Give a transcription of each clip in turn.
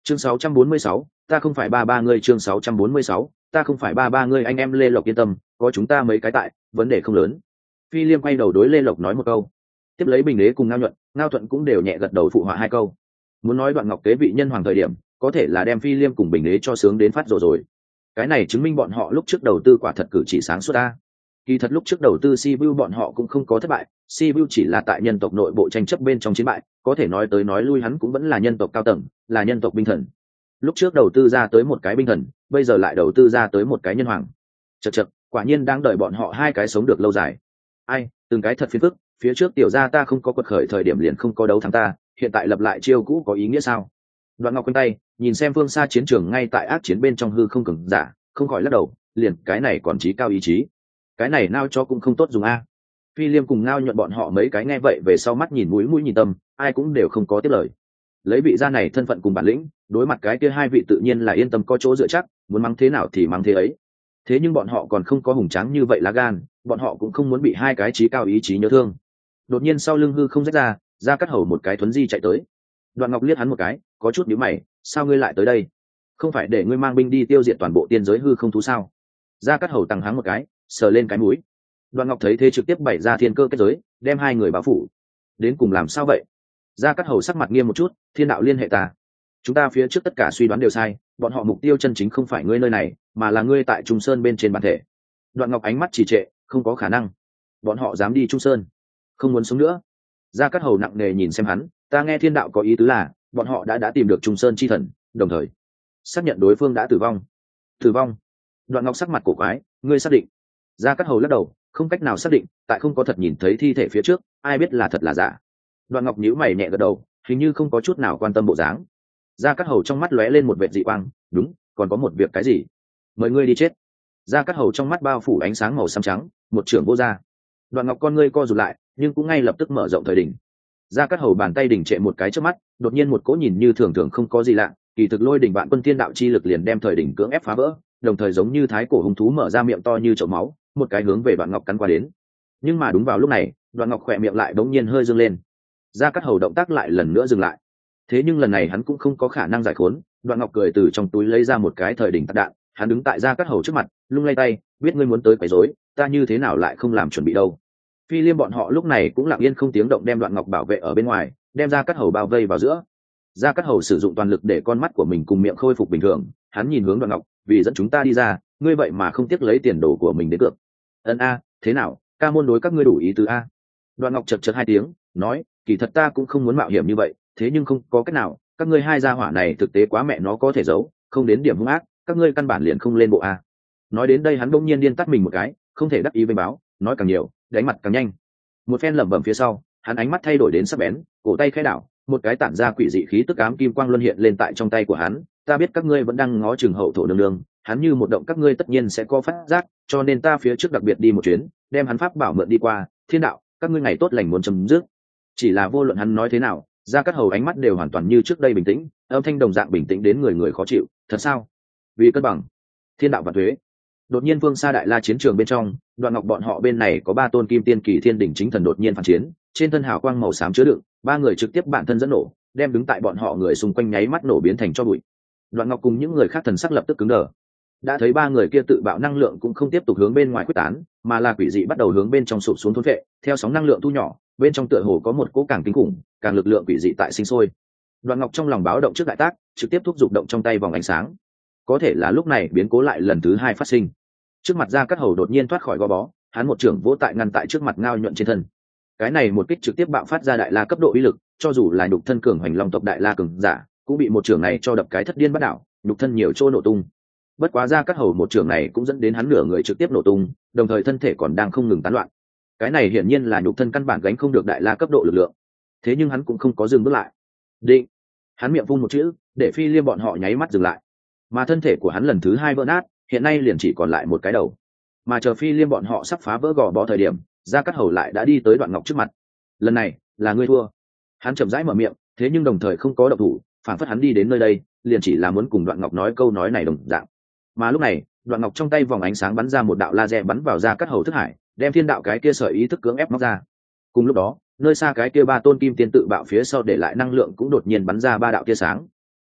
Chương 646, ta không phải ba ba ngươi. Chương 646, ta không phải ba ba ngươi. Anh em Lê Lộc yên tâm, có chúng ta mấy cái tại, vấn đề không lớn. Phi Liêm quay đầu đối Lê Lộc nói một câu, tiếp lấy Bình Đế cùng Ngao Thuận cũng đều nhẹ gật đầu phụ họa hai câu. Muốn nói Đoạn Ngọc kế vị nhân hoàng thời điểm, có thể là đem Phi Liêm cùng Bình Đế cho sướng đến phát rồi. Cái này chứng minh bọn họ lúc trước đầu tư quả thật cử chỉ sáng suốt ta. Kỳ thật lúc trước đầu tư Sibiu bọn họ cũng không có thất bại, Sibiu chỉ là tại nhân tộc nội bộ tranh chấp bên trong chiến bại, có thể nói tới nói lui hắn cũng vẫn là nhân tộc cao tầng, là nhân tộc binh thần. Lúc trước đầu tư ra tới một cái binh thần, bây giờ lại đầu tư ra tới một cái nhân hoàng. Chậc, quả nhiên đang đợi bọn họ hai cái sống được lâu dài. Ai, từng cái thật phiền phức, phía trước tiểu gia ta không có quật khởi thời điểm liền không có đấu thắng ta, hiện tại lập lại chiêu cũ có ý nghĩa sao? Đoạn Ngọc quanh tay, nhìn xem phương xa chiến trường ngay tại ác chiến bên trong hư không cường giả, không khỏi lắc đầu, liền cái này còn trí cao ý chí, cái này nao cho cũng không tốt dùng a. Phi Liêm cùng Ngao Nhuận bọn họ mấy cái nghe vậy về sau mắt nhìn mũi nhìn tâm, ai cũng đều không có tiếp lời. Lấy vị gia này thân phận cùng bản lĩnh, đối mặt cái kia hai vị tự nhiên là yên tâm có chỗ dựa chắc, muốn mắng thế nào thì mắng thế ấy. Thế nhưng bọn họ còn không có hùng tráng như vậy lá gan, bọn họ cũng không muốn bị hai cái trí cao ý chí nhớ thương. Đột nhiên sau lưng hư không rách ra, Gia Cát Hầu một cái thuấn di chạy tới. Đoạn Ngọc liếc hắn một cái, có chút nhíu mày, sao ngươi lại tới đây? Không phải để ngươi mang binh đi tiêu diệt toàn bộ tiên giới hư không thú sao? Gia Cát Hầu tăng háng một cái, sờ lên cái mũi. Đoạn Ngọc thấy thế trực tiếp bày ra thiên cơ kết giới, đem hai người bao phủ. Đến cùng làm sao vậy? Gia Cát Hầu sắc mặt nghiêm một chút, thiên đạo liên hệ ta. Chúng ta phía trước tất cả suy đoán đều sai, bọn họ mục tiêu chân chính không phải ngươi nơi này, mà là ngươi tại Trung Sơn bên trên bản thể. Đoạn Ngọc ánh mắt trì trệ, không có khả năng. Bọn họ dám đi Trung Sơn, không muốn sống nữa. Gia Cát Hầu nặng nề nhìn xem hắn, ta nghe thiên đạo có ý tứ là, bọn họ đã tìm được Trung Sơn chi thần, đồng thời xác nhận đối phương đã tử vong. Tử vong? Đoạn Ngọc sắc mặt cổ quái, ngươi xác định? Gia Cát Hầu lắc đầu, không cách nào xác định, tại không có thật nhìn thấy thi thể phía trước, ai biết là thật là giả. Đoạn Ngọc nhíu mày nhẹ gật đầu, hình như không có chút nào quan tâm bộ dáng. Gia Cát Hầu trong mắt lóe lên một vệt dị quang, đúng, còn có một việc cái gì? Mời ngươi đi chết. Gia Cát Hầu trong mắt bao phủ ánh sáng màu xám trắng, một trưởng vô gia. Đoạn Ngọc con ngươi co rụt lại, nhưng cũng ngay lập tức mở rộng thời đỉnh. Gia Cát Hầu bàn tay đỉnh trệ một cái trước mắt, đột nhiên một cỗ nhìn như thường thường không có gì lạ, kỳ thực lôi đỉnh vạn quân thiên đạo chi lực liền đem thời đỉnh cưỡng ép phá vỡ, đồng thời giống như thái cổ hung thú mở ra miệng to như chậu máu, một cái hướng về Đoạn Ngọc cắn qua đến. Nhưng mà đúng vào lúc này, Đoạn Ngọc khỏe miệng lại bỗng nhiên hơi dương lên. Gia Cát Hầu động tác lại lần nữa dừng lại. Thế nhưng lần này hắn cũng không có khả năng giải khốn, Đoạn Ngọc cười từ trong túi lấy ra một cái thời đỉnh tạc đạn, hắn đứng tại Gia Cát Hầu trước mặt, lung lay tay, biết ngươi muốn tới quấy rối, ta như thế nào lại không làm chuẩn bị đâu. Phi Liêm bọn họ lúc này cũng lặng yên không tiếng động đem Đoạn Ngọc bảo vệ ở bên ngoài, đem Gia Cát Hầu bao vây vào giữa. Gia Cát Hầu sử dụng toàn lực để con mắt của mình cùng miệng khôi phục bình thường, hắn nhìn hướng Đoạn Ngọc, vì dẫn chúng ta đi ra, ngươi vậy mà không tiếc lấy tiền đồ của mình đến cược. Ân a, thế nào, ca môn đối các ngươi đủ ý tứ a? Đoạn Ngọc chật chật hai tiếng, nói, kỳ thật ta cũng không muốn mạo hiểm như vậy, thế nhưng không có cách nào, các ngươi hai gia hỏa này thực tế quá mẹ nó có thể giấu, không đến điểm hung ác, các ngươi căn bản liền không lên bộ a. Nói đến đây hắn bỗng nhiên điên tắt mình một cái, không thể đắc ý với báo, nói càng nhiều, đánh mặt càng nhanh. Một phen lẩm bẩm phía sau, hắn ánh mắt thay đổi đến sắc bén, cổ tay khẽ đảo, một cái tản ra quỷ dị khí tức ám kim quang luân hiện lên tại trong tay của hắn. Ta biết các ngươi vẫn đang ngó chừng hậu thổ nương nương, hắn như một động các ngươi tất nhiên sẽ có phát giác, cho nên ta phía trước đặc biệt đi một chuyến, đem hắn pháp bảo mượn đi qua. Thiên đạo, các ngươi ngày tốt lành muốn chấm dứt. Chỉ là vô luận hắn nói thế nào, Gia Cát Hầu ánh mắt đều hoàn toàn như trước đây bình tĩnh, âm thanh đồng dạng bình tĩnh đến người người khó chịu. Thật sao? Vì cân bằng, thiên đạo và thuế. Đột nhiên phương xa đại la chiến trường bên trong, Đoạn Ngọc bọn họ bên này có ba tôn kim tiên kỳ thiên đỉnh chính thần đột nhiên phản chiến, trên thân hào quang màu xám chứa đựng, ba người trực tiếp bản thân dẫn nổ, đem đứng tại bọn họ người xung quanh nháy mắt nổ biến thành tro bụi. Đoạn Ngọc cùng những người khác thần sắc lập tức cứng đờ. Đã thấy ba người kia tự bạo năng lượng cũng không tiếp tục hướng bên ngoài quyết tán, mà là quỷ dị bắt đầu hướng bên trong sụp xuống thôn phệ, theo sóng năng lượng thu nhỏ, bên trong tựa hồ có một cỗ càng kinh khủng, càng lực lượng quỷ dị tại sinh sôi. Đoạn Ngọc trong lòng báo động trước đại tác, trực tiếp thúc giục động trong tay vòng ánh sáng. Có thể là lúc này biến cố lại lần thứ hai phát sinh. Trước mặt Gia Cát Hầu đột nhiên thoát khỏi gò bó, hắn một trưởng vỗ tại ngăn tại trước mặt Ngao Nhuận trên thân. Cái này một kích trực tiếp bạo phát ra đại la cấp độ uy lực, cho dù là nhục thân cường hoành long tộc đại la cường giả, cũng bị một trưởng này cho đập cái thất điên bắt đảo, nhục thân nhiều chỗ nổ tung. Bất quá Gia Cát Hầu một trưởng này cũng dẫn đến hắn nửa người trực tiếp nổ tung, đồng thời thân thể còn đang không ngừng tán loạn. Cái này hiển nhiên là nhục thân căn bản gánh không được đại la cấp độ lực lượng. Thế nhưng hắn cũng không có dừng bước lại. Định. Hắn miệng phun một chữ, để Phi Liêm bọn họ nháy mắt dừng lại. Mà thân thể của hắn lần thứ hai vỡ nát, hiện nay liền chỉ còn lại một cái đầu. Mà chờ Phi Liêm bọn họ sắp phá vỡ gò bó thời điểm, Gia Cát Hầu lại đã đi tới Đoạn Ngọc trước mặt. Lần này là ngươi thua. Hắn chậm rãi mở miệng, thế nhưng đồng thời không có động thủ, phản phất hắn đi đến nơi đây liền chỉ là muốn cùng Đoạn Ngọc nói câu nói này đồng dạng. Mà lúc này, Đoạn Ngọc trong tay vòng ánh sáng bắn ra một đạo laser bắn vào Gia Cát Hầu thức hải, đem thiên đạo cái kia sợi ý thức cưỡng ép móc ra. Cùng lúc đó, nơi xa cái kia ba tôn kim tiên tự bạo phía sau để lại năng lượng cũng đột nhiên bắn ra ba đạo tia sáng.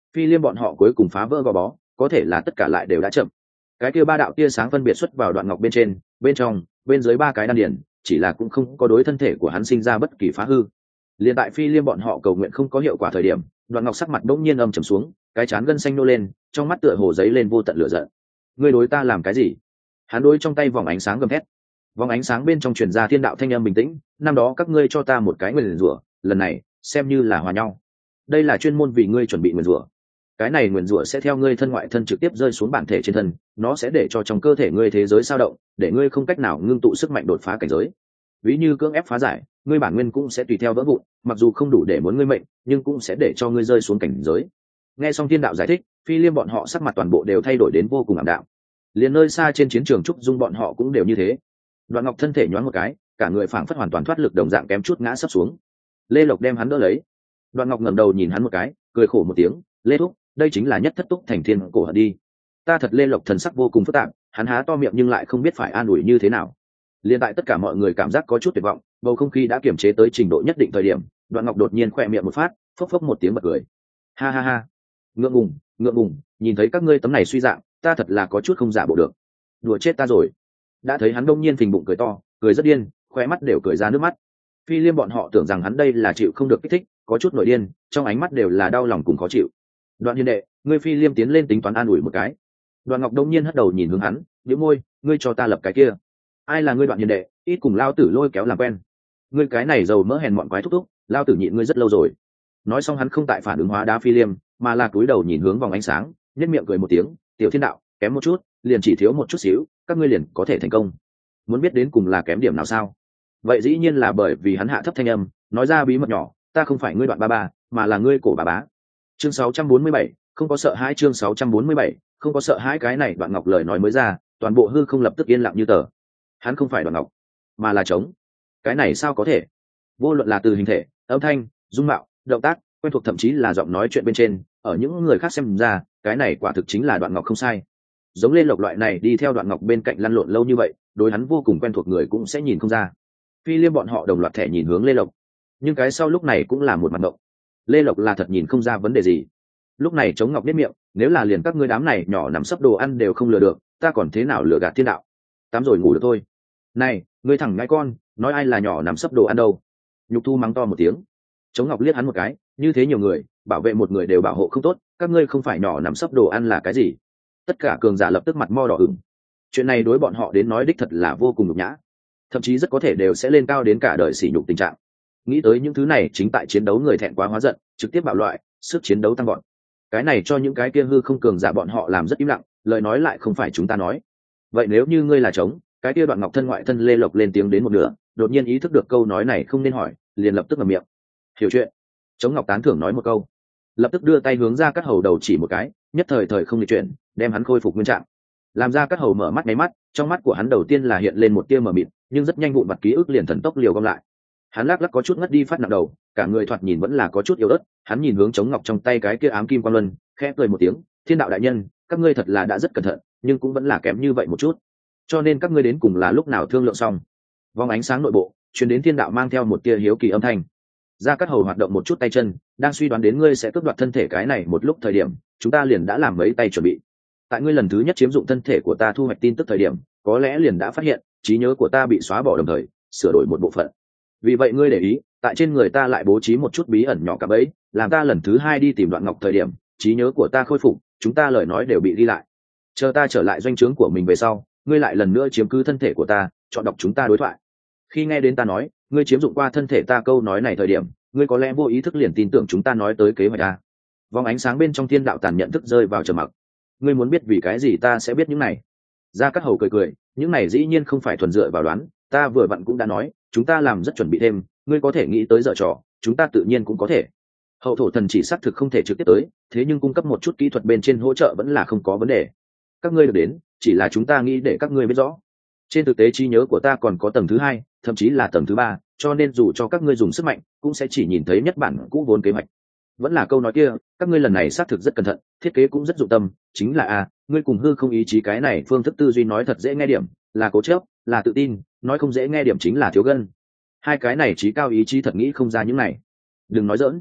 Phi Liêm bọn họ cuối cùng phá vỡ gò bó, có thể là tất cả lại đều đã chậm. Cái kia ba đạo tia sáng phân biệt xuất vào đoạn ngọc bên trên, bên trong, bên dưới ba cái đan điển, chỉ là cũng không có đối thân thể của hắn sinh ra bất kỳ phá hư. Liên tại Phi Liêm bọn họ cầu nguyện không có hiệu quả thời điểm, đoạn ngọc sắc mặt bỗng nhiên âm trầm xuống, cái trán gân xanh nô lên, trong mắt tựa hồ giấy lên vô tận lửa giận. Ngươi đối ta làm cái gì? Hắn đối trong tay vòng ánh sáng gầm thét. Vòng ánh sáng bên trong truyền ra thiên đạo thanh âm bình tĩnh, năm đó các ngươi cho ta một cái nguyền rủa, lần này xem như là hòa nhau. Đây là chuyên môn vì ngươi chuẩn bị nguyền rủa. Cái này nguyền rủa sẽ theo ngươi thân ngoại thân trực tiếp rơi xuống bản thể trên thân, nó sẽ để cho trong cơ thể ngươi thế giới sao động, để ngươi không cách nào ngưng tụ sức mạnh đột phá cảnh giới. Ví như cưỡng ép phá giải, ngươi bản nguyên cũng sẽ tùy theo vỡ vụn, mặc dù không đủ để muốn ngươi mệnh, nhưng cũng sẽ để cho ngươi rơi xuống cảnh giới. Nghe xong thiên đạo giải thích, Phi Liêm bọn họ sắc mặt toàn bộ đều thay đổi đến vô cùng ảm đạm. Liền nơi xa trên chiến trường trúc dung bọn họ cũng đều như thế. Đoạn ngọc thân thể nhoáng một cái, cả người phảng phất hoàn toàn thoát lực đồng dạng kém chút ngã sấp xuống. Lê Lộc đem hắn đỡ lấy. Đoạn ngọc ngẩng đầu nhìn hắn một cái, cười khổ một tiếng, Lê Thúc, đây chính là nhất thất túc thành thiên cổ hận đi. Ta thật. Lê Lộc thần sắc vô cùng phức tạp, hắn há to miệng nhưng lại không biết phải an ủi như thế nào. Liên tại tất cả mọi người cảm giác có chút tuyệt vọng, bầu không khí đã kiềm chế tới trình độ nhất định thời điểm, Đoạn ngọc đột nhiên khỏe miệng một phát, phốc phốc một tiếng bật cười. Ha ha ha, ngượng ngùng, nhìn thấy các ngươi tấm này suy dạng, ta thật là có chút không giả bộ được. Đùa chết ta rồi. Đã thấy hắn đông nhiên phình bụng cười to, cười rất điên, khóe mắt đều cười ra nước mắt. Phi Liêm bọn họ tưởng rằng hắn đây là chịu không được kích thích, có chút nổi điên, trong ánh mắt đều là đau lòng cùng khó chịu. Đoạn Hiền đệ, ngươi Phi Liêm tiến lên tính toán an ủi một cái. Đoạn Ngọc đông nhiên hất đầu nhìn hướng hắn, nhíu môi, ngươi cho ta lập cái kia. Ai là ngươi Đoạn Hiền đệ, ít cùng lao tử lôi kéo làm quen. Ngươi cái này giàu mỡ hèn mọn quái thúc thúc, lao tử nhịn ngươi rất lâu rồi. Nói xong hắn không tại phản ứng hóa đá Phi Liêm, mà là cúi đầu nhìn hướng vòng ánh sáng, nhếch miệng cười một tiếng, tiểu thiên đạo, kém một chút, liền chỉ thiếu một chút xíu, các ngươi liền có thể thành công. Muốn biết đến cùng là kém điểm nào sao? Vậy dĩ nhiên là bởi vì hắn hạ thấp thanh âm, nói ra bí mật nhỏ, ta không phải ngươi Đoạn ba ba, mà là ngươi cổ bà bá. Chương 647, không có sợ hãi. Chương 647, không có sợ hãi. Cái này Đoạn Ngọc lời nói mới ra, toàn bộ hư không lập tức yên lặng như tờ. Hắn không phải Đoạn Ngọc, mà là trống. Cái này sao có thể? Vô luận là từ hình thể, âm thanh, dung mạo, động tác, quen thuộc, thậm chí là giọng nói chuyện bên trên, ở những người khác xem ra, cái này quả thực chính là Đoạn Ngọc không sai. Giống Lê Lộc loại này đi theo Đoạn Ngọc bên cạnh lăn lộn lâu như vậy, đối hắn vô cùng quen thuộc người cũng sẽ nhìn không ra. Phi Liêm bọn họ đồng loạt thẻ nhìn hướng Lê Lộc, nhưng cái sau lúc này cũng là một mặt ngộng. Lê Lộc là thật nhìn không ra vấn đề gì. Lúc này chống ngọc biết miệng, nếu là liền các ngươi đám này nhỏ nằm sấp đồ ăn đều không lừa được, ta còn thế nào lừa gạt thiên đạo? Tắm rồi ngủ được thôi. Này, ngươi thẳng ngãi con, nói ai là nhỏ nằm sấp đồ ăn đâu? Nhục Thu mắng to một tiếng. Chống ngọc liếc hắn một cái, như thế nhiều người, bảo vệ một người đều bảo hộ không tốt, các ngươi không phải nhỏ nằm sấp đồ ăn là cái gì? Tất cả cường giả lập tức mặt mo đỏ ửng. Chuyện này đối bọn họ đến nói đích thật là vô cùng nhục nhã, thậm chí rất có thể đều sẽ lên cao đến cả đời sỉ nhục tình trạng. Nghĩ tới những thứ này, chính tại chiến đấu người thẹn quá hóa giận, trực tiếp bạo loại, sức chiến đấu tăng gọn. Cái này cho những cái kia hư không cường giả bọn họ làm rất im lặng, lời nói lại không phải chúng ta nói. Vậy nếu như ngươi là trống, cái kia Đoạn Ngọc thân ngoại thân Lê Lộc lên tiếng đến một nửa, đột nhiên ý thức được câu nói này không nên hỏi, liền lập tức ngậm miệng. Hiểu chuyện. Trống Ngọc tán thưởng nói một câu, lập tức đưa tay hướng ra cắt hầu đầu chỉ một cái, nhất thời không lịch chuyển, đem hắn khôi phục nguyên trạng. Làm ra cắt hầu mở mắt nháy mắt, trong mắt của hắn đầu tiên là hiện lên một tia mờ mịt, nhưng rất nhanh vụn vặt ký ức liền thần tốc liều gom lại. Hắn lắc lắc có chút ngất đi phát nặng đầu, cả người thoạt nhìn vẫn là có chút yếu ớt. Hắn nhìn hướng Trống Ngọc trong tay cái kia ám kim quang luân, khẽ cười một tiếng, thiên đạo đại nhân, các ngươi thật là đã rất cẩn thận, nhưng cũng vẫn là kém như vậy một chút. Cho nên các ngươi đến cùng là lúc nào thương lượng xong? Vòng ánh sáng nội bộ truyền đến thiên đạo mang theo một tia hiếu kỳ âm thanh. Gia Cát Hầu hoạt động một chút tay chân, đang suy đoán đến ngươi sẽ cướp đoạt thân thể cái này một lúc thời điểm, chúng ta liền đã làm mấy tay chuẩn bị. Tại ngươi lần thứ nhất chiếm dụng thân thể của ta thu hoạch tin tức thời điểm, có lẽ liền đã phát hiện trí nhớ của ta bị xóa bỏ, đồng thời sửa đổi một bộ phận. Vì vậy ngươi để ý, tại trên người ta lại bố trí một chút bí ẩn nhỏ cả bấy, làm ta lần thứ hai đi tìm Đoạn Ngọc thời điểm, trí nhớ của ta khôi phục, chúng ta lời nói đều bị ghi lại. Chờ ta trở lại doanh trướng của mình về sau, ngươi lại lần nữa chiếm cứ thân thể của ta, chọn đọc chúng ta đối thoại. Khi nghe đến ta nói ngươi chiếm dụng qua thân thể ta câu nói này thời điểm, ngươi có lẽ vô ý thức liền tin tưởng chúng ta nói tới kế hoạch ta. Vòng ánh sáng bên trong thiên đạo tàn nhận thức rơi vào trầm mặc. Ngươi muốn biết vì cái gì ta sẽ biết những này? Gia Cát Hầu cười, những này dĩ nhiên không phải thuần dựa vào đoán, ta vừa vặn cũng đã nói, chúng ta làm rất chuẩn bị thêm, ngươi có thể nghĩ tới dở trò, chúng ta tự nhiên cũng có thể. Hậu thổ thần chỉ xác thực không thể trực tiếp tới, thế nhưng cung cấp một chút kỹ thuật bên trên hỗ trợ vẫn là không có vấn đề. Các ngươi được đến, chỉ là chúng ta nghĩ để các ngươi biết rõ. Trên thực tế trí nhớ của ta còn có tầng thứ hai, thậm chí là tầng thứ ba, cho nên dù cho các ngươi dùng sức mạnh, cũng sẽ chỉ nhìn thấy nhất bản cũ vốn kế hoạch. Vẫn là câu nói kia, các ngươi lần này xác thực rất cẩn thận, thiết kế cũng rất dụng tâm, chính là ngươi cùng hư không ý chí cái này phương thức tư duy nói thật dễ nghe điểm, là cố chấp, là tự tin, nói không dễ nghe điểm chính là thiếu gân. Hai cái này trí cao ý chí thật nghĩ không ra những này. Đừng nói giỡn.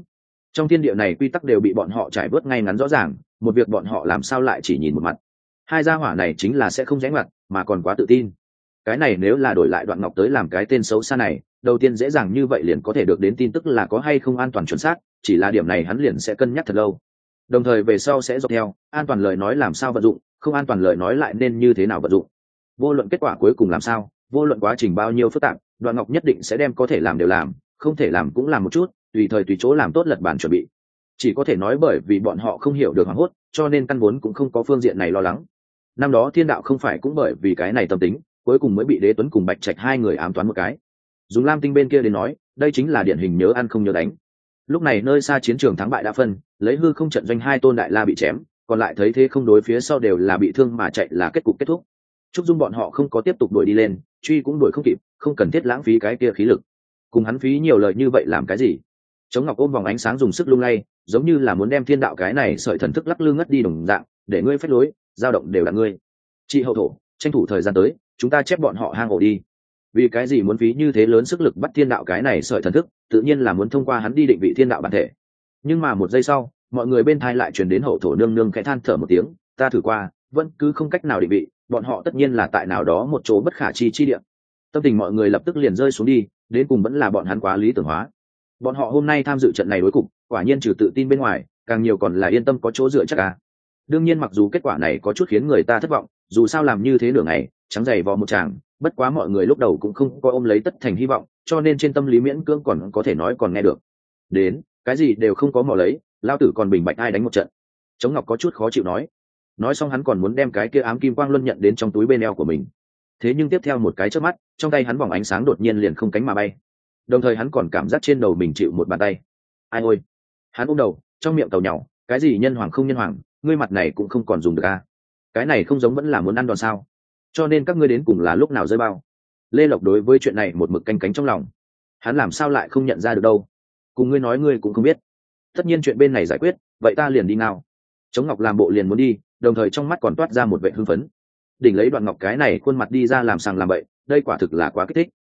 Trong thiên địa này quy tắc đều bị bọn họ trải bớt ngay ngắn rõ ràng, một việc bọn họ làm sao lại chỉ nhìn một mặt. Hai gia hỏa này chính là sẽ không rẽ ngoặt, mà còn quá tự tin. Cái này nếu là đổi lại Đoạn Ngọc tới làm cái tên xấu xa này, đầu tiên dễ dàng như vậy liền có thể được đến tin tức là có hay không an toàn chuẩn xác, chỉ là điểm này hắn liền sẽ cân nhắc thật lâu. Đồng thời về sau sẽ dọc theo, an toàn lời nói làm sao vận dụng, không an toàn lời nói lại nên như thế nào vận dụng. Vô luận kết quả cuối cùng làm sao, vô luận quá trình bao nhiêu phức tạp, Đoạn Ngọc nhất định sẽ đem có thể làm đều làm, không thể làm cũng làm một chút, tùy thời tùy chỗ làm tốt lật bản chuẩn bị. Chỉ có thể nói bởi vì bọn họ không hiểu được hoảng hốt, cho nên căn vốn cũng không có phương diện này lo lắng. Năm đó Thiên Đạo không phải cũng bởi vì cái này tâm tính, cuối cùng mới bị Đế Tuấn cùng Bạch Trạch hai người ám toán một cái. Dùng Lam Tinh bên kia đến nói, đây chính là điển hình nhớ ăn không nhớ đánh. Lúc này nơi xa chiến trường thắng bại đã phân, lấy hư không trận doanh hai tôn đại la bị chém, còn lại thấy thế không đối phía sau đều là bị thương mà chạy là kết cục kết thúc. Trúc Dung bọn họ không có tiếp tục đuổi đi lên, truy cũng đuổi không kịp, không cần thiết lãng phí cái kia khí lực. Cùng hắn phí nhiều lời như vậy làm cái gì? Chống Ngọc ôm vòng ánh sáng dùng sức lung lay, giống như là muốn đem Thiên Đạo cái này sợi thần thức lắc lư ngất đi đồng dạng, để ngươi phách lối, dao động đều là ngươi. Chị hậu thổ, tranh thủ thời gian tới, chúng ta chép bọn họ hang ổ đi. Vì cái gì muốn phí như thế lớn sức lực bắt Thiên Đạo cái này sợi thần thức, tự nhiên là muốn thông qua hắn đi định vị Thiên Đạo bản thể. Nhưng mà một giây sau, mọi người bên thai lại truyền đến hậu thổ nương nương khẽ than thở một tiếng, ta thử qua, vẫn cứ không cách nào định vị, bọn họ tất nhiên là tại nào đó một chỗ bất khả chi địa. Tâm tình mọi người lập tức liền rơi xuống đi, đến cùng vẫn là bọn hắn quá lý tưởng hóa. Bọn họ hôm nay tham dự trận này đối cục, quả nhiên trừ tự tin bên ngoài, càng nhiều còn là yên tâm có chỗ dựa chắc à. Đương nhiên mặc dù kết quả này có chút khiến người ta thất vọng, dù sao làm như thế nửa ngày, trắng giày vò một tràng, bất quá mọi người lúc đầu cũng không có ôm lấy tất thành hy vọng, cho nên trên tâm lý miễn cưỡng còn có thể nói còn nghe được. Đến, cái gì đều không có mò lấy, lao tử còn bình bạch ai đánh một trận. Chống Ngọc có chút khó chịu nói xong hắn còn muốn đem cái kia ám kim quang luân nhận đến trong túi bên eo của mình. Thế nhưng tiếp theo một cái chớp mắt, trong tay hắn vòng ánh sáng đột nhiên liền không cánh mà bay. Đồng thời hắn còn cảm giác trên đầu mình chịu một bàn tay. Ai ôi! Hắn ôm đầu, trong miệng tàu nhàu, cái gì nhân hoàng không nhân hoàng, ngươi mặt này cũng không còn dùng được à? Cái này không giống vẫn là muốn ăn đòn sao? Cho nên các ngươi đến cùng là lúc nào rơi bao? Lê Lộc đối với chuyện này một mực canh cánh trong lòng. Hắn làm sao lại không nhận ra được đâu? Cùng ngươi nói ngươi cũng không biết. Tất nhiên chuyện bên này giải quyết, vậy ta liền đi nào? Chống Ngọc làm bộ liền muốn đi, đồng thời trong mắt còn toát ra một vẻ hưng phấn. Đỉnh lấy Đoạn Ngọc cái này khuôn mặt đi ra làm sàng làm bậy, đây quả thực là quá kích thích.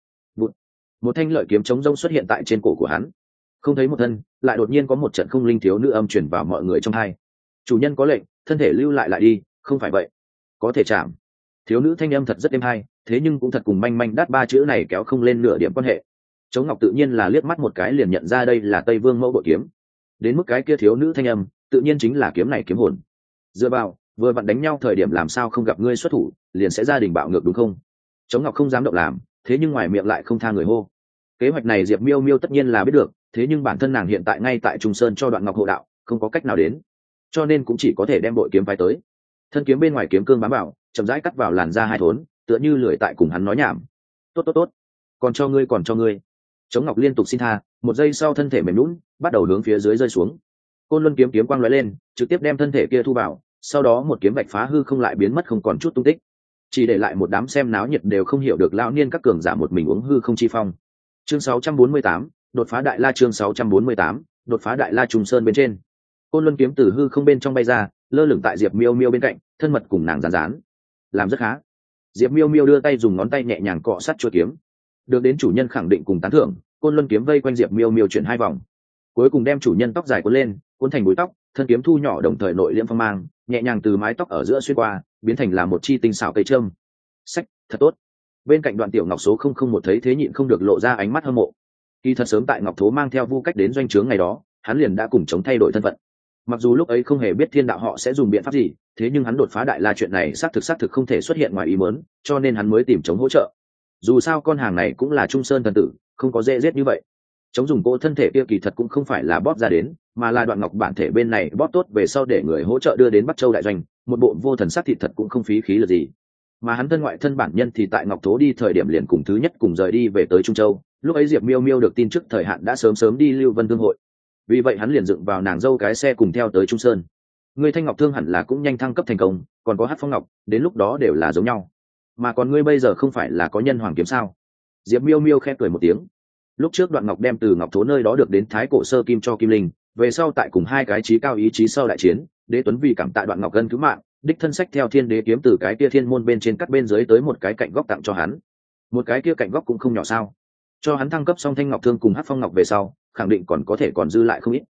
Một thanh lợi kiếm chống rông xuất hiện tại trên cổ của hắn. Không thấy một thân, lại đột nhiên có một trận không linh thiếu nữ âm truyền vào mọi người trong hai. Chủ nhân có lệnh, thân thể lưu lại đi, không phải vậy có thể chạm. Thiếu nữ thanh âm thật rất êm hay, thế nhưng cũng thật cùng manh manh đát ba chữ này kéo không lên nửa điểm quan hệ. Chống Ngọc tự nhiên là liếc mắt một cái liền nhận ra đây là Tây Vương mẫu bội kiếm. Đến mức cái kia thiếu nữ thanh âm, tự nhiên chính là kiếm này kiếm hồn. Dựa vào, vừa vặn đánh nhau thời điểm làm sao không gặp ngươi xuất thủ, liền sẽ gia đình bạo ngược đúng không? Chống Ngọc không dám động làm, thế nhưng ngoài miệng lại không tha người hô. Kế hoạch này Diệp Miêu Miêu tất nhiên là biết được, thế nhưng bản thân nàng hiện tại ngay tại Trung Sơn cho Đoạn Ngọc hộ đạo, không có cách nào đến, cho nên cũng chỉ có thể đem bội kiếm phái tới. Thân kiếm bên ngoài kiếm cương bám vào, chậm rãi cắt vào làn da hai thốn, tựa như lười tại cùng hắn nói nhảm. Tốt, còn cho ngươi. Chống Ngọc liên tục xin tha, một giây sau thân thể mềm nhũn, bắt đầu hướng phía dưới rơi xuống. Côn Luân kiếm quang lóe lên, trực tiếp đem thân thể kia thu vào, sau đó một kiếm vạch phá hư không lại biến mất không còn chút tung tích, chỉ để lại một đám xem náo nhiệt đều không hiểu được lão niên các cường giả một mình uống hư không chi phong. Chương 648, đột phá đại la. Chương 648, đột phá đại la. Trung Sơn bên trên, Côn Luân kiếm từ hư không bên trong bay ra, lơ lửng tại Diệp Miêu Miêu bên cạnh, thân mật cùng nàng rán rán. Làm rất khá. Diệp Miêu Miêu đưa tay dùng ngón tay nhẹ nhàng cọ sát chuôi kiếm. Được đến chủ nhân khẳng định cùng tán thưởng, Côn Luân kiếm vây quanh Diệp Miêu Miêu chuyển hai vòng, cuối cùng đem chủ nhân tóc dài cuốn lên, cuốn thành búi tóc, thân kiếm thu nhỏ đồng thời nội liễm phong mang, nhẹ nhàng từ mái tóc ở giữa xuyên qua, biến thành là một chi tinh xảo cây trâm. Sách, thật tốt. Bên cạnh Đoạn Tiểu Ngọc số 001 thấy thế nhịn không được lộ ra ánh mắt hâm mộ. Kỳ thật sớm tại Ngọc Thố mang theo Vu Cách đến doanh trướng ngày đó, hắn liền đã cùng chống thay đổi thân phận. Mặc dù lúc ấy không hề biết Thiên Đạo họ sẽ dùng biện pháp gì, thế nhưng hắn đột phá đại la chuyện này xác thực không thể xuất hiện ngoài ý muốn, cho nên hắn mới tìm chống hỗ trợ. Dù sao con hàng này cũng là Trung Sơn thần tử, không có dễ giết như vậy. Chống dùng cỗ thân thể kia kỳ thật cũng không phải là bóp ra đến, mà là Đoạn Ngọc bản thể bên này bóp tốt về sau để người hỗ trợ đưa đến Bắc Châu đại doanh, một bộ vô thần sắc thịt thật cũng không phí khí là gì. Mà hắn thân ngoại thân bản nhân thì tại Ngọc Thố đi thời điểm liền cùng thứ nhất cùng rời đi về tới Trung Châu, lúc ấy Diệp Miêu Miêu được tin trước thời hạn đã sớm đi Lưu Vân Thương hội, vì vậy hắn liền dựng vào nàng dâu cái xe cùng theo tới Trung Sơn. Ngươi Thanh Ngọc Thương hẳn là cũng nhanh thăng cấp thành công, còn có Hắc Phong Ngọc, đến lúc đó đều là giống nhau. Mà còn ngươi bây giờ không phải là có Nhân Hoàng kiếm sao? Diệp Miêu Miêu khẽ cười một tiếng. Lúc trước Đoạn Ngọc đem từ Ngọc Thố nơi đó được đến Thái Cổ Sơ Kim cho Kim Linh, về sau tại cùng hai cái chí cao ý chí sau đại chiến, Đế Tuấn vì cảm tạ Đoạn Ngọc gân cứu mạng, đích thân sách theo Thiên Đế kiếm từ cái kia thiên môn bên trên cắt bên dưới tới một cái cạnh góc tặng cho hắn. Một cái kia cạnh góc cũng không nhỏ sao? Cho hắn thăng cấp xong Thanh Ngọc Thương cùng Hắc Phong Ngọc về sau, khẳng định còn có thể còn dư lại không ít.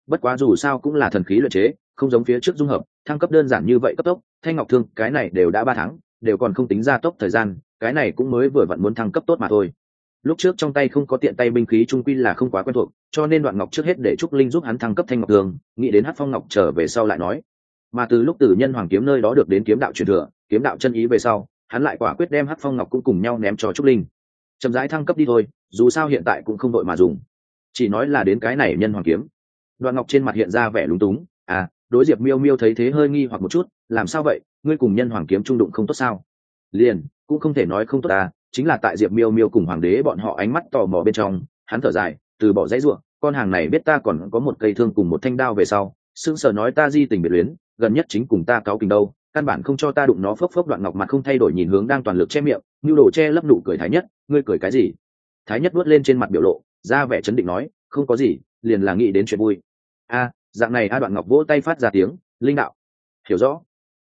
bất quá dù sao cũng là thần khí luyện chế, không giống phía trước dung hợp thăng cấp đơn giản như vậy cấp tốc. Thanh ngọc thương cái này đều đã 3 tháng, đều còn không tính ra tốc thời gian, cái này cũng mới vừa vặn muốn thăng cấp tốt mà thôi. Lúc trước trong tay không có tiện tay binh khí trung quy là không quá quen thuộc, cho nên Đoạn Ngọc trước hết để Trúc Linh giúp hắn thăng cấp thanh ngọc thương, nghĩ đến Hắc Phong Ngọc trở về sau lại nói. Mà từ lúc Tử Nhân Hoàng kiếm nơi đó được đến kiếm đạo truyền thừa, kiếm đạo chân ý về sau, hắn lại quả quyết đem Hắc Phong Ngọc cũng cùng nhau ném cho Trúc Linh. Chậm rãi thăng cấp đi thôi, dù sao hiện tại cũng không đội mà dùng. Chỉ nói là đến cái này Nhân Hoàng kiếm. Đoạn Ngọc trên mặt hiện ra vẻ lúng túng, đối Diệp Miêu Miêu thấy thế hơi nghi hoặc một chút, làm sao vậy, ngươi cùng Nhân Hoàng kiếm trung đụng không tốt sao? Liền, cũng không thể nói không tốt chính là tại Diệp Miêu Miêu cùng hoàng đế bọn họ ánh mắt tò mò bên trong, hắn thở dài, từ bỏ dãy ruộng, con hàng này biết ta còn có một cây thương cùng một thanh đao về sau, sững sờ nói ta di tình biệt luyến, gần nhất chính cùng ta cáo kình đâu, căn bản không cho ta đụng nó. Phốc phốc. Đoạn Ngọc mặt không thay đổi nhìn hướng đang toàn lực che miệng, nhu đồ che lấp nụ cười Thái Nhất, ngươi cười cái gì? Thái Nhất vuốt lên trên mặt biểu lộ, ra vẻ chấn định nói, không có gì, liền là nghĩ đến chuyện vui. Dạng này Đoạn Ngọc vỗ tay phát ra tiếng, linh đạo, hiểu rõ.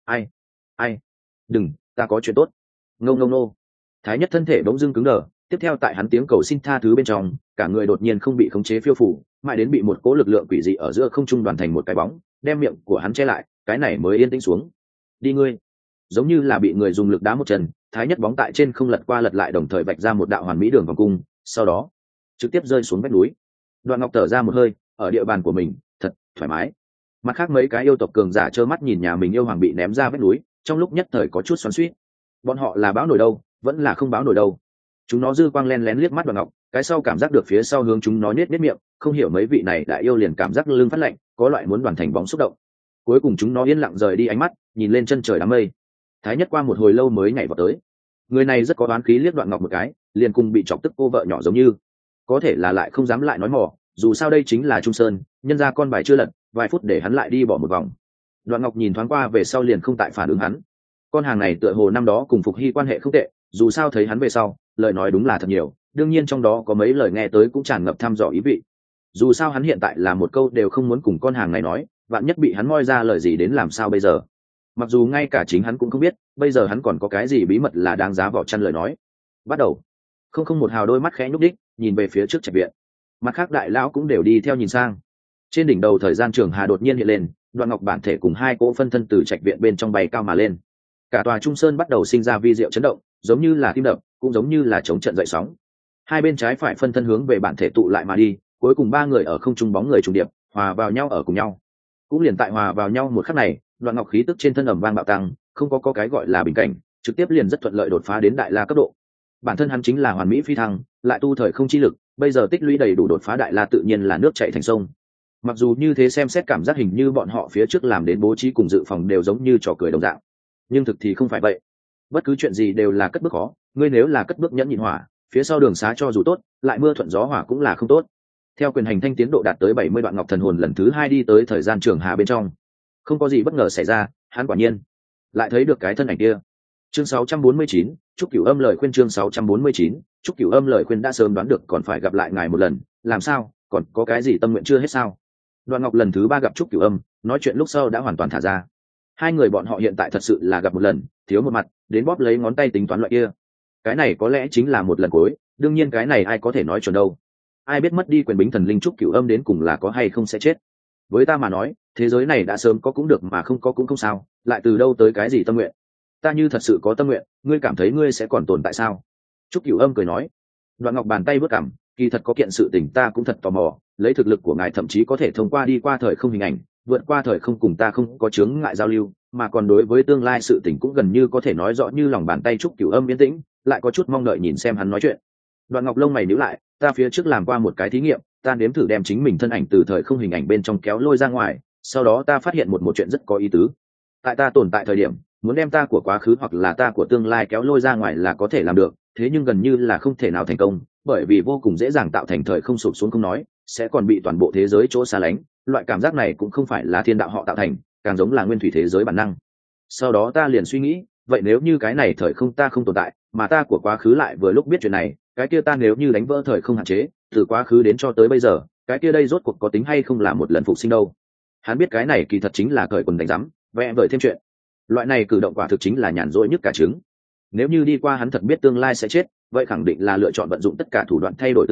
Ai, đừng, ta có chuyện tốt. Ngô. Thái Nhất thân thể bỗng dưng cứng đờ, tiếp theo tại hắn tiếng cầu xin tha thứ bên trong, cả người đột nhiên không bị khống chế phiêu phủ, mãi đến bị một cỗ lực lượng quỷ dị ở giữa không trung đoàn thành một cái bóng, đem miệng của hắn che lại, cái này mới yên tĩnh xuống. Đi ngươi. Giống như là bị người dùng lực đá một chân, Thái Nhất bóng tại trên không lật qua lật lại, đồng thời vạch ra một đạo hoàn mỹ đường vòng cung, sau đó trực tiếp rơi xuống vách núi. Đoạn Ngọc thở ra một hơi, ở địa bàn của mình, thật thoải mái. Mặt khác mấy cái yêu tộc cường giả trơ mắt nhìn nhà mình yêu hoàng bị ném ra vách núi, trong lúc nhất thời có chút xoắn xuýt. Bọn họ là báo nổi đâu, vẫn là không báo nổi đâu. Chúng nó dư quang len lén liếc mắt Đoạn Ngọc, cái sau cảm giác được phía sau hướng chúng nó nết miệng, không hiểu mấy vị này đại yêu liền cảm giác lưng phát lạnh, có loại muốn đoàn thành bóng xúc động. Cuối cùng chúng nó yên lặng rời đi ánh mắt, nhìn lên chân trời đám mây. Thái Nhất qua một hồi lâu mới nhảy vào tới. Người này rất có đoán khí, liếc Đoạn Ngọc một cái, liền cùng bị chọc tức cô vợ nhỏ giống như. Có thể là lại không dám lại nói mỏ, dù sao đây chính là Trung Sơn, nhân ra con bài chưa lật, vài phút để hắn lại đi bỏ một vòng. Đoạn Ngọc nhìn thoáng qua về sau liền không tại phản ứng hắn. Con hàng này tựa hồ năm đó cùng Phục Hy quan hệ không tệ, dù sao thấy hắn về sau, lời nói đúng là thật nhiều, đương nhiên trong đó có mấy lời nghe tới cũng tràn ngập thăm dò ý vị. Dù sao hắn hiện tại là một câu đều không muốn cùng con hàng này nói, vạn nhất bị hắn moi ra lời gì đến làm sao bây giờ. Mặc dù ngay cả chính hắn cũng không biết, bây giờ hắn còn có cái gì bí mật là đáng giá vỏ chăn lời nói. Bắt đầu. Không một hào đôi mắt khẽ nhúc đích, nhìn về phía trước trạch viện. Mặt khác đại lão cũng đều đi theo nhìn sang. Trên đỉnh đầu thời gian trường hà đột nhiên hiện lên, Đoạn Ngọc bản thể cùng hai cỗ phân thân từ trạch viện bên trong bay cao mà lên. Cả tòa Trung Sơn bắt đầu sinh ra vi diệu chấn động, giống như là tim đập, cũng giống như là chống trận dậy sóng. Hai bên trái phải phân thân hướng về bản thể tụ lại mà đi, cuối cùng ba người ở không trung bóng người trùng điệp, hòa vào nhau ở cùng nhau. Cũng liền tại hòa vào nhau một khắc này, Đoạn Ngọc khí tức trên thân ầm vang bạo tăng, không có cái gọi là bình cảnh, trực tiếp liền rất thuận lợi đột phá đến đại la cấp độ. Bản thân hắn chính là hoàn mỹ phi thăng, lại tu thời không chi lực, bây giờ tích lũy đầy đủ đột phá đại la tự nhiên là nước chảy thành sông. Mặc dù như thế xem xét cảm giác hình như bọn họ phía trước làm đến bố trí cùng dự phòng đều giống như trò cười đồng dạng, nhưng thực thì không phải vậy. Bất cứ chuyện gì đều là cất bước khó, ngươi nếu là cất bước nhẫn nhịn hỏa, phía sau đường xá cho dù tốt, lại mưa thuận gió hỏa cũng là không tốt. Theo quyền hành thanh tiến độ đạt tới 70, Đoạn Ngọc thần hồn lần thứ 2 đi tới thời gian trường hà bên trong. Không có gì bất ngờ xảy ra, hắn quả nhiên lại thấy được cái thân ảnh kia. Chương 649, Trúc Cửu Âm lời khuyên. Chương 649, Trúc Cửu Âm lời khuyên. Đã sớm đoán được còn phải gặp lại ngài một lần, làm sao, còn có cái gì tâm nguyện chưa hết sao? Đoạn Ngọc lần thứ 3 gặp Trúc Cửu Âm, nói chuyện lúc sau đã hoàn toàn thả ra. Hai người bọn họ hiện tại thật sự là gặp một lần, thiếu một mặt, đến bóp lấy ngón tay tính toán loại kia. Cái này có lẽ chính là một lần cuối, đương nhiên cái này ai có thể nói chuẩn đâu. Ai biết mất đi quyền bính thần linh Trúc Cửu Âm đến cùng là có hay không sẽ chết. Với ta mà nói, thế giới này đã sớm có cũng được mà không có cũng không sao, lại từ đâu tới cái gì tâm nguyện. Ta như thật sự có tâm nguyện, ngươi cảm thấy ngươi sẽ còn tồn tại sao? Trúc Cửu Âm cười nói. Đoạn Ngọc bàn tay bước cằm, kỳ thật có kiện sự tình ta cũng thật tò mò, lấy thực lực của ngài thậm chí có thể thông qua đi qua thời không hình ảnh, vượt qua thời không cùng ta không có chướng ngại giao lưu, mà còn đối với tương lai sự tình cũng gần như có thể nói rõ như lòng bàn tay. Trúc Cửu Âm yên tĩnh, lại có chút mong đợi nhìn xem hắn nói chuyện. Đoạn Ngọc lông mày nhíu lại, ta phía trước làm qua một cái thí nghiệm, ta nếm thử đem chính mình thân ảnh từ thời không hình ảnh bên trong kéo lôi ra ngoài, sau đó ta phát hiện một chuyện rất có ý tứ. Tại ta tồn tại thời điểm, muốn đem ta của quá khứ hoặc là ta của tương lai kéo lôi ra ngoài là có thể làm được, thế nhưng gần như là không thể nào thành công, bởi vì vô cùng dễ dàng tạo thành thời không sụp xuống không nói, sẽ còn bị toàn bộ thế giới chỗ xa lánh. Loại cảm giác này cũng không phải là thiên đạo họ tạo thành, càng giống là nguyên thủy thế giới bản năng. Sau đó ta liền suy nghĩ, vậy nếu như cái này thời không ta không tồn tại, mà ta của quá khứ lại vừa lúc biết chuyện này, cái kia ta nếu như đánh vỡ thời không hạn chế, từ quá khứ đến cho tới bây giờ, cái kia đây rốt cuộc có tính hay không là một lần phục sinh đâu. Hắn biết cái này kỳ thật chính là cởi quần đánh rắm, vẽ vời thêm chuyện. Loại này cử động quả thực chính là nhàn rỗi nhất cả trứng. Nếu như đi qua hắn thật biết tương lai sẽ chết, vậy khẳng định là lựa chọn vận dụng tất cả thủ đoạn thay đổi tương lai,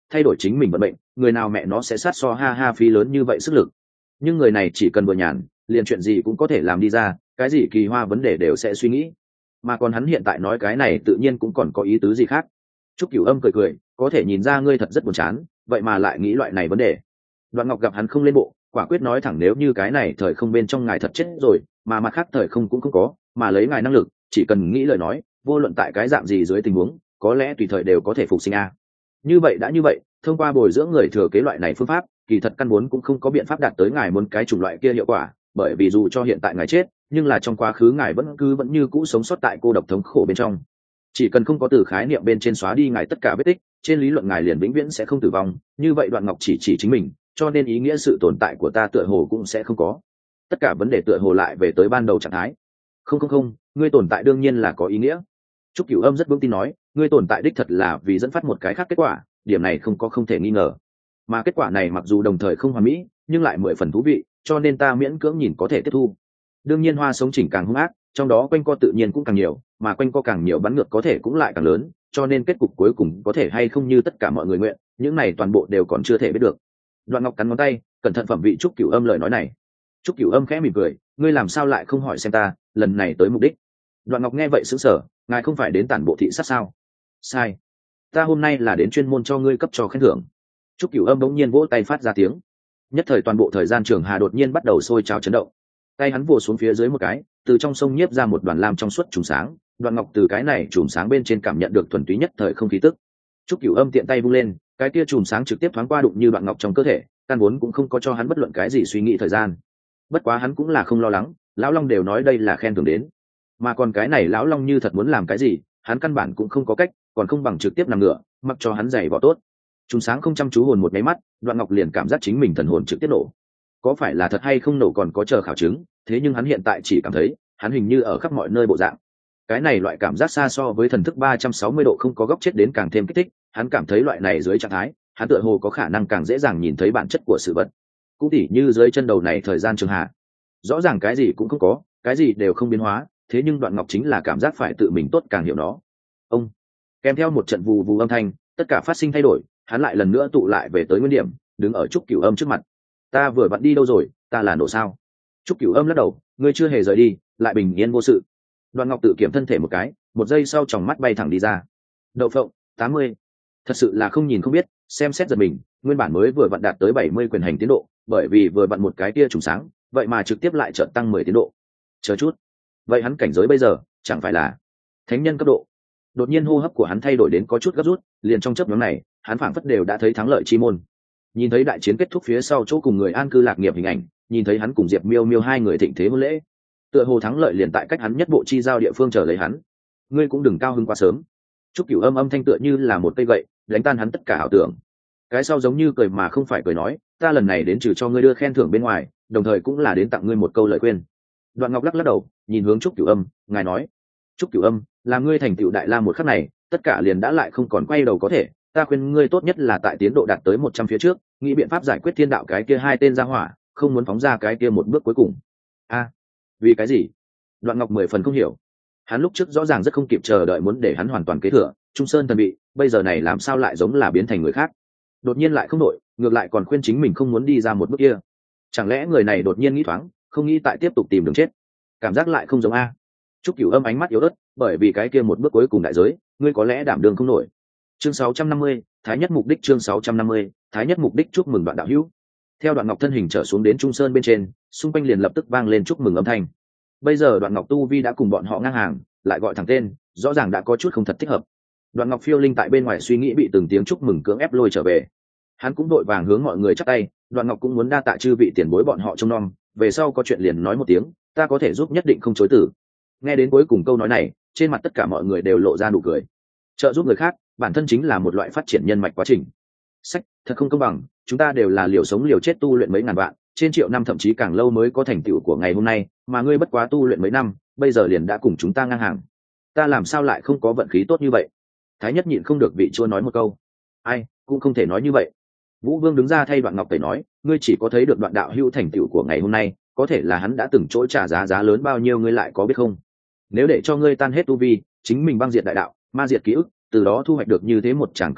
thay đổi chính mình vận mệnh, người nào mẹ nó sẽ sát so ha ha phí lớn như vậy sức lực. Nhưng người này chỉ cần vừa nhàn, liền chuyện gì cũng có thể làm đi ra, cái gì kỳ hoa vấn đề đều sẽ suy nghĩ. Mà còn hắn hiện tại nói cái này tự nhiên cũng còn có ý tứ gì khác. Trúc Cửu Âm cười cười, có thể nhìn ra ngươi thật rất buồn chán, vậy mà lại nghĩ loại này vấn đề. Đoạn Ngọc gặp hắn không lên bộ, quả quyết nói thẳng, nếu như cái này thời không bên trong ngài thật chết rồi, mà mặt khác thời không cũng không có, mà lấy ngài năng lực, chỉ cần nghĩ lời nói, vô luận tại cái dạng gì dưới tình huống, có lẽ tùy thời đều có thể phục sinh a. Như vậy đã như vậy, thông qua bồi dưỡng người thừa kế loại này phương pháp, kỳ thật căn vốn cũng không có biện pháp đạt tới ngài muốn cái chủng loại kia hiệu quả, bởi vì dù cho hiện tại ngài chết, nhưng là trong quá khứ ngài vẫn như cũ sống sót tại cô độc thống khổ bên trong. Chỉ cần không có từ khái niệm bên trên xóa đi ngài tất cả vết tích, trên lý luận ngài liền vĩnh viễn sẽ không tử vong. Như vậy Đoạn Ngọc chỉ chính mình, cho nên ý nghĩa sự tồn tại của ta tựa hồ cũng sẽ không có. Tất cả vấn đề tựa hồ lại về tới ban đầu trạng thái. Không, ngươi tồn tại đương nhiên là có ý nghĩa. Trúc Cửu Âm rất vững tin nói, ngươi tồn tại đích thật là vì dẫn phát một cái khác kết quả, điểm này không thể nghi ngờ. Mà kết quả này mặc dù đồng thời không hoàn mỹ, nhưng lại 10 phần thú vị, cho nên ta miễn cưỡng nhìn có thể tiếp thu. Đương nhiên hoa sống chỉnh càng hung ác, trong đó quanh co tự nhiên cũng càng nhiều, mà quanh co càng nhiều bắn ngược có thể cũng lại càng lớn, cho nên kết cục cuối cùng có thể hay không như tất cả mọi người nguyện, những này toàn bộ đều còn chưa thể biết được. Đoạn Ngọc cắn ngón tay, cẩn thận phẩm vị Trúc Cửu Âm lời nói này. Trúc Cửu Âm khẽ mỉm cười, ngươi làm sao lại không hỏi xem ta lần này tới mục đích. Đoạn Ngọc nghe vậy sững sờ, ngài không phải đến tản bộ thị sát sao? Sai, ta hôm nay là đến chuyên môn cho ngươi cấp cho khen thưởng. Trúc Cửu Âm bỗng nhiên vỗ tay phát ra tiếng, nhất thời toàn bộ thời gian trường hà đột nhiên bắt đầu sôi trào chấn động. Tay hắn vồ xuống phía dưới một cái, từ trong sông nhiếp ra một đoàn lam trong suốt chùm sáng. Đoạn Ngọc từ cái này chùm sáng bên trên cảm nhận được thuần túy nhất thời không khí tức. Trúc Cửu Âm tiện tay vung lên, cái kia chùm sáng trực tiếp thoáng qua đụng như Đoạn Ngọc trong cơ thể, căn vốn cũng không có cho hắn bất luận cái gì suy nghĩ thời gian. Bất quá hắn cũng là không lo lắng, lão long đều nói đây là khen thưởng đến, mà còn cái này lão long như thật muốn làm cái gì, hắn căn bản cũng không có cách, còn không bằng trực tiếp nằm ngửa, mặc cho hắn giày vò tốt. Chùm sáng không chăm chú hồn một máy mắt, Đoạn Ngọc liền cảm giác chính mình thần hồn trực tiếp nổ. Có phải là thật hay không nổ còn có chờ khảo chứng, thế nhưng hắn hiện tại chỉ cảm thấy hắn hình như ở khắp mọi nơi bộ dạng. Cái này loại cảm giác xa so với thần thức 360 độ không có góc chết đến càng thêm kích thích, hắn cảm thấy loại này dưới trạng thái, hắn tựa hồ có khả năng càng dễ dàng nhìn thấy bản chất của sự vật. Cũng tỉ như dưới chân đầu này thời gian trường hạ, rõ ràng cái gì cũng không có, cái gì đều không biến hóa, thế nhưng Đoạn Ngọc chính là cảm giác phải tự mình tốt càng hiểu nó. Ông kèm theo một trận vù vù âm thanh, tất cả phát sinh thay đổi, hắn lại lần nữa tụ lại về tới nguyên điểm, đứng ở Trúc Cửu Âm trước mặt. Ta vừa vặn đi đâu rồi, ta là nổ sao? Trúc Cửu Âm lắc đầu, ngươi chưa hề rời đi, lại bình yên vô sự. Đoạn Ngọc tự kiểm thân thể một cái, một giây sau tròng mắt bay thẳng đi ra. Đậu phộng 80. Thật sự là không nhìn không biết, xem xét giật mình, nguyên bản mới vừa vặn đạt tới 70 quyền hành tiến độ, bởi vì vừa vặn một cái kia trùng sáng, vậy mà trực tiếp lại chợt tăng 10 tiến độ. Chờ chút, vậy hắn cảnh giới bây giờ chẳng phải là thánh nhân cấp độ? Đột nhiên hô hấp của hắn thay đổi đến có chút gấp rút, liền trong chớp nhoáng này, hắn phảng phất đều đã thấy thắng lợi chi môn. Nhìn thấy đại chiến kết thúc phía sau chỗ cùng người an cư lạc nghiệp hình ảnh, nhìn thấy hắn cùng Diệp Miêu Miêu hai người thịnh thế hôn lễ, tựa hồ thắng lợi liền tại cách hắn nhất bộ chi giao địa phương chờ lấy hắn. Ngươi cũng đừng cao hứng quá sớm. Trúc Cửu Âm âm thanh tựa như là một cây gậy, đánh tan hắn tất cả ảo tưởng. Cái sau giống như cười mà không phải cười nói, ta lần này đến trừ cho ngươi đưa khen thưởng bên ngoài, đồng thời cũng là đến tặng ngươi một câu lời khuyên. Đoạn Ngọc lắc lắc đầu, nhìn hướng Trúc Cửu Âm, ngài nói. Trúc Cửu Âm, làm ngươi thành tựu đại la một khắc này, tất cả liền đã lại không còn quay đầu có thể, ta khuyên ngươi tốt nhất là tại tiến độ đạt tới 100 phía trước, nghĩ biện pháp giải quyết thiên đạo cái kia hai tên gia hỏa, không muốn phóng ra cái kia một bước cuối cùng. A, vì cái gì? Đoạn Ngọc 10 phần không hiểu. Hắn lúc trước rõ ràng rất không kịp chờ đợi muốn để hắn hoàn toàn kế thừa Trung Sơn thần bị, bây giờ này làm sao lại giống là biến thành người khác? Đột nhiên lại không đổi, ngược lại còn khuyên chính mình không muốn đi ra một bước kia. Chẳng lẽ người này đột nhiên nghĩ thoáng, không nghĩ tại tiếp tục tìm đường chết? Cảm giác lại không giống a. Trúc Cửu Âm ánh mắt yếu ớt, bởi vì cái kia một bước cuối cùng đại giới, ngươi có lẽ đảm đường không nổi. Chương 650, Thái nhất mục đích. Chương 650, Thái nhất mục đích. Chúc mừng Đoạn đạo hữu. Theo Đoạn Ngọc thân hình trở xuống đến Trung Sơn bên trên, xung quanh liền lập tức vang lên chúc mừng âm thanh. Bây giờ Đoạn Ngọc tu vi đã cùng bọn họ ngang hàng, lại gọi thẳng tên, rõ ràng đã có chút không thật thích hợp. Đoạn Ngọc phiêu linh tại bên ngoài suy nghĩ bị từng tiếng chúc mừng cưỡng ép lôi trở về. Hắn cũng đội vàng hướng mọi người chắp tay, Đoạn Ngọc cũng muốn đa tạ chư vị tiền bối bọn họ trông nom, về sau có chuyện liền nói một tiếng, ta có thể giúp nhất định không chối từ. Nghe đến cuối cùng câu nói này, trên mặt tất cả mọi người đều lộ ra nụ cười. Trợ giúp người khác, bản thân chính là một loại phát triển nhân mạch quá trình. Sách, thật không công bằng, chúng ta đều là liều sống liều chết tu luyện mấy ngàn vạn, trên triệu năm thậm chí càng lâu mới có thành tựu của ngày hôm nay, mà ngươi bất quá tu luyện mấy năm, bây giờ liền đã cùng chúng ta ngang hàng. Ta làm sao lại không có vận khí tốt như vậy? Thái nhất nhịn không được vị chúa nói một câu. Ai, cũng không thể nói như vậy. Vũ Vương đứng ra thay Đoạn Ngọc tẩy nói, ngươi chỉ có thấy được Đoạn đạo hữu thành tựu của ngày hôm nay, có thể là hắn đã từng chỗ trả giá lớn bao nhiêu ngươi lại có biết không? Nếu để cho ngươi tan hết tu vi, chính mình băng diệt đại đạo, ma diệt ký ức, từ đó thu hoạch được như thế một tràng cơ duyên,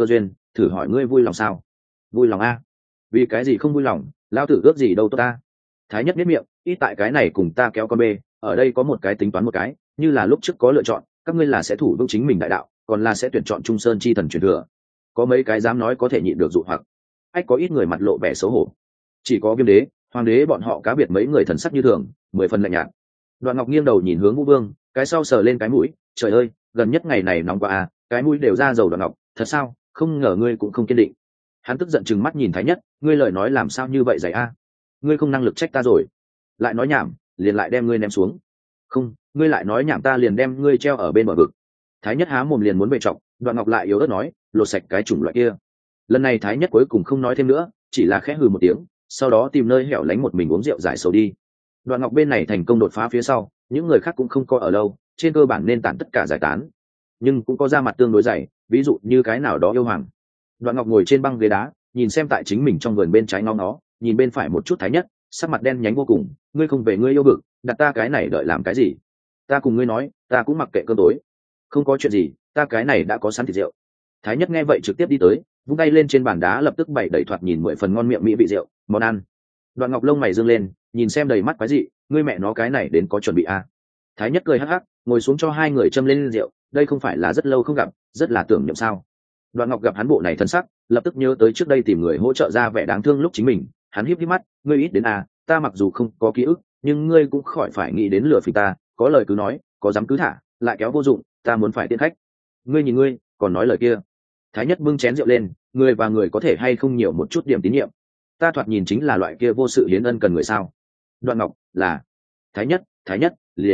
thử hỏi ngươi vui lòng sao? Vui lòng a? Vì cái gì không vui lòng? Lao tử ước gì đâu tốt ta? Thái nhất biết miệng, ít tại cái này cùng ta kéo con bê, ở đây có một cái tính toán một cái, như là lúc trước có lựa chọn, các ngươi là sẽ thủ vững chính mình đại đạo, còn là sẽ tuyển chọn Trung Sơn chi thần truyền thừa. Có mấy cái dám nói có thể nhịn được dụ hoặc. Ách có ít người mặt lộ vẻ xấu hổ. Chỉ có Viêm đế, Hoàng đế bọn họ cá biệt mấy người thần sắc như thường, 10 phần lạnh nhạt. Đoạn Ngọc nghiêng đầu nhìn hướng Vũ Vương, cái sau sờ lên cái mũi, trời ơi, gần nhất ngày này nóng quá à, cái mũi đều ra dầu. Đoạn Ngọc, thật sao? Không ngờ ngươi cũng không kiên định. Hắn tức giận trừng mắt nhìn Thái Nhất, ngươi lời nói làm sao như vậy dạy a? Ngươi không năng lực trách ta rồi. Lại nói nhảm, liền lại đem ngươi ném xuống. Không, ngươi lại nói nhảm ta liền đem ngươi treo ở bên bờ vực. Thái Nhất há mồm liền muốn bệ trọng, Đoạn Ngọc lại yếu ớt nói, lột sạch cái chủng loại kia. Lần này Thái Nhất cuối cùng không nói thêm nữa, chỉ là khẽ hừ một tiếng, sau đó tìm nơi hẻo lánh một mình uống rượu giải sầu đi. Đoạn Ngọc bên này thành công đột phá phía sau, những người khác cũng không có ở lâu, trên cơ bản nên tản tất cả giải tán, nhưng cũng có ra mặt tương đối dày, ví dụ như cái nào đó yêu hoàng. Đoạn Ngọc ngồi trên băng ghế đá, nhìn xem tại chính mình trong vườn bên trái ngó nó, nhìn bên phải một chút Thái Nhất, sắc mặt đen nhánh vô cùng, ngươi không về ngươi yêu vực, đặt ta cái này đợi làm cái gì? Ta cùng ngươi nói, ta cũng mặc kệ cơm tối. Không có chuyện gì, ta cái này đã có sẵn thịt rượu. Thái Nhất nghe vậy trực tiếp đi tới, vung tay lên trên bàn đá lập tức bày đầy thoạt nhìn 10 phần ngon miệng mỹ vị rượu, món ăn. Đoạn Ngọc lông mày dương lên, nhìn xem đầy mắt quái dị, ngươi mẹ nó cái này đến có chuẩn bị à? Thái Nhất cười hắc hắc, ngồi xuống cho hai người châm lên rượu, đây không phải là rất lâu không gặp, rất là tưởng niệm sao? Đoạn Ngọc gặp hắn bộ này thân sắc, lập tức nhớ tới trước đây tìm người hỗ trợ ra vẻ đáng thương lúc chính mình, hắn híp híp mắt, ngươi ít đến à, ta mặc dù không có ký ức, nhưng ngươi cũng khỏi phải nghĩ đến lừa phỉnh ta, có lời cứ nói, có dám cứ thả, lại kéo vô dụng, ta muốn phải tiễn khách. Ngươi nhìn ngươi, còn nói lời kia. Thái Nhất bưng chén rượu lên, người và người có thể hay không nhiều một chút điểm tín nhiệm. Ta thoạt nhìn chính là loại kia vô sự hiến ân cần người sao? Đoạn Ngọc, là. Thái Nhất,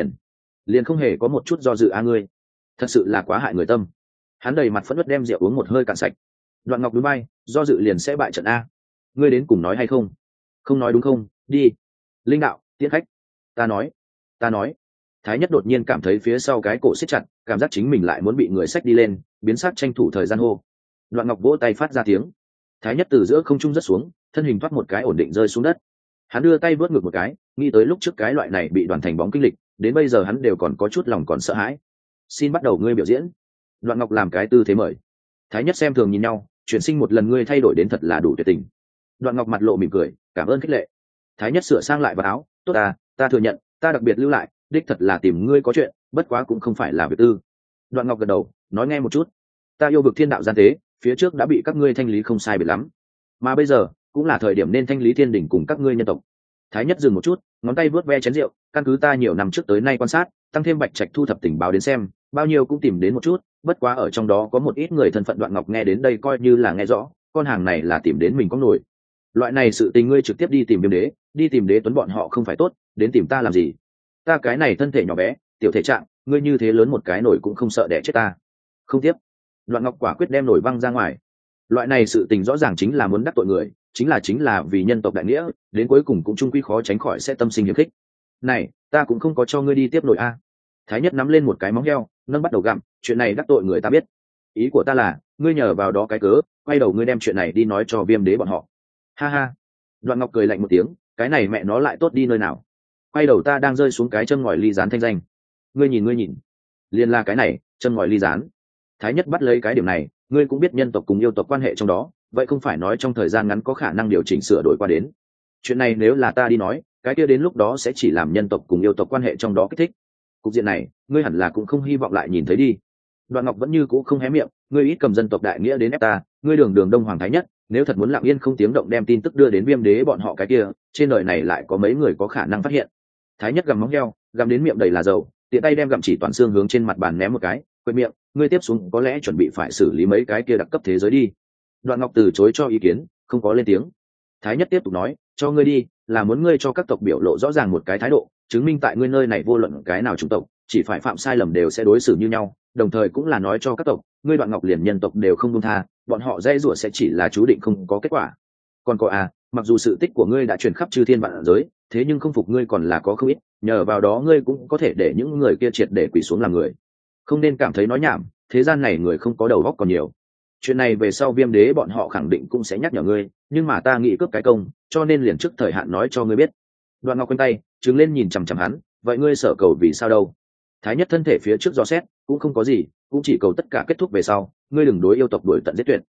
liền không hề có một chút do dự a ngươi. Thật sự là quá hại người tâm. Hắn đầy mặt phẫn uất đem rượu uống một hơi cạn sạch. Đoạn Ngọc núi bay, do dự liền sẽ bại trận a. Ngươi đến cùng nói hay không? Không nói đúng không? Đi. Linh đạo, tiễn khách. Ta nói. Thái Nhất đột nhiên cảm thấy phía sau cái cổ siết chặt, cảm giác chính mình lại muốn bị người xách đi lên, biến sắc tranh thủ thời gian hô. Đoạn Ngọc vỗ tay phát ra tiếng. Thái Nhất từ giữa không trung rớt xuống, thân hình thoát một cái ổn định rơi xuống đất. Hắn đưa tay vớt ngược một cái, nghĩ tới lúc trước cái loại này bị đoàn thành bóng kinh lịch, đến bây giờ hắn đều còn có chút lòng còn sợ hãi. Xin bắt đầu ngươi biểu diễn. Đoạn Ngọc làm cái tư thế mời. Thái Nhất xem thường nhìn nhau, chuyển sinh một lần ngươi thay đổi đến thật là đủ tuyệt tình. Đoạn Ngọc mặt lộ mỉm cười, cảm ơn khích lệ. Thái Nhất sửa sang lại vào áo, tốt ta thừa nhận, ta đặc biệt lưu lại, đích thật là tìm ngươi có chuyện, bất quá cũng không phải là việc tư. Đoạn Ngọc gật đầu, nói nghe một chút. Ta yêu vực thiên đạo gian tế, phía trước đã bị các ngươi thanh lý không sai biệt lắm, mà bây giờ cũng là thời điểm nên thanh lý thiên đỉnh cùng các ngươi nhân tộc. Thái Nhất dừng một chút, ngón tay vớt ve chén rượu, căn cứ ta nhiều năm trước tới nay quan sát, tăng thêm Bạch Trạch thu thập tình báo đến xem, bao nhiêu cũng tìm đến một chút, bất quá ở trong đó có một ít người thân phận. Đoạn Ngọc nghe đến đây coi như là nghe rõ, con hàng này là tìm đến mình có nổi. Loại này sự tình ngươi trực tiếp đi tìm Viêm đế, đi tìm Đế Tuấn bọn họ không phải tốt, đến tìm ta làm gì? Ta cái này thân thể nhỏ bé, tiểu thể trạng, ngươi như thế lớn một cái nổi cũng không sợ đẻ chết ta. Không tiếp. Đoạn Ngọc quả quyết đem nổi văng ra ngoài. Loại này sự tình rõ ràng chính là muốn đắc tội người, chính là vì nhân tộc đại nghĩa, đến cuối cùng cũng chung quy khó tránh khỏi sẽ tâm sinh hiềm khích. Này, ta cũng không có cho ngươi đi tiếp nổi a. Thái Nhất nắm lên một cái móng heo, nâng bắt đầu gặm, chuyện này đắc tội người ta biết. Ý của ta là, ngươi nhờ vào đó cái cớ, quay đầu ngươi đem chuyện này đi nói cho Viêm đế bọn họ. Ha ha. Đoạn Ngọc cười lạnh một tiếng, cái này mẹ nó lại tốt đi nơi nào? Quay đầu ta đang rơi xuống cái châm ngòi ly gián thanh danh. Ngươi nhìn, liền là cái này, châm ngòi ly gián. Thái Nhất bắt lấy cái điểm này, ngươi cũng biết nhân tộc cùng yêu tộc quan hệ trong đó, vậy không phải nói trong thời gian ngắn có khả năng điều chỉnh sửa đổi qua đến. Chuyện này nếu là ta đi nói, cái kia đến lúc đó sẽ chỉ làm nhân tộc cùng yêu tộc quan hệ trong đó kích thích. Cục diện này, ngươi hẳn là cũng không hy vọng lại nhìn thấy đi. Đoạn Ngọc vẫn như cũ không hé miệng, ngươi ít cầm dân tộc đại nghĩa đến ép ta, ngươi đường Đông Hoàng Thái Nhất, nếu thật muốn lặng yên không tiếng động đem tin tức đưa đến Viêm đế bọn họ cái kia, trên đời này lại có mấy người có khả năng phát hiện. Thái Nhất gặm móng heo, gặm đến miệng đầy là dầu, tiện tay đem gặm chỉ toàn xương hướng trên mặt bàn ném một cái, quệt miệng, ngươi tiếp xuống có lẽ chuẩn bị phải xử lý mấy cái kia đặc cấp thế giới đi. Đoạn Ngọc từ chối cho ý kiến, không có lên tiếng. Thái Nhất tiếp tục nói, cho ngươi đi, là muốn ngươi cho các tộc biểu lộ rõ ràng một cái thái độ, chứng minh tại ngươi nơi này vô luận cái nào chủng tộc, chỉ phải phạm sai lầm đều sẽ đối xử như nhau, đồng thời cũng là nói cho các tộc, ngươi Đoạn Ngọc liền nhân tộc đều không buông tha, bọn họ dễ rủa sẽ chỉ là chú định không có kết quả. Còn có mặc dù sự tích của ngươi đã truyền khắp chư thiên vạn giới, thế nhưng không phục ngươi còn là có không ít, nhờ vào đó ngươi cũng có thể để những người kia triệt để quỳ xuống làm người. Không nên cảm thấy nói nhảm, thế gian này người không có đầu óc còn nhiều. Chuyện này về sau Viêm đế bọn họ khẳng định cũng sẽ nhắc nhở ngươi, nhưng mà ta nghĩ cướp cái công, cho nên liền trước thời hạn nói cho ngươi biết. Đoạn Ngọc quanh tay trừng lên nhìn chằm chằm hắn, vậy ngươi sợ cầu vì sao đâu? Thái Nhất thân thể phía trước dò xét, cũng không có gì, cũng chỉ cầu tất cả kết thúc về sau, ngươi đừng đối yêu tộc đuổi tận giết tuyệt.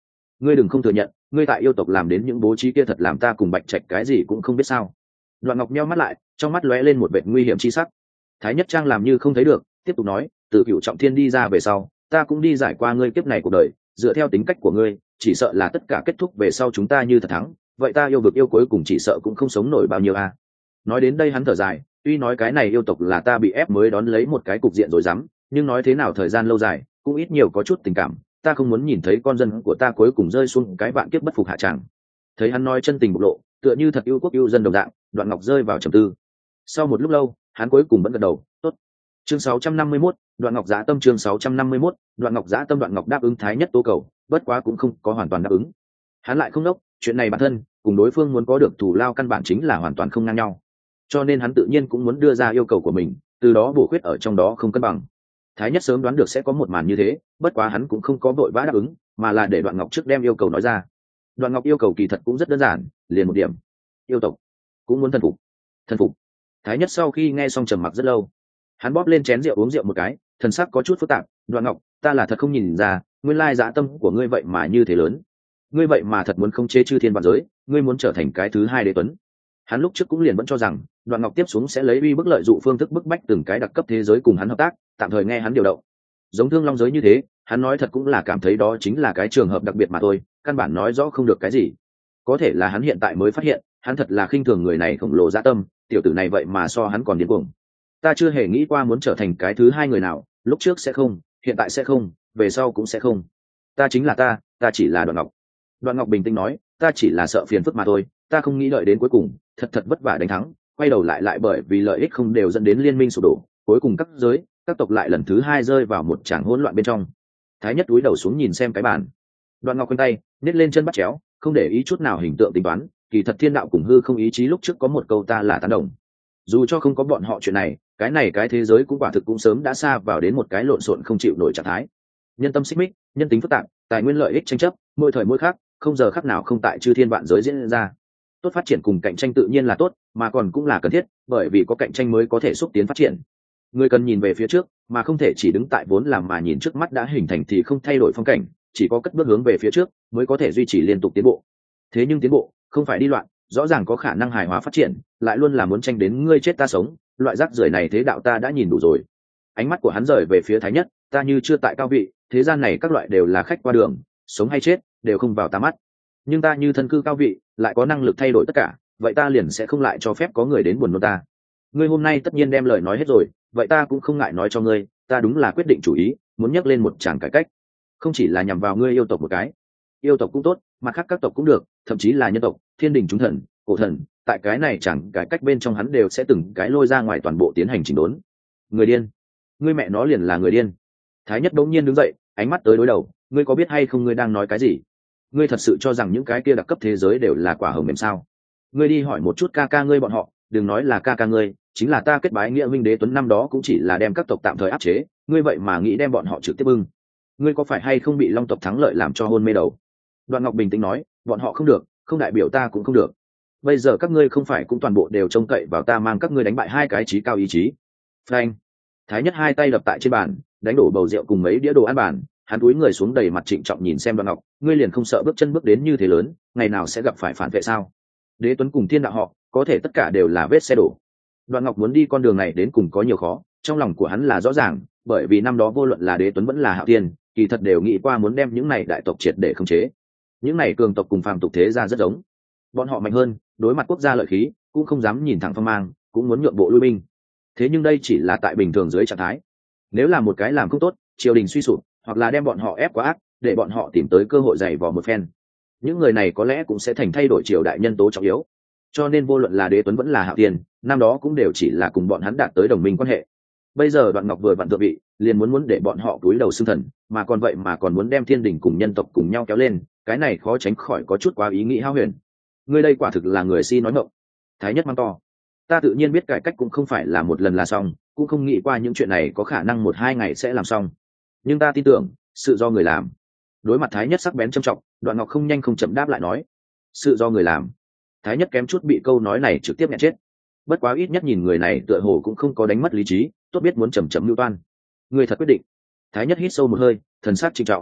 ngươi đừng không thừa nhận, ngươi tại yêu tộc làm đến những bố trí kia thật làm ta cùng Bạch Trạch cái gì cũng không biết sao. Đoạn Ngọc nheo mắt lại, trong mắt lóe lên một vệt nguy hiểm chi sắc. Thái Nhất Trang làm như không thấy được, tiếp tục nói, từ Cửu Trọng Thiên đi ra về sau, ta cũng đi giải qua ngươi kiếp này cuộc đời, dựa theo tính cách của ngươi, chỉ sợ là tất cả kết thúc về sau chúng ta như thật thắng, vậy ta yêu vực yêu cuối cùng chỉ sợ cũng không sống nổi bao nhiêu a. Nói đến đây hắn thở dài, tuy nói cái này yêu tộc là ta bị ép mới đón lấy một cái cục diện rồi dám, nhưng nói thế nào thời gian lâu dài, cũng ít nhiều có chút tình cảm, ta không muốn nhìn thấy con dân của ta cuối cùng rơi xuống cái vạn kiếp bất phục hạ tràng. Thấy hắn nói chân tình bộc lộ, tựa như thật yêu quốc yêu dân đồng dạng, Đoạn Ngọc rơi vào trầm tư. Sau một lúc lâu, hắn cuối cùng vẫn gật đầu, tốt. Chương 651, Đoạn Ngọc Giá Tâm. Chương 651, Đoạn Ngọc Giá Tâm. Đoạn Ngọc đáp ứng Thái Nhất tố cầu, bất quá cũng không có hoàn toàn đáp ứng. Hắn lại không đốc, chuyện này bản thân cùng đối phương muốn có được thù lao căn bản chính là hoàn toàn không ngang nhau, cho nên hắn tự nhiên cũng muốn đưa ra yêu cầu của mình, từ đó bổ khuyết ở trong đó không cân bằng. Thái Nhất sớm đoán được sẽ có một màn như thế, bất quá hắn cũng không có vội vã đáp ứng, mà là để Đoạn Ngọc trước đem yêu cầu nói ra. Đoạn Ngọc yêu cầu kỳ thật cũng rất đơn giản, liền một điểm: yêu tộc cũng muốn thần phục. Thần phục. Thái Nhất sau khi nghe xong trầm mặc rất lâu, hắn bóp lên chén rượu uống rượu một cái, thần sắc có chút phức tạp. Đoạn Ngọc, ta là thật không nhìn ra, nguyên lai dã tâm của ngươi vậy mà như thế lớn. Ngươi vậy mà thật muốn khống chế chư thiên vạn giới, ngươi muốn trở thành cái thứ hai đế tuấn. Hắn lúc trước cũng liền vẫn cho rằng Đoạn Ngọc tiếp xuống sẽ lấy uy bức lợi dụ phương thức bức bách từng cái đặc cấp thế giới cùng hắn hợp tác, tạm thời nghe hắn điều động. Giống Thương Long giới như thế, hắn nói thật cũng là cảm thấy đó chính là cái trường hợp đặc biệt mà thôi, căn bản nói rõ không được cái gì. Có thể là hắn hiện tại mới phát hiện, hắn thật là khinh thường người này khổng lồ dã tâm, tiểu tử này vậy mà so hắn còn điên cuồng. Ta chưa hề nghĩ qua muốn trở thành cái thứ hai người nào, lúc trước sẽ không, hiện tại sẽ không, về sau cũng sẽ không. Ta chính là ta chỉ là Đoạn Ngọc. Đoạn Ngọc bình tĩnh nói, ta chỉ là sợ phiền phức mà thôi, ta không nghĩ đợi đến cuối cùng, thật vất vả đánh thắng, quay đầu lại bởi vì lợi ích không đều dẫn đến liên minh sụp đổ, cuối cùng các giới, các tộc lại lần thứ hai rơi vào một tràng hỗn loạn bên trong. Thái Nhất cúi đầu xuống nhìn xem cái bàn. Đoạn Ngọc quanh tay, nhét lên chân bắt chéo, không để ý chút nào hình tượng tính toán, kỳ thật thiên đạo cùng hư không ý chí lúc trước có một câu ta là tán đồng. Dù cho không có bọn họ chuyện này, cái thế giới cũng quả thực cũng sớm đã xa vào đến một cái lộn xộn không chịu nổi trạng thái. Nhân tâm xích mích, nhân tính phức tạp, tài nguyên lợi ích tranh chấp, mỗi thời mỗi khác, không giờ khắc nào không tại chư thiên vạn giới diễn ra. Tốt phát triển cùng cạnh tranh tự nhiên là tốt, mà còn cũng là cần thiết, bởi vì có cạnh tranh mới có thể xúc tiến phát triển. Người cần nhìn về phía trước, mà không thể chỉ đứng tại vốn làm mà nhìn trước mắt đã hình thành thì không thay đổi phong cảnh, chỉ có cất bước hướng về phía trước mới có thể duy trì liên tục tiến bộ. Thế nhưng tiến bộ không phải đi loạn, rõ ràng có khả năng hài hòa phát triển, lại luôn là muốn tranh đến ngươi chết ta sống, loại rác rưởi này thế đạo ta đã nhìn đủ rồi. Ánh mắt của hắn rời về phía Thái Nhất, ta như chưa tại cao vị, thế gian này các loại đều là khách qua đường, sống hay chết đều không vào ta mắt, nhưng ta như thân cư cao vị, lại có năng lực thay đổi tất cả, vậy ta liền sẽ không lại cho phép có người đến buồn nôn ta. Ngươi hôm nay tất nhiên đem lời nói hết rồi, vậy ta cũng không ngại nói cho ngươi, ta đúng là quyết định chủ ý, muốn nhắc lên một tràng cải cách, không chỉ là nhằm vào ngươi yêu tộc một cái. Yêu tộc cũng tốt, mặt khác các tộc cũng được, thậm chí là nhân tộc, thiên đình chúng thần, cổ thần, tại cái này chẳng cải cách bên trong hắn đều sẽ từng cái lôi ra ngoài toàn bộ tiến hành chỉnh đốn. Người điên, ngươi mẹ nó liền là người điên. Thái Nhất bỗng nhiên đứng dậy, ánh mắt tới đối đầu, ngươi có biết hay không ngươi đang nói cái gì? Ngươi thật sự cho rằng những cái kia đặc cấp thế giới đều là quả hồng mềm sao? Ngươi đi hỏi một chút ca ca ngươi bọn họ, đừng nói là ca ca ngươi, chính là ta kết bái nghĩa minh đế tuấn năm đó cũng chỉ là đem các tộc tạm thời áp chế, ngươi vậy mà nghĩ đem bọn họ trực tiếp bưng. Ngươi có phải hay không bị Long tộc thắng lợi làm cho hôn mê đầu? Đoạn Ngọc bình tĩnh nói, bọn họ không được, không đại biểu ta cũng không được. Bây giờ các ngươi không phải cũng toàn bộ đều trông cậy vào ta mang các ngươi đánh bại hai cái trí cao ý chí. Phanh. Thái Nhất hai tay đập tại trên bàn, đánh đổ bầu rượu cùng mấy đĩa đồ ăn bàn, hắn cúi người xuống đầy mặt trịnh trọng nhìn xem Đoạn Ngọc, ngươi liền không sợ bước chân bước đến như thế lớn, ngày nào sẽ gặp phải phản vệ sao? Đế Tuấn cùng Thiên đạo họ, có thể tất cả đều là vết xe đổ. Đoạn Ngọc muốn đi con đường này đến cùng có nhiều khó, trong lòng của hắn là rõ ràng, bởi vì năm đó vô luận là Đế Tuấn vẫn là Hạo Thiên, kỳ thật đều nghĩ qua muốn đem những này đại tộc triệt để khống chế. Những này cường tộc cùng phàm tục thế gia rất giống, bọn họ mạnh hơn, đối mặt quốc gia lợi khí cũng không dám nhìn thẳng phong mang, cũng muốn nhượng bộ lui binh. Thế nhưng đây chỉ là tại bình thường dưới trạng thái, nếu là một cái làm không tốt, triều đình suy sụp, hoặc là đem bọn họ ép quá ác, để bọn họ tìm tới cơ hội giày vò một phen, những người này có lẽ cũng sẽ thành thay đổi triều đại nhân tố trọng yếu. Cho nên vô luận là Đế Tuấn vẫn là Hạo Thiên, năm đó cũng đều chỉ là cùng bọn hắn đạt tới đồng minh quan hệ. Bây giờ Đoạn Ngọc vừa vặn thượng vị, liền muốn để bọn họ cúi đầu xưng thần, mà còn vậy mà còn muốn đem thiên đình cùng nhân tộc cùng nhau kéo lên, cái này khó tránh khỏi có chút quá ý nghĩ hao huyền. Ngươi đây quả thực là người si nói ngọng. Thái Nhất mang to, ta tự nhiên biết cải cách cũng không phải là một lần là xong, cũng không nghĩ qua những chuyện này có khả năng một hai ngày sẽ làm xong, nhưng ta tin tưởng sự do người làm. Đối mặt Thái Nhất sắc bén trầm trọng, Đoạn Ngọc không nhanh không chậm đáp lại nói, sự do người làm. Thái Nhất kém chút bị câu nói này trực tiếp nhẹ chết, bất quá ít nhất nhìn người này tựa hồ cũng không có đánh mất lý trí, tốt biết muốn chầm chậm lưu toan. Người thật quyết định. Thái Nhất hít sâu một hơi, thần sắc trịnh trọng.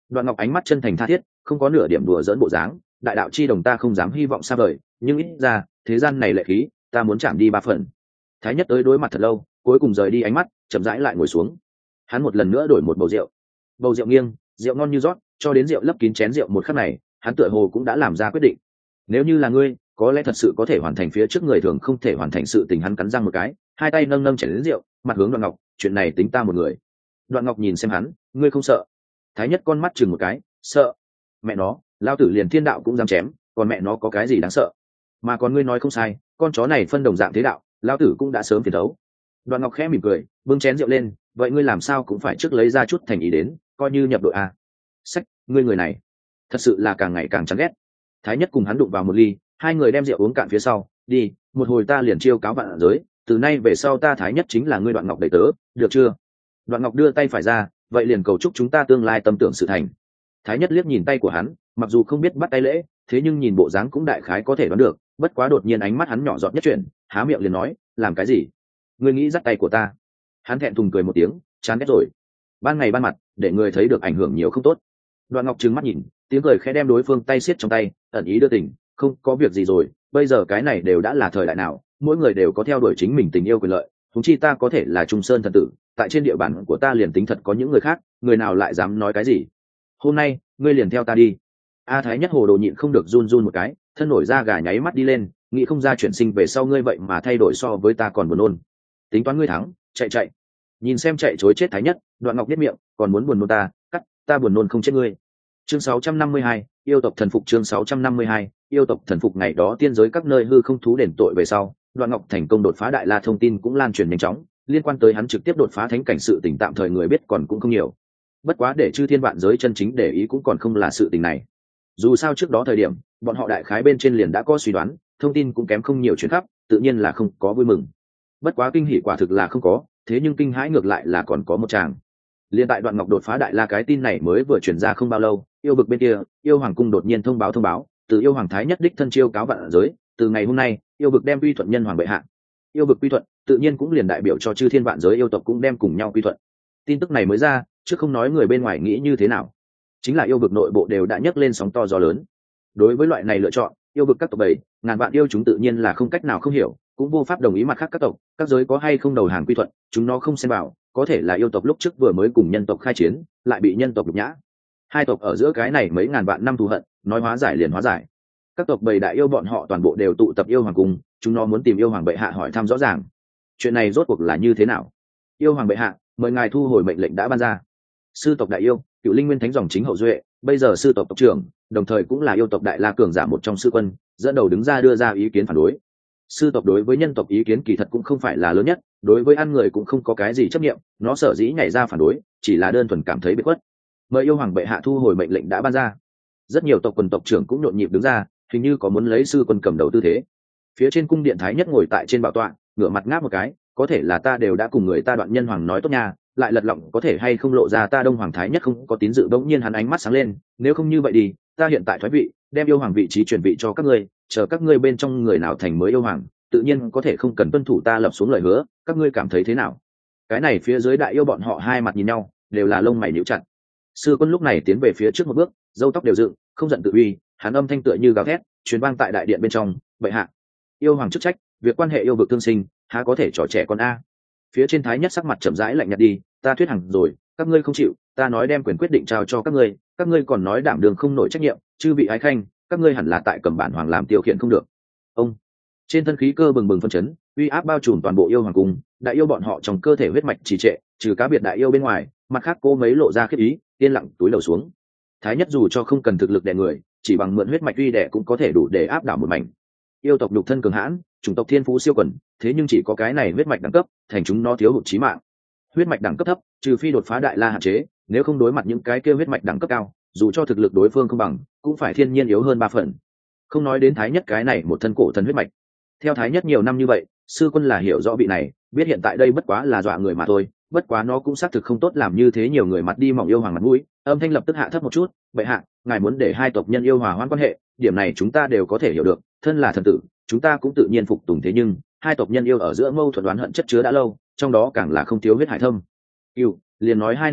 Đoạn Ngọc ánh mắt chân thành tha thiết, không có nửa điểm đùa dỡn bộ dáng. Đại đạo chi đồng ta không dám hy vọng xa vời, nhưng ít ra thế gian này lệ khí ta muốn chạm đi 3 phần. Thái Nhất tới đối mặt thật lâu, cuối cùng rời đi ánh mắt, chậm rãi lại ngồi xuống. Hắn một lần nữa đổi một bầu rượu. Bầu rượu nghiêng, rượu ngon như rót, cho đến rượu lấp kín chén rượu một khắc này, hắn tựa hồ cũng đã làm ra quyết định. Nếu như là ngươi, có lẽ thật sự có thể hoàn thành phía trước người thường không thể hoàn thành sự tình. Hắn cắn răng một cái, hai tay nâng nâng chén đến rượu, mặt hướng Đoạn Ngọc, chuyện này tính ta một người. Đoạn Ngọc nhìn xem hắn, ngươi không sợ? Thái Nhất con mắt chừng một cái, sợ? Mẹ nó, lao tử liền thiên đạo cũng dám chém, còn mẹ nó có cái gì đáng sợ? Mà còn ngươi nói không sai, con chó này phân đồng dạng thế đạo, lao tử cũng đã sớm phiền đấu. Đoạn Ngọc khẽ mỉm cười, bưng chén rượu lên, vậy ngươi làm sao cũng phải trước lấy ra chút thành ý đến, coi như nhập đội a. Sách, ngươi người này thật sự là càng ngày càng chán ghét. Thái Nhất cùng hắn đụng vào một ly, hai người đem rượu uống cạn phía sau, đi, một hồi ta liền chiêu cáo vạn giới, từ nay về sau ta Thái Nhất chính là ngươi Đoạn Ngọc đầy tớ, được chưa? Đoạn Ngọc đưa tay phải ra, vậy liền cầu chúc chúng ta tương lai tâm tưởng sự thành. Thái Nhất liếc nhìn tay của hắn, mặc dù không biết bắt tay lễ, thế nhưng nhìn bộ dáng cũng đại khái có thể đoán được. Bất quá đột nhiên ánh mắt hắn nhỏ giọt nhất chuyển, há miệng liền nói, làm cái gì? Ngươi nghĩ dắt tay của ta? Hắn thẹn thùng cười một tiếng, chán ghét rồi. Ban ngày ban mặt, để người thấy được ảnh hưởng nhiều không tốt. Đoạn Ngọc trừng mắt nhìn, tiếng cười khẽ đem đối phương tay siết trong tay, ẩn ý đưa tình, không có việc gì rồi, bây giờ cái này đều đã là thời đại nào, mỗi người đều có theo đuổi chính mình tình yêu quyền lợi, huống chi ta có thể là Trung Sơn thần tử, tại trên địa bàn của ta liền tính thật có những người khác, người nào lại dám nói cái gì? Hôm nay, ngươi liền theo ta đi. A Thái Nhất hồ đồ nhịn không được run run một cái, thân nổi da gà nháy mắt đi lên, nghĩ không ra chuyển sinh về sau ngươi vậy mà thay đổi so với ta còn buồn nôn. Tính toán ngươi thắng, chạy. Nhìn xem chạy chối chết Thái Nhất, Đoạn Ngọc biết miệng, còn muốn buồn nôn ta, cắt, ta buồn nôn không chết ngươi. Chương 652, yêu tộc thần phục. Chương 652, yêu tộc thần phục. Ngày đó tiên giới các nơi hư không thú đền tội về sau, Đoạn Ngọc thành công đột phá đại la, thông tin cũng lan truyền nhanh chóng, liên quan tới hắn trực tiếp đột phá thánh cảnh sự tình tạm thời người biết còn cũng không nhiều. Bất quá để chư thiên vạn giới chân chính để ý cũng còn không là sự tình này. Dù sao trước đó thời điểm, bọn họ đại khái bên trên liền đã có suy đoán, thông tin cũng kém không nhiều chuyến khắp, tự nhiên là không có vui mừng. Bất quá kinh hỉ quả thực là không có, thế nhưng kinh hãi ngược lại là còn có một tràng. Liên tại Đoạn Ngọc đột phá đại la cái tin này mới vừa truyền ra không bao lâu, yêu vực bên kia, yêu hoàng cung đột nhiên thông báo, từ yêu hoàng Thái Nhất đích thân chiêu cáo vạn giới, từ ngày hôm nay, yêu vực đem quy thuận nhân hoàng bệ hạ. Yêu vực quy thuận, tự nhiên cũng liền đại biểu cho chư thiên vạn giới yêu tộc cũng đem cùng nhau quy thuận. Tin tức này mới ra, chứ không nói người bên ngoài nghĩ như thế nào, chính là yêu vực nội bộ đều đã nhấc lên sóng to gió lớn. Đối với loại này lựa chọn, yêu vực các tộc bầy, ngàn vạn yêu chúng tự nhiên là không cách nào không hiểu, cũng vô pháp đồng ý mặt khác các tộc, các giới có hay không đầu hàng quy thuận, chúng nó không xen vào, có thể là yêu tộc lúc trước vừa mới cùng nhân tộc khai chiến, lại bị nhân tộc nhục nhã. Hai tộc ở giữa cái này mấy ngàn vạn năm thù hận, nói hóa giải liền hóa giải. Các tộc bầy đại yêu bọn họ toàn bộ đều tụ tập yêu hoàng cung, chúng nó muốn tìm yêu hoàng bệ hạ hỏi thăm rõ ràng. Chuyện này rốt cuộc là như thế nào? Yêu hoàng bệ hạ, mời ngài thu hồi mệnh lệnh đã ban ra. Sư tộc đại yêu, Cựu Linh Nguyên Thánh dòng chính hậu duệ, bây giờ sư tộc tộc trưởng, đồng thời cũng là yêu tộc đại la cường giả một trong sư quân, dẫn đầu đứng ra đưa ra ý kiến phản đối. Sư tộc đối với nhân tộc ý kiến kỳ thật cũng không phải là lớn nhất, đối với ăn người cũng không có cái gì chấp nghiệm, nó sở dĩ nhảy ra phản đối, chỉ là đơn thuần cảm thấy bị khuất. Mời yêu hoàng bệ hạ thu hồi mệnh lệnh đã ban ra. Rất nhiều tộc quần tộc trưởng cũng nhộn nhịp đứng ra, hình như có muốn lấy sư quân cầm đầu tư thế. Phía trên cung điện Thái Nhất ngồi tại trên bảo tọa, ngửa mặt ngáp một cái, có thể là ta đều đã cùng người ta Đoạn nhân hoàng nói tốt nha, lại lật lọng có thể hay không lộ ra ta Đông hoàng Thái Nhất không có tín dự. Bỗng nhiên hắn ánh mắt sáng lên, nếu không như vậy đi, ta hiện tại thoái vị, đem yêu hoàng vị trí chuyển vị cho các ngươi, chờ các ngươi bên trong người nào thành mới yêu hoàng, tự nhiên có thể không cần tuân thủ ta lập xuống lời hứa, các ngươi cảm thấy thế nào? Cái này phía dưới đại yêu bọn họ hai mặt nhìn nhau, đều là lông mày nhíu chặt. Sư quân lúc này tiến về phía trước một bước, râu tóc đều dựng, không giận tự uy, hắn âm thanh tựa như gào thét, truyền vang tại đại điện bên trong. Bệ hạ, yêu hoàng chức trách, việc quan hệ yêu vực tương sinh, há có thể trò trẻ con a? Phía trên Thái Nhất sắc mặt chậm rãi lạnh nhạt đi, ta thuyết hẳn rồi, các ngươi không chịu, ta nói đem quyền quyết định trao cho các ngươi còn nói đảm đường không nổi trách nhiệm, chư vị ái khanh, các ngươi hẳn là tại cầm bản hoàng làm tiêu khiển không được. Ông trên thân khí cơ bừng bừng phân chấn, uy áp bao trùm toàn bộ yêu hoàng cung, đại yêu bọn họ trong cơ thể huyết mạch trì trệ, trừ cá biệt đại yêu bên ngoài, mặt khác cô mấy lộ ra khiếp ý, yên lặng túi lầu xuống. Thái Nhất dù cho không cần thực lực đè người, chỉ bằng mượn huyết mạch uy đè cũng có thể đủ để áp đảo một mảnh. Yêu tộc nhục thân cường hãn, chủng tộc thiên phú siêu quần, thế nhưng chỉ có cái này huyết mạch đẳng cấp, thành chúng nó thiếu hụt chí mạng. Huyết mạch đẳng cấp thấp, trừ phi đột phá đại la hạn chế, nếu không đối mặt những cái kia huyết mạch đẳng cấp cao, dù cho thực lực đối phương không bằng, cũng phải thiên nhiên yếu hơn 3 phần. Không nói đến Thái Nhất cái này một thân cổ thần huyết mạch. Theo Thái Nhất nhiều năm như vậy, sư quân là hiểu rõ vị này, biết hiện tại đây bất quá là dọa người mà thôi, bất quá nó cũng xác thực không tốt làm như thế nhiều người mặt đi mỏng yêu hoàng mặt mũi. Âm thanh lập tức hạ thấp một chút, bệ hạ, ngài muốn để hai tộc nhân yêu hòa hoãn quan hệ, điểm này chúng ta đều có thể hiểu được, thân là thần tử, chúng ta cũng tự nhiên phục tùng, thế nhưng hai tộc nhân yêu ở giữa mâu thuẫn đoán hận chất chứa đã lâu, trong đó càng là không thiếu huyết hải thâm. Yêu, liền nói 2 năm trước,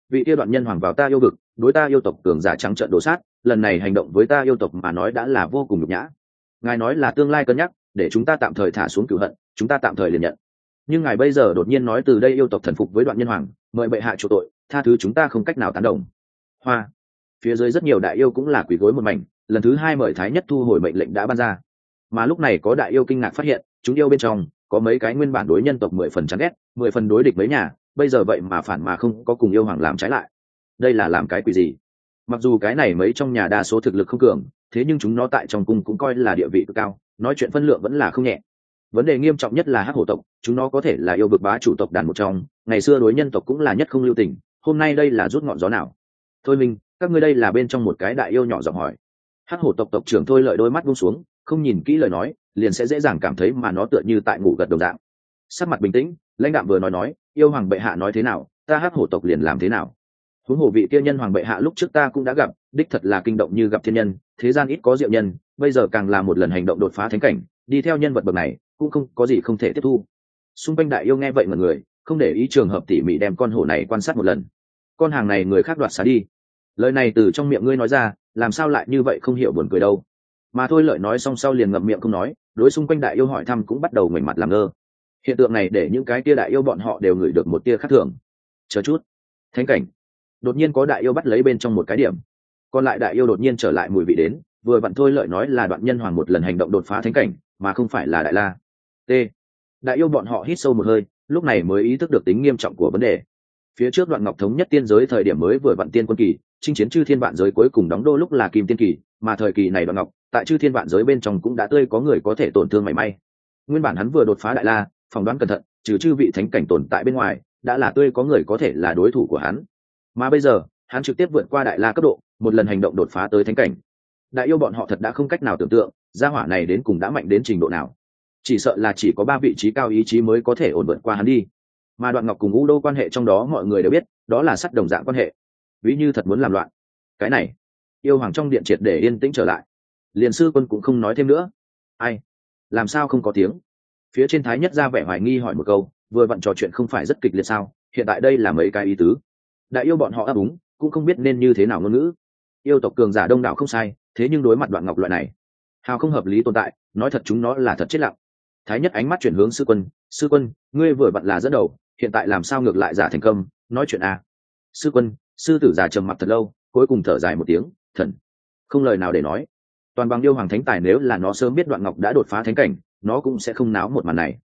vị kia đoạn nhân hoàng vào ta yêu vực, đối ta yêu tộc cường giả trắng trợn đổ sát, lần này hành động với ta yêu tộc mà nói đã là vô cùng nhục nhã. Ngài nói là tương lai cân nhắc, để chúng ta tạm thời thả xuống cửu hận, chúng ta tạm thời liền nhận. Nhưng ngài bây giờ đột nhiên nói từ đây yêu tộc thần phục với đoạn nhân hoàng, mời bệ hạ chủ tội, tha thứ chúng ta không cách nào tán đồng. Hoa, phía dưới rất nhiều đại yêu cũng là quỳ gối một mảnh, lần thứ hai mời thái nhất thu hồi mệnh lệnh đã ban ra. Mà lúc này có đại yêu kinh ngạc phát hiện, chúng yêu bên trong có mấy cái nguyên bản đối nhân tộc 10 phần chán ghét, 10 phần đối địch mấy nhà, bây giờ vậy mà phản mà không có cùng yêu hoàng làm trái lại. Đây là làm cái quỷ gì? Mặc dù cái này mấy trong nhà đa số thực lực không cường, thế nhưng chúng nó tại trong cung cũng coi là địa vị cực cao, nói chuyện phân lượng vẫn là không nhẹ. Vấn đề nghiêm trọng nhất là hắc hổ tộc, chúng nó có thể là yêu vực bá chủ tộc đàn một trong, ngày xưa đối nhân tộc cũng là nhất không lưu tình, hôm nay đây là rút ngọn gió nào? Thôi mình, các ngươi đây là bên trong một cái đại yêu nhỏ giọng hỏi. Hắc hổ tộc tộc trưởng Thôi Lợi đôi mắt buông xuống, không nhìn kỹ lời nói, liền sẽ dễ dàng cảm thấy mà nó tựa như tại ngủ gật đồng dạng. Sắc mặt bình tĩnh, lãnh đạm vừa nói, yêu hoàng bệ hạ nói thế nào, ta hắc hổ tộc liền làm thế nào. Huống hồ vị kia nhân hoàng bệ hạ lúc trước ta cũng đã gặp, đích thật là kinh động như gặp thiên nhân, thế gian ít có diệu nhân, bây giờ càng là một lần hành động đột phá thánh cảnh, đi theo nhân vật bậc này cũng không có gì không thể tiếp thu. Xung quanh đại yêu nghe vậy mọi người không để ý trường hợp tỉ mỉ đem con hổ này quan sát một lần. Con hàng này người khác đoạt xá đi. Lời này từ trong miệng ngươi nói ra, làm sao lại như vậy không hiểu buồn cười đâu. Mà Thôi Lợi nói xong sau liền ngậm miệng không nói, đối xung quanh đại yêu hỏi thăm cũng bắt đầu ngoảnh mặt làm ngơ. Hiện tượng này để những cái tia đại yêu bọn họ đều ngửi được một tia khác thường. Chờ chút, thánh cảnh. Đột nhiên có đại yêu bắt lấy bên trong một cái điểm, còn lại đại yêu đột nhiên trở lại mùi vị đến, vừa vặn Thôi Lợi nói là đoạn nhân hoàng một lần hành động đột phá thánh cảnh, mà không phải là đại la. T. Đại yêu bọn họ hít sâu một hơi, lúc này mới ý thức được tính nghiêm trọng của vấn đề. Phía trước Đoạn Ngọc thống nhất tiên giới thời điểm mới vừa vặn tiên quân kỳ, chinh chiến chư thiên vạn giới cuối cùng đóng đô lúc là kim tiên kỳ, mà thời kỳ này Đoạn Ngọc tại chư thiên vạn giới bên trong cũng đã tươi có người có thể tổn thương mảy may. Nguyên bản hắn vừa đột phá đại la, phỏng đoán cẩn thận, trừ chư vị thánh cảnh tồn tại bên ngoài, đã là tươi có người có thể là đối thủ của hắn. Mà bây giờ, hắn trực tiếp vượt qua đại la cấp độ, một lần hành động đột phá tới thánh cảnh. Đại yêu bọn họ thật đã không cách nào tưởng tượng, gia hỏa này đến cùng đã mạnh đến trình độ nào. Chỉ sợ là chỉ có 3 vị trí cao ý chí mới có thể ổn vượt qua hắn đi. Mà Đoạn Ngọc cùng U Đô quan hệ trong đó mọi người đều biết, đó là sắt đồng dạng quan hệ. Ví như thật muốn làm loạn, cái này, yêu hoàng trong điện triệt để yên tĩnh trở lại. Liền sư quân cũng không nói thêm nữa. Ai? Làm sao không có tiếng? Phía trên thái nhất ra vẻ hoài nghi hỏi một câu, vừa vặn trò chuyện không phải rất kịch liệt sao? Hiện tại đây là mấy cái ý tứ. Đại yêu bọn họ ấp úng, cũng không biết nên như thế nào ngôn ngữ. Yêu tộc cường giả đông đảo không sai, thế nhưng đối mặt Đoạn Ngọc loại này, hào không hợp lý tồn tại, nói thật chúng nó là thật chết lặng. Thái nhất ánh mắt chuyển hướng sư quân, ngươi vừa vặn là dẫn đầu, hiện tại làm sao ngược lại giả thành công, nói chuyện à? Sư quân, sư tử già trầm mặc thật lâu, cuối cùng thở dài một tiếng, thần, không lời nào để nói. Toàn bằng yêu hoàng thánh tài, nếu là nó sớm biết Đoạn Ngọc đã đột phá thánh cảnh, nó cũng sẽ không náo một màn này.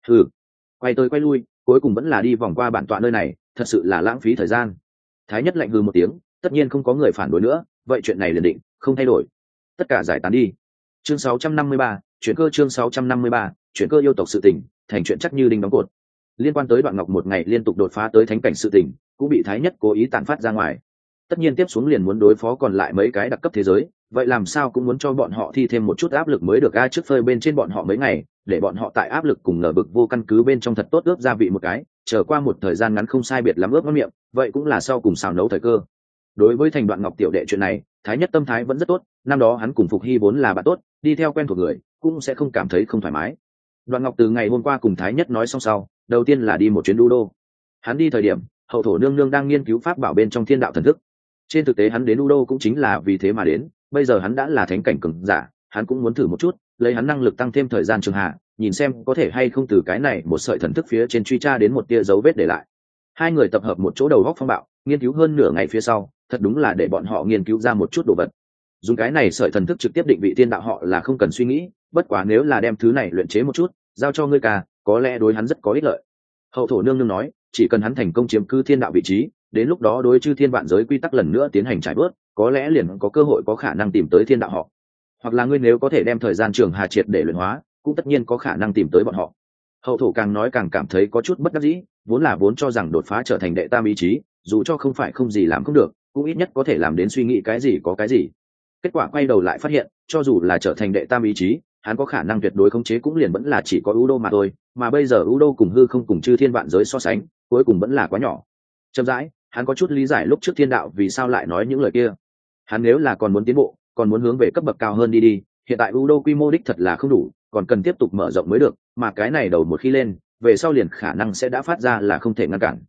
Quay tới quay lui, cuối cùng vẫn là đi vòng qua bản tọa nơi này, thật sự là lãng phí thời gian. Thái nhất lạnh hừ một tiếng, tất nhiên không có người phản đối nữa, vậy chuyện này liền định không thay đổi, tất cả giải tán đi. Chương 653, chuyển cơ. Chương 653, chuyển cơ. Yêu tộc sự tình thành chuyện chắc như đinh đóng cột. Liên quan tới Đoạn Ngọc một ngày liên tục đột phá tới thánh cảnh sự tình, cũng bị Thái nhất cố ý tản phát ra ngoài. Tất nhiên tiếp xuống liền muốn đối phó còn lại mấy cái đặc cấp thế giới, vậy làm sao cũng muốn cho bọn họ thi thêm một chút áp lực mới được. Ai trước phơi bên trên bọn họ mấy ngày, để bọn họ tại áp lực cùng ngờ bực vô căn cứ bên trong thật tốt ướp gia vị một cái, chờ qua một thời gian ngắn không sai biệt lắm ướp ngon miệng, vậy cũng là sau cùng xào nấu thời cơ. Đối với thành Đoạn Ngọc tiểu đệ chuyện này, Thái nhất tâm thái vẫn rất tốt, năm đó hắn cùng Phục Hy vốn là bạn tốt, đi theo quen thuộc người cũng sẽ không cảm thấy không thoải mái. Đoạn Ngọc từ ngày hôm qua cùng Thái nhất nói xong sau, đầu tiên là đi một chuyến đu đô. Hắn đi thời điểm hậu thổ nương nương đang nghiên cứu pháp bảo bên trong thiên đạo thần thức. Trên thực tế hắn đến đu đô cũng chính là vì thế mà đến, bây giờ hắn đã là thánh cảnh cường giả, hắn cũng muốn thử một chút, lấy hắn năng lực tăng thêm thời gian trường hạ, nhìn xem có thể hay không từ cái này một sợi thần thức phía trên truy tra đến một tia dấu vết để lại. Hai người tập hợp một chỗ đầu góc phong bạo, nghiên cứu hơn nửa ngày phía sau, thật đúng là để bọn họ nghiên cứu ra một chút đồ vật. Dùng cái này sợi thần thức trực tiếp định vị thiên đạo họ là không cần suy nghĩ, bất quá nếu là đem thứ này luyện chế một chút, giao cho ngươi ca, có lẽ đối hắn rất có ích lợi. Hậu thổ nương nương nói, chỉ cần hắn thành công chiếm cứ thiên đạo vị trí, đến lúc đó đối chư thiên vạn giới quy tắc lần nữa tiến hành trải bớt, có lẽ liền có cơ hội có khả năng tìm tới thiên đạo họ. Hoặc là ngươi nếu có thể đem thời gian trường hà triệt để luyện hóa, cũng tất nhiên có khả năng tìm tới bọn họ. Hậu thổ càng nói càng cảm thấy có chút bất đắc dĩ, vốn cho rằng đột phá trở thành đệ tam ý chí, dù cho không phải không gì làm không được, cũng ít nhất có thể làm đến suy nghĩ cái gì có cái gì. Kết quả quay đầu lại phát hiện, cho dù là trở thành đệ tam ý chí, hắn có khả năng tuyệt đối khống chế cũng liền vẫn là chỉ có U Đô mà thôi, mà bây giờ U Đô cùng hư không cùng chư thiên vạn giới so sánh, cuối cùng vẫn là quá nhỏ. Chậm rãi, hắn có chút lý giải lúc trước thiên đạo vì sao lại nói những lời kia. Hắn nếu là còn muốn tiến bộ, còn muốn hướng về cấp bậc cao hơn đi, hiện tại U Đô quy mô đích thật là không đủ, còn cần tiếp tục mở rộng mới được, mà cái này đầu một khi lên, về sau liền khả năng sẽ đã phát ra là không thể ngăn cản.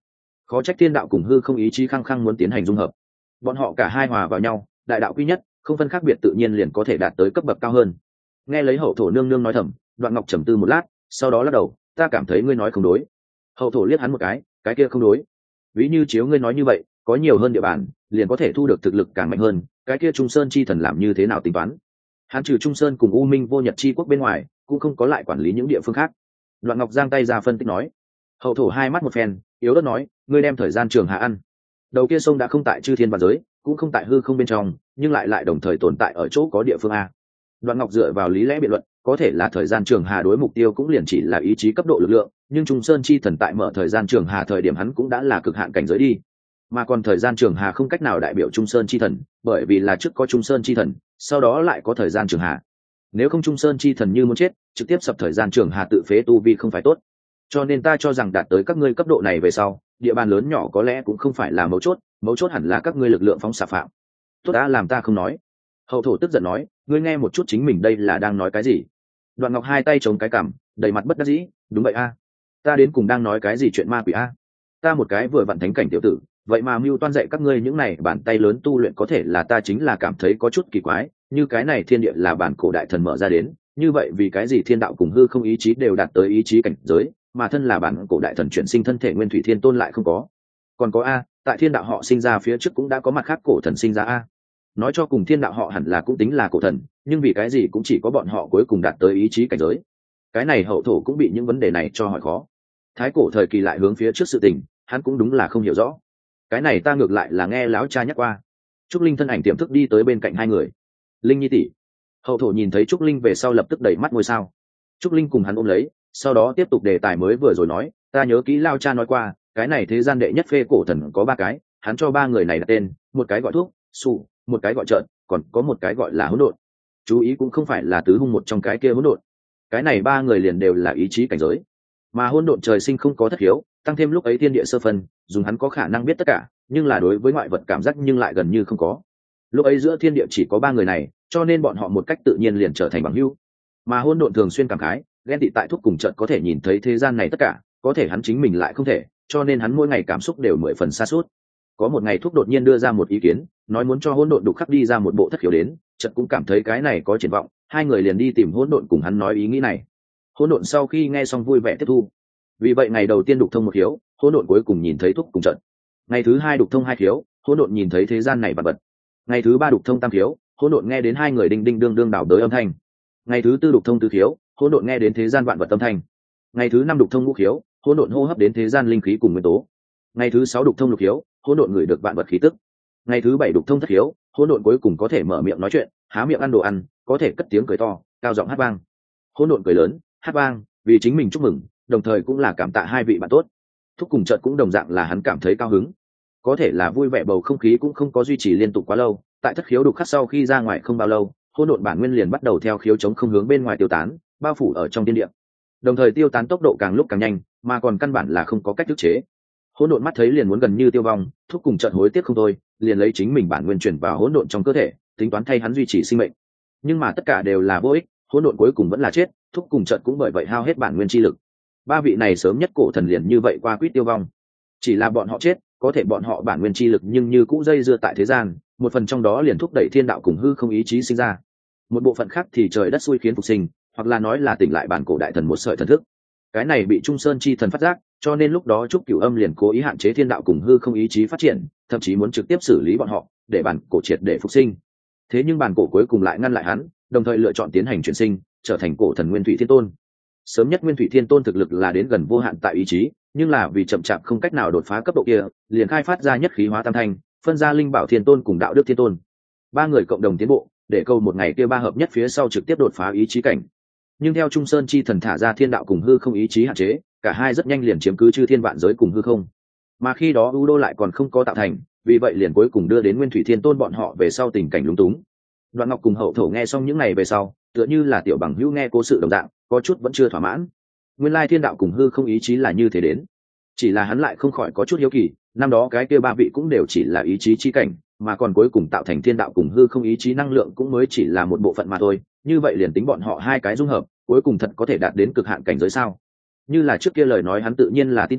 khó trách thiên đạo cùng hư không ý chí khăng khăng muốn tiến hành dung hợp. Bọn họ cả hai hòa vào nhau, đại đạo quy nhất, không phân khác biệt tự nhiên liền có thể đạt tới cấp bậc cao hơn. Nghe lấy hậu thổ nương nương nói thầm, Đoạn Ngọc trầm tư một lát, sau đó lắc đầu, ta cảm thấy ngươi nói không đối. Hậu thổ liếc hắn một cái kia không đối. Ví như chiếu ngươi nói như vậy, có nhiều hơn địa bàn, liền có thể thu được thực lực càng mạnh hơn, cái kia Trung Sơn chi thần làm như thế nào tính toán? Hắn trừ Trung Sơn cùng U Minh Vô Nhật chi quốc bên ngoài, cũng không có lại quản lý những địa phương khác. Đoạn Ngọc giang tay ra phân tích nói. Hậu thổ hai mắt một phen, yếu ớt nói, ngươi đem thời gian trường hạ ăn. Đầu kia sông đã không tại chư thiên và giới, cũng không tại hư không bên trong, nhưng lại đồng thời tồn tại ở chỗ có địa phương a. Đoạn Ngọc dựa vào lý lẽ biện luận, có thể là thời gian trường hà đối mục tiêu cũng liền chỉ là ý chí cấp độ lực lượng, nhưng Trung Sơn chi thần tại mở thời gian trường hà thời điểm hắn cũng đã là cực hạn cảnh giới đi. Mà còn thời gian trường hà không cách nào đại biểu Trung Sơn chi thần, bởi vì là trước có Trung Sơn chi thần, sau đó lại có thời gian trường hà. Nếu không Trung Sơn chi thần như muốn chết, trực tiếp sập thời gian trường hà tự phế tu vi không phải tốt. Cho nên ta cho rằng đạt tới các ngươi cấp độ này về sau, địa bàn lớn nhỏ có lẽ cũng không phải là mấu chốt hẳn là các ngươi lực lượng phóng xạ phạm. Tốt đã làm ta không nói. Hậu thổ tức giận nói, ngươi nghe một chút chính mình đây là đang nói cái gì? Đoạn Ngọc hai tay chống cái cằm, đầy mặt bất đắc dĩ, đúng vậy a, ta đến cùng đang nói cái gì chuyện ma quỷ a? Ta một cái vừa vặn thánh cảnh tiểu tử, vậy mà mưu toan dạy các ngươi những này bàn tay lớn tu luyện có thể là ta chính là cảm thấy có chút kỳ quái, như cái này thiên địa là bản cổ đại thần mở ra đến, như vậy vì cái gì thiên đạo cùng hư không ý chí đều đạt tới ý chí cảnh giới, mà thân là bản cổ đại thần chuyển sinh thân thể nguyên thủy thiên tôn lại không có. Còn có a, tại thiên đạo họ sinh ra phía trước cũng đã có mặt khác cổ thần sinh ra a. Nói cho cùng thiên đạo họ hẳn là cũng tính là cổ thần, nhưng vì cái gì cũng chỉ có bọn họ cuối cùng đạt tới ý chí cảnh giới. Cái này hậu thổ cũng bị những vấn đề này cho hỏi khó. Thái cổ thời kỳ lại hướng phía trước sự tình, hắn cũng đúng là không hiểu rõ. Cái này ta ngược lại là nghe lão cha nhắc qua. Trúc Linh thân ảnh tiềm thức đi tới bên cạnh hai người. Linh nhi tỷ. Hậu thổ nhìn thấy Trúc Linh về sau lập tức đẩy mắt ngôi sao. Trúc Linh cùng hắn ôm lấy, sau đó tiếp tục đề tài mới vừa rồi nói, ta nhớ kỹ lao cha nói qua, cái này thế gian đệ nhất phê cổ thần có ba cái, hắn cho ba người này đặt tên, một cái gọi thuốc, su, một cái gọi trợn, còn có một cái gọi là hỗn độn. Chú ý cũng không phải là tứ hung một trong cái kia hỗn độn. Cái này ba người liền đều là ý chí cảnh giới. Mà hỗn độn trời sinh không có thất hiếu, tăng thêm lúc ấy thiên địa sơ phân, dùng hắn có khả năng biết tất cả, nhưng là đối với ngoại vật cảm giác nhưng lại gần như không có. Lúc ấy giữa thiên địa chỉ có ba người này, cho nên bọn họ một cách tự nhiên liền trở thành bằng hữu. Mà hỗn độn thường xuyên cảm khái, ghen tị tại thuốc cùng trận có thể nhìn thấy thế gian này tất cả, có thể hắn chính mình lại không thể, cho nên hắn mỗi ngày cảm xúc đều 10 phần xa suốt. Có một ngày thuốc đột nhiên đưa ra một ý kiến, nói muốn cho hỗn độn đục khắc đi ra một bộ thất khiếu đến, trận cũng cảm thấy cái này có triển vọng, hai người liền đi tìm hỗn độn cùng hắn nói ý nghĩ này. Hỗn độn sau khi nghe xong vui vẻ tiếp thu. Vì vậy ngày đầu tiên đục thông một khiếu, hỗn độn cuối cùng nhìn thấy thuốc cùng trận. Ngày thứ hai đục thông hai khiếu, hỗn độn nhìn thấy thế gian này vật vật. Ngày thứ ba đục thông tam khiếu, hỗn độn nghe đến hai người đinh đinh đương đương đảo đới âm thanh. Ngày thứ tư đục thông tứ khiếu, hỗn độn nghe đến thế gian vạn vật âm thanh. Ngày thứ năm đục thông ngũ khiếu, hỗn độn hô hấp đến thế gian linh khí cùng nguyên tố. Ngày thứ sáu đục thông lục khiếu, hỗn độn ngửi được vạn vật khí tức. Ngày thứ bảy đục thông thất khiếu, hỗn độn cuối cùng có thể mở miệng nói chuyện, há miệng ăn đồ ăn, có thể cất tiếng cười to, cao giọng hát vang. Hỗn độn cười lớn, hát vang, vì chính mình chúc mừng, đồng thời cũng là cảm tạ hai vị bạn tốt. Thúc cùng chợt cũng đồng dạng là hắn cảm thấy cao hứng. Có thể là vui vẻ bầu không khí cũng không có duy trì liên tục quá lâu, tại thất khiếu đục khắc sau khi ra ngoài không bao lâu, hỗn độn bản nguyên liền bắt đầu theo khiếu chống không hướng bên ngoài tiêu tán, bao phủ ở trong thiên địa. Đồng thời tiêu tán tốc độ càng lúc càng nhanh, mà còn căn bản là không có cách ức chế. Hỗn độn mắt thấy liền muốn gần như tiêu vong, thúc cùng chợt hối tiếc không thôi, liền lấy chính mình bản nguyên chuyển vào hỗn độn trong cơ thể, tính toán thay hắn duy trì sinh mệnh. Nhưng mà tất cả đều là vô ích, hỗn độn cuối cùng vẫn là chết, thúc cùng chợt cũng bởi vậy hao hết bản nguyên chi lực. Ba vị này sớm nhất cổ thần liền như vậy qua quýt tiêu vong. Chỉ là bọn họ chết, có thể bọn họ bản nguyên chi lực nhưng như cũ dây dưa tại thế gian, một phần trong đó liền thúc đẩy thiên đạo cùng hư không ý chí sinh ra, một bộ phận khác thì trời đất xui khiến phục sinh, hoặc là nói là tỉnh lại bản cổ đại thần một sợi thần thức. Cái này bị Trung Sơn chi thần phát giác, cho nên lúc đó Trúc Cửu Âm liền cố ý hạn chế thiên đạo cùng hư không ý chí phát triển, thậm chí muốn trực tiếp xử lý bọn họ, để bản cổ triệt để phục sinh. Thế nhưng bản cổ cuối cùng lại ngăn lại hắn, đồng thời lựa chọn tiến hành chuyển sinh, trở thành cổ thần Nguyên Thủy Thiên Tôn. Sớm nhất Nguyên Thủy Thiên Tôn thực lực là đến gần vô hạn tại ý chí, nhưng là vì chậm chạp không cách nào đột phá cấp độ kia, liền khai phát ra nhất khí hóa tam thanh, phân ra Linh Bảo Thiên Tôn cùng Đạo Đức Thiên Tôn. Ba người cộng đồng tiến bộ, để câu một ngày kia ba hợp nhất phía sau trực tiếp đột phá ý chí cảnh. Nhưng theo Trung Sơn chi thần thả ra thiên đạo cùng hư không ý chí hạn chế, cả hai rất nhanh liền chiếm cứ chư thiên vạn giới cùng hư không. Mà khi đó U Đô lại còn không có tạo thành, vì vậy liền cuối cùng đưa đến Nguyên Thủy Thiên Tôn bọn họ về sau tình cảnh lúng túng. Đoạn Ngọc cùng Hậu Thổ nghe xong những ngày về sau, tựa như là tiểu bằng hữu nghe cố sự đồng dạng, có chút vẫn chưa thỏa mãn. Nguyên lai thiên đạo cùng hư không ý chí là như thế đến, chỉ là hắn lại không khỏi có chút hiếu kỳ, năm đó cái kia ba vị cũng đều chỉ là ý chí chi cảnh, mà còn cuối cùng tạo thành thiên đạo cùng hư không ý chí năng lượng cũng mới chỉ là một bộ phận mà thôi, như vậy liền tính bọn họ hai cái dung hợp, cuối cùng thật có thể đạt đến cực hạn cảnh giới sao? Như là trước kia lời nói hắn tự nhiên là tin tưởng,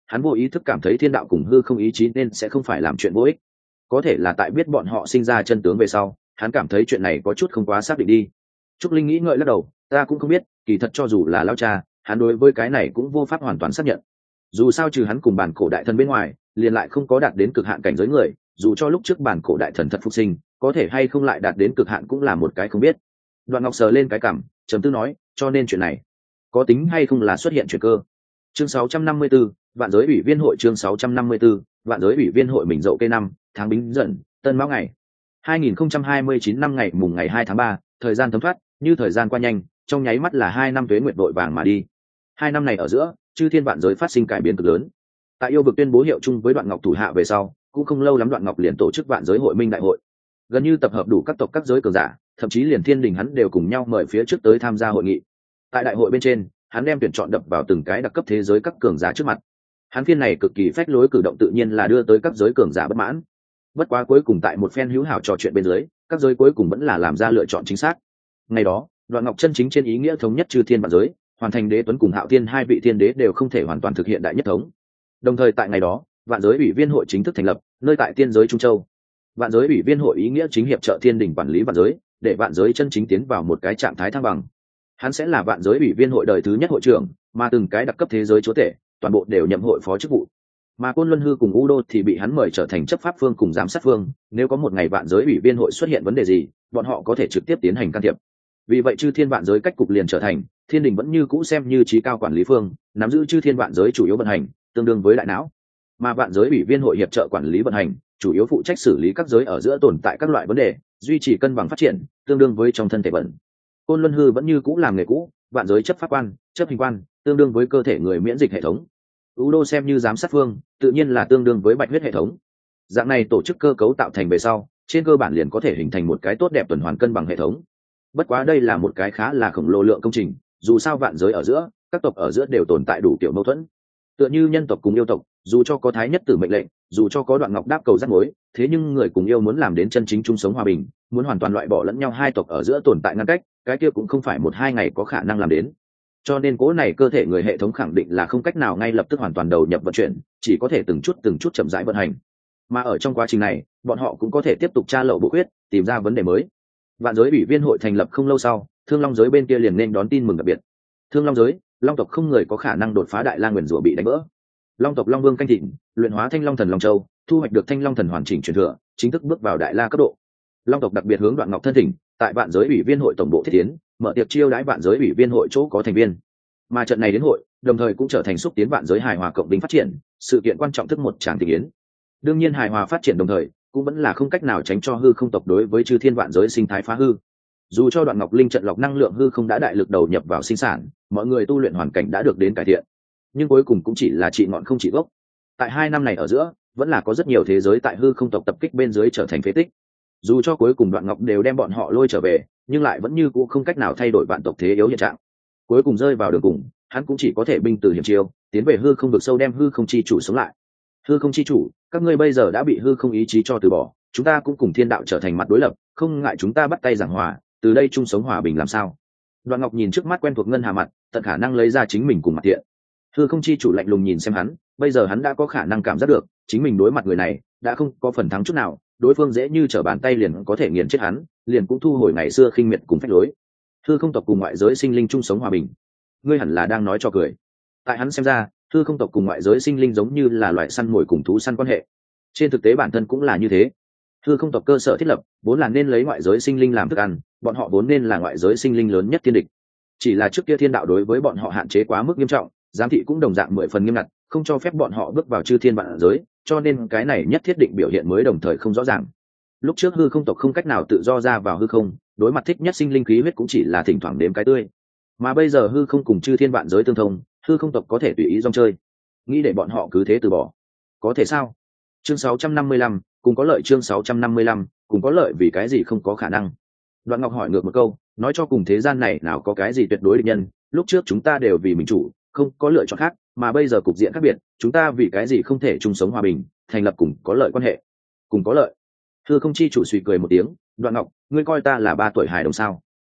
hắn vô ý thức cảm thấy thiên đạo cùng hư không ý chí nên sẽ không phải làm chuyện vô ích. Có thể là tại biết bọn họ sinh ra chân tướng về sau, hắn cảm thấy chuyện này có chút không quá xác định đi. Trúc Linh nghĩ ngợi lắc đầu, ta cũng không biết, kỳ thật cho dù là lão cha, hắn đối với cái này cũng vô pháp hoàn toàn xác nhận. Dù sao trừ hắn cùng bản cổ đại thần bên ngoài, liền lại không có đạt đến cực hạn cảnh giới người, dù cho lúc trước bản cổ đại thần thật phục sinh, có thể hay không lại đạt đến cực hạn cũng là một cái không biết. Đoạn Ngọc sờ lên cái cằm, trầm tư nói, cho nên chuyện này có tính hay không là xuất hiện chuyển cơ. Chương 654, Vạn giới ủy viên hội. Chương 654, Vạn giới ủy viên hội. Mình Dậu cây năm, tháng Bính Dần, Tân Mão ngày 2029 năm ngày mùng ngày 2 tháng 3, thời gian thấm thoát như thời gian qua nhanh, trong nháy mắt là 2 năm tuế nguyệt vội vàng mà đi. 2 năm này ở giữa, chư thiên vạn giới phát sinh cải biến cực lớn. Tại yêu vực tuyên bố hiệu chung với Đoạn Ngọc thủ hạ về sau, cũng không lâu lắm Đoạn Ngọc liền tổ chức Vạn giới hội minh đại hội, gần như tập hợp đủ các tộc các giới cường giả, thậm chí liền thiên đình hắn đều cùng nhau mời phía trước tới tham gia hội nghị. Tại đại hội bên trên, hắn đem tuyển chọn đập vào từng cái đặc cấp thế giới các cường giả trước mặt. Hắn phiên này cực kỳ phách lối cử động tự nhiên là đưa tới các giới cường giả bất mãn. Bất quá cuối cùng tại một phen hữu hảo trò chuyện bên dưới, các giới cuối cùng vẫn là làm ra lựa chọn chính xác. Ngày đó, Đoạn Ngọc chân chính trên ý nghĩa thống nhất chư thiên vạn giới, hoàn thành Đế Tuấn cùng Hạo Thiên hai vị thiên đế đều không thể hoàn toàn thực hiện đại nhất thống. Đồng thời tại ngày đó, Vạn giới ủy viên hội chính thức thành lập, nơi tại tiên giới Trung Châu. Vạn giới ủy viên hội ý nghĩa chính hiệp trợ thiên đình quản lý vạn giới, để vạn giới chân chính tiến vào một cái trạng thái thăng bằng. Hắn sẽ là vạn giới ủy viên hội đời thứ nhất hội trưởng, mà từng cái đặc cấp thế giới chúa tể toàn bộ đều nhậm hội phó chức vụ. Mà Côn Luân Hư cùng U Đô thì bị hắn mời trở thành chấp pháp phương cùng giám sát phương, nếu có một ngày vạn giới ủy viên hội xuất hiện vấn đề gì, bọn họ có thể trực tiếp tiến hành can thiệp. Vì vậy chư thiên vạn giới cách cục liền trở thành thiên đình vẫn như cũ xem như trí cao quản lý phương, nắm giữ chư thiên vạn giới chủ yếu vận hành, tương đương với đại não. Mà vạn giới ủy viên hội hiệp trợ quản lý vận hành, chủ yếu phụ trách xử lý các giới ở giữa tồn tại các loại vấn đề, duy trì cân bằng phát triển, tương đương với trong thân thể vận. Côn Luân Hư vẫn như cũ làm nghề cũ, vạn giới chấp pháp quan, chấp hình quan, tương đương với cơ thể người miễn dịch hệ thống. U Đô xem như giám sát phương, tự nhiên là tương đương với bạch huyết hệ thống. Dạng này tổ chức cơ cấu tạo thành về sau, trên cơ bản liền có thể hình thành một cái tốt đẹp tuần hoàn cân bằng hệ thống. Bất quá đây là một cái khá là khổng lồ lượng công trình, dù sao vạn giới ở giữa, các tộc ở giữa đều tồn tại đủ kiểu mâu thuẫn. Tựa như nhân tộc cùng yêu tộc, dù cho có thái nhất tử mệnh lệnh, dù cho có Đoạn Ngọc đáp cầu rắc mối, thế nhưng người cùng yêu muốn làm đến chân chính chung sống hòa bình, muốn hoàn toàn loại bỏ lẫn nhau hai tộc ở giữa tồn tại ngăn cách, cái kia cũng không phải 1-2 ngày có khả năng làm đến. Cho nên cố này cơ thể người hệ thống khẳng định là không cách nào ngay lập tức hoàn toàn đầu nhập vận chuyển, chỉ có thể từng chút chậm rãi vận hành. Mà ở trong quá trình này, bọn họ cũng có thể tiếp tục tra lậu bộ khuyết, tìm ra vấn đề mới. Vạn giới ủy viên hội thành lập không lâu sau, Thương Long giới bên kia liền nên đón tin mừng đặc biệt. Thương Long giới, Long tộc không người có khả năng đột phá Đại La Nguyền Rủa bị đánh vỡ. Long tộc Long Vương canh thịnh, luyện hóa Thanh Long Thần Long Châu, thu hoạch được Thanh Long Thần hoàn chỉnh truyền thừa, chính thức bước vào Đại La cấp độ. Long tộc đặc biệt hướng Đoạn Ngọc thân thỉnh, tại Vạn giới ủy viên hội tổng bộ thiết tiến, mở tiệc chiêu đãi Vạn giới ủy viên hội chỗ có thành viên. Mà trận này đến hội, đồng thời cũng trở thành xúc tiến vạn giới hài hòa cộng đỉnh phát triển, sự kiện quan trọng thức một tràng tình yến. Đương nhiên hài hòa phát triển đồng thời, cũng vẫn là không cách nào tránh cho hư không tộc đối với chư thiên vạn giới sinh thái phá hư. Dù cho Đoạn Ngọc linh trận lọc năng lượng hư không đã đại lực đầu nhập vào sinh sản, mọi người tu luyện hoàn cảnh đã được đến cải thiện, nhưng cuối cùng cũng chỉ là trị ngọn không trị gốc. Tại 2 năm này ở giữa, vẫn là có rất nhiều thế giới tại hư không tộc tập kích bên dưới trở thành phế tích. Dù cho cuối cùng Đoạn Ngọc đều đem bọn họ lôi trở về, nhưng lại vẫn như cũ không cách nào thay đổi vạn tộc thế yếu hiện trạng. Cuối cùng rơi vào đường cùng, hắn cũng chỉ có thể binh từ hiểm chiêu, tiến về hư không vực sâu đem hư không chi chủ sống lại. Hư không chi chủ, các ngươi bây giờ đã bị hư không ý chí cho từ bỏ, chúng ta cũng cùng thiên đạo trở thành mặt đối lập, không ngại chúng ta bắt tay giảng hòa, từ đây chung sống hòa bình làm sao? Đoạn Ngọc nhìn trước mắt quen thuộc ngân hà mặt, tận khả năng lấy ra chính mình cùng mặt thiện. Hư không chi chủ lạnh lùng nhìn xem hắn, bây giờ hắn đã có khả năng cảm giác được, chính mình đối mặt người này đã không có phần thắng chút nào, đối phương dễ như trở bàn tay liền có thể nghiền chết hắn, liền cũng thu hồi ngày xưa khinh miệt cùng phách lối. Hư không tộc cùng ngoại giới sinh linh chung sống hòa bình, ngươi hẳn là đang nói cho cười. Tại hắn xem ra, hư không tộc cùng ngoại giới sinh linh giống như là loại săn mồi cùng thú săn quan hệ. Trên thực tế bản thân cũng là như thế. Hư không tộc cơ sở thiết lập vốn là nên lấy ngoại giới sinh linh làm thức ăn, bọn họ vốn nên là ngoại giới sinh linh lớn nhất thiên địch. Chỉ là trước kia thiên đạo đối với bọn họ hạn chế quá mức nghiêm trọng, giám thị cũng đồng dạng 10 phần nghiêm ngặt, không cho phép bọn họ bước vào chư thiên vạn giới, cho nên cái này nhất thiết định biểu hiện mới đồng thời không rõ ràng. Lúc trước hư không tộc không cách nào tự do ra vào hư không, đối mặt thích nhất sinh linh khí huyết cũng chỉ là thỉnh thoảng đếm cái tươi. Mà bây giờ hư không cùng chư thiên vạn giới tương thông, hư không tộc có thể tùy ý rong chơi, nghĩ để bọn họ cứ thế từ bỏ, có thể sao? Chương 655, cùng có lợi. Chương 655, cùng có lợi vì cái gì không có khả năng? Đoạn Ngọc hỏi ngược một câu, nói cho cùng thế gian này nào có cái gì tuyệt đối địch nhân, lúc trước chúng ta đều vì mình chủ, không có lựa chọn khác, mà bây giờ cục diện khác biệt, chúng ta vì cái gì không thể chung sống hòa bình, thành lập cùng có lợi quan hệ? Cùng có lợi? Hư không chi chủ suy cười một tiếng, Đoạn Ngọc, ngươi coi ta là 3 tuổi hài đồng sao?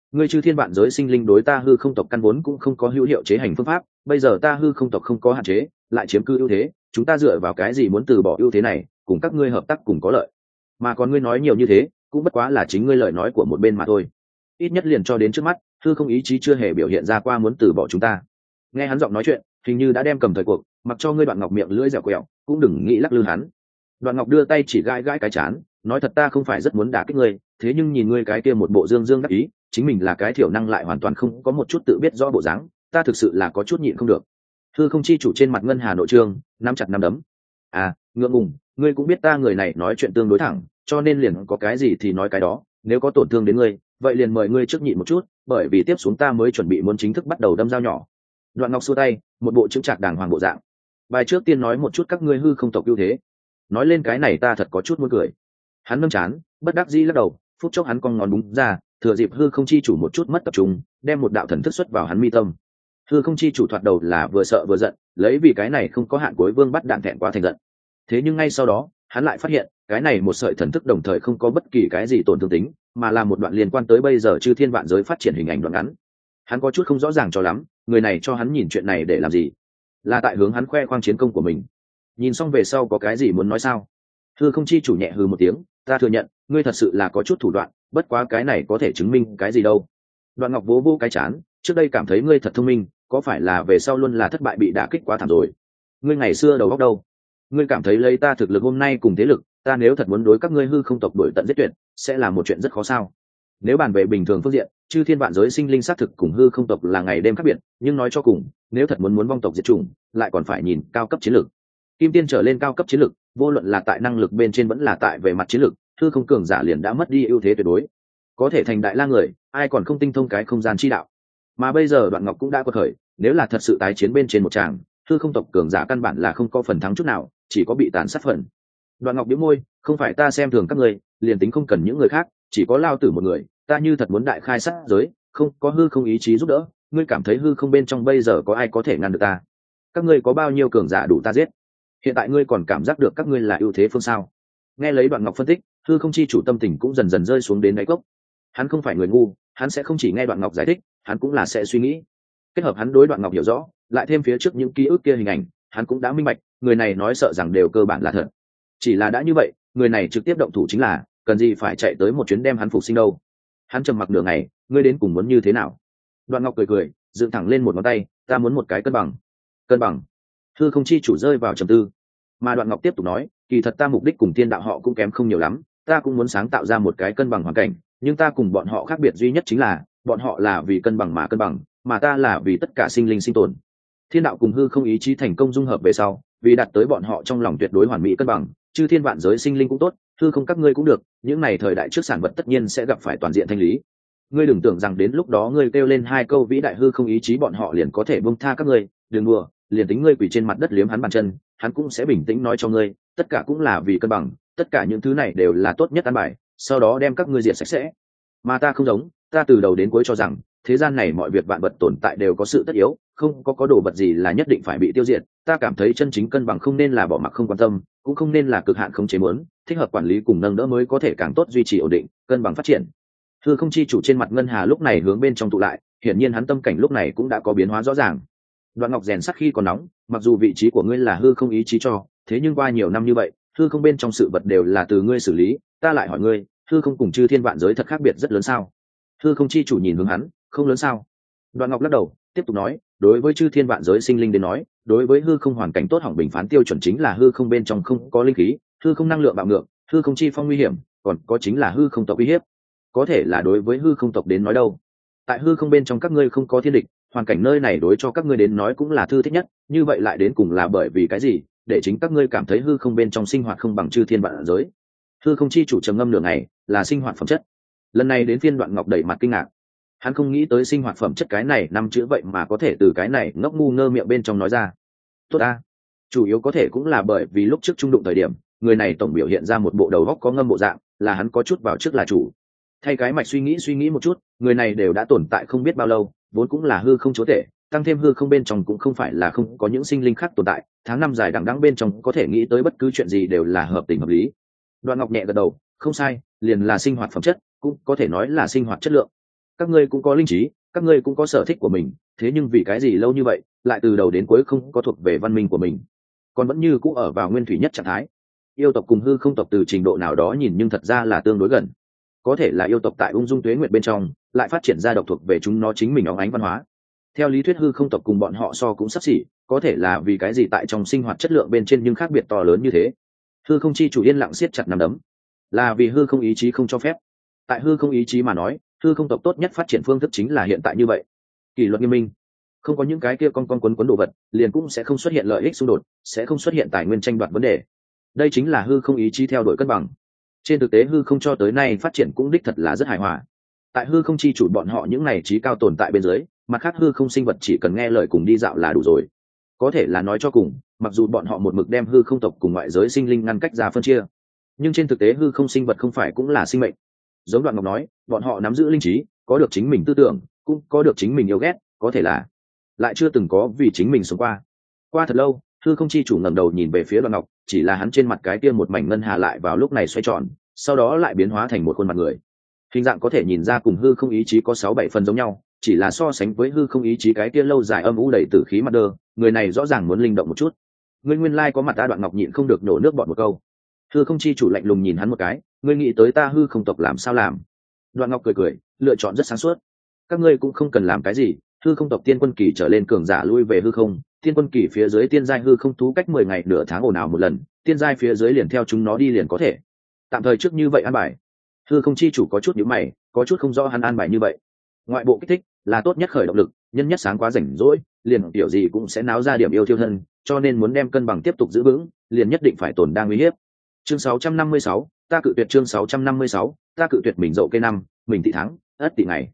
ngươi chư thiên vạn giới sinh linh đối ta hư không tộc căn vốn cũng không có hữu hiệu chế hành phương pháp, bây giờ ta hư không tộc không có hạn chế, lại chiếm cư ưu thế, chúng ta dựa vào cái gì muốn từ bỏ ưu thế này, cùng các ngươi hợp tác cùng có lợi. Mà còn ngươi nói nhiều như thế, cũng bất quá là chính ngươi lời nói của một bên mà thôi. Ít nhất liền cho đến trước mắt, hư không ý chí chưa hề biểu hiện ra qua muốn từ bỏ chúng ta. Nghe hắn giọng nói chuyện, hình như đã đem cầm thời cuộc, mặc cho ngươi Đoạn Ngọc miệng lưỡi dẻo quẹo, cũng đừng nghĩ lắc lư hắn. Đoạn Ngọc đưa tay chỉ gãi gãi cái chán, nói thật ta không phải rất muốn đả kích ngươi, thế nhưng nhìn ngươi cái kia một bộ dương dương đắc ý, chính mình là cái thiểu năng lại hoàn toàn không có một chút tự biết rõ bộ dáng, ta thực sự là có chút nhịn không được. Hư không chi chủ trên mặt ngân hà nội trương, nắm chặt nắm đấm. À, ngượng ngùng, ngươi cũng biết ta người này nói chuyện tương đối thẳng, cho nên liền có cái gì thì nói cái đó, nếu có tổn thương đến ngươi, vậy liền mời ngươi trước nhịn một chút, bởi vì tiếp xuống ta mới chuẩn bị muốn chính thức bắt đầu đâm dao nhỏ. Đoạn Ngọc xua tay, một bộ chững chạc đàng hoàng bộ dạng. Bài trước tiên nói một chút các ngươi hư không tộc ưu thế. Nói lên cái này ta thật có chút muốn cười. Hắn nâng chán, bất đắc dĩ lắc đầu, phút chốc hắn cong ngón búng ra, thừa dịp hư không chi chủ một chút mất tập trung, đem một đạo thần thức xuất vào hắn mi tâm. Hư không chi chủ thoạt đầu là vừa sợ vừa giận, lấy vì cái này không có hạn cuối vương bắt đạn thẹn quá thành giận. Thế nhưng ngay sau đó, hắn lại phát hiện, cái này một sợi thần thức đồng thời không có bất kỳ cái gì tổn thương tính, mà là một đoạn liên quan tới bây giờ chư thiên vạn giới phát triển hình ảnh đoạn ngắn. Hắn có chút không rõ ràng cho lắm, người này cho hắn nhìn chuyện này để làm gì? Là tại hướng hắn khoe khoang chiến công của mình. Nhìn xong về sau có cái gì muốn nói sao? Hư không chi chủ nhẹ hư một tiếng, ta thừa nhận, ngươi thật sự là có chút thủ đoạn, bất quá cái này có thể chứng minh cái gì đâu. Đoạn Ngọc vỗ vỗ cái chán, trước đây cảm thấy ngươi thật thông minh, có phải là về sau luôn là thất bại bị đả kích quá thảm rồi? Ngươi ngày xưa đầu óc đâu? Ngươi cảm thấy lấy ta thực lực hôm nay cùng thế lực, ta nếu thật muốn đối các ngươi hư không tộc đuổi tận giết tuyệt, sẽ là một chuyện rất khó sao? Nếu bàn về bình thường phương diện, chư thiên vạn giới sinh linh xác thực cùng hư không tộc là ngày đêm khác biệt, nhưng nói cho cùng, nếu thật muốn vong tộc diệt chủng, lại còn phải nhìn cao cấp chiến lược. Kim tiên trở lên cao cấp chiến lược, vô luận là tại năng lực bên trên vẫn là tại về mặt chiến lược, hư không cường giả liền đã mất đi ưu thế tuyệt đối. Có thể thành đại la người, ai còn không tinh thông cái không gian chi đạo. Mà bây giờ Đoạn Ngọc cũng đã quật khởi, nếu là thật sự tái chiến bên trên một tràng, hư không tộc cường giả căn bản là không có phần thắng chút nào, chỉ có bị tàn sát phần. Đoạn Ngọc bĩu môi, không phải ta xem thường các ngươi, liền tính không cần những người khác, chỉ có lao tử một người, ta như thật muốn đại khai sát giới, không có hư không ý chí giúp đỡ, ngươi cảm thấy hư không bên trong bây giờ có ai có thể ngăn được ta? Các ngươi có bao nhiêu cường giả đủ ta giết? Hiện tại ngươi còn cảm giác được các ngươi là ưu thế phương sao? Nghe lấy Đoạn Ngọc phân tích, hư không chi chủ tâm tình cũng dần dần rơi xuống đến đáy cốc. Hắn không phải người ngu, hắn sẽ không chỉ nghe Đoạn Ngọc giải thích, hắn cũng là sẽ suy nghĩ. Kết hợp hắn đối Đoạn Ngọc hiểu rõ, lại thêm phía trước những ký ức kia hình ảnh, hắn cũng đã minh bạch, người này nói sợ rằng đều cơ bản là thật. Chỉ là đã như vậy, người này trực tiếp động thủ chính là, cần gì phải chạy tới một chuyến đem hắn phục sinh đâu? Hắn trầm mặc nửa ngày, ngươi đến cùng muốn như thế nào? Đoạn Ngọc cười cười, dựng thẳng lên một ngón tay, ta muốn một cái cân bằng. Cân bằng? Hư không chi chủ rơi vào trầm tư. Mà Đoạn Ngọc tiếp tục nói, kỳ thật ta mục đích cùng thiên đạo họ cũng kém không nhiều lắm, ta cũng muốn sáng tạo ra một cái cân bằng hoàn cảnh, nhưng ta cùng bọn họ khác biệt duy nhất chính là, bọn họ là vì cân bằng, mà ta là vì tất cả sinh linh sinh tồn. Thiên đạo cùng hư không ý chí thành công dung hợp về sau, vì đạt tới bọn họ trong lòng tuyệt đối hoàn mỹ cân bằng, chư thiên vạn giới sinh linh cũng tốt, hư không các ngươi cũng được, những này thời đại trước sản vật tất nhiên sẽ gặp phải toàn diện thanh lý. Ngươi đừng tưởng rằng đến lúc đó ngươi kêu lên hai câu vĩ đại hư không ý chí bọn họ liền có thể buông tha các ngươi, đừng đùa, liền tính ngươi quỳ trên mặt đất liếm hắn bàn chân, hắn cũng sẽ bình tĩnh nói cho ngươi, tất cả cũng là vì cân bằng, tất cả những thứ này đều là tốt nhất an bài, sau đó đem các ngươi diệt sạch sẽ. Mà ta không giống, ta từ đầu đến cuối cho rằng, thế gian này mọi việc vạn vật tồn tại đều có sự tất yếu, không có đồ vật gì là nhất định phải bị tiêu diệt. Ta cảm thấy chân chính cân bằng không nên là bỏ mặc không quan tâm, cũng không nên là cực hạn không chế muốn, thích hợp quản lý cùng nâng đỡ mới có thể càng tốt duy trì ổn định, cân bằng phát triển. Hư không chi chủ trên mặt ngân hà lúc này hướng bên trong tụ lại, hiển nhiên hắn tâm cảnh lúc này cũng đã có biến hóa rõ ràng. Đoạn Ngọc rèn sắt khi còn nóng, mặc dù vị trí của ngươi là hư không ý chí cho, thế nhưng qua nhiều năm như vậy, hư không bên trong sự vật đều là từ ngươi xử lý, ta lại hỏi ngươi, hư không cùng chư thiên vạn giới thật khác biệt rất lớn sao? Hư không chi chủ nhìn hướng hắn, không lớn sao? Đoạn Ngọc lắc đầu, tiếp tục nói, đối với chư thiên vạn giới sinh linh đến nói, đối với hư không hoàn cảnh tốt hỏng bình phán tiêu chuẩn chính là hư không bên trong không có linh khí, hư không năng lượng bạo ngược, hư không chi phong nguy hiểm, còn có chính là hư không tộc uy hiếp. Có thể là đối với hư không tộc đến nói đâu? Tại hư không bên trong các ngươi không có thiên địch, hoàn cảnh nơi này đối cho các ngươi đến nói cũng là thư thích nhất, như vậy lại đến cùng là bởi vì cái gì, để chính các ngươi cảm thấy hư không bên trong sinh hoạt không bằng chư thiên vạn giới? Hư không chi chủ trầm ngâm nửa ngày, là sinh hoạt phẩm chất. Lần này đến phiên Đoạn Ngọc đẩy mặt kinh ngạc, hắn không nghĩ tới sinh hoạt phẩm chất cái này năm chữ vậy mà có thể từ cái này ngốc ngu ngơ miệng bên trong nói ra. Tốt a, chủ yếu có thể cũng là bởi vì lúc trước trung đụng thời điểm, người này tổng biểu hiện ra một bộ đầu góc có ngâm bộ dạng, là hắn có chút vào trước là chủ. Thay cái mạch suy nghĩ một chút, người này đều đã tồn tại không biết bao lâu, vốn cũng là hư không chúa tể, tăng thêm hư không bên trong cũng không phải là không có những sinh linh khác tồn tại, tháng năm dài đằng đẵng bên trong có thể nghĩ tới bất cứ chuyện gì đều là hợp tình hợp lý. Đoạn Ngọc nhẹ gật đầu, không sai, liền là sinh hoạt phẩm chất, cũng có thể nói là sinh hoạt chất lượng. các ngươi cũng có linh trí, các ngươi cũng có sở thích của mình, thế nhưng vì cái gì lâu như vậy lại từ đầu đến cuối không có thuộc về văn minh của mình, còn vẫn như cũng ở vào nguyên thủy nhất trạng thái. Yêu tộc cùng hư không tộc từ trình độ nào đó nhìn nhưng thật ra là tương đối gần, có thể là yêu tộc tại ung dung tuế nguyệt bên trong lại phát triển ra độc thuộc về chúng nó chính mình óng ánh văn hóa. Theo lý thuyết hư không tộc cùng bọn họ so cũng sắp xỉ, có thể là vì cái gì tại trong sinh hoạt chất lượng bên trên nhưng khác biệt to lớn như thế. Hư không chi chủ yên lặng siết chặt nắm đấm, là vì hư không ý chí không cho phép. Tại hư không ý chí mà nói, hư không tộc tốt nhất phát triển phương thức chính là hiện tại như vậy, kỷ luật nghiêm minh, không có những cái kia con quấn đồ vật, liền cũng sẽ không xuất hiện lợi ích xung đột, sẽ không xuất hiện tài nguyên tranh đoạt vấn đề. Đây chính là hư không ý chí theo đuổi cân bằng. Trên thực tế hư không cho tới nay phát triển cũng đích thật là rất hài hòa. Tại hư không chi chủ bọn họ những này trí cao tồn tại bên dưới, mặt khác hư không sinh vật chỉ cần nghe lời cùng đi dạo là đủ rồi. Có thể là nói cho cùng, mặc dù bọn họ một mực đem hư không tộc cùng ngoại giới sinh linh ngăn cách ra phân chia, nhưng trên thực tế hư không sinh vật không phải cũng là sinh mệnh. Giống Đoạn Ngọc nói, bọn họ nắm giữ linh trí, có được chính mình tư tưởng, cũng có được chính mình yêu ghét, có thể là lại chưa từng có vì chính mình sống qua. Qua thật lâu, hư không chi chủ ngẩng đầu nhìn về phía Đoạn Ngọc, chỉ là hắn trên mặt cái kia một mảnh ngân hà lại vào lúc này xoay tròn, sau đó lại biến hóa thành một khuôn mặt người. Hình dạng có thể nhìn ra cùng hư không ý chí có 6-7 phần giống nhau, chỉ là so sánh với hư không ý chí cái kia lâu dài âm u đầy tử khí mặt đơ, người này rõ ràng muốn linh động một chút. Ngươi nguyên lai có mặt ta. Đoạn Ngọc nhịn không được nổ nước bọt một câu. Hư không chi chủ lạnh lùng nhìn hắn một cái, ngươi nghĩ tới ta hư không tộc làm sao làm? Đoạn Ngọc cười cười, lựa chọn rất sáng suốt. Các ngươi cũng không cần làm cái gì, hư không tộc tiên quân kỳ trở lên cường giả lui về hư không, tiên quân kỳ phía dưới tiên giai hư không thú cách 10 ngày nửa tháng ồn ào một lần, tiên giai phía dưới liền theo chúng nó đi liền có thể. Tạm thời trước như vậy an bài. Hư không chi chủ có chút nhíu mày, có chút không rõ hắn an bài như vậy. Ngoại bộ kích thích là tốt nhất khởi động lực, nhân nhất sáng quá rảnh rỗi, liền kiểu gì cũng sẽ náo ra điểm yêu thiêu thân, cho nên muốn đem cân bằng tiếp tục giữ vững, liền nhất định phải tồn đang uy hiếp. Chương 656, ta cự tuyệt. Chương 656, ta cự tuyệt. Mình dậu cây năm, mình thị thắng, ất tỵ ngày.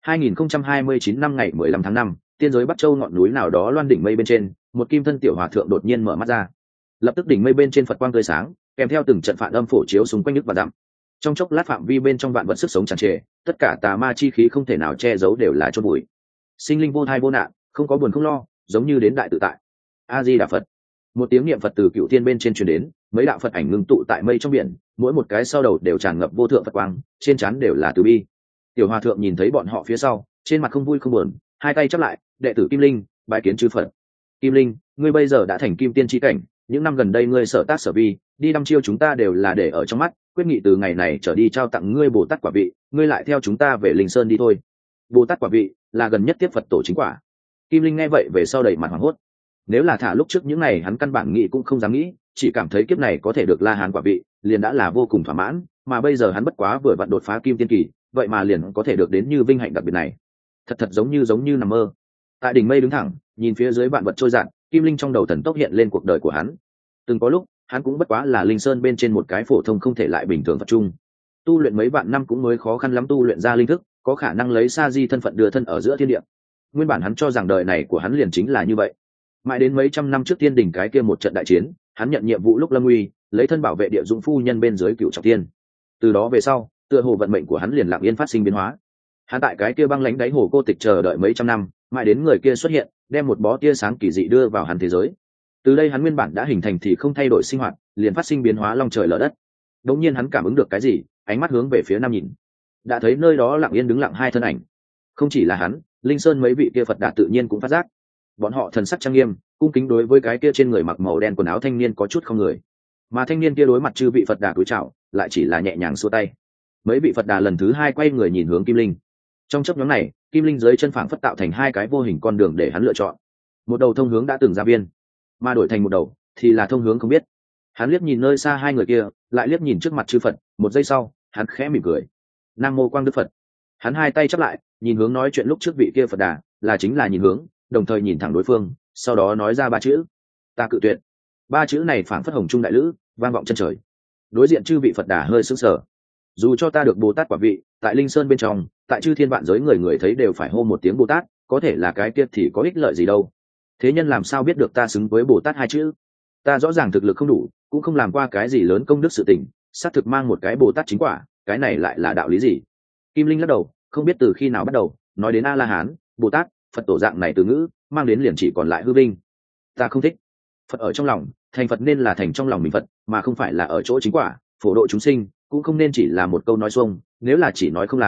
2029 năm ngày 15 tháng 5, tiên giới Bắc Châu ngọn núi nào đó loan đỉnh mây bên trên, một kim thân tiểu hòa thượng đột nhiên mở mắt ra. Lập tức đỉnh mây bên trên Phật quang tươi sáng, kèm theo từng trận phản âm phổ chiếu xung quanh nước và dặm. Trong chốc lát phạm vi bên trong vạn vật sức sống tràn trề, tất cả tà ma chi khí không thể nào che giấu đều là chôn bụi. Sinh linh vô thai vô nạn, không có buồn không lo, giống như đến đại tự tại. A Di Đà Phật. Một tiếng niệm Phật từ cựu thiên bên trên truyền đến, mấy đạo Phật ảnh ngưng tụ tại mây trong biển, mỗi một cái sau đầu đều tràn ngập vô thượng Phật quang, trên trán đều là từ bi. Tiểu hòa thượng nhìn thấy bọn họ phía sau, trên mặt không vui không buồn, hai tay chắp lại, đệ tử Kim Linh, bái kiến chư Phật. Kim Linh, ngươi bây giờ đã thành kim tiên chi cảnh, những năm gần đây ngươi sở tác sở vi, đi đăm chiêu chúng ta đều là để ở trong mắt, quyết nghị từ ngày này trở đi trao tặng ngươi Bồ Tát quả vị, ngươi lại theo chúng ta về Linh Sơn đi thôi. Bồ Tát quả vị là gần nhất tiếp Phật tổ chính quả. Kim Linh nghe vậy về sau đầy mặt hoảng hốt. Nếu là thả lúc trước những này hắn căn bản nghĩ cũng không dám nghĩ, chỉ cảm thấy kiếp này có thể được La Hán quả vị, liền đã là vô cùng thỏa mãn, mà bây giờ hắn bất quá vừa vặn đột phá kim tiên kỳ, vậy mà liền có thể được đến như vinh hạnh đặc biệt này. Thật giống như nằm mơ. Tại đỉnh mây đứng thẳng, nhìn phía dưới vạn vật trôi dạt, Kim Linh trong đầu thần tốc hiện lên cuộc đời của hắn. Từng có lúc, hắn cũng bất quá là Linh Sơn bên trên một cái phổ thông không thể lại bình thường Phật trung. Tu luyện mấy vạn năm cũng mới khó khăn lắm tu luyện ra linh thức, có khả năng lấy sa di thân phận đưa thân ở giữa thiên địa. Nguyên bản hắn cho rằng đời này của hắn liền chính là như vậy. Mãi đến mấy trăm năm trước Thiên Đình cái kia một trận đại chiến, hắn nhận nhiệm vụ lúc lâm nguy, lấy thân bảo vệ địa dũng phu nhân bên dưới Cựu Trọng Thiên. Từ đó về sau, tựa hồ vận mệnh của hắn liền lặng yên phát sinh biến hóa. Hắn tại cái kia băng lãnh đáy hồ cô tịch chờ đợi mấy trăm năm, mãi đến người kia xuất hiện, đem một bó tia sáng kỳ dị đưa vào hắn thế giới. Từ đây hắn nguyên bản đã hình thành thì không thay đổi sinh hoạt, liền phát sinh biến hóa long trời lở đất. Đống nhiên hắn cảm ứng được cái gì, ánh mắt hướng về phía nam nhìn, đã thấy nơi đó lặng yên đứng lặng hai thân ảnh. Không chỉ là hắn, Linh Sơn mấy vị kia Phật Đà tự nhiên cũng phát giác. Bọn họ thần sắc trang nghiêm, cung kính đối với cái kia trên người mặc màu đen quần áo thanh niên có chút không người. Mà thanh niên kia đối mặt chư vị Phật Đà cúi chào, lại chỉ là nhẹ nhàng xua tay. Mấy vị Phật Đà lần thứ hai quay người nhìn hướng Kim Linh. Trong chốc nhóm này, Kim Linh dưới chân phảng phất tạo thành hai cái vô hình con đường để hắn lựa chọn. Một đầu thông hướng đã từng ra viên, mà đổi thành một đầu thì là thông hướng không biết. Hắn liếc nhìn nơi xa hai người kia, lại liếc nhìn trước mặt chư Phật, một giây sau, hắn khẽ mỉm cười. Nam mô Quang Đức Phật. Hắn hai tay chắp lại, nhìn hướng nói chuyện lúc trước vị kia Phật Đà, là chính là nhìn hướng, đồng thời nhìn thẳng đối phương, sau đó nói ra ba chữ: ta cự tuyệt. Ba chữ này phảng phất hồng trung đại lữ, vang vọng chân trời. Đối diện chư vị Phật Đà hơi sững sờ. Dù cho ta được Bồ Tát quả vị, tại Linh Sơn bên trong, tại chư thiên vạn giới người người thấy đều phải hô một tiếng Bồ Tát, có thể là cái kia thì có ích lợi gì đâu. Thế nhân làm sao biết được ta xứng với Bồ Tát hai chữ? Ta rõ ràng thực lực không đủ, cũng không làm qua cái gì lớn công đức sự tình, xác thực mang một cái Bồ Tát chính quả, cái này lại là đạo lý gì? Kim Linh lắc đầu, không biết từ khi nào bắt đầu, nói đến A La Hán, Bồ Tát, Phật tổ dạng này từ ngữ, mang đến liền chỉ còn lại hư vinh. Ta không thích. Phật ở trong lòng, thành Phật nên là thành trong lòng mình Phật, mà không phải là ở chỗ chính quả, phổ độ chúng sinh, cũng không nên chỉ là một câu nói xuông, nếu là chỉ nói không làm,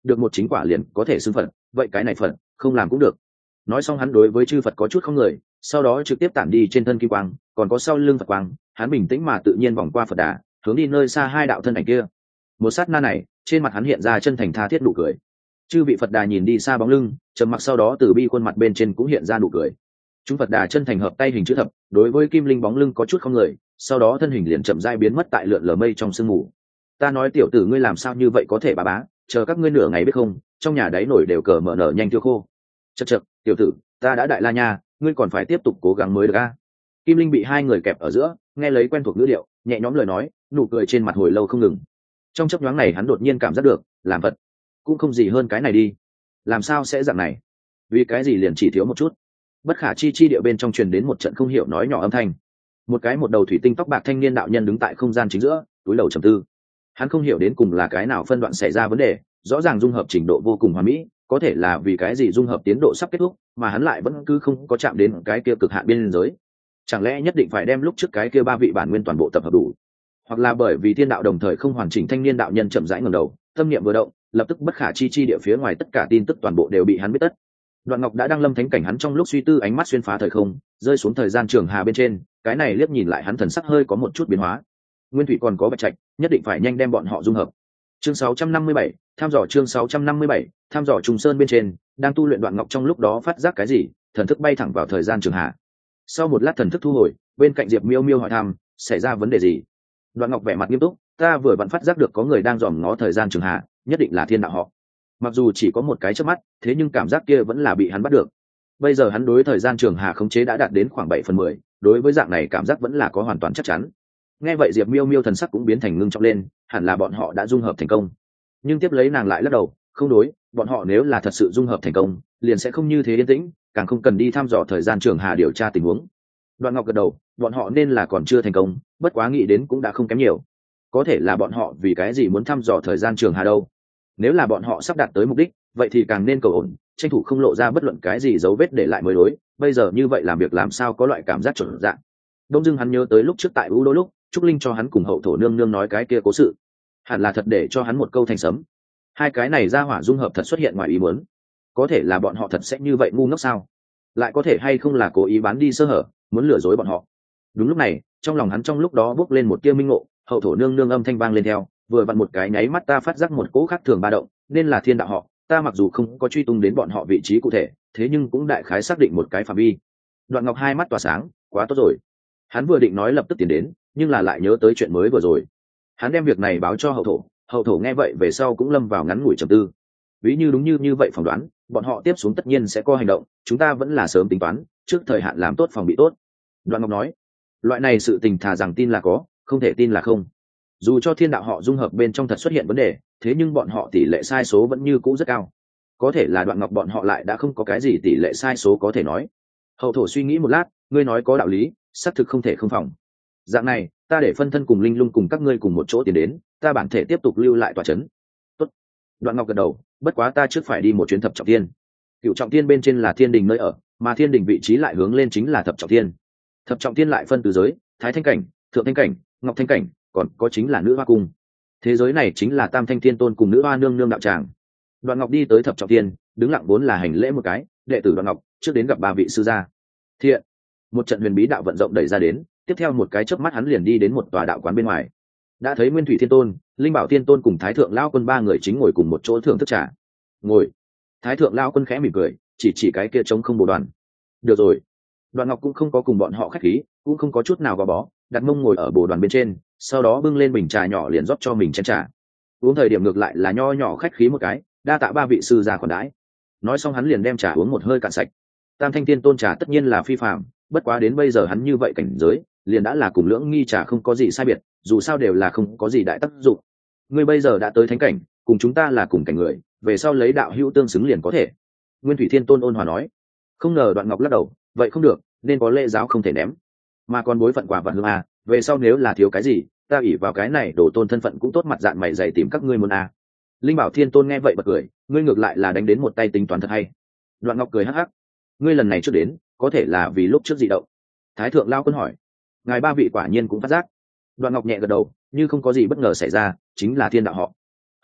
được một chính quả liền có thể xưng phật, vậy cái này phật không làm cũng được. Nói xong hắn đối với chư Phật có chút không người, sau đó trực tiếp tản đi trên thân kim quang, còn có sau lưng Phật quang, hắn bình tĩnh mà tự nhiên vòng qua Phật đà, hướng đi nơi xa hai đạo thân ảnh kia. Một sát na này, trên mặt hắn hiện ra chân thành tha thiết nụ cười. Chư vị Phật đà nhìn đi xa bóng lưng, trầm mặc, sau đó từ bi khuôn mặt bên trên cũng hiện ra nụ cười. Chúng Phật đà chân thành hợp tay hình chữ thập, đối với kim linh bóng lưng có chút không người, sau đó thân hình liền chậm rãi biến mất tại lượn lờ mây trong sương mù. Ta nói tiểu tử ngươi làm sao như vậy có thể bá bá, chờ các ngươi nửa ngày biết không, trong nhà đáy nổi đều cờ mở nở nhanh tiêu khô. Chậc chậc, tiểu tử, ta đã đại la nha, ngươi còn phải tiếp tục cố gắng mới được a. Kim linh bị hai người kẹp ở giữa, nghe lấy quen thuộc ngữ điệu, nhẹ nhõm lời nói, nụ cười trên mặt hồi lâu không ngừng. Trong chốc nhoáng này hắn đột nhiên cảm giác được, làm vật cũng không gì hơn cái này đi. Làm sao sẽ dạng này? Vì cái gì liền chỉ thiếu một chút? Bất khả chi chi địa bên trong truyền đến một trận không hiểu nói nhỏ âm thanh. Một đầu thủy tinh tóc bạc thanh niên đạo nhân đứng tại không gian chính giữa, túi đầu trầm tư. Hắn không hiểu đến cùng là cái nào phân đoạn xảy ra vấn đề, rõ ràng dung hợp trình độ vô cùng hoàn mỹ, có thể là vì cái gì dung hợp tiến độ sắp kết thúc mà hắn lại vẫn cứ không có chạm đến cái kia cực hạn biên giới. Chẳng lẽ nhất định phải đem lúc trước cái kia ba vị bản nguyên toàn bộ tập hợp đủ, hoặc là bởi vì thiên đạo đồng thời không hoàn chỉnh? Thanh niên đạo nhân chậm rãi ngẩng đầu, tâm niệm vừa động, lập tức bất khả chi chi địa phía ngoài tất cả tin tức toàn bộ đều bị hắn biết tất. Đoạn Ngọc đã đang lâm thánh cảnh, hắn trong lúc suy tư ánh mắt xuyên phá thời không, rơi xuống thời gian trường hà bên trên, cái này liếc nhìn lại hắn thần sắc hơi có một chút biến hóa. Nguyên Thủy còn có Bạch Trạch, nhất định phải nhanh đem bọn họ dung hợp. Chương 657, tham dò. Chương 657, tham dò. Trùng Sơn bên trên, đang tu luyện Đoạn Ngọc trong lúc đó phát giác cái gì, thần thức bay thẳng vào thời gian trường hà. Sau một lát thần thức thu hồi, bên cạnh Diệp Miêu Miêu hỏi thăm, xảy ra vấn đề gì? Đoạn Ngọc vẻ mặt nghiêm túc, ta vừa vặn phát giác được có người đang dòm ngó thời gian trường hà, nhất định là thiên đạo họ. Mặc dù chỉ có một cái chớp mắt, thế nhưng cảm giác kia vẫn là bị hắn bắt được. Bây giờ hắn đối thời gian trường hà khống chế đã đạt đến khoảng 7/10, đối với dạng này cảm giác vẫn là có hoàn toàn chắc chắn. Nghe vậy Diệp Miêu Miêu thần sắc cũng biến thành ngưng trọng lên, hẳn là bọn họ đã dung hợp thành công. Nhưng tiếp lấy nàng lại lắc đầu, không đối, bọn họ nếu là thật sự dung hợp thành công, liền sẽ không như thế yên tĩnh, càng không cần đi thăm dò thời gian trường hà điều tra tình huống. Đoạn Ngọc gật đầu, bọn họ nên là còn chưa thành công, bất quá nghĩ đến cũng đã không kém nhiều. Có thể là bọn họ vì cái gì muốn thăm dò thời gian trường hà đâu? Nếu là bọn họ sắp đạt tới mục đích, vậy thì càng nên cầu ổn, tranh thủ không lộ ra bất luận cái gì dấu vết để lại mới đối. Bây giờ như vậy làm việc làm sao có loại cảm giác chuẩn dạng. Đông dưng hắn nhớ tới lúc trước tại U Đô lúc Trúc Linh cho hắn cùng hậu thổ nương nương nói cái kia cố sự, hẳn là thật để cho hắn một câu thành sấm. Hai cái này ra hỏa dung hợp thật xuất hiện ngoài ý muốn. Có thể là bọn họ thật sẽ như vậy ngu ngốc sao? Lại có thể hay không là cố ý bán đi sơ hở, muốn lừa dối bọn họ? Đúng lúc này, trong lòng hắn trong lúc đó bốc lên một tia minh ngộ, hậu thổ nương nương âm thanh vang lên theo, vừa vặn một cái nháy mắt ta phát giác một cỗ khác thường ba động, nên là thiên đạo họ. Ta mặc dù không có truy tung đến bọn họ vị trí cụ thể, thế nhưng cũng đại khái xác định một cái phạm vi. Đoạn Ngọc hai mắt tỏa sáng, quá tốt rồi. Hắn vừa định nói lập tức tiến đến, nhưng là lại nhớ tới chuyện mới vừa rồi. Hắn đem việc này báo cho hậu thổ nghe vậy về sau cũng lâm vào ngắn ngủi trầm tư. Ví như đúng như vậy phỏng đoán, bọn họ tiếp xuống tất nhiên sẽ có hành động, chúng ta vẫn là sớm tính toán, trước thời hạn làm tốt phòng bị tốt. Đoạn Ngọc nói, loại này sự tình thà rằng tin là có, không thể tin là không. Dù cho thiên đạo họ dung hợp bên trong thật xuất hiện vấn đề, thế nhưng bọn họ tỷ lệ sai số vẫn như cũ rất cao. Có thể là Đoạn Ngọc bọn họ lại đã không có cái gì tỷ lệ sai số có thể nói. Hậu thổ suy nghĩ một lát, ngươi nói có đạo lý, xác thực không thể không phòng. Dạng này, ta để phân thân cùng Linh Lung cùng các ngươi cùng một chỗ tiến đến, ta bản thể tiếp tục lưu lại tòa trấn. Tốt. Đoạn Ngọc gật đầu, bất quá ta trước phải đi một chuyến thập trọng thiên. Cựu trọng thiên bên trên là thiên đình nơi ở, mà thiên đình vị trí lại hướng lên chính là thập trọng thiên. Thập trọng thiên lại phân từ giới, thái thanh cảnh, thượng thanh cảnh, ngọc thanh cảnh, còn có chính là nữ hoa cung. Thế giới này chính là tam thanh thiên tôn cùng nữ hoa nương nương đạo tràng. Đoạn Ngọc đi tới thập trọng thiên, đứng lặng vốn là hành lễ một cái, đệ tử Đoạn Ngọc trước đến gặp ba vị sư gia. Thiện. Một trận huyền bí đạo vận rộng đẩy ra đến, tiếp theo một cái chớp mắt hắn liền đi đến một tòa đạo quán bên ngoài. Đã thấy Nguyên Thủy Thiên Tôn, Linh Bảo Thiên Tôn cùng Thái Thượng Lão Quân ba người chính ngồi cùng một chỗ thưởng thức trà. Ngồi. Thái Thượng Lão Quân khẽ mỉm cười, chỉ cái kia trống không bồ đoàn. Được rồi. Đoạn Ngọc cũng không có cùng bọn họ khách khí, cũng không có chút nào gò bó, đặt mông ngồi ở bồ đoàn bên trên, sau đó bưng lên bình trà nhỏ liền rót cho mình chén trà. Uống thời điểm ngược lại là nho nhỏ khách khí một cái, đa tạ ba vị sư gia khoản đãi. Nói xong hắn liền đem trà uống một hơi cạn sạch. Tam Thanh Thiên Tôn trà tất nhiên là phi phàm, bất quá đến bây giờ hắn như vậy cảnh giới, liền đã là cùng Lưỡng Nghi trà không có gì sai biệt, dù sao đều là không có gì đại tác dụng. Ngươi bây giờ đã tới thánh cảnh, cùng chúng ta là cùng cảnh người, về sau lấy đạo hữu tương xứng liền có thể. Nguyên Thủy Thiên Tôn ôn hòa nói. Không ngờ Đoạn Ngọc lắc đầu, vậy không được, nên có lễ giáo không thể ném, mà còn bối phận quả vật hương à, về sau nếu là thiếu cái gì, ta ỷ vào cái này đổ tôn thân phận cũng tốt mặt dạn mày dày tìm các ngươi muốn à. Linh Bảo Thiên Tôn nghe vậy bật cười, ngươi ngược lại là đánh đến một tay tính toán thật hay. Đoạn Ngọc cười hắc hắc, ngươi lần này trước đến, có thể là vì lúc trước dị động. Thái Thượng Lão Quân hỏi, ngài ba vị quả nhiên cũng phát giác. Đoạn Ngọc nhẹ gật đầu, như không có gì bất ngờ xảy ra, chính là thiên đạo họ.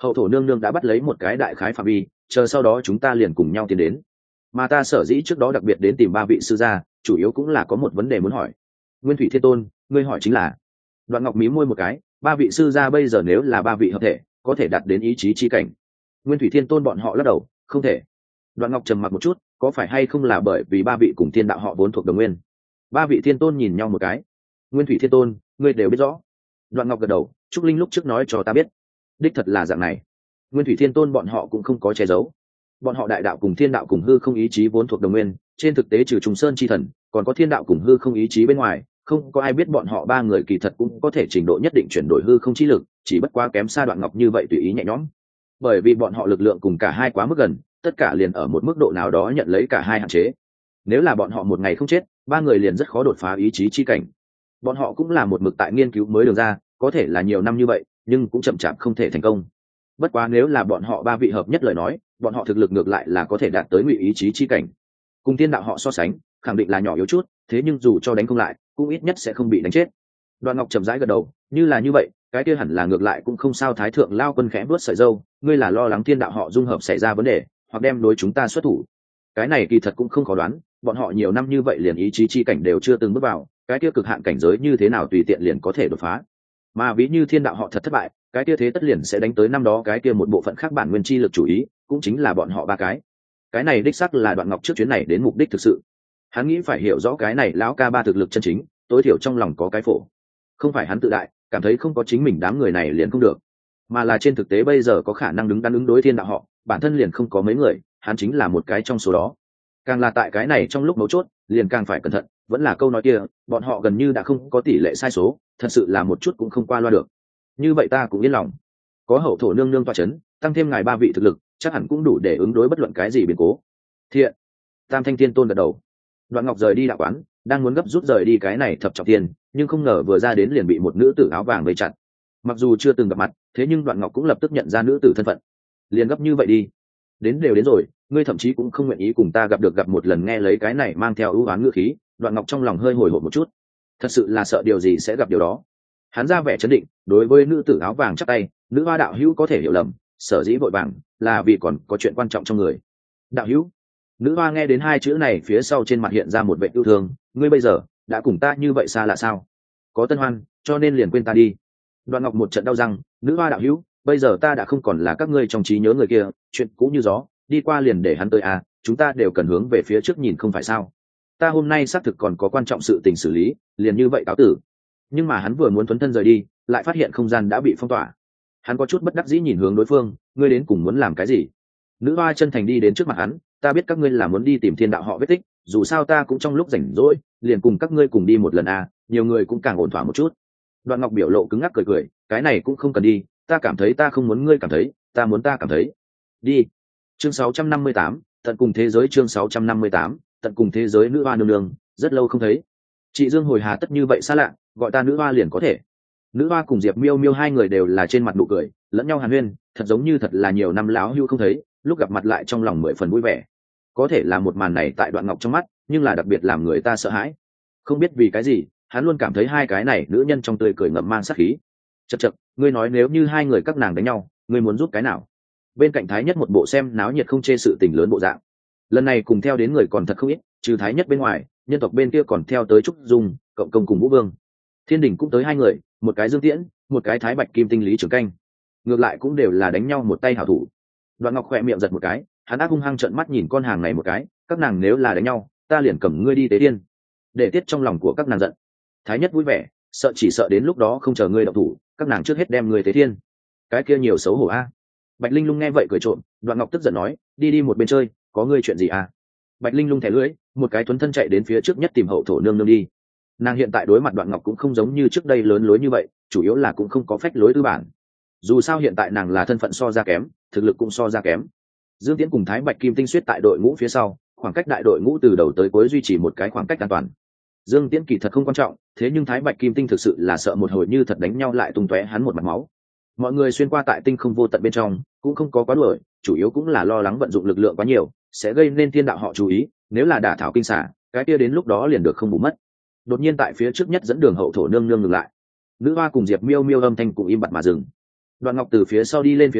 Hậu thổ nương nương đã bắt lấy một cái đại khái phạm vi, chờ sau đó chúng ta liền cùng nhau tiến đến. Mà ta sở dĩ trước đó đặc biệt đến tìm ba vị sư gia, chủ yếu cũng là có một vấn đề muốn hỏi. Nguyên Thủy Thiên Tôn, ngươi hỏi chính là? Đoạn Ngọc mím môi một cái, ba vị sư gia bây giờ nếu là ba vị hợp thể, có thể đạt đến ý chí chi cảnh. Nguyên Thủy Thiên Tôn bọn họ lắc đầu, không thể. Đoạn Ngọc trầm mặc một chút, có phải hay không là bởi vì ba vị cùng thiên đạo họ vốn thuộc đồng nguyên? Ba vị thiên tôn nhìn nhau một cái. Nguyên Thủy Thiên Tôn, ngươi đều biết rõ. Đoạn Ngọc gật đầu, Trúc Linh lúc trước nói cho ta biết, đích thật là dạng này. Nguyên Thủy Thiên Tôn bọn họ cũng không có che giấu, bọn họ đại đạo cùng thiên đạo cùng hư không ý chí vốn thuộc đồng nguyên, trên thực tế trừ Trùng Sơn chi thần, còn có thiên đạo cùng hư không ý chí bên ngoài, không có ai biết bọn họ ba người kỳ thật cũng có thể trình độ nhất định chuyển đổi hư không chi lực, chỉ bất quá kém xa Đoạn Ngọc như vậy tùy ý nhẹ nhõm. Bởi vì bọn họ lực lượng cùng cả hai quá mức gần, tất cả liền ở một mức độ nào đó nhận lấy cả hai hạn chế. Nếu là bọn họ một ngày không chết, ba người liền rất khó đột phá ý chí chi cảnh. Bọn họ cũng là một mực tại nghiên cứu mới được ra, có thể là nhiều năm như vậy, nhưng cũng chậm chạp không thể thành công. Bất quá nếu là bọn họ ba vị hợp nhất lời nói, bọn họ thực lực ngược lại là có thể đạt tới ngụy ý chí chi cảnh. Cùng thiên đạo họ so sánh, khẳng định là nhỏ yếu chút, thế nhưng dù cho đánh không lại, cũng ít nhất sẽ không bị đánh chết. Đoạn Ngọc chậm rãi gật đầu, như là như vậy, cái kia hẳn là ngược lại cũng không sao. Thái thượng lao quân khẽ vuốt sợi râu, ngươi là lo lắng thiên đạo họ dung hợp xảy ra vấn đề, hoặc đem đối chúng ta xuất thủ. Cái này kỳ thật cũng không khó đoán, bọn họ nhiều năm như vậy liền ý chí chi cảnh đều chưa từng bước vào, cái kia cực hạn cảnh giới như thế nào tùy tiện liền có thể đột phá. Mà ví như thiên đạo họ thật thất bại, cái kia thế tất liền sẽ đánh tới năm đó cái kia một bộ phận khác bản nguyên chi lực chủ ý, cũng chính là bọn họ ba cái này đích xác là Đoạn Ngọc trước chuyến này đến mục đích thực sự. Hắn nghĩ phải hiểu rõ cái này lão ca ba thực lực chân chính, tối thiểu trong lòng có cái phổ. Không phải hắn tự đại, cảm thấy không có chính mình đám người này liền không được, mà là trên thực tế bây giờ có khả năng đứng đắn ứng đối thiên đạo họ, bản thân liền không có mấy người, hắn chính là một cái trong số đó. Càng là tại cái này trong lúc mấu chốt, liền càng phải cẩn thận, vẫn là câu nói kia, bọn họ gần như đã không có tỷ lệ sai số, thật sự là một chút cũng không qua loa được. Như vậy ta cũng yên lòng, có hậu thổ nương nương toa chấn, tăng thêm ngài ba vị thực lực, chắc hẳn cũng đủ để ứng đối bất luận cái gì biến cố. Thiện. Tam Thanh Thiên Tôn gật đầu. Đoạn Ngọc rời đi đạo quán, đang muốn gấp rút rời đi cái này thập trọng thiên, nhưng không ngờ vừa ra đến liền bị một nữ tử áo vàng vây chặt. Mặc dù chưa từng gặp mặt, thế nhưng Đoạn Ngọc cũng lập tức nhận ra nữ tử thân phận. Liền gấp như vậy đi, đến đều đến rồi, ngươi thậm chí cũng không nguyện ý cùng ta gặp một lần. Nghe lấy cái này mang theo ưu oán ngữ khí, Đoạn Ngọc trong lòng hơi hồi hộp một chút, thật sự là sợ điều gì sẽ gặp điều đó. Hắn ra vẻ chấn định, đối với nữ tử áo vàng chắp tay, nữ hoa đạo hữu có thể hiểu lầm, sở dĩ vội vàng là vì còn có chuyện quan trọng trong người. Đạo hữu. Nữ hoa nghe đến hai chữ này, phía sau trên mặt hiện ra một vẻ yêu thương, ngươi bây giờ đã cùng ta như vậy xa lạ sao? Có tân hoan, cho nên liền quên ta đi. Đoạn Ngọc một trận đau răng, nữ hoa đạo hữu, bây giờ ta đã không còn là các ngươi trong trí nhớ người kia, chuyện cũ như gió, đi qua liền để hắn tới à, chúng ta đều cần hướng về phía trước nhìn không phải sao? Ta hôm nay xác thực còn có quan trọng sự tình xử lý, liền như vậy cáo tử. Nhưng mà hắn vừa muốn thuấn thân rời đi, lại phát hiện không gian đã bị phong tỏa. Hắn có chút bất đắc dĩ nhìn hướng đối phương, ngươi đến cùng muốn làm cái gì? Nữ hoa chân thành đi đến trước mặt hắn, ta biết các ngươi là muốn đi tìm thiên đạo họ vết tích, dù sao ta cũng trong lúc rảnh rỗi liền cùng các ngươi cùng đi một lần à, nhiều người cũng càng ổn thỏa một chút. Đoạn Ngọc biểu lộ cứng ngắc cười cười, cái này cũng không cần đi, ta cảm thấy ta không muốn ngươi cảm thấy, ta muốn ta cảm thấy. Đi. Chương 658, tận cùng thế giới. Chương 658, tận cùng thế giới. Nữ hoa nương nương, rất lâu không thấy. Chị Dương hồi hà tất như vậy xa lạ, gọi ta nữ hoa liền có thể. Nữ hoa cùng Diệp Miêu Miêu hai người đều là trên mặt nụ cười, lẫn nhau hàn huyên, thật giống như thật là nhiều năm láo hưu không thấy, lúc gặp mặt lại trong lòng 10 phần vui vẻ. Có thể là một màn này tại Đoạn Ngọc trong mắt, nhưng là đặc biệt làm người ta sợ hãi. Không biết vì cái gì, hắn luôn cảm thấy hai cái này nữ nhân trong tươi cười ngậm mang sát khí. Chậc chậc, ngươi nói nếu như hai người các nàng đánh nhau, ngươi muốn giúp cái nào? Bên cạnh Thái Nhất một bộ xem náo nhiệt không chê sự tình lớn bộ dạng. Lần này cùng theo đến người còn thật không ít, trừ Thái Nhất bên ngoài, nhân tộc bên kia còn theo tới Trúc Dung, Cộng Công cùng Vũ Vương. Thiên Đình cũng tới hai người, một cái Dương Tiễn, một cái Thái Bạch Kim Tinh Lý Trường Canh. Ngược lại cũng đều là đánh nhau một tay hảo thủ. Đoạn Ngọc khỏe miệng giật một cái, hắn ác hung hăng trợn mắt nhìn con hàng này một cái, các nàng nếu là đánh nhau, ta liền cầm ngươi đi tế thiên, để tiết trong lòng của các nàng giận. Thái Nhất vui vẻ, chỉ sợ đến lúc đó không chờ ngươi động thủ, các nàng trước hết đem ngươi tế thiên. Cái kia nhiều xấu hổ a. Bạch Linh Lung nghe vậy cười trộm, Đoạn Ngọc tức giận nói, đi đi một bên chơi, có ngươi chuyện gì à? Bạch Linh Lung thẻ lưỡi, một cái tuấn thân chạy đến phía trước nhất tìm hậu thổ nương nương đi. Nàng hiện tại đối mặt Đoạn Ngọc cũng không giống như trước đây lớn lối như vậy, chủ yếu là cũng không có phách lối tư bản. Dù sao hiện tại nàng là thân phận so ra kém, thực lực cũng so ra kém. Dương Tiễn cùng Thái Bạch Kim Tinh Xuyết tại đội ngũ phía sau, khoảng cách đại đội ngũ từ đầu tới cuối duy trì một cái khoảng cách an toàn. Dương Tiễn kỳ thật không quan trọng, thế nhưng Thái Bạch Kim Tinh thực sự là sợ một hồi như thật đánh nhau lại tung tóe hắn một mặt máu. Mọi người xuyên qua tại tinh không vô tận bên trong, cũng không có quá đuổi, chủ yếu cũng là lo lắng vận dụng lực lượng quá nhiều, sẽ gây nên thiên đạo họ chú ý, nếu là đả thảo kinh xả, cái kia đến lúc đó liền được không bù mất. Đột nhiên tại phía trước nhất dẫn đường hậu thổ nương nương ngừng lại. Nữ hoa cùng Diệp Miêu Miêu âm thanh cũng im bặt mà dừng. Đoạn Ngọc từ phía sau đi lên phía trước,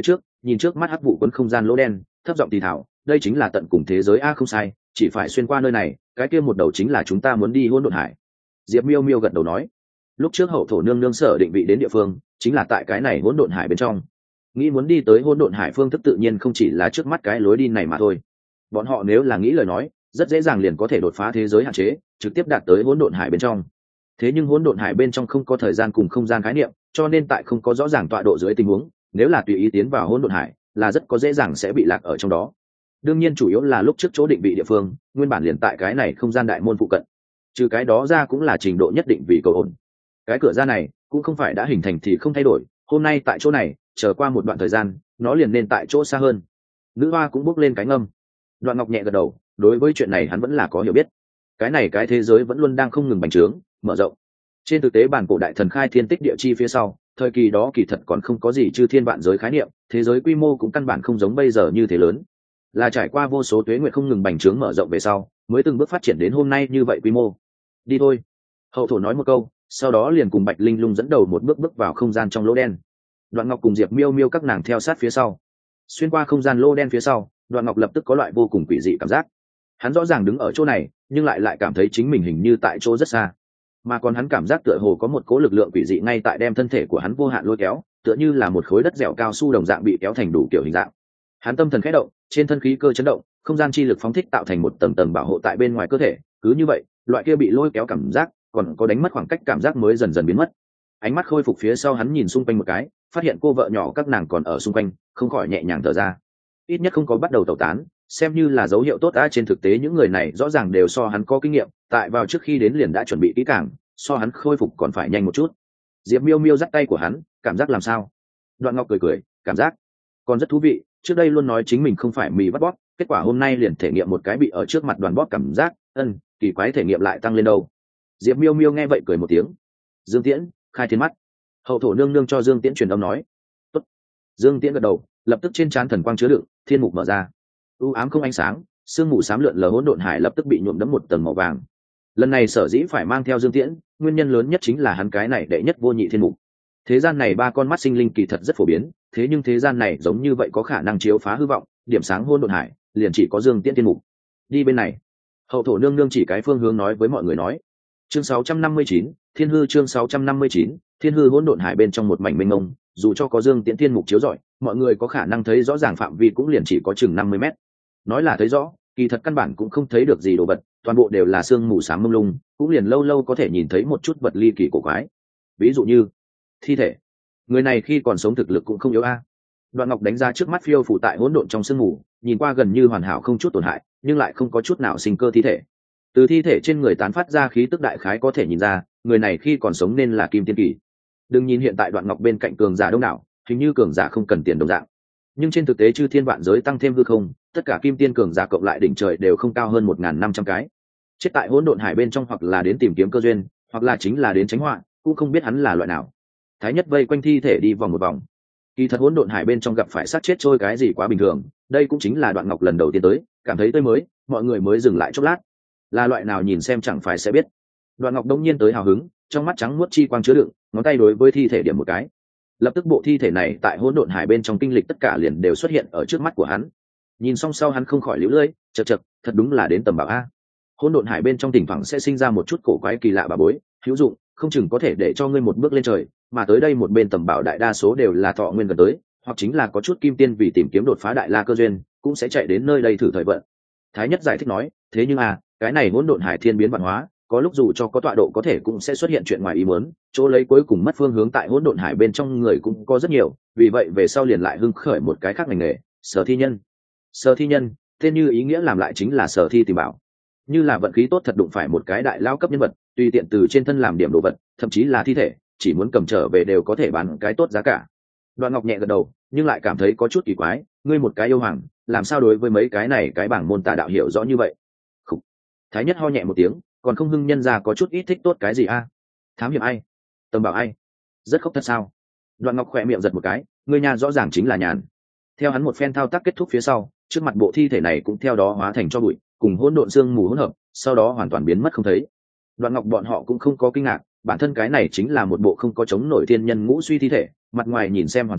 nhìn trước mắt hắc vụ quấn không gian lỗ đen, thấp giọng thì thảo, đây chính là tận cùng thế giới a, không sai, chỉ phải xuyên qua nơi này, cái kia một đầu chính là chúng ta muốn đi hỗn độn hải. Diệp Miêu Miêu gật đầu nói, lúc trước hậu thổ nương nương sở định vị đến địa phương chính là tại cái này hỗn độn hải bên trong, nghĩ muốn đi tới hỗn độn hải phương thức tự nhiên không chỉ là trước mắt cái lối đi này mà thôi. Bọn họ nếu là nghĩ lời nói, rất dễ dàng liền có thể đột phá thế giới hạn chế, trực tiếp đạt tới hỗn độn hải bên trong. Thế nhưng hỗn độn hải bên trong không có thời gian cùng không gian khái niệm, cho nên tại không có rõ ràng tọa độ dưới tình huống, nếu là tùy ý tiến vào hỗn độn hải, là rất có dễ dàng sẽ bị lạc ở trong đó. Đương nhiên chủ yếu là lúc trước chỗ định vị địa phương, nguyên bản liền tại cái này không gian đại môn phụ cận. Trừ cái đó ra cũng là trình độ nhất định vì cầu ổn. Cái cửa ra này cũng không phải đã hình thành thì không thay đổi, hôm nay tại chỗ này, chờ qua một đoạn thời gian, nó liền nên tại chỗ xa hơn. Nữ hoa cũng bước lên cánh âm. Đoạn Ngọc nhẹ gật đầu, đối với chuyện này hắn vẫn là có hiểu biết. Cái này cái thế giới vẫn luôn đang không ngừng bành trướng, mở rộng. Trên thực tế bản cổ đại thần khai thiên tích địa chi phía sau, thời kỳ đó kỳ thật còn không có gì chư thiên vạn giới khái niệm, thế giới quy mô cũng căn bản không giống bây giờ như thế lớn, là trải qua vô số tuế nguyệt không ngừng bành trướng mở rộng về sau, mới từng bước phát triển đến hôm nay như vậy quy mô. Đi thôi. Hậu thổ nói một câu, sau đó liền cùng Bạch Linh Lung dẫn đầu một bước bước vào không gian trong lỗ đen. Đoạn Ngọc cùng Diệp Miêu Miêu các nàng theo sát phía sau. Xuyên qua không gian lỗ đen phía sau, Đoạn Ngọc lập tức có loại vô cùng quỷ dị cảm giác. Hắn rõ ràng đứng ở chỗ này, nhưng lại cảm thấy chính mình hình như tại chỗ rất xa. Mà còn hắn cảm giác tựa hồ có một cố lực lượng quỷ dị ngay tại đem thân thể của hắn vô hạn lôi kéo, tựa như là một khối đất dẻo cao su đồng dạng bị kéo thành đủ kiểu hình dạng. Hắn tâm thần khẽ động, trên thân khí cơ chấn động, không gian chi lực phóng thích tạo thành một tầng tầng bảo hộ tại bên ngoài cơ thể, cứ như vậy, loại kia bị lôi kéo cảm giác, còn có đánh mất khoảng cách cảm giác mới dần dần biến mất. Ánh mắt khôi phục phía sau, hắn nhìn xung quanh một cái, phát hiện cô vợ nhỏ các nàng còn ở xung quanh, không khỏi nhẹ nhàng thở ra. Ít nhất không có bắt đầu tẩu tán, xem như là dấu hiệu tốt đã. Trên thực tế những người này rõ ràng đều so hắn có kinh nghiệm, tại vào trước khi đến liền đã chuẩn bị kỹ càng, so hắn khôi phục còn phải nhanh một chút. Diệp Miêu Miêu dắt tay của hắn, cảm giác làm sao? Đoạn Ngọc cười, cảm giác còn rất thú vị, trước đây luôn nói chính mình không phải mì bắt bóp, kết quả hôm nay liền thể nghiệm một cái bị ở trước mặt đoàn bóp cảm giác, kỳ quái thể nghiệm lại tăng lên đâu. Diệp Miêu Miêu nghe vậy cười một tiếng. Dương Tiễn, khai thiên mắt. Hậu thổ nương nương cho Dương Tiễn truyền âm nói. Tốt. Dương Tiễn gật đầu, lập tức trên trán thần quang chứa đựng, thiên mục mở ra. U ám không ánh sáng, sương mù xám lượn lờ hỗn độn hải lập tức bị nhuộm đẫm một tầng màu vàng. Lần này sở dĩ phải mang theo Dương Tiễn, nguyên nhân lớn nhất chính là hắn cái này đệ nhất vô nhị thiên mục. Thế gian này ba con mắt sinh linh kỳ thật rất phổ biến, thế nhưng thế gian này giống như vậy có khả năng chiếu phá hư vọng, điểm sáng hỗn độn hải, liền chỉ có Dương Tiễn thiên mục. Đi bên này. Hậu thổ nương nương chỉ cái phương hướng nói với mọi người nói. Chương 659, Thiên hư. Chương 659, Thiên hư. Hỗn độn hải bên trong một mảnh mênh mông, dù cho có Dương Tiễn thiên mục chiếu rọi, mọi người có khả năng thấy rõ ràng phạm vi cũng liền chỉ có chừng 50 mét. Nói là thấy rõ, kỳ thật căn bản cũng không thấy được gì đồ vật, toàn bộ đều là sương mù xám mông lung, cũng liền lâu lâu có thể nhìn thấy một chút vật ly kỳ cổ quái. Ví dụ như thi thể. Người này khi còn sống thực lực cũng không yếu a. Đoạn Ngọc đánh ra trước mắt phiêu phủ tại hỗn độn trong sương mù, nhìn qua gần như hoàn hảo không chút tổn hại, nhưng lại không có chút nào sinh cơ thi thể. Từ thi thể trên người tán phát ra khí tức đại khái có thể nhìn ra, người này khi còn sống nên là kim tiên kỳ. Đừng nhìn hiện tại Đoạn Ngọc bên cạnh cường giả đông đảo, hình như cường giả không cần tiền đồng dạng. Nhưng trên thực tế chư thiên vạn giới tăng thêm hư không, tất cả kim tiên cường giả cộng lại đỉnh trời đều không cao hơn 1.500 cái. Chết tại hỗn độn hải bên trong hoặc là đến tìm kiếm cơ duyên, hoặc là chính là đến tránh họa, cũng không biết hắn là loại nào. Thái nhất vây quanh thi thể đi vòng một vòng. Kỳ thật hỗn độn hải bên trong gặp phải sát chết trôi cái gì quá bình thường, đây cũng chính là Đoạn Ngọc lần đầu tiên tới, cảm thấy tươi mới, mọi người mới dừng lại chốc lát. Là loại nào nhìn xem chẳng phải sẽ biết. Đoạn Ngọc đông nhiên tới hào hứng, trong mắt trắng muốt chi quang chứa đựng, ngón tay đối với thi thể điểm một cái. Lập tức bộ thi thể này tại hỗn độn hải bên trong kinh lịch tất cả liền đều xuất hiện ở trước mắt của hắn. Nhìn xong sau hắn không khỏi liễu lưỡi, chậc, thật đúng là đến tầm bảo a. Hỗn độn hải bên trong thỉnh thoảng sẽ sinh ra một chút cổ quái kỳ lạ bà bối, hữu dụng, không chừng có thể để cho ngươi một bước lên trời, mà tới đây một bên tầm bảo đại đa số đều là thọ nguyên gần tới, hoặc chính là có chút kim tiên vì tìm kiếm đột phá đại la cơ duyên, cũng sẽ chạy đến nơi đây thử thời vận. Thái nhất giải thích nói, thế nhưng cái này hỗn độn hải thiên biến văn hóa, có lúc dù cho có tọa độ có thể cũng sẽ xuất hiện chuyện ngoài ý muốn, chỗ lấy cuối cùng mất phương hướng tại hỗn độn hải bên trong người cũng có rất nhiều, vì vậy về sau liền lại hưng khởi một cái khác ngành nghề, sở thi nhân. Sở thi nhân, tên như ý nghĩa làm lại chính là sở thi tìm bảo. Như là vận khí tốt thật đụng phải một cái đại lao cấp nhân vật, tùy tiện từ trên thân làm điểm đồ vật, thậm chí là thi thể, chỉ muốn cầm trở về đều có thể bán cái tốt giá cả. Đoạn Ngọc nhẹ gật đầu, nhưng lại cảm thấy có chút kỳ quái, ngươi một cái yêu hoàng, làm sao đối với mấy cái này cái bảng môn tà đạo hiểu rõ như vậy? Khủ. Thái nhất ho nhẹ một tiếng, còn không hưng nhân ra có chút ít thích tốt cái gì thám hiểm ai, tầm bảo ai, rất khóc thật sao? Đoạn Ngọc khỏe miệng giật một cái, ngươi nhà rõ ràng chính là nhàn. Theo hắn một phen thao tác kết thúc phía sau, trước mặt bộ thi thể này cũng theo đó hóa thành cho bụi, cùng hỗn độn xương mù hỗn hợp, sau đó hoàn toàn biến mất không thấy. Đoạn Ngọc bọn họ cũng không có kinh ngạc, bản thân cái này chính là một bộ không có chống nổi thiên nhân ngũ suy thi thể, mặt ngoài nhìn xem hoàn chỉnh,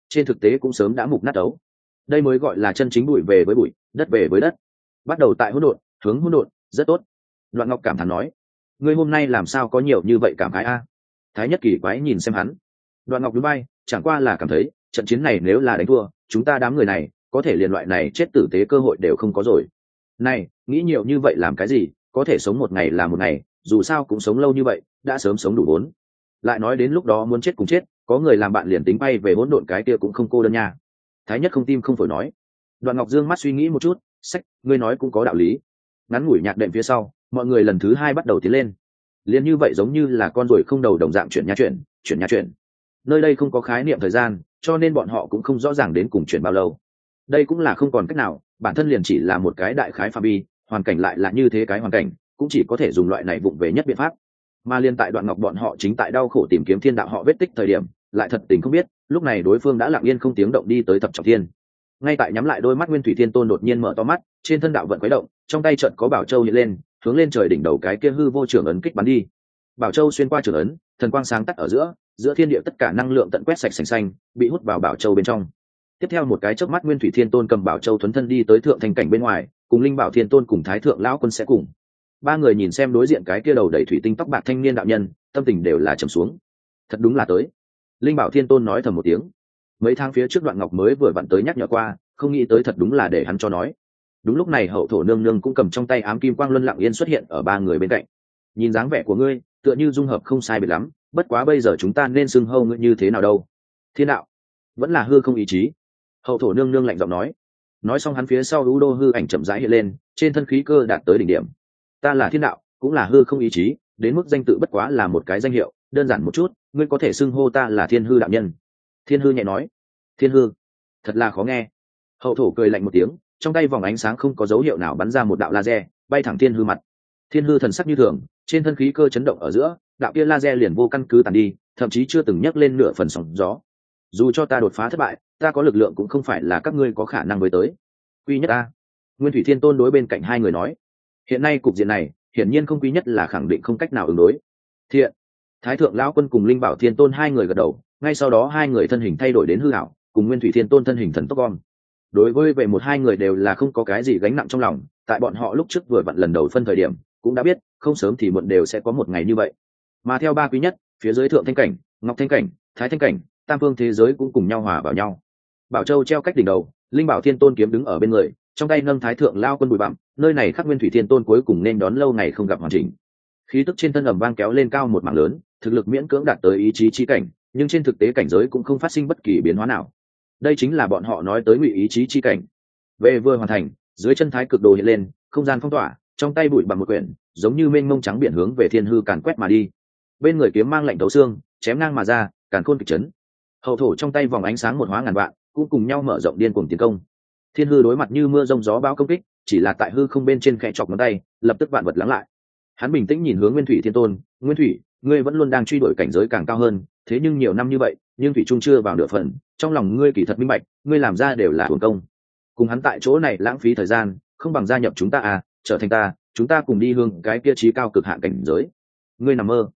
trên thực tế cũng sớm đã mục nát ấu. Đây mới gọi là chân chính bụi về với bụi, đất về với đất. Bắt đầu tại hỗn độn, hướng hỗn độn, rất tốt. Đoạn Ngọc cảm thán nói, ngươi hôm nay làm sao có nhiều như vậy cảm khái a? Thái Nhất kỳ quái nhìn xem hắn. Đoạn Ngọc nhún vai, chẳng qua là cảm thấy trận chiến này nếu là đánh thua, chúng ta đám người này có thể liền loại này chết tử tế cơ hội đều không có rồi. Này, nghĩ nhiều như vậy làm cái gì, có thể sống một ngày là một ngày, dù sao cũng sống lâu như vậy, đã sớm sống đủ vốn. Lại nói đến lúc đó muốn chết cùng chết, có người làm bạn liền tính bay về hỗn độn cái kia cũng không cô đơn nha. Thái Nhất không tim không phổi nói. Đoạn Ngọc dương mắt suy nghĩ một chút, sách, ngươi nói cũng có đạo lý. Ngắn ngủi nhạc đệm phía sau, mọi người lần thứ hai bắt đầu tiến lên. Liên như vậy giống như là con ruồi không đầu đồng dạng chuyển nha chuyển. Nơi đây không có khái niệm thời gian, cho nên bọn họ cũng không rõ ràng đến cùng chuyển bao lâu. Đây cũng là không còn cách nào, bản thân liền chỉ là một cái đại khái phạm vi, hoàn cảnh lại là như thế cái hoàn cảnh, cũng chỉ có thể dùng loại này vụng về nhất biện pháp. Mà liên tại Đoạn Ngọc bọn họ chính tại đau khổ tìm kiếm thiên đạo họ vết tích thời điểm, lại thật tình không biết, lúc này đối phương đã lặng yên không tiếng động đi tới thập trọng thiên. Ngay tại nhắm lại đôi mắt Nguyên Thủy Thiên Tôn đột nhiên mở to mắt, trên thân đạo vận khuấy động, trong tay trận có bảo châu hiện lên, hướng lên trời đỉnh đầu cái kia hư vô trưởng ấn kích bắn đi. Bảo châu xuyên qua trưởng ấn, thần quang sáng tắt ở giữa thiên địa tất cả năng lượng tận quét sạch sành xanh, bị hút vào bảo châu bên trong. Tiếp theo một cái chớp mắt Nguyên Thủy Thiên Tôn cầm bảo châu thuấn thân đi tới thượng thành cảnh bên ngoài, cùng Linh Bảo Thiên Tôn cùng Thái Thượng lão quân sẽ cùng. Ba người nhìn xem đối diện cái kia đầu đầy thủy tinh tóc bạc thanh niên đạo nhân, tâm tình đều là trầm xuống. Thật đúng là tới. Linh Bảo Thiên Tôn nói thầm một tiếng. Mấy tháng phía trước Đoạn Ngọc mới vừa vặn tới nhắc nhở qua, không nghĩ tới thật đúng là để hắn cho nói. Đúng lúc này Hậu Thổ nương nương cũng cầm trong tay ám kim quang luân lặng yên xuất hiện ở ba người bên cạnh. Nhìn dáng vẻ của ngươi, tựa như dung hợp không sai biệt lắm, bất quá bây giờ chúng ta nên xưng hô ngươi như thế nào đâu? Thiên đạo, vẫn là hư không ý chí. Hậu Thổ nương nương lạnh giọng nói. Nói xong hắn phía sau U Đô hư ảnh chậm rãi hiện lên, trên thân khí cơ đạt tới đỉnh điểm. Ta là thiên đạo, cũng là hư không ý chí, đến mức danh tự bất quá là một cái danh hiệu, đơn giản một chút, ngươi có thể xưng hô ta là Thiên Hư đạo nhân. Thiên Hư nhẹ nói. Thiên Hư, thật là khó nghe. Hậu Thổ cười lạnh một tiếng, trong tay vòng ánh sáng không có dấu hiệu nào bắn ra một đạo laser, bay thẳng Thiên Hư mặt. Thiên Hư thần sắc như thường, trên thân khí cơ chấn động ở giữa, đạo kia laser liền vô căn cứ tàn đi, thậm chí chưa từng nhấc lên nửa phần sóng gió. Dù cho ta đột phá thất bại, ta có lực lượng cũng không phải là các ngươi có khả năng với tới. Quy nhất ta. Nguyên Thủy Thiên Tôn đối bên cạnh hai người nói. Hiện nay cục diện này, hiển nhiên không quý nhất là khẳng định không cách nào ứng đối. Thiện. Thái Thượng lão quân cùng Linh Bảo Thiên Tôn hai người gật đầu, ngay sau đó hai người thân hình thay đổi đến hư ảo, cùng Nguyên Thủy Thiên Tôn thân hình thần tốc gom. Đối với về một hai người đều là không có cái gì gánh nặng trong lòng, tại bọn họ lúc trước vừa vặn lần đầu phân thời điểm, cũng đã biết, không sớm thì muộn đều sẽ có một ngày như vậy. Mà theo ba quý nhất, phía dưới Thượng Thanh cảnh, Ngọc Thanh cảnh, Thái Thanh cảnh, tam phương thế giới cũng cùng nhau hòa vào nhau. Bảo Châu treo cách đỉnh đầu, Linh Bảo Thiên Tôn kiếm đứng ở bên người, trong tay nâng Thái Thượng lao quân bụi bặm, nơi này khắc Nguyên Thủy Thiên Tôn cuối cùng nên đón lâu ngày không gặp hoàn chỉnh. Khí tức trên thân ầm vang kéo lên cao một mảng lớn, thực lực miễn cưỡng đạt tới ý chí chi cảnh, nhưng trên thực tế cảnh giới cũng không phát sinh bất kỳ biến hóa nào. Đây chính là bọn họ nói tới ngụy ý chí chi cảnh. Về vừa hoàn thành, dưới chân Thái Cực Đồ hiện lên, không gian phong tỏa, trong tay bụi bằng một quyển, giống như mênh mông trắng biển hướng về Thiên Hư càn quét mà đi. Bên người kiếm mang lạnh tấu xương, chém ngang mà ra, càn khôn kịch chấn. Hậu Thổ trong tay vòng ánh sáng một hóa ngàn vạn, cũng cùng nhau mở rộng điên cuồng tiến công. Thiên Hư đối mặt như mưa rông gió bão công kích, chỉ là tại hư không bên trên khẽ chọc ngón tay, lập tức vạn vật lắng lại. Hắn bình tĩnh nhìn hướng Nguyên Thủy Thiên Tôn, Nguyên Thủy, ngươi vẫn luôn đang truy đuổi cảnh giới càng cao hơn, thế nhưng nhiều năm như vậy, nhưng thủy trung chưa vào nửa phần, trong lòng ngươi kỳ thật minh bạch, ngươi làm ra đều là uổng công. Cùng hắn tại chỗ này lãng phí thời gian, không bằng gia nhập chúng ta à, trở thành ta, chúng ta cùng đi hướng cái kia chí cao cực hạn cảnh giới. Ngươi nằm mơ.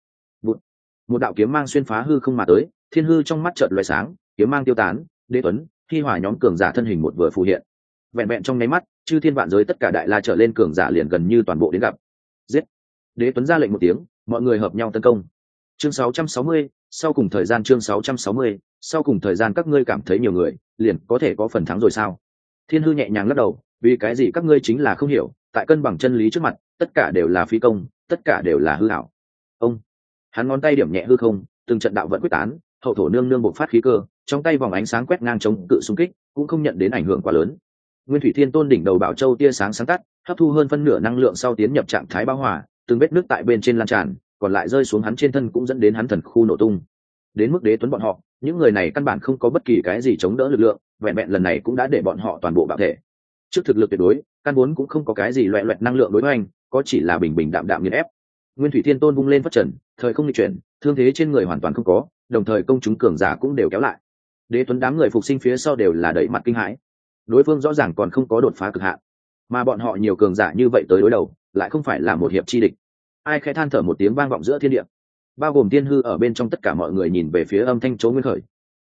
Một đạo kiếm mang xuyên phá hư không mà tới, Thiên Hư trong mắt chợt lóe sáng, kiếm mang tiêu tán, Đế Tuấn, Hi Hỏa nhóm cường giả thân hình một vừa phù hiện. Vẹn vẹn trong nháy mắt, chư thiên vạn giới tất cả đại la trở lên cường giả liền gần như toàn bộ đến gặp. Giết! Đế Tuấn ra lệnh một tiếng, mọi người hợp nhau tấn công. Chương 660, sau cùng thời gian chương 660, sau cùng thời gian các ngươi cảm thấy nhiều người, liền có thể có phần thắng rồi sao? Thiên Hư nhẹ nhàng lắc đầu, vì cái gì các ngươi chính là không hiểu, tại cân bằng chân lý trước mặt, tất cả đều là phi công, tất cả đều là hư ảo. Ông, hắn ngón tay điểm nhẹ hư không, từng trận đạo vận quyết tán, Hậu Thổ nương nương bộc phát khí cơ, trong tay vòng ánh sáng quét ngang chống cự xung kích, cũng không nhận đến ảnh hưởng quá lớn. Nguyên Thủy Thiên Tôn đỉnh đầu Bảo Châu tia sáng sáng tắt, hấp thu hơn phân nửa năng lượng sau tiến nhập trạng thái bão hòa, từng vết nước tại bên trên lan tràn, còn lại rơi xuống hắn trên thân cũng dẫn đến hắn thần khu nổ tung. Đến mức Đế Tuấn bọn họ, những người này căn bản không có bất kỳ cái gì chống đỡ lực lượng, vẹn vẹn lần này cũng đã để bọn họ toàn bộ bạo thể. Trước thực lực tuyệt đối, căn vốn cũng không có cái gì loẹt loẹt năng lượng đối hoành, có chỉ là bình bình đạm đạm nghiền ép. Nguyên Thủy Thiên Tôn vung lên phất trần, thời không nghịch chuyển, thương thế trên người hoàn toàn không có, đồng thời công chúng cường giả cũng đều kéo lại. Đế Tuấn đám người phục sinh phía sau đều là đẩy mặt kinh hãi. Đối phương rõ ràng còn không có đột phá cực hạn, mà bọn họ nhiều cường giả như vậy tới đối đầu, lại không phải là một hiệp chi địch. Ai khẽ than thở một tiếng vang vọng giữa thiên địa, bao gồm Thiên Hư ở bên trong tất cả mọi người nhìn về phía âm thanh chỗ nguyên khởi.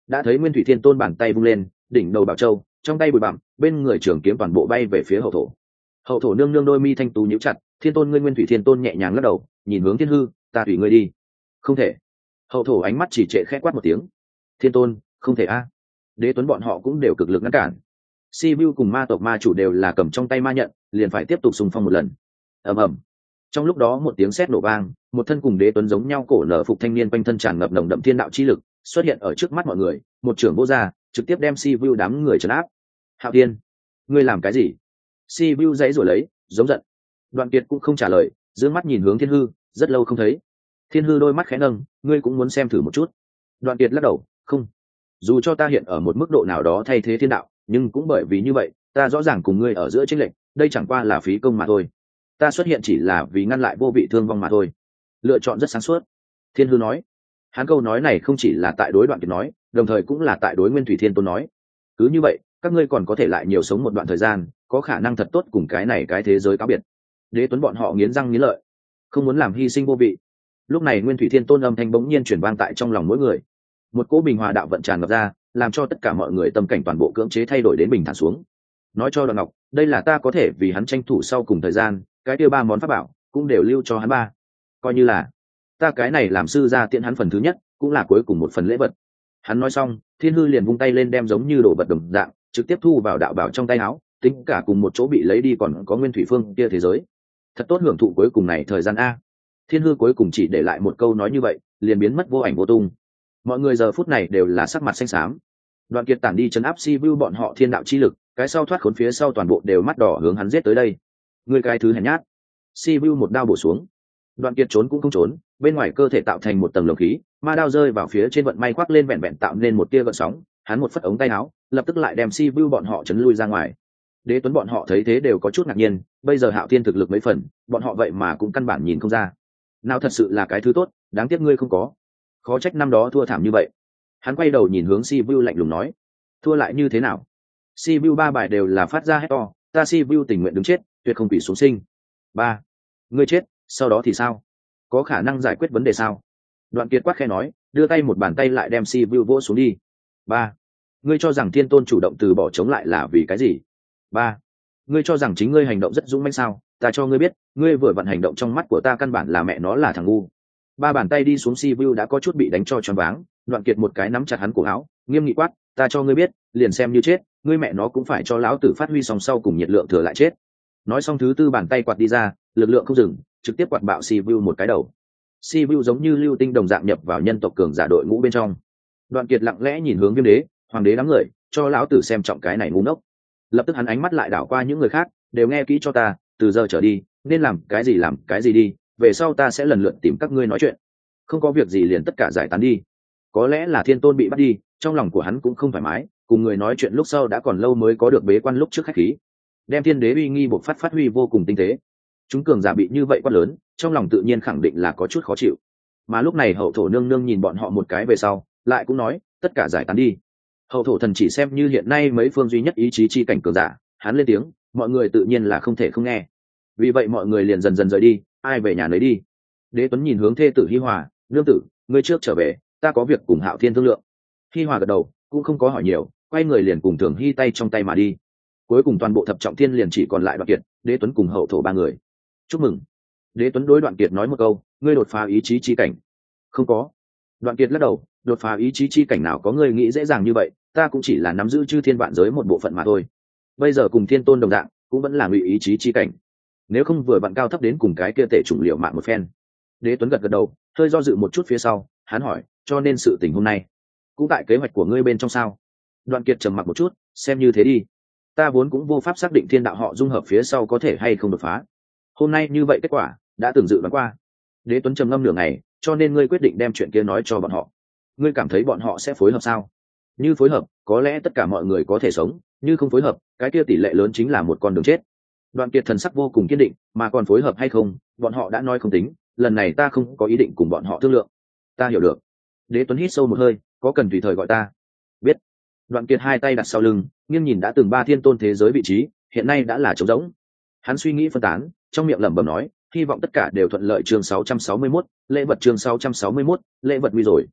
đã thấy Nguyên Thủy Thiên Tôn bàn tay vung lên, đỉnh đầu bảo châu, trong tay bụi bặm, bên người trường kiếm toàn bộ bay về phía hậu thổ. Hậu thổ nương nương đôi mi thanh tú nhíu chặt, Thiên Tôn ngươi Nguyên Thủy Thiên Tôn nhẹ nhàng lắc đầu, nhìn hướng Thiên Hư, ta tùy ngươi đi. Không thể. Hậu thổ ánh mắt chỉ trệ khẽ quát một tiếng. Thiên Tôn, không thể a. Đế Tuấn bọn họ cũng đều cực lực ngăn cản. Sibiu cùng ma tộc ma chủ đều là cầm trong tay ma nhận, liền phải tiếp tục xung phong một lần. Ầm ầm. Trong lúc đó một tiếng sét nổ vang, một thân cùng Đế Tuấn giống nhau cổ nở phục thanh niên quanh thân tràn ngập nồng đậm thiên đạo chi lực, xuất hiện ở trước mắt mọi người, một trưởng vô ra, trực tiếp đem Sibiu đám người trấn áp. Hạo Thiên, ngươi làm cái gì? Sibiu giãy rồi lấy, giống giận. Đoạn Kiệt cũng không trả lời, dương mắt nhìn hướng Thiên Hư, rất lâu không thấy. Thiên Hư đôi mắt khẽ nâng, ngươi cũng muốn xem thử một chút. Đoạn Kiệt lắc đầu, không. Dù cho ta hiện ở một mức độ nào đó thay thế thiên đạo, nhưng cũng bởi vì như vậy, ta rõ ràng cùng ngươi ở giữa chênh lệch, đây chẳng qua là phí công mà thôi. Ta xuất hiện chỉ là vì ngăn lại vô vị thương vong mà thôi. Lựa chọn rất sáng suốt. Thiên Hư nói. Hắn câu nói này không chỉ là tại đối Đoạn Kiệt nói, đồng thời cũng là tại đối Nguyên Thủy Thiên Tôn nói. Cứ như vậy, các ngươi còn có thể lại nhiều sống một đoạn thời gian, có khả năng thật tốt cùng cái này cái thế giới cáo biệt. Đế Tuấn bọn họ nghiến răng nghiến lợi, không muốn làm hy sinh vô vị. Lúc này Nguyên Thủy Thiên Tôn âm thanh bỗng nhiên chuyển vang tại trong lòng mỗi người, một cỗ bình hòa đạo vận tràn ngập ra, làm cho tất cả mọi người tâm cảnh toàn bộ cưỡng chế thay đổi đến bình thản xuống. Nói cho Đoạn Ngọc, đây là ta có thể vì hắn tranh thủ sau cùng thời gian, cái kia 3 món pháp bảo cũng đều lưu cho hắn 3, coi như là ta cái này làm sư gia tiện hắn phần thứ nhất, cũng là cuối cùng một phần lễ vật. Hắn nói xong, Thiên Hư liền vung tay lên đem giống như đồ vật đồng dạng trực tiếp thu vào đạo bảo trong tay áo, tính cả cùng một chỗ bị lấy đi còn có Nguyên Thủy Phương kia thế giới. Thật tốt hưởng thụ cuối cùng này thời gian a. Thiên Hư cuối cùng chỉ để lại một câu nói như vậy, liền biến mất vô ảnh vô tung. Mọi người giờ phút này đều là sắc mặt xanh xám. Đoạn Kiệt tản đi chấn áp Sibiu bọn họ thiên đạo chi lực, cái sau thoát khốn phía sau toàn bộ đều mắt đỏ hướng hắn giết tới đây. Người cái thứ hèn nhát. Sibiu một đao bổ xuống. Đoạn Kiệt trốn cũng không trốn, bên ngoài cơ thể tạo thành một tầng lồng khí, ma đao rơi vào phía trên vận may khoác lên vẹn vẹn tạo nên một tia gợn sóng, hắn một phất ống tay áo, lập tức lại đem Sibiu bọn họ chấn lui ra ngoài. Đế Tuấn bọn họ thấy thế đều có chút ngạc nhiên, bây giờ Hạo Thiên thực lực mấy phần, bọn họ vậy mà cũng căn bản nhìn không ra. Nào thật sự là cái thứ tốt, đáng tiếc ngươi không có. Khó trách năm đó thua thảm như vậy. Hắn quay đầu nhìn hướng Sibiu lạnh lùng nói, thua lại như thế nào? Sibiu 3 bài đều là phát ra hét to, ta Sibiu tình nguyện đứng chết, tuyệt không quỷ xuống sinh. 3. Ngươi chết, sau đó thì sao? Có khả năng giải quyết vấn đề sao? Đoạn Kiệt quát khẽ nói, đưa tay một bàn tay lại đem Sibiu vỗ xuống đi. 3. Ngươi cho rằng Thiên Tôn chủ động từ bỏ chống lại là vì cái gì? 3. Ngươi cho rằng chính ngươi hành động rất dũng mãnh sao? Ta cho ngươi biết, ngươi vừa vận hành động trong mắt của ta căn bản là mẹ nó là thằng ngu. 3 bàn tay đi xuống, Sibiu đã có chút bị đánh cho choáng váng. Đoạn Kiệt một cái nắm chặt hắn cổ áo, nghiêm nghị quát, ta cho ngươi biết, liền xem như chết, ngươi mẹ nó cũng phải cho lão tử phát huy song sau cùng nhiệt lượng thừa lại chết. Nói xong thứ tư bàn tay quạt đi ra, lực lượng không dừng, trực tiếp quạt bạo Sibiu một cái đầu. Sibiu giống như lưu tinh đồng dạng nhập vào nhân tộc cường giả đội ngũ bên trong. Đoạn Kiệt lặng lẽ nhìn hướng Viêm Đế, Hoàng đế đám người, cho lão tử xem trọng cái này ngu ngốc. Lập tức hắn ánh mắt lại đảo qua những người khác, đều nghe kỹ cho ta, từ giờ trở đi, nên làm cái gì đi, về sau ta sẽ lần lượt tìm các ngươi nói chuyện. Không có việc gì liền tất cả giải tán đi. Có lẽ là Thiên Tôn bị bắt đi, trong lòng của hắn cũng không thoải mái, cùng người nói chuyện lúc sau đã còn lâu mới có được bế quan lúc trước khách khí. Đem Thiên Đế uy nghi buộc phát huy vô cùng tinh tế. Chúng cường giả bị như vậy quá lớn, trong lòng tự nhiên khẳng định là có chút khó chịu. Mà lúc này Hậu thổ nương nương nhìn bọn họ một cái về sau, lại cũng nói, tất cả giải tán đi. Hậu thổ thần chỉ xem như hiện nay mấy phương duy nhất ý chí chi cảnh cường giả, hắn lên tiếng, mọi người tự nhiên là không thể không nghe. Vì vậy mọi người liền dần dần rời đi, ai về nhà nấy đi. Đế Tuấn nhìn hướng thê tử Hi Hòa, nương tử, ngươi trước trở về, ta có việc cùng Hạo Thiên thương lượng. Hi Hòa gật đầu, cũng không có hỏi nhiều, quay người liền cùng Thường Hy tay trong tay mà đi. Cuối cùng toàn bộ thập trọng thiên liền chỉ còn lại Đoạn Kiệt, Đế Tuấn cùng Hậu thổ 3 người. Chúc mừng. Đế Tuấn đối Đoạn Kiệt nói một câu, ngươi đột phá ý chí chi cảnh. Không có. Đoạn Kiệt lắc đầu, đột phá ý chí chi cảnh nào có ngươi nghĩ dễ dàng như vậy, ta cũng chỉ là nắm giữ chư thiên vạn giới một bộ phận mà thôi. Bây giờ cùng Thiên Tôn đồng dạng, cũng vẫn là ngụy ý chí chi cảnh. Nếu không vừa vặn cao thấp đến cùng cái kia tệ chủng liệu mạng một phen. Đế Tuấn gật gật đầu, hơi do dự một chút phía sau, hắn hỏi, cho nên sự tình hôm nay cũng tại kế hoạch của ngươi bên trong sao? Đoạn Kiệt trầm mặc một chút, xem như thế đi. Ta vốn cũng vô pháp xác định thiên đạo họ dung hợp phía sau có thể hay không đột phá. Hôm nay như vậy kết quả đã từng dự đoán qua. Đế Tuấn trầm ngâm nửa ngày, cho nên ngươi quyết định đem chuyện kia nói cho bọn họ. Ngươi cảm thấy bọn họ sẽ phối hợp sao? Như phối hợp, có lẽ tất cả mọi người có thể sống, như không phối hợp, cái kia tỷ lệ lớn chính là một con đường chết. Đoạn Kiệt thần sắc vô cùng kiên định, mà còn phối hợp hay không, bọn họ đã nói không tính, lần này ta không có ý định cùng bọn họ thương lượng. Ta hiểu được. Đế Tuấn hít sâu một hơi, có cần tùy thời gọi ta. Biết. Đoạn Kiệt hai tay đặt sau lưng, nghiêng nhìn đã từng 3 thiên tôn thế giới vị trí, hiện nay đã là trống rỗng. Hắn suy nghĩ phân tán, trong miệng lẩm bẩm nói, hy vọng tất cả đều thuận lợi. Chương 661, lễ vật. Chương 661, lễ vật nguy rồi.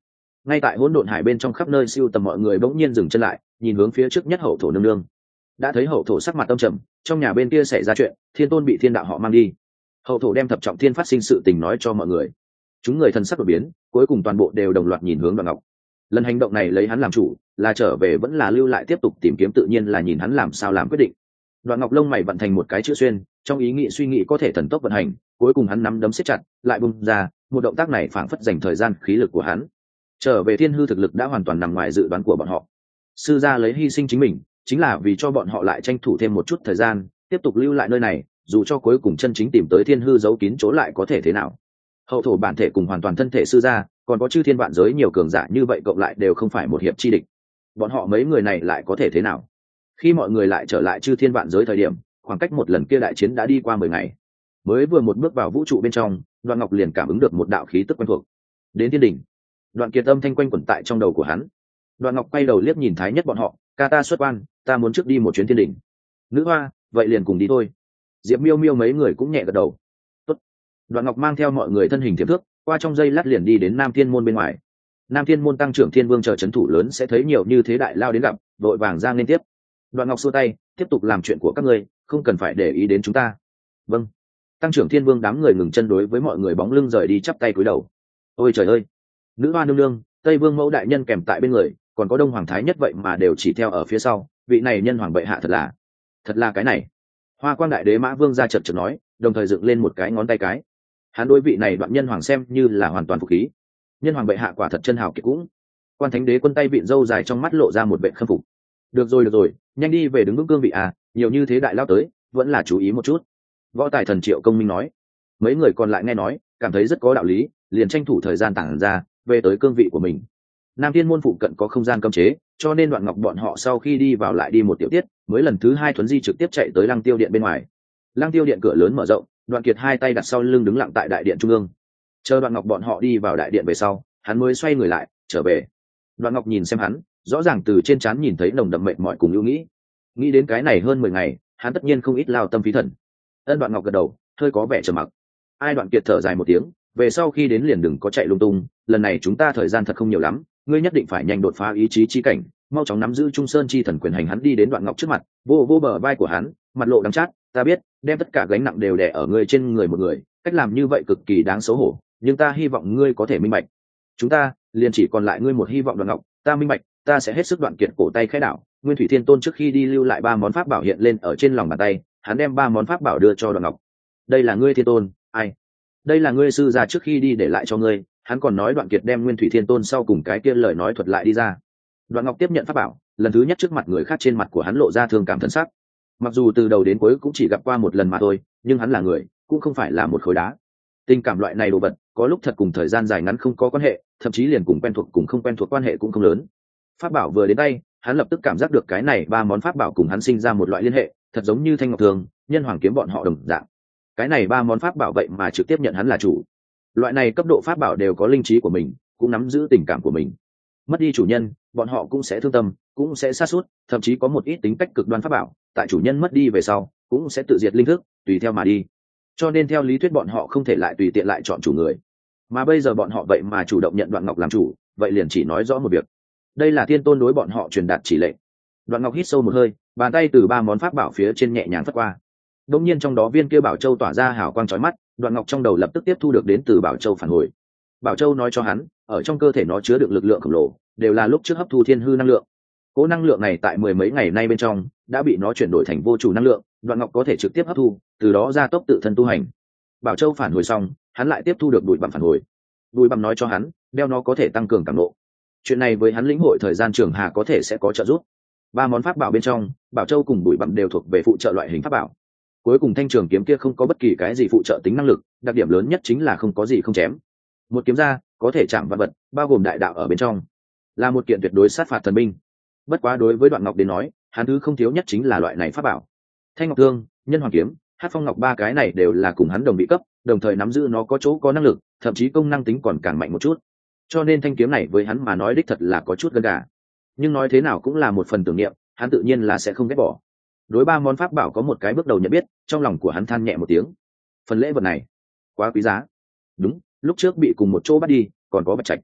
Ngay tại hỗn độn hải bên trong khắp nơi siêu tầm mọi người bỗng nhiên dừng chân lại, nhìn hướng phía trước nhất hậu thổ nương nương. Đã thấy hậu thổ sắc mặt âm trầm, trong nhà bên kia xảy ra chuyện, thiên tôn bị thiên đạo họ mang đi. Hậu thổ đem thập trọng thiên phát sinh sự tình nói cho mọi người. Chúng người thần sắc đột biến, cuối cùng toàn bộ đều đồng loạt nhìn hướng Đoạn Ngọc. Lần hành động này lấy hắn làm chủ, là trở về vẫn là lưu lại tiếp tục tìm kiếm, tự nhiên là nhìn hắn làm sao làm quyết định. Đoạn Ngọc lông mày vận thành một cái chữ xuyên, trong ý nghĩ suy nghĩ có thể thần tốc vận hành, cuối cùng hắn nắm đấm siết chặt, lại bung ra, một động tác này phảng phất dành thời gian khí lực của hắn. Trở về thiên hư thực lực đã hoàn toàn nằm ngoài dự đoán của bọn họ. Sư gia lấy hy sinh chính mình, chính là vì cho bọn họ lại tranh thủ thêm một chút thời gian, tiếp tục lưu lại nơi này, dù cho cuối cùng chân chính tìm tới thiên hư giấu kín chỗ lại có thể thế nào. Hậu thổ bản thể cùng hoàn toàn thân thể sư gia, còn có chư thiên vạn giới nhiều cường giả như vậy cộng lại đều không phải một hiệp chi địch. Bọn họ mấy người này lại có thể thế nào? Khi mọi người lại trở lại chư thiên vạn giới thời điểm, khoảng cách một lần kia đại chiến đã đi qua 10 ngày. Mới vừa một bước vào vũ trụ bên trong, Đoạn Ngọc liền cảm ứng được một đạo khí tức quen thuộc. Đến thiên đỉnh. Đoạn Kiệt âm thanh quanh quẩn tại trong đầu của hắn. Đoạn Ngọc quay đầu liếc nhìn Thái Nhất bọn họ, ca ta xuất quan, ta muốn trước đi một chuyến thiên đỉnh. Nữ hoa, vậy liền cùng đi thôi. Diệp Miêu Miêu mấy người cũng nhẹ gật đầu. Tốt. Đoạn Ngọc mang theo mọi người thân hình tiềm thước, qua trong giây lát liền đi đến Nam Thiên môn bên ngoài. Nam Thiên môn tăng trưởng Thiên Vương chờ trấn thủ lớn sẽ thấy nhiều như thế đại lao đến gặp, vội vàng ra nên tiếp. Đoạn Ngọc xua tay, tiếp tục làm chuyện của các ngươi, không cần phải để ý đến chúng ta. Vâng. Tăng trưởng Thiên Vương đám người ngừng chân đối với mọi người bóng lưng rời đi, chắp tay cúi đầu. Ôi trời ơi, nữ hoa nương nương, Tây Vương mẫu đại nhân kèm tại bên người, còn có Đông Hoàng Thái Nhất vậy mà đều chỉ theo ở phía sau, vị này nhân hoàng bệ hạ thật là cái này. Hoa Quang đại đế Mã Vương ra chợt chợt nói, đồng thời dựng lên một cái ngón tay cái. Hắn đối vị này đoạn nhân hoàng xem như là hoàn toàn phục khí. Nhân hoàng bệ hạ quả thật chân hào kiệt cũng. Quan Thánh đế quân tay vịn râu dài trong mắt lộ ra một vẻ khâm phục. Được rồi, nhanh đi về đứng vững cương vị à, nhiều như thế đại lao tới, vẫn là chú ý một chút. Võ Tài Thần Triệu Công Minh nói. Mấy người còn lại nghe nói, cảm thấy rất có đạo lý, liền tranh thủ thời gian tản ra, về tới cương vị của mình. Nam Thiên môn phụ cận có không gian cấm chế, cho nên Đoạn Ngọc bọn họ sau khi đi vào lại đi một tiểu tiết, mới lần thứ 2 thuấn di trực tiếp chạy tới Lăng Tiêu điện bên ngoài. Lăng Tiêu điện cửa lớn mở rộng, Đoạn Kiệt hai tay đặt sau lưng đứng lặng tại đại điện trung ương. Chờ Đoạn Ngọc bọn họ đi vào đại điện về sau, hắn mới xoay người lại, trở về. Đoạn Ngọc nhìn xem hắn, rõ ràng từ trên trán nhìn thấy nồng đậm mệt mỏi cùng ưu nghĩ đến cái này hơn 10 ngày, hắn tất nhiên không ít lao tâm phí thần. Đoạn Ngọc gật đầu, hơi có vẻ trầm mặc. Ai Đoạn Kiệt thở dài một tiếng, về sau khi đến liền đừng có chạy lung tung, lần này chúng ta thời gian thật không nhiều lắm, ngươi nhất định phải nhanh đột phá ý chí chi cảnh, mau chóng nắm giữ Trung Sơn chi thần quyền hành. Hắn đi đến Đoạn Ngọc trước mặt, vô bờ vai của hắn, mặt lộ đắng chát, ta biết, đem tất cả gánh nặng đều đè ở ngươi trên người một người, cách làm như vậy cực kỳ đáng xấu hổ, nhưng ta hy vọng ngươi có thể minh bạch. Chúng ta liền chỉ còn lại ngươi một hy vọng. Đoạn Ngọc, ta minh bạch, ta sẽ hết sức. Đoạn Kiệt cổ tay khẽ đảo, Nguyên Thủy Thiên Tôn trước khi đi lưu lại 3 món pháp bảo hiện lên ở trên lòng bàn tay, hắn đem 3 món pháp bảo đưa cho Đoạn Ngọc. Đây là ngươi Thiên Tôn, ai? Đây là ngươi sư gia trước khi đi để lại cho ngươi. Hắn còn nói Đoạn Kiệt đem Nguyên Thủy Thiên Tôn sau cùng cái kia lời nói thuật lại đi ra. Đoạn Ngọc tiếp nhận pháp bảo, lần thứ nhất trước mặt người khác, trên mặt của hắn lộ ra thương cảm thân sắc. Mặc dù từ đầu đến cuối cũng chỉ gặp qua một lần mà thôi, nhưng hắn là người, cũng không phải là một khối đá. Tình cảm loại này đồ vật, có lúc thật cùng thời gian dài ngắn không có quan hệ, thậm chí liền cùng quen thuộc cùng không quen thuộc quan hệ cũng không lớn. Pháp bảo vừa đến tay, hắn lập tức cảm giác được cái này 3 món pháp bảo cùng hắn sinh ra một loại liên hệ, thật giống như Thanh Ngọc Thường, Nhân Hoàng kiếm bọn họ đồng dạng. Cái này 3 món pháp bảo vậy mà trực tiếp nhận hắn là chủ. Loại này cấp độ pháp bảo đều có linh trí của mình, cũng nắm giữ tình cảm của mình. Mất đi chủ nhân, bọn họ cũng sẽ thương tâm, cũng sẽ sa sút, thậm chí có một ít tính cách cực đoan pháp bảo, tại chủ nhân mất đi về sau, cũng sẽ tự diệt linh thức, tùy theo mà đi. Cho nên theo lý thuyết bọn họ không thể lại tùy tiện lại chọn chủ người. Mà bây giờ bọn họ vậy mà chủ động nhận Đoạn Ngọc làm chủ, vậy liền chỉ nói rõ một việc. Đây là Thiên Tôn đối bọn họ truyền đạt chỉ lệnh. Đoạn Ngọc hít sâu một hơi, bàn tay từ 3 món pháp bảo phía trên nhẹ nhàng phất qua. Đột nhiên trong đó viên kia Bảo Châu tỏa ra hào quang chói mắt, Đoạn Ngọc trong đầu lập tức tiếp thu được đến từ Bảo Châu phản hồi. Bảo Châu nói cho hắn, ở trong cơ thể nó chứa đựng lực lượng khổng lồ, đều là lúc trước hấp thu thiên hư năng lượng. Cỗ năng lượng này tại 10 mấy ngày nay bên trong đã bị nó chuyển đổi thành vô chủ năng lượng, Đoạn Ngọc có thể trực tiếp hấp thu, từ đó gia tốc tự thân tu hành. Bảo Châu phản hồi xong, hắn lại tiếp thu được Bụi Bặm phản hồi. Bụi Bặm nói cho hắn, đeo nó có thể tăng cường cảm nộ. Chuyện này với hắn lĩnh hội thời gian trường hà có thể sẽ có trợ giúp. 3 món pháp bảo bên trong, Bảo Châu cùng Bụi Bặm đều thuộc về phụ trợ loại hình pháp bảo. Cuối cùng thanh trường kiếm kia không có bất kỳ cái gì phụ trợ tính năng lực, đặc điểm lớn nhất chính là không có gì không chém. Một kiếm ra, có thể chạm vạn vật, bao gồm đại đạo ở bên trong, là một kiện tuyệt đối sát phạt thần binh. Bất quá đối với Đoạn Ngọc đến nói, hắn thứ không thiếu nhất chính là loại này pháp bảo. Thanh Ngọc Thương, Nhân Hoàng kiếm, Hát Phong Ngọc, 3 cái này đều là cùng hắn đồng vị cấp, đồng thời nắm giữ nó có chỗ có năng lực, thậm chí công năng tính còn càng mạnh một chút. Cho nên thanh kiếm này với hắn mà nói đích thật là có chút gân gà. Nhưng nói thế nào cũng là một phần tưởng niệm, hắn tự nhiên là sẽ không ghét bỏ. Đối 3 món pháp bảo có một cái bước đầu nhận biết, trong lòng của hắn than nhẹ một tiếng. Phần lễ vật này quá quý giá. Đúng, lúc trước bị cùng một chỗ bắt đi, còn có Bạch Trạch.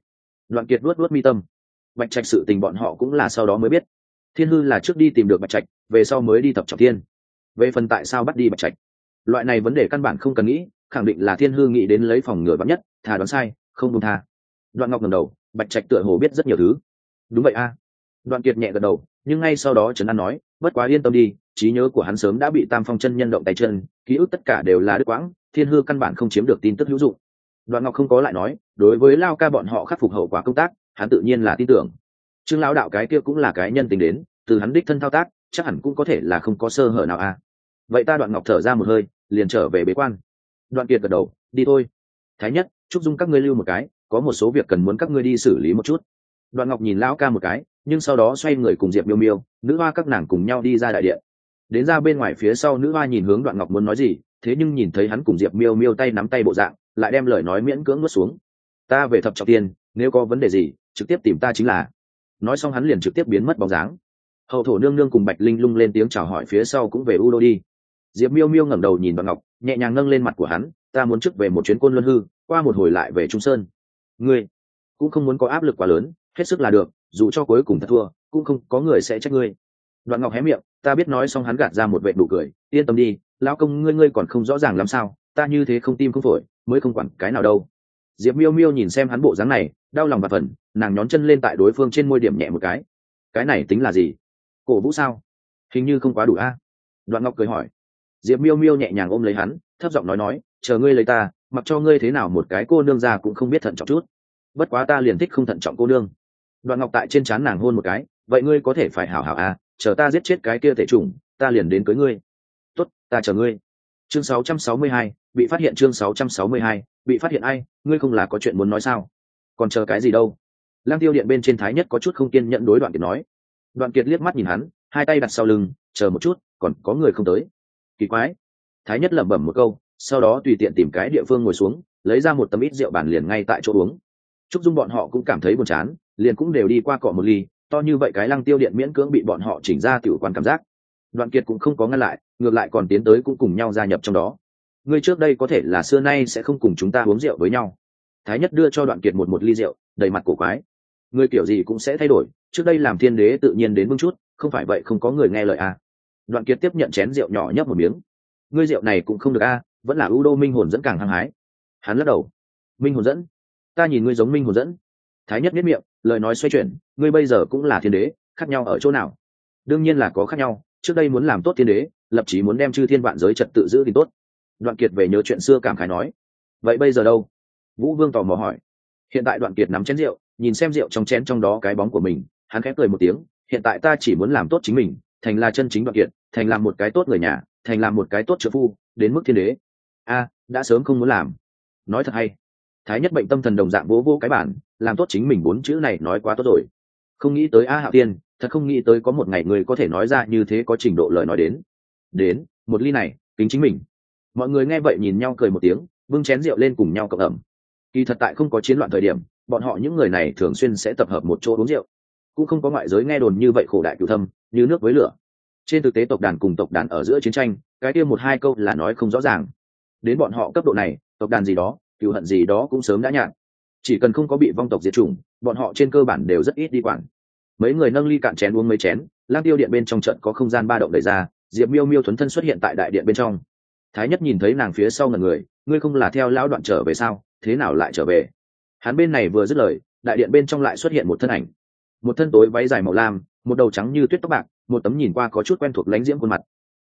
Đoạn Kiệt luốt luốt mi tâm. Bạch Trạch sự tình bọn họ cũng là sau đó mới biết. Thiên Hư là trước đi tìm được Bạch Trạch, về sau mới đi Thập Trọng Thiên. Về phần tại sao bắt đi Bạch Trạch, loại này vấn đề căn bản không cần nghĩ, khẳng định là Thiên Hư nghĩ đến lấy phòng ngừa vắn nhất, thà đoán sai không buông tha. Đoạn Ngọc ngẩng đầu, Bạch Trạch tựa hồ biết rất nhiều thứ. Đúng vậy a. Đoạn Kiệt nhẹ gật đầu, nhưng ngay sau đó Trấn An nói, bất quá yên tâm đi, trí nhớ của hắn sớm đã bị Tam Phong chân nhân động tay chân, ký ức tất cả đều là đứt quãng, Thiên Hư căn bản không chiếm được tin tức hữu dụng. Đoạn Ngọc không có lại nói, đối với Lao Ca bọn họ khắc phục hậu quả công tác, hắn tự nhiên là tin tưởng. Trương lão đạo cái kia cũng là cái nhân tính đến, từ hắn đích thân thao tác, chắc hẳn cũng có thể là không có sơ hở nào a. Vậy ta Đoạn Ngọc thở ra một hơi, liền trở về bế quan. Đoạn Kiệt gật đầu, đi thôi. Thái Nhất, Trúc Dung các ngươi lưu một cái, có một số việc cần muốn các ngươi đi xử lý một chút. Đoạn Ngọc nhìn Lão Ca một cái, nhưng sau đó xoay người cùng Diệp Miêu Miêu, nữ hoa các nàng cùng nhau đi ra đại điện. Đến ra bên ngoài phía sau, nữ hoa nhìn hướng Đoạn Ngọc muốn nói gì, thế nhưng nhìn thấy hắn cùng Diệp Miêu Miêu tay nắm tay bộ dạng, lại đem lời nói miễn cưỡng nuốt xuống. Ta về Thập Trọng Thiên, nếu có vấn đề gì, trực tiếp tìm ta chính là. Nói xong hắn liền trực tiếp biến mất bóng dáng. Hậu thổ nương nương cùng Bạch Linh Lung lên tiếng chào hỏi phía sau cũng về U Đô đi. Diệp Miêu Miêu ngẩng đầu nhìn Đoạn Ngọc, nhẹ nhàng nâng lên mặt của hắn, ta muốn trước về một chuyến Côn Luân Hư, qua một hồi lại về Trung Sơn. Ngươi cũng không muốn có áp lực quá lớn, hết sức là được, dù cho cuối cùng thật thua, cũng không có người sẽ trách ngươi. Đoạn Ngọc hé miệng, ta biết. Nói xong hắn gạt ra một vệt nụ cười, yên tâm đi, lão công ngươi còn không rõ ràng làm sao, ta như thế không tim không phổi, mới không quản cái nào đâu. Diệp Miêu Miêu nhìn xem hắn bộ dáng này, đau lòng và phần, nàng nhón chân lên tại đối phương trên môi điểm nhẹ một cái này tính là gì? Cổ vũ sao? Hình như không quá đủ a. Đoạn Ngọc cười hỏi. Diệp Miêu Miêu nhẹ nhàng ôm lấy hắn, thấp giọng nói, chờ ngươi lấy ta, mặc cho ngươi thế nào một cái cô nương già cũng không biết thận trọng chút. Bất quá ta liền thích không thận trọng cô nương. Đoạn Ngọc tại trên trán nàng hôn một cái, vậy ngươi có thể phải hảo hảo a, chờ ta giết chết cái kia thể trùng, ta liền đến cưới ngươi. Tốt, ta chờ ngươi. Chương 662, bị phát hiện. Chương 662, bị phát hiện. Ai, ngươi không là có chuyện muốn nói sao? Còn chờ cái gì đâu? Lang Tiêu điện bên trên Thái Nhất có chút không kiên nhẫn đối Đoạn Kiệt nói. Đoạn Kiệt liếc mắt nhìn hắn, hai tay đặt sau lưng, chờ một chút, còn có người không tới. Kỳ quái. Thái Nhất lẩm bẩm một câu, sau đó tùy tiện tìm cái địa phương ngồi xuống, lấy ra một tấm ít rượu bàn liền ngay tại chỗ uống. Trúc Dung bọn họ cũng cảm thấy buồn chán, liền cũng đều đi qua cọ một ly, to như vậy cái Lăng Tiêu điện miễn cưỡng bị bọn họ chỉnh ra tiểu quan cảm giác. Đoạn Kiệt cũng không có ngăn lại, ngược lại còn tiến tới cũng cùng nhau gia nhập trong đó. Ngươi trước đây có thể là xưa nay sẽ không cùng chúng ta uống rượu với nhau. Thái Nhất đưa cho Đoạn Kiệt một ly rượu, đầy mặt cổ quái. Ngươi kiểu gì cũng sẽ thay đổi, trước đây làm thiên đế tự nhiên đến vững chút, không phải vậy không có người nghe lời à. Đoạn Kiệt tiếp nhận chén rượu nhỏ nhấp một miếng. Ngươi rượu này cũng không được a, vẫn là U Đô Minh Hồn dẫn càng hăng hái. Hắn lắc đầu. Minh Hồn dẫn? Ta nhìn ngươi giống Minh Hồn dẫn. Thái Nhất nhếch miệng, lời nói xoay chuyển, ngươi bây giờ cũng là thiên đế, khác nhau ở chỗ nào? Đương nhiên là có khác nhau, trước đây muốn làm tốt thiên đế, lập chí muốn đem chư thiên vạn giới trật tự giữ thì tốt. Đoạn Kiệt về nhớ chuyện xưa cảm khái nói. Vậy bây giờ đâu? Vũ Vương tò mò hỏi. Hiện tại Đoạn Kiệt nắm chén rượu, nhìn xem rượu trong chén trong đó cái bóng của mình, hắn khẽ cười một tiếng, hiện tại ta chỉ muốn làm tốt chính mình, thành là chân chính Đoạn Kiệt, thành làm một cái tốt người nhà, thành làm một cái tốt trợ phu, đến mức thiên đế. A, đã sớm không muốn làm. Nói thật hay. Thái Nhất bệnh tâm thần đồng dạng vỗ vỗ cái bản, làm tốt chính mình bốn chữ này nói quá tốt rồi. Không nghĩ tới A Hạo Tiên, thật không nghĩ tới có một ngày người có thể nói ra như thế có trình độ lời nói đến. Đến, một ly này, kính chính mình. Mọi người nghe vậy nhìn nhau cười một tiếng, bưng chén rượu lên cùng nhau cộng ẩm. Kỳ thật tại không có chiến loạn thời điểm, bọn họ những người này thường xuyên sẽ tập hợp một chỗ uống rượu, cũng không có ngoại giới nghe đồn như vậy khổ đại cửu thâm, như nước với lửa. Trên thực tế tộc đàn cùng tộc đàn ở giữa chiến tranh, cái kia một hai câu là nói không rõ ràng. Đến bọn họ cấp độ này, tộc đàn gì đó, cửu hận gì đó cũng sớm đã nhạt. Chỉ cần không có bị vong tộc diệt chủng, bọn họ trên cơ bản đều rất ít đi quản. Mấy người nâng ly cạn chén uống mấy chén, Lang Tiêu điện bên trong trận có không gian ba động đẩy ra, Diệp Miêu Miêu thuần thân xuất hiện tại đại điện bên trong. Thái Nhất nhìn thấy nàng phía sau ngẩn người, ngươi không là theo lão Đoạn trở về sao, thế nào lại trở về? Hắn bên này vừa dứt lời, đại điện bên trong lại xuất hiện một thân ảnh. Một thân tối váy dài màu lam, một đầu trắng như tuyết tóc bạc, một tấm nhìn qua có chút quen thuộc lánh diễm khuôn mặt.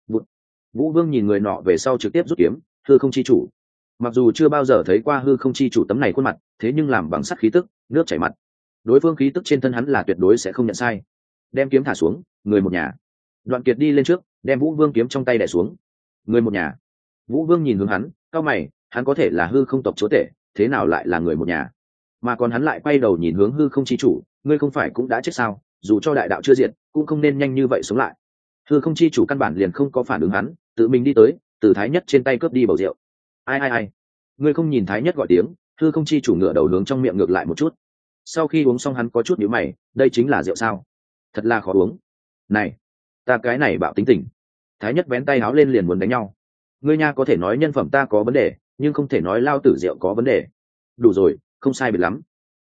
Vũ Vương nhìn người nọ về sau trực tiếp rút kiếm, hư không chi chủ. Mặc dù chưa bao giờ thấy qua hư không chi chủ tấm này khuôn mặt, thế nhưng làm bằng sắt khí tức, nước chảy mặt. Đối phương khí tức trên thân hắn là tuyệt đối sẽ không nhận sai. Đem kiếm thả xuống, người một nhà. Đoạn Kiệt đi lên trước, đem Vũ Vương kiếm trong tay đè xuống. Người một nhà. Vũ Vương nhìn hướng hắn, cau mày, hắn có thể là hư không tộc chúa tể, thế nào lại là người một nhà? Mà còn hắn lại quay đầu nhìn hướng hư không chi chủ, ngươi không phải cũng đã chết sao? Dù cho đại đạo chưa diệt, cũng không nên nhanh như vậy sống lại. Hư không chi chủ căn bản liền không có phản ứng hắn, tự mình đi tới, từ Thái Nhất trên tay cướp đi bầu rượu. Ai, ngươi không nhìn Thái Nhất gọi tiếng, hư không chi chủ ngửa đầu hướng trong miệng ngược lại một chút. Sau khi uống xong hắn có chút nhíu mày, đây chính là rượu sao? Thật là khó uống. Này, ta cái này bạo tính tình. Thái Nhất vén tay áo lên liền muốn đánh nhau. Ngươi nha có thể nói nhân phẩm ta có vấn đề, nhưng không thể nói lao tử rượu có vấn đề. Đủ rồi, không sai biệt lắm.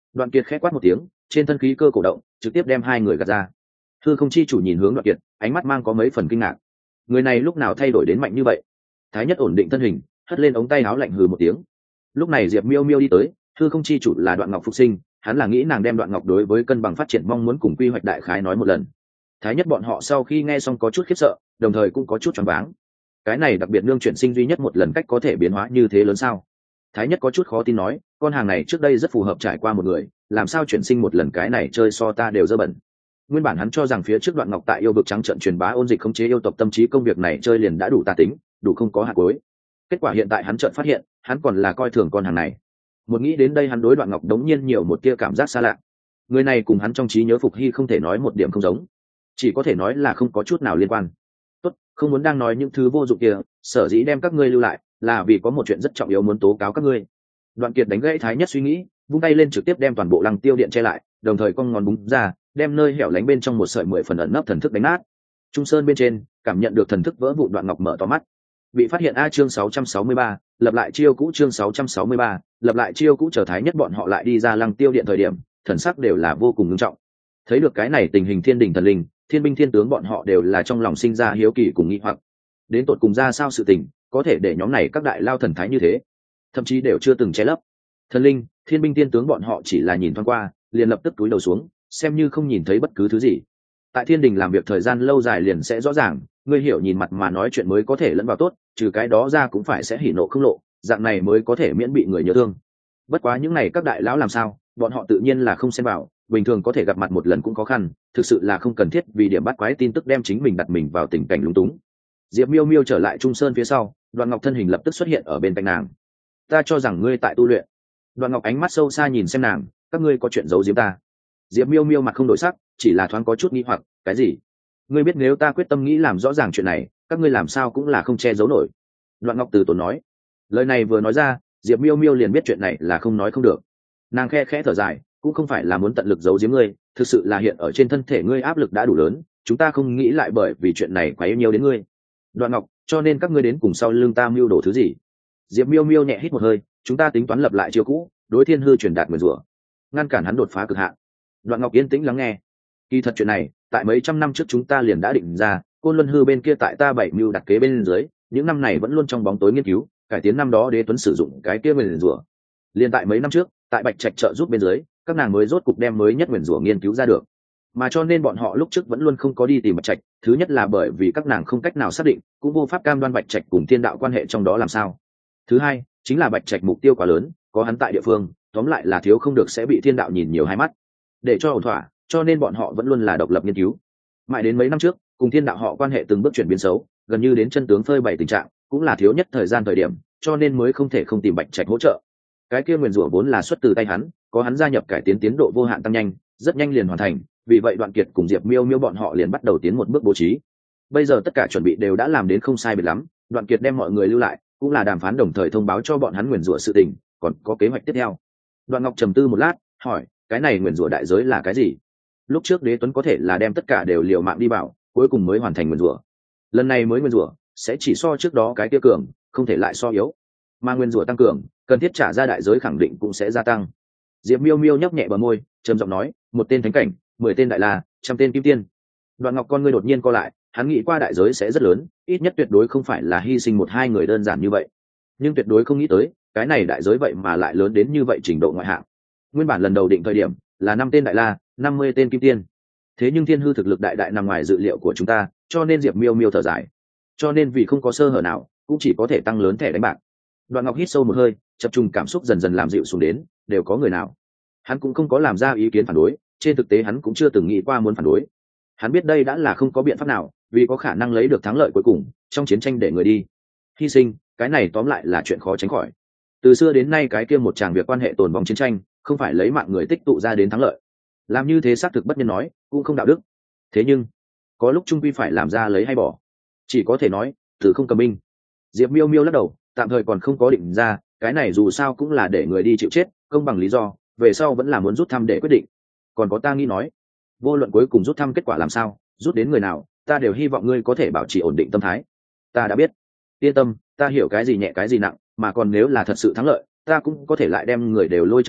Đoạn Kiệt khẽ quát một tiếng, trên thân khí cơ cổ động, trực tiếp đem hai người gạt ra. Hư Không Chi chủ nhìn hướng Đoạn Kiệt, ánh mắt mang có mấy phần kinh ngạc. Người này lúc nào thay đổi đến mạnh như vậy? Thái Nhất ổn định thân hình, hất lên ống tay áo lạnh hừ một tiếng. Lúc này Diệp Miêu Miêu đi tới, Hư Không Chi chủ là Đoạn Ngọc phục sinh, hắn là nghĩ nàng đem Đoạn Ngọc đối với cân bằng phát triển mong muốn cùng quy hoạch đại khái nói một lần. Thái Nhất bọn họ sau khi nghe xong có chút khiếp sợ, đồng thời cũng có chút choáng váng. Cái này đặc biệt nương chuyển sinh duy nhất một lần cách có thể biến hóa như thế lớn sao? Thái Nhất có chút khó tin nói, con hàng này trước đây rất phù hợp trải qua một người, làm sao chuyển sinh một lần cái này chơi so ta đều dơ bẩn. Nguyên bản hắn cho rằng phía trước Đoạn Ngọc tại yêu vực trắng trợn truyền bá ôn dịch khống chế yêu tộc tâm trí công việc này chơi liền đã đủ tà tính, đủ không có hạt cuối. Kết quả hiện tại hắn chợt phát hiện, hắn còn là coi thường con hàng này. Một nghĩ đến đây hắn đối Đoạn Ngọc đống nhiên nhiều một tia cảm giác xa lạ. Người này cùng hắn trong trí nhớ Phục Hy không thể nói một điểm không giống, chỉ có thể nói là không có chút nào liên quan. Tốt, không muốn đang nói những thứ vô dụng kia, sở dĩ đem các ngươi lưu lại là vì có một chuyện rất trọng yếu muốn tố cáo các ngươi. Đoạn Kiệt đánh gãy Thái Nhất suy nghĩ, vung tay lên trực tiếp đem toàn bộ Lăng Tiêu Điện che lại, đồng thời cong ngón búng ra, đem nơi hẻo lánh bên trong một sợi 10 phần ẩn nấp thần thức đánh nát. Trung Sơn bên trên, cảm nhận được thần thức vỡ vụn, Đoạn Ngọc mở to mắt. Bị phát hiện a chương 663, lập lại chiêu cũ chương 663, lập lại chiêu cũ chờ Thái Nhất bọn họ lại đi ra Lăng Tiêu Điện thời điểm, thần sắc đều là vô cùng nghiêm trọng. Thấy được cái này tình hình thiên đình thần linh, thiên binh thiên tướng bọn họ đều là trong lòng sinh ra hiếu kỳ cùng nghi hoặc. Đến tột cùng ra sao sự tình, có thể để nhóm này các đại lao thần thái như thế, thậm chí đều chưa từng che lấp. Thần linh, thiên binh thiên tướng bọn họ chỉ là nhìn thoáng qua, liền lập tức cúi đầu xuống, xem như không nhìn thấy bất cứ thứ gì. Tại thiên đình làm việc thời gian lâu dài liền sẽ rõ ràng, ngươi hiểu nhìn mặt mà nói chuyện mới có thể lẫn vào tốt, trừ cái đó ra cũng phải sẽ hỉ nộ không lộ, dạng này mới có thể miễn bị người nhớ thương. Bất quá những này các đại lão làm sao, bọn họ tự nhiên là không xen vào, bình thường có thể gặp mặt một lần cũng khó khăn, thực sự là không cần thiết vì điểm bắt quái tin tức đem chính mình đặt mình vào tình cảnh lúng túng. Diệp Miêu Miêu trở lại Trung Sơn phía sau, Đoạn Ngọc thân hình lập tức xuất hiện ở bên cạnh nàng. Ta cho rằng ngươi tại tu luyện. Đoạn Ngọc ánh mắt sâu xa nhìn xem nàng, các ngươi có chuyện giấu giếm ta. Diệp Miêu Miêu mặt không đổi sắc, chỉ là thoáng có chút nghi hoặc, cái gì? Ngươi biết nếu ta quyết tâm nghĩ làm rõ ràng chuyện này, các ngươi làm sao cũng là không che giấu nổi. Đoạn Ngọc từ tốn nói. Lời này vừa nói ra, Diệp Miêu Miêu liền biết chuyện này là không nói không được. Nàng khe khẽ thở dài, cũng không phải là muốn tận lực giấu giếm ngươi, thực sự là hiện ở trên thân thể ngươi áp lực đã đủ lớn, chúng ta không nghĩ lại bởi vì chuyện này quá yêu nhiều đến ngươi. Đoạn Ngọc, cho nên các ngươi đến cùng sau lưng ta mưu đồ thứ gì? Diệp Miêu Miêu nhẹ hít một hơi, chúng ta tính toán lập lại chiêu cũ, đối Thiên Hư truyền đạt nguyền rủa, ngăn cản hắn đột phá cực hạn. Đoạn Ngọc yên tĩnh lắng nghe. Kỳ thật chuyện này, tại mấy trăm năm trước chúng ta liền đã định ra, Côn Luân Hư bên kia tại ta bảy mưu đặt kế bên dưới, những năm này vẫn luôn trong bóng tối nghiên cứu, cải tiến năm đó Đế Tuấn sử dụng cái kia nguyền rủa. Liên tại mấy năm trước, tại Bạch Trạch trợ giúp bên dưới, các nàng mới rốt cục đem mới nhất nguyền rủa nghiên cứu ra được. Mà cho nên bọn họ lúc trước vẫn luôn không có đi tìm Bạch Trạch, thứ nhất là bởi vì các nàng không cách nào xác định, cũng vô pháp cam đoan Bạch Trạch cùng Thiên Đạo quan hệ trong đó làm sao. Thứ hai, chính là Bạch Trạch mục tiêu quá lớn, có hắn tại địa phương, tóm lại là thiếu không được sẽ bị Thiên Đạo nhìn nhiều hai mắt. Để cho ổn thỏa, cho nên bọn họ vẫn luôn là độc lập nghiên cứu. Mãi đến mấy năm trước, cùng Thiên Đạo họ quan hệ từng bước chuyển biến xấu, gần như đến chân tướng phơi bày tình trạng, cũng là thiếu nhất thời gian thời điểm, cho nên mới không thể không tìm Bạch Trạch hỗ trợ. Cái kia nguyền rủa vốn là xuất từ tay hắn, có hắn gia nhập cải tiến tiến độ vô hạn tăng nhanh, rất nhanh liền hoàn thành, vì vậy Đoạn Kiệt cùng Diệp Miêu Miêu bọn họ liền bắt đầu tiến một bước bố trí. Bây giờ tất cả chuẩn bị đều đã làm đến không sai biệt lắm, Đoạn Kiệt đem mọi người lưu lại, cũng là đàm phán đồng thời thông báo cho bọn hắn nguyền rủa sự tình, còn có kế hoạch tiếp theo. Đoạn Ngọc trầm tư một lát, hỏi, cái này nguyền rủa đại giới là cái gì? Lúc trước Đế Tuấn có thể là đem tất cả đều liều mạng đi bảo, cuối cùng mới hoàn thành nguyền rủa. Lần này mới nguyền rủa sẽ chỉ so trước đó cái kia cường, không thể lại so yếu. Mà nguyên rủa tăng cường, cần thiết trả ra đại giới khẳng định cũng sẽ gia tăng. Diệp Miêu Miêu nhấp nhẹ bờ môi, trầm giọng nói, một tên thánh cảnh, 10 tên đại la, 100 tên kim tiên. Đoạn Ngọc con ngươi đột nhiên co lại, hắn nghĩ qua đại giới sẽ rất lớn, ít nhất tuyệt đối không phải là hy sinh một hai người đơn giản như vậy. Nhưng tuyệt đối không nghĩ tới, cái này đại giới vậy mà lại lớn đến như vậy trình độ ngoại hạng. Nguyên bản lần đầu định thời điểm là 5 tên đại la, 50 tên kim tiên. Thế nhưng Thiên Hư thực lực đại đại nằm ngoài dự liệu của chúng ta, cho nên Diệp Miêu Miêu thở dài. Cho nên vì không có sơ hở nào, cũng chỉ có thể tăng lớn thẻ đánh bạc. Đoạn Ngọc hít sâu một hơi, tập trung cảm xúc dần dần làm dịu xuống đến, đều có người nào. Hắn cũng không có làm ra ý kiến phản đối, trên thực tế hắn cũng chưa từng nghĩ qua muốn phản đối. Hắn biết đây đã là không có biện pháp nào, vì có khả năng lấy được thắng lợi cuối cùng, trong chiến tranh để người đi hy sinh, cái này tóm lại là chuyện khó tránh khỏi. Từ xưa đến nay cái kia một tràng việc quan hệ tồn vong chiến tranh, không phải lấy mạng người tích tụ ra đến thắng lợi. Làm như thế xác thực bất nhân nói, cũng không đạo đức. Thế nhưng, có lúc trung quy phải làm ra lấy hay bỏ. Chỉ có thể nói, từ không cầm binh. Diệp Miêu Miêu lắc đầu, tạm thời còn không có định ra, cái này dù sao cũng là để người đi chịu chết, công bằng lý do, về sau vẫn là muốn rút thăm để quyết định. Còn có ta nghĩ nói, vô luận cuối cùng rút thăm kết quả làm sao, rút đến người nào, ta đều hy vọng ngươi có thể bảo trì ổn định tâm thái. Ta đã biết, yên tâm, ta hiểu cái gì nhẹ cái gì nặng, mà còn nếu là thật sự thắng lợi, ta cũng có thể lại đem người đều lôi trở lại,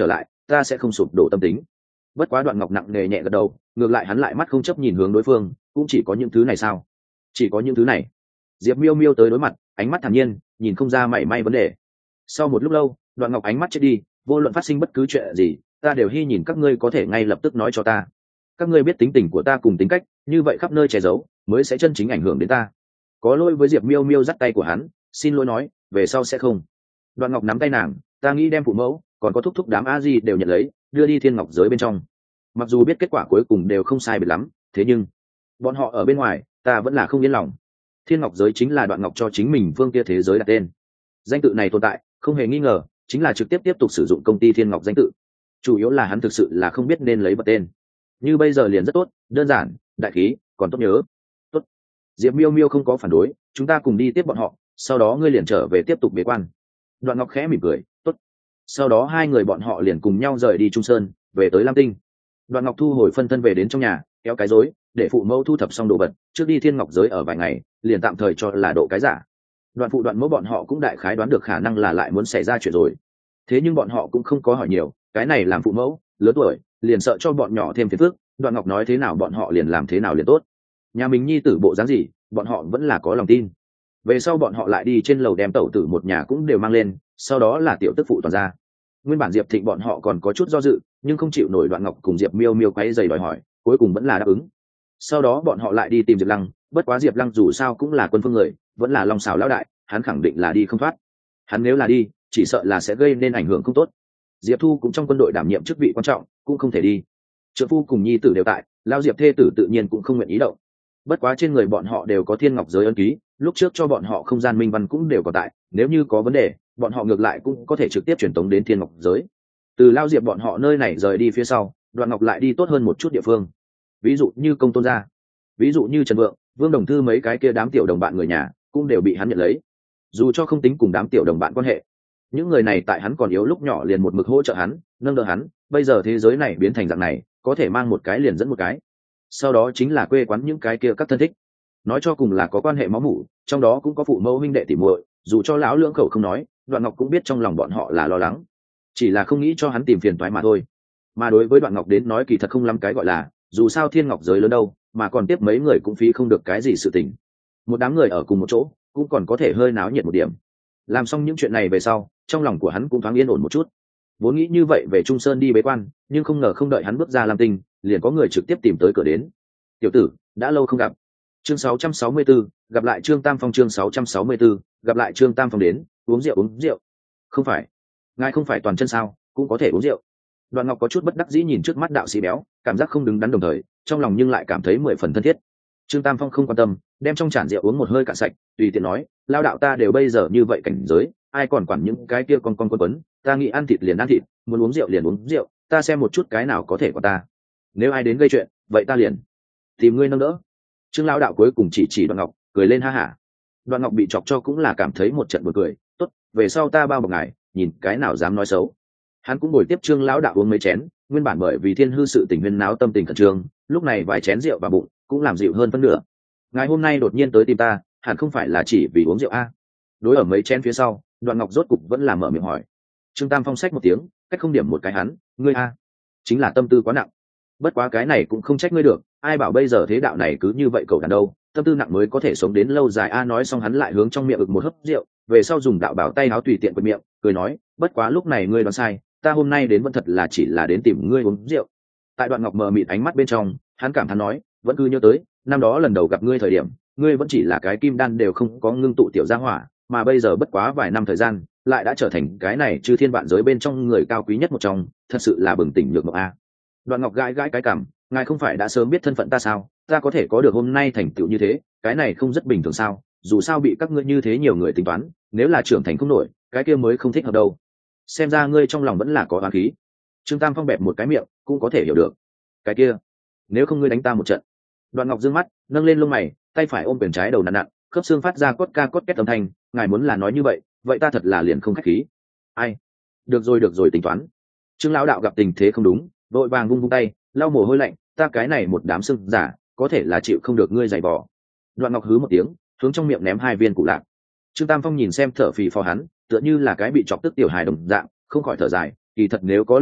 ta sẽ không sụp đổ tâm tính. Bất quá Đoạn Ngọc nặng nề nhẹ gật đầu, ngược lại hắn lại mắt không chấp nhìn hướng đối phương, cũng chỉ có những thứ này sao? Chỉ có những thứ này. Diệp Miêu Miêu tới đối mặt, ánh mắt thản nhiên, nhìn không ra mảy may vấn đề. Sau một lúc lâu, Đoạn Ngọc ánh mắt chết đi, vô luận phát sinh bất cứ chuyện gì, ta đều hy nhìn các ngươi có thể ngay lập tức nói cho ta. Các ngươi biết tính tình của ta cùng tính cách, như vậy khắp nơi che giấu, mới sẽ chân chính ảnh hưởng đến ta. Có lỗi với Diệp Miêu Miêu dắt tay của hắn, xin lỗi nói, về sau sẽ không. Đoạn Ngọc nắm tay nàng, ta nghĩ đem phụ mẫu, còn có thúc thúc đám a di đều nhận lấy, đưa đi Thiên Ngọc giới bên trong. Mặc dù biết kết quả cuối cùng đều không sai biệt lắm, thế nhưng bọn họ ở bên ngoài, ta vẫn là không yên lòng. Thiên Ngọc giới chính là Đoạn Ngọc cho chính mình vương kia thế giới đặt tên. Danh tự này tồn tại, không hề nghi ngờ, chính là trực tiếp tiếp tục sử dụng công ty Thiên Ngọc danh tự. Chủ yếu là hắn thực sự là không biết nên lấy bật tên. Như bây giờ liền rất tốt, đơn giản, đại khí, còn tốt nhớ. Tốt. Diệp Miêu Miêu không có phản đối, chúng ta cùng đi tiếp bọn họ, sau đó ngươi liền trở về tiếp tục bế quan. Đoạn Ngọc khẽ mỉm cười, tốt. Sau đó hai người bọn họ liền cùng nhau rời đi Trung Sơn, về tới Lam Tinh. Đoạn Ngọc thu hồi phân thân về đến trong nhà, kéo cái rối, để phụ mẫu thu thập xong đồ vật, trước đi Thiên Ngọc giới ở vài ngày, liền tạm thời cho là độ cái giả. Đoạn phụ Đoạn mẫu bọn họ cũng đại khái đoán được khả năng là lại muốn xảy ra chuyện rồi. Thế nhưng bọn họ cũng không có hỏi nhiều, cái này làm phụ mẫu lớn tuổi, liền sợ cho bọn nhỏ thêm phiền phức. Đoạn Ngọc nói thế nào bọn họ liền làm thế nào liền tốt. Nhà mình nhi tử bộ dáng gì, bọn họ vẫn là có lòng tin. Về sau bọn họ lại đi trên lầu đem tẩu tử một nhà cũng đều mang lên, sau đó là tiểu tức phụ toàn ra. Nguyên bản Diệp Thịnh bọn họ còn có chút do dự, nhưng không chịu nổi Đoạn Ngọc cùng Diệp Miêu Miêu quấy giày đòi hỏi, cuối cùng vẫn là đáp ứng. Sau đó bọn họ lại đi tìm Diệp Lăng, bất quá Diệp Lăng dù sao cũng là quân phương người, vẫn là long xào lão đại, hắn khẳng định là đi không thoát. Hắn nếu là đi, chỉ sợ là sẽ gây nên ảnh hưởng không tốt. Diệp Thu cũng trong quân đội đảm nhiệm chức vị quan trọng, cũng không thể đi. Trượng phu cùng nhi tử đều tại, lao Diệp thê tử tự nhiên cũng không nguyện ý động. Bất quá trên người bọn họ đều có Thiên Ngọc giới ấn ký, lúc trước cho bọn họ không gian minh văn cũng đều có tại, nếu như có vấn đề, bọn họ ngược lại cũng có thể trực tiếp truyền tống đến Thiên Ngọc giới. Từ lao Diệp bọn họ nơi này rời đi phía sau, Đoạn Ngọc lại đi tốt hơn một chút địa phương. Ví dụ như Công Tôn gia, ví dụ như Trần Vượng, Vương Đồng Thư mấy cái kia đám tiểu đồng bạn người nhà, cũng đều bị hắn nhận lấy. Dù cho không tính cùng đám tiểu đồng bạn quan hệ, những người này tại hắn còn yếu lúc nhỏ liền một mực hỗ trợ hắn, nâng đỡ hắn, bây giờ thế giới này biến thành dạng này, có thể mang một cái liền dẫn một cái. Sau đó chính là quê quán những cái kia các thân thích, nói cho cùng là có quan hệ máu mủ, trong đó cũng có phụ mẫu huynh đệ tỉ muội, dù cho lão lưỡng khẩu không nói, Đoạn Ngọc cũng biết trong lòng bọn họ là lo lắng, chỉ là không nghĩ cho hắn tìm phiền toái mà thôi. Mà đối với Đoạn Ngọc đến nói kỳ thật không lắm cái gọi là, dù sao Thiên Ngọc giới lớn đâu, mà còn tiếp mấy người cũng phí không được cái gì sự tình. Một đám người ở cùng một chỗ, cũng còn có thể hơi náo nhiệt một điểm. Làm xong những chuyện này về sau, trong lòng của hắn cũng thoáng yên ổn một chút. Vốn nghĩ như vậy về Trung Sơn đi bế quan, nhưng không ngờ không đợi hắn bước ra Lam Tinh, liền có người trực tiếp tìm tới cửa đến. Tiểu tử, đã lâu không gặp. Chương 664, gặp lại Trương Tam Phong. Chương 664, gặp lại Trương Tam Phong. Đến, uống rượu. Không phải, ngài không phải toàn chân sao, cũng có thể uống rượu. Đoạn Ngọc có chút bất đắc dĩ nhìn trước mắt đạo sĩ béo, cảm giác không đứng đắn, đồng thời trong lòng nhưng lại cảm thấy 10 phần thân thiết. Trương Tam Phong không quan tâm, đem trong chản rượu uống một hơi cạn sạch, tùy tiện nói, lao đạo ta đều bây giờ như vậy cảnh giới, ai còn quản những cái kia con quấn, ta nghĩ ăn thịt liền ăn thịt, muốn uống rượu liền uống rượu, ta xem một chút cái nào có thể của ta. Nếu ai đến gây chuyện, vậy ta liền tìm ngươi nâng đỡ. Trương lao đạo cuối cùng chỉ Đoạn Ngọc, cười lên ha hả. Đoạn Ngọc bị chọc cho cũng là cảm thấy một trận buồn cười, tốt, về sau ta bao bọc ngài, nhìn cái nào dám nói xấu. Hắn cũng ngồi tiếp Trương lão đạo uống mấy chén, nguyên bản bởi vì thiên hư sự tình huyên náo tâm tình khẩn trương, lúc này vài chén rượu vào bụng cũng làm dịu hơn phân nửa. Ngài hôm nay đột nhiên tới tìm ta, hẳn không phải là chỉ vì uống rượu a? Đối ở mấy chén phía sau, Đoạn Ngọc rốt cục vẫn là mở miệng hỏi. Trương Tam Phong xách một tiếng, cách không điểm một cái hắn, ngươi a, chính là tâm tư quá nặng. Bất quá cái này cũng không trách ngươi được, ai bảo bây giờ thế đạo này cứ như vậy cầu đàn đâu, tâm tư nặng mới có thể sống đến lâu dài a. Nói xong hắn lại hướng trong miệng ực một hớp rượu, về sau dùng đạo bảo tay áo tùy tiện quệt miệng, cười nói, bất quá lúc này ngươi đoán sai, ta hôm nay đến vẫn thật là chỉ là đến tìm ngươi uống rượu. Tại Đoạn Ngọc mờ mịt ánh mắt bên trong, hắn cảm thán nói, vẫn cứ nhớ tới năm đó lần đầu gặp ngươi thời điểm, ngươi vẫn chỉ là cái kim đan đều không có ngưng tụ tiểu gia hỏa, mà bây giờ bất quá vài năm thời gian, lại đã trở thành cái này chư thiên vạn giới bên trong người cao quý nhất một trong, thật sự là bừng tỉnh nhược mộng a. Đoạn Ngọc gãi gãi cái cằm, ngài không phải đã sớm biết thân phận ta sao, ta có thể có được hôm nay thành tựu như thế, cái này không rất bình thường sao? Dù sao bị các ngươi như thế nhiều người tính toán, nếu là trưởng thành không nổi, cái kia mới không thích hợp đâu. Xem ra ngươi trong lòng vẫn là có oán khí. Trương Tam Phong bẹp một cái miệng, cũng có thể hiểu được. Cái kia, nếu không ngươi đánh ta một trận. Đoạn Ngọc dương mắt, nâng lên lông mày, tay phải ôm quyền trái đầu nặng nặng, khớp xương phát ra cốt ca cốt két âm thanh, ngài muốn là nói như vậy, vậy ta thật là liền không khách khí. Ai? Được rồi tính toán. Trương lão đạo gặp tình thế không đúng, vội vàng vung tay, lau mồ hôi lạnh, ta cái này một đám xương giả, có thể là chịu không được ngươi giày vò. Đoạn Ngọc hứ một tiếng, hướng trong miệng ném 2 viên cụ lạc. Trương Tam Phong nhìn xem thở phì phò hắn, tựa như là cái bị chọc tức tiểu hài đồng dạng, không khỏi thở dài, kỳ thật nếu có lựa chọn,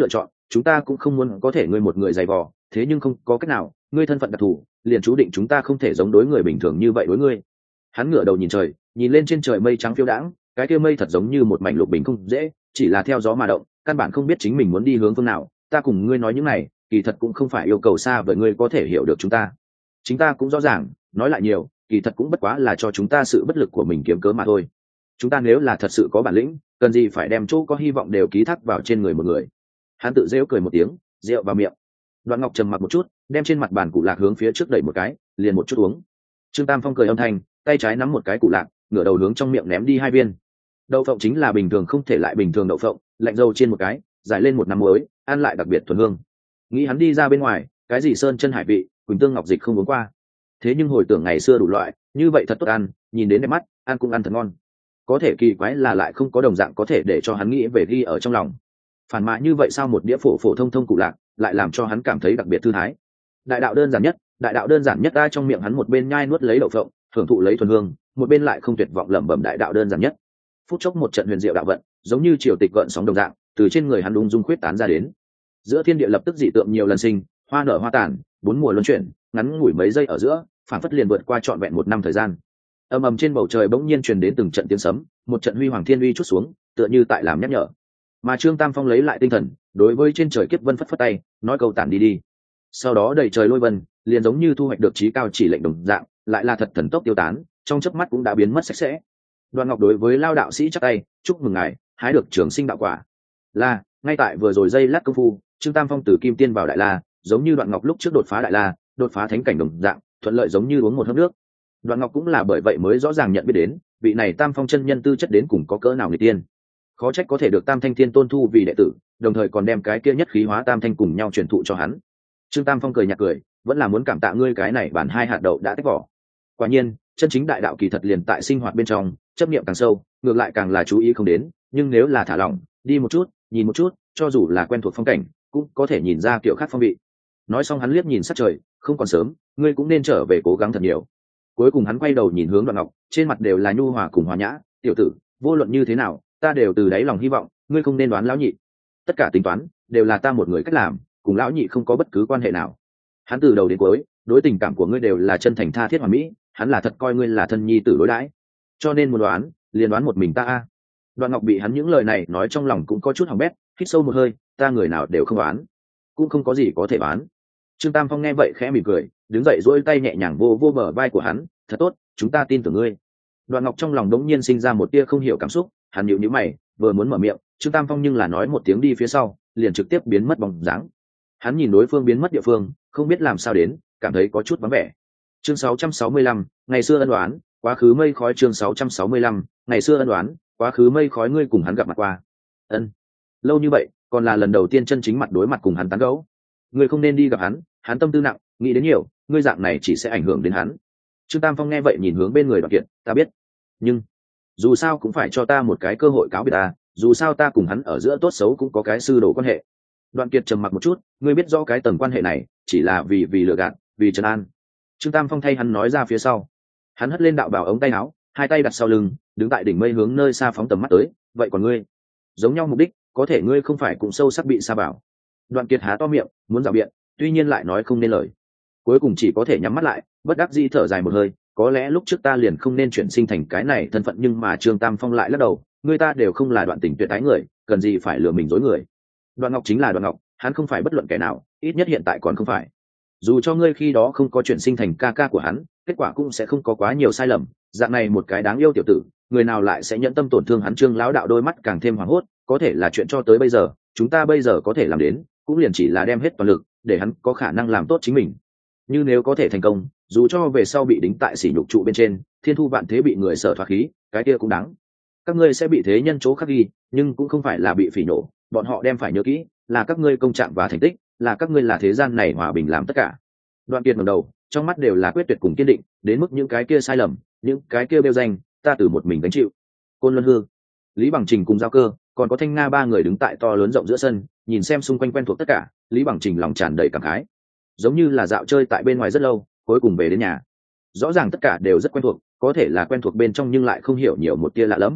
chúng ta cũng không muốn có thể ngươi một người dày vò, thế nhưng không có cách nào, ngươi thân phận đặc thù liền chú định chúng ta không thể giống đối người bình thường như vậy đối ngươi. Hắn ngửa đầu nhìn trời, nhìn lên trên trời mây trắng phiêu đãng, cái kia mây thật giống như một mảnh lục bình không dễ, chỉ là theo gió mà động, căn bản không biết chính mình muốn đi hướng phương nào. Ta cùng ngươi nói những này kỳ thật cũng không phải yêu cầu xa vời ngươi có thể hiểu được chúng ta, chính ta cũng rõ ràng, nói lại nhiều kỳ thật cũng bất quá là cho chúng ta sự bất lực của mình kiếm cớ mà thôi. Chúng ta nếu là thật sự có bản lĩnh, cần gì phải đem chỗ có hy vọng đều ký thác vào trên người một người. Hắn tự rêu cười một tiếng, rượu vào miệng. Đoạn Ngọc trầm mặc một chút, đem trên mặt bàn cụ lạc hướng phía trước đẩy một cái, liền một chút uống. Trương Tam Phong cười âm thanh, tay trái nắm một cái cụ lạc, ngửa đầu hướng trong miệng ném đi 2 viên. Đậu phộng chính là bình thường không thể lại bình thường đậu phộng, lạnh dầu trên một cái, giải lên một năm muối, ăn lại đặc biệt thuần hương. Nghĩ hắn đi ra bên ngoài, cái gì sơn chân hải vị, quỳnh tương ngọc dịch không uống qua. Thế nhưng hồi tưởng ngày xưa đủ loại, như vậy thật tốt ăn, nhìn đến đẹp mắt, ăn cũng ăn thật ngon. Có thể kỳ quái là lại không có đồng dạng có thể để cho hắn nghĩ về ghi ở trong lòng. Phản mạ như vậy sao một đĩa phổ phổ thông thông cụ lạc, lại làm cho hắn cảm thấy đặc biệt thư thái. Đại đạo đơn giản nhất ta trong miệng hắn một bên nhai nuốt lấy đậu phộng, thưởng thụ lấy thuần hương, một bên lại không tuyệt vọng lẩm bẩm đại đạo đơn giản nhất. Phút chốc một trận huyền diệu đạo vận, giống như triều tịch gợn sóng đồng dạng, từ trên người hắn ung dung khuyết tán ra đến. Giữa thiên địa lập tức dị tượng nhiều lần sinh, hoa nở hoa tàn, 4 mùa luân chuyển, ngắn ngủi mấy giây ở giữa, phản phất liền vượt qua trọn vẹn 1 năm thời gian. Ầm ầm trên bầu trời bỗng nhiên truyền đến từng trận tiếng sấm, một trận huy hoàng thiên uy chút xuống, tựa như tại làm nhắc nhở. Mà Trương Tam Phong lấy lại tinh thần, đối với trên trời kiếp vân phất phất tay, nói câu tản đi đi. Sau đó đầy trời lôi vân, liền giống như thu hoạch được chí cao chỉ lệnh đồng dạng, lại là thật thần tốc tiêu tán, trong chớp mắt cũng đã biến mất sạch sẽ. Đoàn Ngọc đối với Lao đạo sĩ chắp tay, chúc mừng ngài, hái được trường sinh đạo quả. Là, ngay tại vừa rồi giây lát công phu, Trương Tam Phong từ kim tiên vào đại la, giống như Đoạn Ngọc lúc trước đột phá đại la, đột phá thánh cảnh đồng dạng, thuận lợi giống như uống một hớp nước. Đoạn Ngọc cũng là bởi vậy mới rõ ràng nhận biết đến, vị này Tam Phong chân nhân tư chất đến cùng có cỡ nào người tiên. Khó trách có thể được Tam Thanh Thiên Tôn thu vì đệ tử, đồng thời còn đem cái kia nhất khí hóa tam thanh cùng nhau truyền thụ cho hắn. Trương Tam Phong cười nhạt cười, vẫn là muốn cảm tạ ngươi cái này bản 2 hạt đậu đã tách vỏ. Quả nhiên, chân chính đại đạo kỳ thật liền tại sinh hoạt bên trong, chấp niệm càng sâu, ngược lại càng là chú ý không đến, nhưng nếu là thả lỏng, đi một chút, nhìn một chút, cho dù là quen thuộc phong cảnh, cũng có thể nhìn ra kiểu khác phong vị. Nói xong hắn liếc nhìn sát trời, không còn sớm, ngươi cũng nên trở về cố gắng thật nhiều. Cuối cùng hắn quay đầu nhìn hướng Đoạn Ngọc, trên mặt đều là nhu hòa cùng hòa nhã, tiểu tử, vô luận như thế nào, ta đều từ đáy lòng hy vọng, ngươi không nên đoán lão nhị. Tất cả tính toán đều là ta một người cách làm, cùng lão nhị không có bất cứ quan hệ nào. Hắn từ đầu đến cuối, đối tình cảm của ngươi đều là chân thành tha thiết hoàn mỹ, hắn là thật coi ngươi là thân nhi tử đối đãi. Cho nên muốn đoán, liền đoán một mình ta a. Đoạn Ngọc bị hắn những lời này nói trong lòng cũng có chút hỏng bét, hít sâu một hơi, ta người nào đều không đoán, cũng không có gì có thể đoán. Trương Tam Phong nghe vậy khẽ mỉm cười, đứng dậy duỗi tay nhẹ nhàng vô vô bờ vai của hắn, thật tốt, chúng ta tin tưởng ngươi. Đoạn Ngọc trong lòng đống nhiên sinh ra một tia không hiểu cảm xúc, hắn nhíu nhíu mày, vừa muốn mở miệng, Trương Tam Phong nhưng là nói một tiếng đi phía sau, liền trực tiếp biến mất bóng dáng. Hắn nhìn đối phương biến mất địa phương, không biết làm sao đến, cảm thấy có chút vắng vẻ. Chương 665, ngày xưa ân oán, quá khứ mây khói. Chương 665, ngày xưa ân oán, quá khứ mây khói. Ngươi cùng hắn gặp mặt qua? Ân. Lâu như vậy, còn là lần đầu tiên chân chính mặt đối mặt cùng hắn tán gẫu. Ngươi không nên đi gặp hắn, hắn tâm tư nặng, nghĩ đến nhiều, ngươi dạng này chỉ sẽ ảnh hưởng đến hắn. Trương Tam Phong nghe vậy nhìn hướng bên người Đoạn Kiệt, ta biết, nhưng dù sao cũng phải cho ta một cái cơ hội cáo biệt ta, dù sao ta cùng hắn ở giữa tốt xấu cũng có cái sư đồ quan hệ. Đoạn Kiệt trầm mặc một chút, ngươi biết rõ cái tầng quan hệ này chỉ là vì lừa gạt, vì trấn an. Trương Tam Phong thay hắn nói ra phía sau, hắn hất lên đạo bào ống tay áo, 2 tay đặt sau lưng, đứng tại đỉnh mây hướng nơi xa phóng tầm mắt tới. Vậy còn ngươi? Giống nhau mục đích, có thể ngươi không phải cũng sâu sắc bị sa bảo. Đoạn Kiệt há to miệng, muốn rảo biện, tuy nhiên lại nói không nên lời. Cuối cùng chỉ có thể nhắm mắt lại, bất đắc dĩ thở dài một hơi. Có lẽ lúc trước ta liền không nên chuyển sinh thành cái này thân phận, nhưng mà Trương Tam Phong lại lắc đầu, người ta đều không là Đoạn tình tuyệt ái người, cần gì phải lừa mình dối người. Đoạn Ngọc chính là Đoạn Ngọc, hắn không phải bất luận kẻ nào, ít nhất hiện tại còn không phải. Dù cho ngươi khi đó không có chuyển sinh thành ca ca của hắn, kết quả cũng sẽ không có quá nhiều sai lầm. Dạng này một cái đáng yêu tiểu tử, người nào lại sẽ nhẫn tâm tổn thương hắn? Trương lão đạo đôi mắt càng thêm hoảng hốt, có thể là chuyện cho tới bây giờ, chúng ta bây giờ có thể làm đến, cũng liền chỉ là đem hết toàn lực, để hắn có khả năng làm tốt chính mình. Như nếu có thể thành công, dù cho về sau bị đính tại sỉ nhục trụ bên trên, thiên thu vạn thế bị người sở thoát khí, cái kia cũng đáng. Các ngươi sẽ bị thế nhân chỗ khắc ghi, nhưng cũng không phải là bị phỉ nổ, bọn họ đem phải nhớ kỹ, là các ngươi công trạng và thành tích, là các ngươi là thế gian này hòa bình làm tất cả. Đoạn Kiệt ngẩng đầu, trong mắt đều là quyết tuyệt cùng kiên định, đến mức những cái kia sai lầm, những cái kia bêu danh, ta từ một mình gánh chịu. Côn Luân Hương, Lý Bằng Trình cùng Giao Cơ, còn có Thanh Nga 3 người đứng tại to lớn rộng giữa sân, nhìn xem xung quanh quen thuộc tất cả, Lý Bằng Trình lòng tràn đầy cảm khái, giống như là dạo chơi tại bên ngoài rất lâu, cuối cùng về đến nhà. Rõ ràng tất cả đều rất quen thuộc, có thể là quen thuộc bên trong nhưng lại không hiểu nhiều một tia lạ lẫm.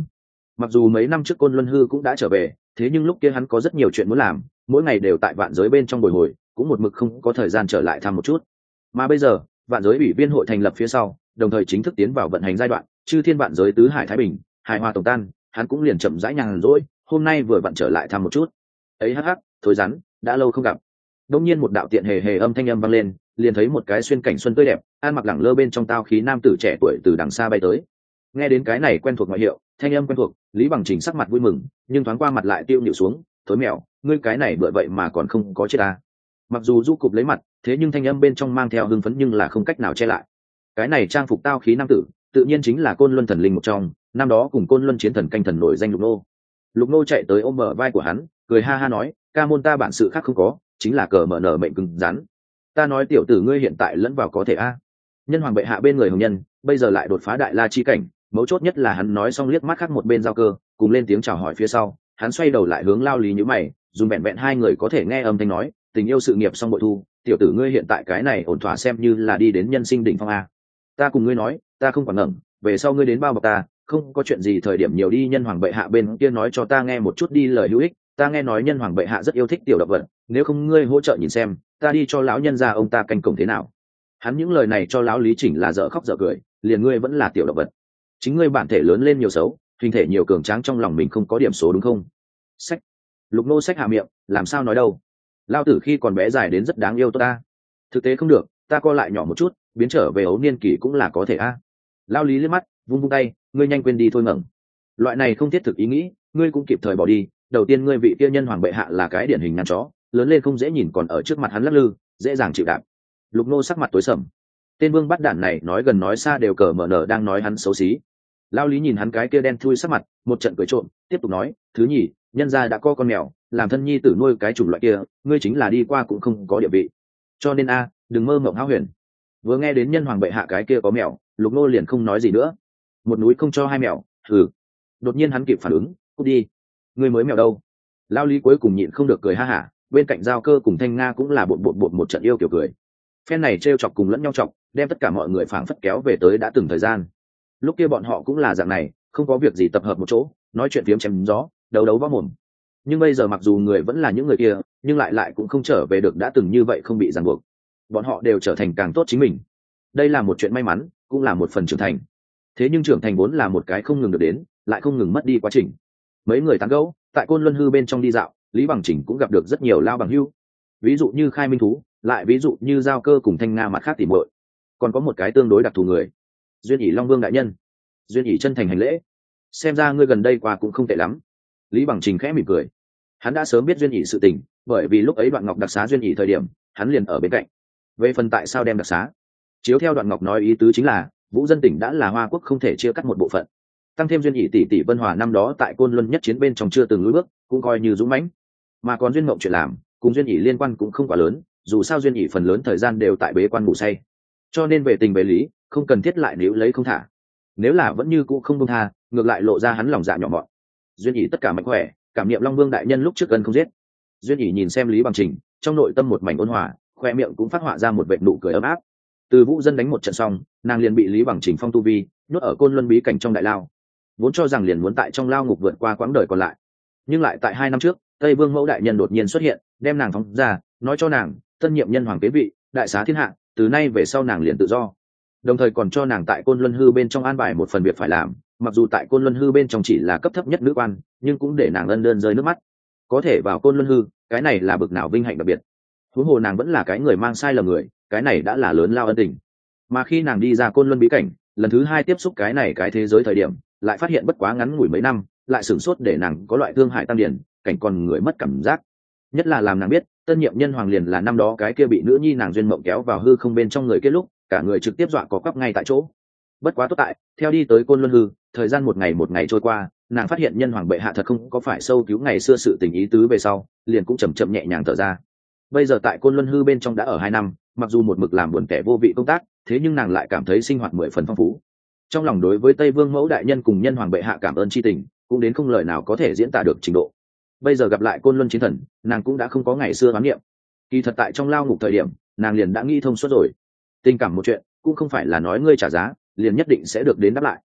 Mặc dù mấy năm trước Côn Luân Hư cũng đã trở về, thế nhưng lúc kia hắn có rất nhiều chuyện muốn làm, mỗi ngày đều tại vạn giới bên trong bồi hồi, cũng một mực không có thời gian trở lại thăm một chút. Mà bây giờ, vạn giới ủy viên hội thành lập phía sau, đồng thời chính thức tiến vào vận hành giai đoạn, chư thiên vạn giới tứ hải thái bình, hài hòa tổng tan, hắn cũng liền chậm rãi nhàn rỗi, hôm nay vừa vặn trở lại thăm một chút. Ấy hắc hắc, thôi rắn, đã lâu không gặp. Đông nhiên một đạo tiện hề hề âm thanh âm vang lên, liền thấy một cái xuyên cảnh xuân tươi đẹp, ăn mặc lẳng lơ bên trong tao khí nam tử trẻ tuổi từ đằng xa bay tới. Nghe đến cái này quen thuộc ngoại hiệu, thanh âm quen thuộc, Lý Bằng Trình sắc mặt vui mừng, nhưng thoáng qua mặt lại tiêu nhịu xuống, thối mèo, ngươi cái này bựa vậy mà còn không có chết ta. Mặc dù du cụp lấy mặt, thế nhưng thanh âm bên trong mang theo hưng phấn nhưng là không cách nào che lại. Cái này trang phục tao khí nam tử, tự nhiên chính là Côn Luân thần linh một trong, năm đó cùng Côn Luân chiến thần canh thần nổi danh Lục Nô. Lục Nô chạy tới ôm bờ vai của hắn, cười ha ha nói, ca môn ta bản sự khác không có, chính là cờ mở nở mệnh cứng rắn. Ta nói tiểu tử ngươi hiện tại lẫn vào có thể a. Nhân hoàng bệ hạ bên người hồng nhân, bây giờ lại đột phá đại la chi cảnh, mấu chốt nhất là hắn nói xong liếc mắt khác một bên giao cơ, cùng lên tiếng chào hỏi phía sau, hắn xoay đầu lại hướng Lao Lý nhíu mày, dùng vẹn vẹn hai người có thể nghe âm thanh nói, tình yêu sự nghiệp xong bội thu, tiểu tử ngươi hiện tại cái này ổn thỏa xem như là đi đến nhân sinh đỉnh phong a. Ta cùng ngươi nói, ta không quản ngẩng, về sau ngươi đến bao bọc ta, không có chuyện gì thời điểm nhiều đi nhân hoàng bệ hạ bên kia nói cho ta nghe một chút đi lời hữu ích, ta nghe nói nhân hoàng bệ hạ rất yêu thích tiểu động vật, nếu không ngươi hỗ trợ nhìn xem, ta đi cho lão nhân gia ông ta canh cổng thế nào. Hắn những lời này cho lão Lý chỉnh là dở khóc dở cười, liền ngươi vẫn là tiểu động vật, chính ngươi bản thể lớn lên nhiều xấu, hình thể nhiều cường tráng trong lòng mình không có điểm số đúng không? Sách. Lục Nô sách hạ miệng, làm sao nói đâu? Lao tử khi còn bé dài đến rất đáng yêu ta. Thực tế không được, ta co lại nhỏ một chút, biến trở về ấu niên kỷ cũng là có thể a. Lao Lý liếc mắt, vung vung tay, ngươi nhanh quên đi thôi ngẩng. Loại này không thiết thực ý nghĩ, ngươi cũng kịp thời bỏ đi. Đầu tiên ngươi vị kia nhân hoàng bệ hạ là cái điển hình nhăn chó, lớn lên không dễ nhìn còn ở trước mặt hắn lắc lư, dễ dàng chịu đạp. Lục Nô sắc mặt tối sầm. Tên vương bắt đản này nói gần nói xa đều cờ mở nở đang nói hắn xấu xí. Lao Lý nhìn hắn cái kia đen thui sắc mặt, một trận cười trộm, tiếp tục nói, thứ nhì, nhân gia đã có con mèo, làm thân nhi tử nuôi cái chủng loại kia, ngươi chính là đi qua cũng không có địa vị. Cho nên a, đừng mơ mộng hão huyền. Vừa nghe đến nhân hoàng bệ hạ cái kia có mèo, Lục Nô liền không nói gì nữa. Một núi không cho hai mèo, hừ. Đột nhiên hắn kịp phản ứng, cút đi. Ngươi mới mèo đâu? Lao Lý cuối cùng nhịn không được cười ha hả, bên cạnh giao cơ cùng Thanh Nga cũng là bột một trận yêu kiểu cười. Phen này trêu chọc cùng lẫn nhau chọc, đem tất cả mọi người phảng phất kéo về tới đã từng thời gian. Lúc kia bọn họ cũng là dạng này, không có việc gì tập hợp một chỗ, nói chuyện phiếm chém gió, đấu đấu võ mồm. Nhưng bây giờ mặc dù người vẫn là những người kia, nhưng lại cũng không trở về được đã từng như vậy không bị ràng buộc. Bọn họ đều trở thành càng tốt chính mình. Đây là một chuyện may mắn, cũng là một phần trưởng thành. Thế nhưng trưởng thành vốn là một cái không ngừng được đến, lại không ngừng mất đi quá trình. Mấy người tán gẫu, tại Côn Luân Hư bên trong đi dạo, Lý Bằng Chỉnh cũng gặp được rất nhiều lao bằng hữu. Ví dụ như Khai Minh Thú, lại ví dụ như Giao Cơ cùng Thanh Nga mặt khác tỉ muội. Còn có một cái tương đối đặc thù người, Duyên ỷ Long Vương đại nhân. Duyên ỷ chân thành hành lễ, xem ra ngươi gần đây qua cũng không tệ lắm. Lý Bằng Trình khẽ mỉm cười, hắn đã sớm biết Duyên ỷ sự tình, bởi vì lúc ấy Đoạn Ngọc đặc xá Duyên ỷ thời điểm, hắn liền ở bên cạnh. Về phần tại sao đem đặc xá, chiếu theo Đoạn Ngọc nói ý tứ chính là Vũ Dân tỉnh đã là Hoa Quốc không thể chia cắt một bộ phận, tăng thêm Duyên ỷ tỷ Vân Hòa năm đó tại Côn Luân nhất chiến bên trong chưa từng lùi bước, cũng coi như dũng mãnh. Mà còn Duyên Mộng chuyện làm, cùng Duyên ỷ liên quan cũng không quá lớn, dù sao Duyên ỷ phần lớn thời gian đều tại bế quan ngủ say, cho nên về tình về lý, không cần thiết lại níu lấy không thả. Nếu là vẫn như cũ không buông tha, ngược lại lộ ra hắn lòng dạ nhỏ mọn. Duyên ỷ tất cả mạnh khỏe, cảm niệm Long Vương đại nhân lúc trước gần không giết. Duyên ỷ nhìn xem Lý Bằng Trình, trong nội tâm một mảnh ôn hòa, khoe miệng cũng phát họa ra một vệt nụ cười ấm áp. Từ Vũ Dân đánh một trận xong, nàng liền bị Lý Bằng Trình phong tu vi nhốt ở Côn Luân bí cảnh trong đại lao, vốn cho rằng liền muốn tại trong lao ngục vượt qua quãng đời còn lại, nhưng lại tại 2 năm trước, Tây Vương mẫu đại nhân đột nhiên xuất hiện, đem nàng phóng ra, nói cho nàng tân nhiệm nhân hoàng kế vị, đại xá thiên hạ, từ nay về sau nàng liền tự do. Đồng thời còn cho nàng tại Côn Luân Hư bên trong an bài một phần việc phải làm, mặc dù tại Côn Luân Hư bên trong chỉ là cấp thấp nhất nữ quan, nhưng cũng để nàng ân đơn rơi nước mắt. Có thể vào Côn Luân Hư, cái này là bực nào vinh hạnh đặc biệt. Huống hồ nàng vẫn là cái người mang sai lầm người, cái này đã là lớn lao ân tình. Mà khi nàng đi ra Côn Luân bí cảnh, lần thứ 2 tiếp xúc cái này cái thế giới thời điểm, lại phát hiện bất quá ngắn ngủi mấy năm, lại sửng sốt để nàng có loại thương hại tam điển, cảnh còn người mất cảm giác. Nhất là làm nàng biết, tân nhiệm nhân hoàng liền là năm đó cái kia bị nữ nhi nàng Duyên Mộng kéo vào hư không bên trong người kia lúc, cả người trực tiếp dọa có quắp ngay tại chỗ. Bất quá tốt tại, theo đi tới Côn Luân Hư, thời gian một ngày trôi qua, nàng phát hiện nhân hoàng bệ hạ thật không có phải sâu cứu ngày xưa sự tình ý tứ về sau, liền cũng chậm chậm nhẹ nhàng thở ra. Bây giờ tại Côn Luân Hư bên trong đã ở 2 năm, mặc dù một mực làm buồn kẻ vô vị công tác, thế nhưng nàng lại cảm thấy sinh hoạt 10 phần phong phú. Trong lòng đối với Tây Vương mẫu đại nhân cùng nhân hoàng bệ hạ cảm ơn chi tình, cũng đến không lời nào có thể diễn tả được trình độ. Bây giờ gặp lại Côn Luân chiến thần, nàng cũng đã không có ngày xưa oán niệm. Kỳ thật tại trong lao ngục thời điểm, nàng liền đã nghĩ thông suốt rồi. Tình cảm một chuyện, cũng không phải là nói ngươi trả giá, liền nhất định sẽ được đến đáp lại.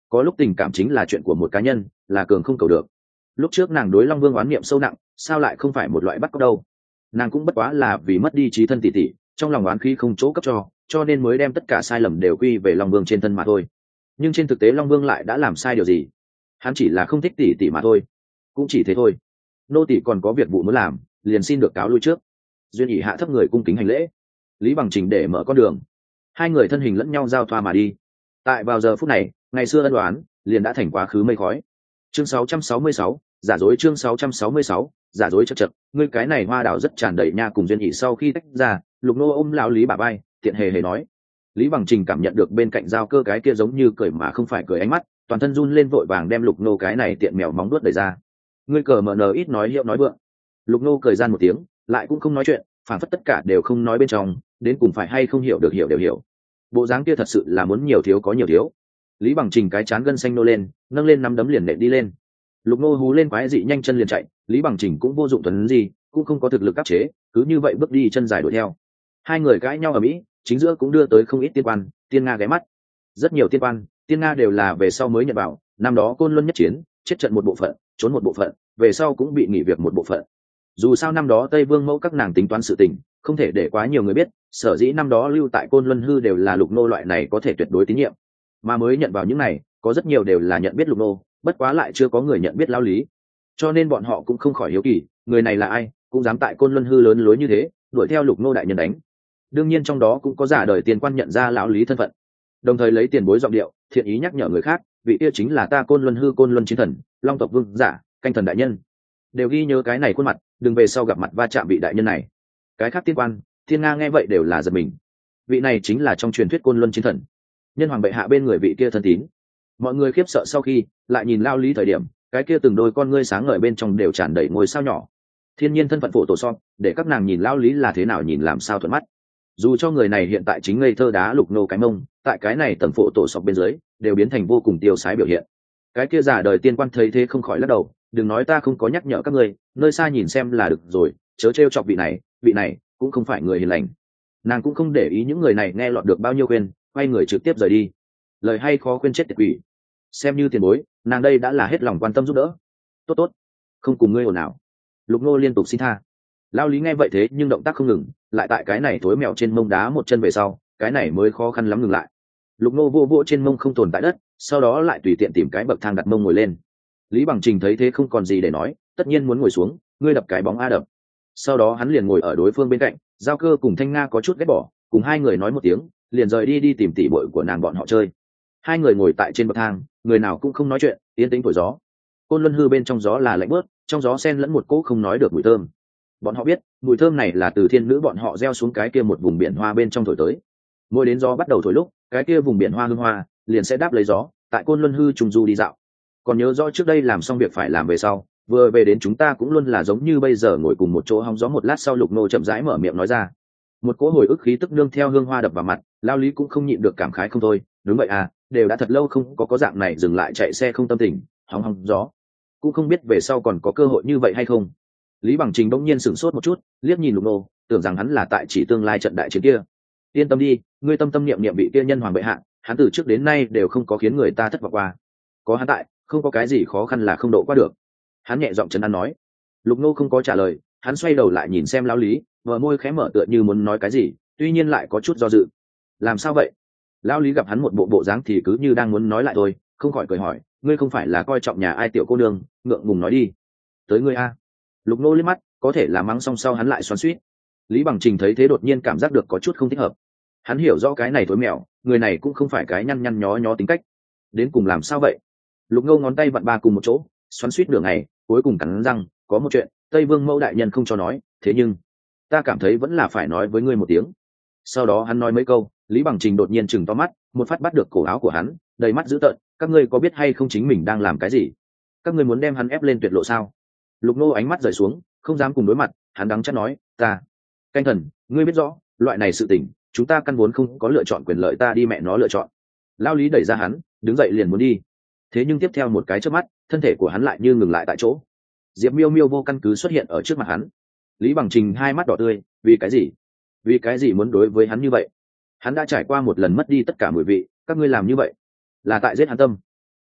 có lúc tình cảm chính là chuyện của một cá nhân, là cường không cầu được. Lúc trước nàng đối Long Vương oán niệm sâu nặng, sao lại không phải một loại bắt cóc đâu. Nàng cũng bất quá là vì mất đi trí thân tỷ tỷ, trong lòng oán khí không chỗ cấp cho nên mới đem tất cả sai lầm đều quy về Long Vương trên thân mà thôi. Nhưng trên thực tế Long Vương lại đã làm sai điều gì? Hắn chỉ là không thích tỷ tỷ mà thôi, cũng chỉ thế thôi. Nô tỷ còn có việc vụ muốn làm, liền xin được cáo lui trước. Duyên ỉ hạ thấp người cung kính hành lễ. Lý Bằng Trình để mở con đường, hai người thân hình lẫn nhau giao thoa mà đi. Tại vào giờ phút này, ngày xưa ân đoán liền đã thành quá khứ mây khói. Chương 666, giả dối. Chương 666, giả dối. Chật chật, ngươi cái này hoa đào rất tràn đầy nha. Cùng Duyên ỉ sau khi tách ra, Lục Nô ôm lão Lý bả vai, tiện hề hề nói. Lý Bằng Trình cảm nhận được bên cạnh Giao Cơ cái kia giống như cười mà không phải cười ánh mắt, toàn thân run lên vội vàng đem Lục Nô cái này tiện mèo móng đuốt đẩy ra. Ngươi cờ mờ nờ ít nói hiệu nói vượng. Lục Nô cười gian một tiếng, lại cũng không nói chuyện, phản phất tất cả đều không nói bên trong, đến cùng phải hay không hiểu được hiểu đều hiểu. Bộ dáng kia thật sự là muốn nhiều thiếu có nhiều thiếu. Lý Bằng Trình cái chán gân xanh nô lên, nâng lên nắm đấm liền nện đi lên. Lục Nô hú lên quái dị nhanh chân liền chạy, Lý Bằng Trình cũng vô dụng tuấn gì, cũng không có thực lực áp chế, cứ như vậy bước đi chân dài đuổi theo. Hai người cãi nhau ở mỹ, chính giữa cũng đưa tới không ít tiên quan, tiên nga ghé mắt. Rất nhiều tiên quan, tiên nga đều là về sau mới nhận bảo, năm đó Côn Luân nhất chiến, chết trận một bộ phận, trốn một bộ phận, về sau cũng bị nghỉ việc một bộ phận. Dù sao năm đó Tây Vương mẫu các nàng tính toán sự tình, không thể để quá nhiều người biết, sở dĩ năm đó lưu tại Côn Luân hư đều là Lục Nô loại này có thể tuyệt đối tín nhiệm, mà mới nhận vào những này, có rất nhiều đều là nhận biết Lục Nô, bất quá lại chưa có người nhận biết lão Lý, cho nên bọn họ cũng không khỏi hiếu kỳ, người này là ai, cũng dám tại Côn Luân hư lớn lối như thế, đuổi theo Lục Nô đại nhân đánh. Đương nhiên trong đó cũng có giả đời tiền quan nhận ra lão Lý thân phận, đồng thời lấy tiền bối giọng điệu thiện ý nhắc nhở người khác, vị kia chính là ta Côn Luân hư Côn Luân chiến thần, Long tộc vương giả, canh thần đại nhân, đều ghi nhớ cái này khuôn mặt, đừng về sau gặp mặt va chạm vị đại nhân này. Cái khác tiên quan, thiên nga nghe vậy đều là giật mình. Vị này chính là trong truyền thuyết Côn Luân chiến thần, nhân hoàng bệ hạ bên người vị kia thân tín. Mọi người khiếp sợ sau khi lại nhìn lao Lý thời điểm, cái kia từng đôi con ngươi sáng ngời bên trong đều tràn đầy ngôi sao nhỏ. Thiên nhiên thân phận phổ tổ so, để các nàng nhìn lao Lý là thế nào nhìn làm sao thuận mắt. Dù cho người này hiện tại chính ngây thơ đá Lục Nô cái mông, tại cái này tầng phổ tổ sọc bên dưới đều biến thành vô cùng tiêu sái biểu hiện. Cái kia giả đời tiên quan thấy thế không khỏi lắc đầu, đừng nói ta không có nhắc nhở các ngươi, nơi xa nhìn xem là được rồi, chớ trêu chọc vị này cũng không phải người hiền lành. Nàng cũng không để ý những người này nghe lọt được bao nhiêu khuyên, quay người trực tiếp rời đi. Lời hay khó khuyên chết tiệt quỷ, xem như tiền bối, nàng đây đã là hết lòng quan tâm giúp đỡ. Tốt, không cùng ngươi ồn ào. Lục Nô liên tục xin tha. Lao Lý nghe vậy thế nhưng động tác không ngừng, lại tại cái này thối mèo trên mông đá một chân về sau, cái này mới khó khăn lắm ngừng lại. Lục Nô vô vô trên mông không tồn tại đất, sau đó lại tùy tiện tìm cái bậc thang đặt mông ngồi lên. Lý Bằng Trình thấy thế không còn gì để nói, tất nhiên muốn ngồi xuống, ngươi đập cái bóng a đập. Sau đó hắn liền ngồi ở đối phương bên cạnh, Giao Cơ cùng Thanh Nga có chút ghét bỏ, cùng hai người nói một tiếng, liền rời đi tìm tỉ muội của nàng bọn họ chơi. Hai người ngồi tại trên bậc thang, người nào cũng không nói chuyện, yên tĩnh thổi gió. Côn Luân hư bên trong gió là lạnh bớt, trong gió xen lẫn một cỗ không nói được mùi thơm. Bọn họ biết, mùi thơm này là từ thiên nữ bọn họ gieo xuống cái kia một vùng biển hoa bên trong thổi tới. Mỗi đến gió bắt đầu thổi lúc, cái kia vùng biển hoa hương hoa liền sẽ đáp lấy gió, tại Côn Luân hư trùng du đi dạo. Còn nhớ rõ trước đây làm xong việc phải làm về sau, vừa về đến chúng ta cũng luôn là giống như bây giờ ngồi cùng một chỗ hóng gió. Một lát sau Lục Nô chậm rãi mở miệng nói ra, một cỗ hồi ức khí tức nương theo hương hoa đập vào mặt, Lao Lý cũng không nhịn được cảm khái không thôi. Đúng vậy à, đều đã thật lâu không có dạng này dừng lại chạy xe không tâm tình hóng gió, cũng không biết về sau còn có cơ hội như vậy hay không. Lý Bằng Trình bỗng nhiên sửng sốt một chút, liếc nhìn Lục Nô, tưởng rằng hắn là tại chỉ tương lai trận đại chiến kia. Yên tâm đi, ngươi tâm tâm niệm niệm vị kia nhân hoàng bệ hạ, hắn từ trước đến nay đều không có khiến người ta thất vọng qua. Có hắn tại, không có cái gì khó khăn là không độ qua được. Hắn nhẹ giọng trấn an nói. Lục Nô không có trả lời, hắn xoay đầu lại nhìn xem Lão Lý, vợ môi khẽ mở tựa như muốn nói cái gì, tuy nhiên lại có chút do dự. Làm sao vậy? Lão Lý gặp hắn một bộ dáng thì cứ như đang muốn nói lại thôi, không khỏi cười hỏi, ngươi không phải là coi trọng nhà ai tiểu cô nương, ngượng ngùng nói đi. Tới ngươi a. Lục Nô liếc mắt, có thể là mắng xong sau hắn lại xoắn xuýt. Lý Bằng Trình thấy thế đột nhiên cảm giác được có chút không thích hợp. Hắn hiểu rõ cái này thối mèo, người này cũng không phải cái nhăn nhăn nhó nhó tính cách. Đến cùng làm sao vậy? Lục Nô ngón tay vặn ba cùng một chỗ, xoắn xuýt nửa ngày, cuối cùng cắn răng, có một chuyện, Tây Vương mẫu đại nhân không cho nói, thế nhưng ta cảm thấy vẫn là phải nói với ngươi một tiếng. Sau đó hắn nói mấy câu, Lý Bằng Trình đột nhiên chừng to mắt, một phát bắt được cổ áo của hắn, đầy mắt dữ tợn, các ngươi có biết hay không chính mình đang làm cái gì? Các ngươi muốn đem hắn ép lên tuyệt lộ sao? Lục Nô ánh mắt rời xuống, không dám cùng đối mặt, hắn đắng chát nói, ta canh thần, ngươi biết rõ, loại này sự tình, chúng ta căn vốn không có lựa chọn quyền lợi, ta đi mẹ nó lựa chọn. Lao Lý đẩy ra hắn, đứng dậy liền muốn đi. Thế nhưng tiếp theo một cái chớp mắt, thân thể của hắn lại như ngừng lại tại chỗ. Diệp Miêu Miêu vô căn cứ xuất hiện ở trước mặt hắn. Lý Bằng Trình hai mắt đỏ tươi, vì cái gì? Vì cái gì muốn đối với hắn như vậy? Hắn đã trải qua một lần mất đi tất cả mùi vị, các ngươi làm như vậy là tại giết hắn tâm.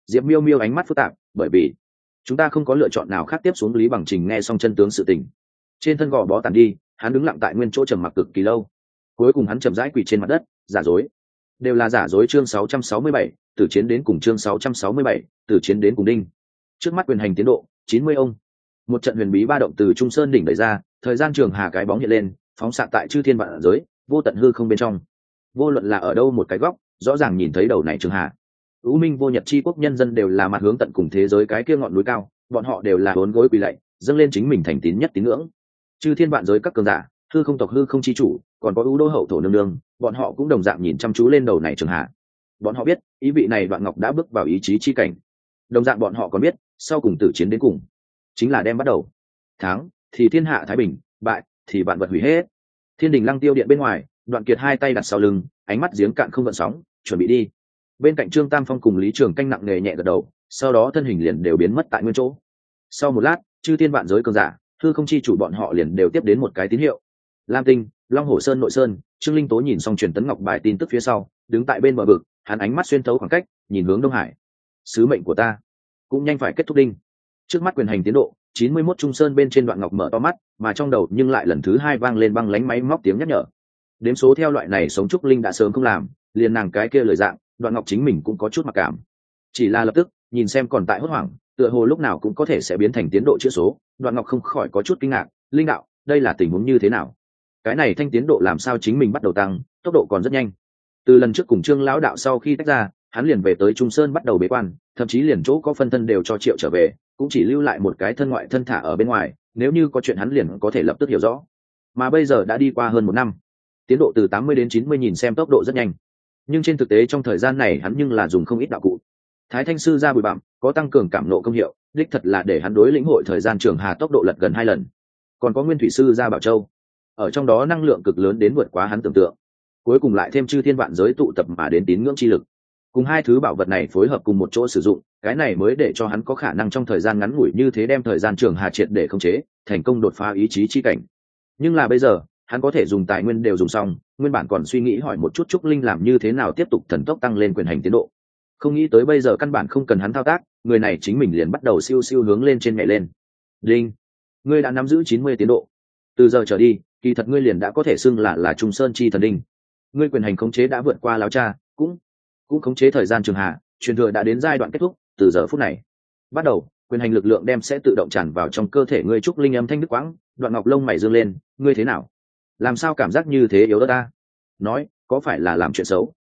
Diệp Miêu Miêu ánh mắt phức tạp, bởi vì chúng ta không có lựa chọn nào khác. Tiếp xuống Lý Bằng Trình nghe xong chân tướng sự tình, trên thân gò bó tàn đi, hắn đứng lặng tại nguyên chỗ trầm mặc cực kỳ lâu. Cuối cùng hắn chậm rãi quỳ trên mặt đất, giả dối, đều là giả dối. Chương 667, từ chiến đến cùng. Chương 667, từ chiến đến cùng. Đinh. Trước mắt quyền hành tiến độ 90 ông. Một trận huyền bí ba động từ Trung Sơn đỉnh đẩy ra, thời gian trường hà cái bóng hiện lên, phóng xạ tại chư thiên vạn giới, vô tận hư không bên trong. Vô luận là ở đâu một cái góc, rõ ràng nhìn thấy đầu này trường hà. U Minh vô nhật chi quốc nhân dân đều là mặt hướng tận cùng thế giới cái kia ngọn núi cao, bọn họ đều là uốn gối quỳ lạy, dâng lên chính mình thành tín nhất tín ngưỡng. Chư thiên vạn giới các cường giả, hư không tộc hư không chi chủ, còn có U Đô hậu thổ nương nương, bọn họ cũng đồng dạng nhìn chăm chú lên đầu này trường hà. Bọn họ biết, ý vị này Đoạn Ngọc đã bước vào ý chí chi cảnh. Đồng dạng bọn họ còn biết, sau cùng tử chiến đến cùng, chính là đem bắt đầu. Thắng thì thiên hạ thái bình, bại thì vạn vật hủy hết. Thiên đình Lăng Tiêu điện bên ngoài, Đoạn Kiệt hai tay đặt sau lưng, ánh mắt giếng cạn không gợn sóng, chuẩn bị đi. Bên cạnh Trương Tam Phong cùng Lý Trường Canh nặng nề nhẹ gật đầu, sau đó thân hình liền đều biến mất tại nguyên chỗ. Sau một lát, chư thiên vạn giới cường giả, hư không chi chủ bọn họ liền đều tiếp đến một cái tín hiệu. Lam Tinh, Long Hổ Sơn nội sơn, Trương Linh Tố nhìn xong truyền tấn ngọc bài tin tức phía sau, đứng tại bên bờ vực, hắn ánh mắt xuyên thấu khoảng cách, nhìn hướng Đông Hải. Sứ mệnh của ta cũng nhanh phải kết thúc. Đinh. Trước mắt quyền hành tiến độ 91. Trung Sơn bên trên Đoạn Ngọc mở to mắt, mà trong đầu nhưng lại lần thứ hai vang lên băng lánh máy móc tiếng nhắc nhở. Đếm số theo loại này sống trúc linh đã sớm không làm, liền nàng cái kia lời dạng, Đoạn Ngọc chính mình cũng có chút mặc cảm. Chỉ là lập tức nhìn xem còn tại hốt hoảng, tựa hồ lúc nào cũng có thể sẽ biến thành tiến độ chữ số, Đoạn Ngọc không khỏi có chút kinh ngạc. Linh đạo, đây là tình huống như thế nào? Cái này thanh tiến độ làm sao chính mình bắt đầu tăng, tốc độ còn rất nhanh. Từ lần trước cùng Trương lão đạo sau khi tách ra, hắn liền về tới Trung Sơn bắt đầu bế quan, thậm chí liền chỗ có phân thân đều cho Triệu trở về, cũng chỉ lưu lại một cái thân ngoại thân thả ở bên ngoài, nếu như có chuyện hắn liền có thể lập tức hiểu rõ. Mà bây giờ đã đi qua hơn 1 năm, tiến độ từ 80 đến 90 nhìn xem tốc độ rất nhanh, nhưng trên thực tế trong thời gian này hắn nhưng là dùng không ít đạo cụ. Thái Thanh sư ra bùi bặm, có tăng cường cảm nộ công hiệu, đích thật là để hắn đối lĩnh hội thời gian trường hà tốc độ lật gần 2 lần. Còn có Nguyên Thủy sư ra Bảo Châu, ở trong đó năng lượng cực lớn đến vượt quá hắn tưởng tượng. Cuối cùng lại thêm chư thiên vạn giới tụ tập mà đến tín ngưỡng chi lực, cùng hai thứ bảo vật này phối hợp cùng một chỗ sử dụng, cái này mới để cho hắn có khả năng trong thời gian ngắn ngủi như thế đem thời gian trường hà triệt để khống chế, thành công đột phá ý chí chi cảnh. Nhưng là bây giờ hắn có thể dùng tài nguyên đều dùng xong, nguyên bản còn suy nghĩ hỏi một chút Trúc Linh làm như thế nào tiếp tục thần tốc tăng lên quyền hành tiến độ, không nghĩ tới bây giờ căn bản không cần hắn thao tác, người này chính mình liền bắt đầu siêu siêu hướng lên trên mẹ lên. Linh, ngươi đã nắm giữ 90 tiến độ, từ giờ trở đi kỳ thật ngươi liền đã có thể xưng là Trung Sơn chi thần đinh. Ngươi quyền hành khống chế đã vượt qua lão cha, cũng khống chế thời gian trường hạ, truyền thừa đã đến giai đoạn kết thúc. Từ giờ phút này bắt đầu, quyền hành lực lượng đem sẽ tự động tràn vào trong cơ thể ngươi. Trúc Linh âm thanh đứt quãng, Đoạn Ngọc lông mày dương lên, ngươi thế nào, làm sao cảm giác như thế yếu ớt ta? Nói, có phải là làm chuyện xấu?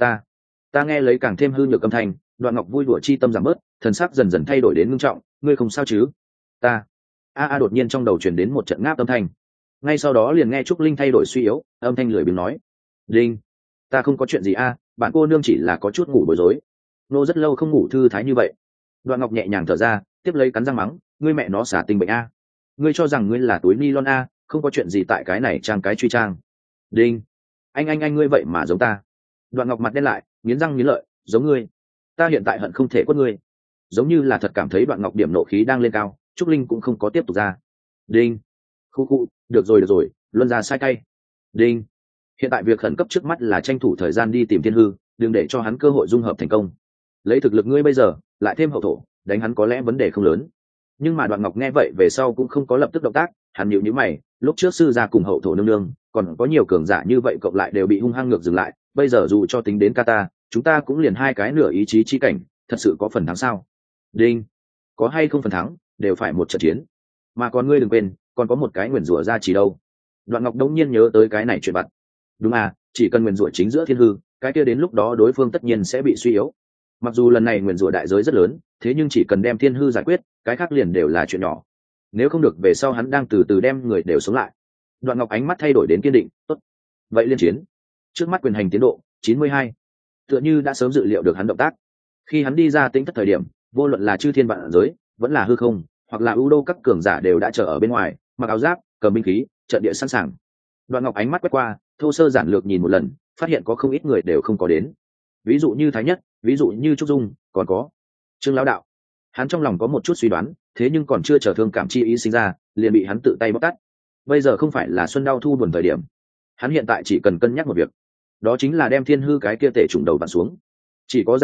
Ta nghe lấy càng thêm hư nhược âm thanh, Đoạn Ngọc vui đùa chi tâm giảm bớt, thần sắc dần dần thay đổi đến ngưng trọng, ngươi không sao chứ? Đột nhiên trong đầu truyền đến một trận ngáp âm thanh. Ngay sau đó liền nghe Trúc Linh thay đổi suy yếu, âm thanh lười biếng nói, Linh, ta không có chuyện gì bạn cô nương chỉ là có chút ngủ bối rối. Nô rất lâu không ngủ thư thái như vậy. Đoạn Ngọc nhẹ nhàng thở ra, tiếp lấy cắn răng mắng, ngươi mẹ nó xả tình bệnh ngươi cho rằng ngươi là túi nylon không có chuyện gì tại cái này trang cái truy trang. Đinh, anh ngươi vậy mà giống ta. Đoạn Ngọc mặt đen lại, nghiến răng nghiến lợi, giống ngươi, ta hiện tại hận không thể quất ngươi. Giống như là thật cảm thấy Đoạn Ngọc điểm nộ khí đang lên cao, Trúc Linh cũng không có tiếp tục ra. Đinh, khu, được rồi, luân ra sai cay. Đinh, hiện tại việc khẩn cấp trước mắt là tranh thủ thời gian đi tìm Thiên Hư, đừng để cho hắn cơ hội dung hợp thành công. Lấy thực lực ngươi bây giờ, lại thêm hậu thổ, đánh hắn có lẽ vấn đề không lớn. Nhưng mà Đoạn Ngọc nghe vậy về sau cũng không có lập tức động tác, hắn nhíu nhíu mày, lúc trước sư gia cùng hậu thổ nương nương, còn có nhiều cường giả như vậy cộng lại đều bị hung hăng ngược dừng lại, bây giờ dù cho tính đến Kata, chúng ta cũng liền 2 cái nửa ý chí chi cảnh, thật sự có phần thắng sao? Đinh, có hay không phần thắng, đều phải một trận chiến. Mà còn ngươi đừng quên, còn có một cái nguyền rủa ra chỉ đâu. Đoạn Ngọc đống nhiên nhớ tới cái này chuyện vặt. Đúng chỉ cần nguyền rủa chính giữa Thiên Hư, cái kia đến lúc đó đối phương tất nhiên sẽ bị suy yếu. Mặc dù lần này nguyền rủa đại giới rất lớn, thế nhưng chỉ cần đem Thiên Hư giải quyết, cái khác liền đều là chuyện nhỏ. Nếu không được về sau hắn đang từ từ đem người đều sống lại. Đoạn Ngọc ánh mắt thay đổi đến kiên định, tốt, vậy liên chiến. Trước mắt quyền hành tiến độ 92, tựa như đã sớm dự liệu được hắn động tác. Khi hắn đi ra tính thất thời điểm, vô luận là chư thiên vạn giới, vẫn là hư không, hoặc là ưu đô các cường giả đều đã chờ ở bên ngoài, mặc áo giáp, cầm binh khí, trận địa sẵn sàng. Đoạn Ngọc ánh mắt quét qua, thô sơ giản lược nhìn một lần, phát hiện có không ít người đều không có đến. Ví dụ như Thái Nhất, ví dụ như Trúc Dung, còn có Trương lão đạo. Hắn trong lòng có một chút suy đoán, thế nhưng còn chưa chờ thương cảm chi ý sinh ra, liền bị hắn tự tay bóc tát. Bây giờ không phải là xuân đau thu buồn thời điểm, hắn hiện tại chỉ cần cân nhắc một việc, đó chính là đem Thiên Hư cái kia tể trùng đầu vặn xuống. Chỉ có dạng này,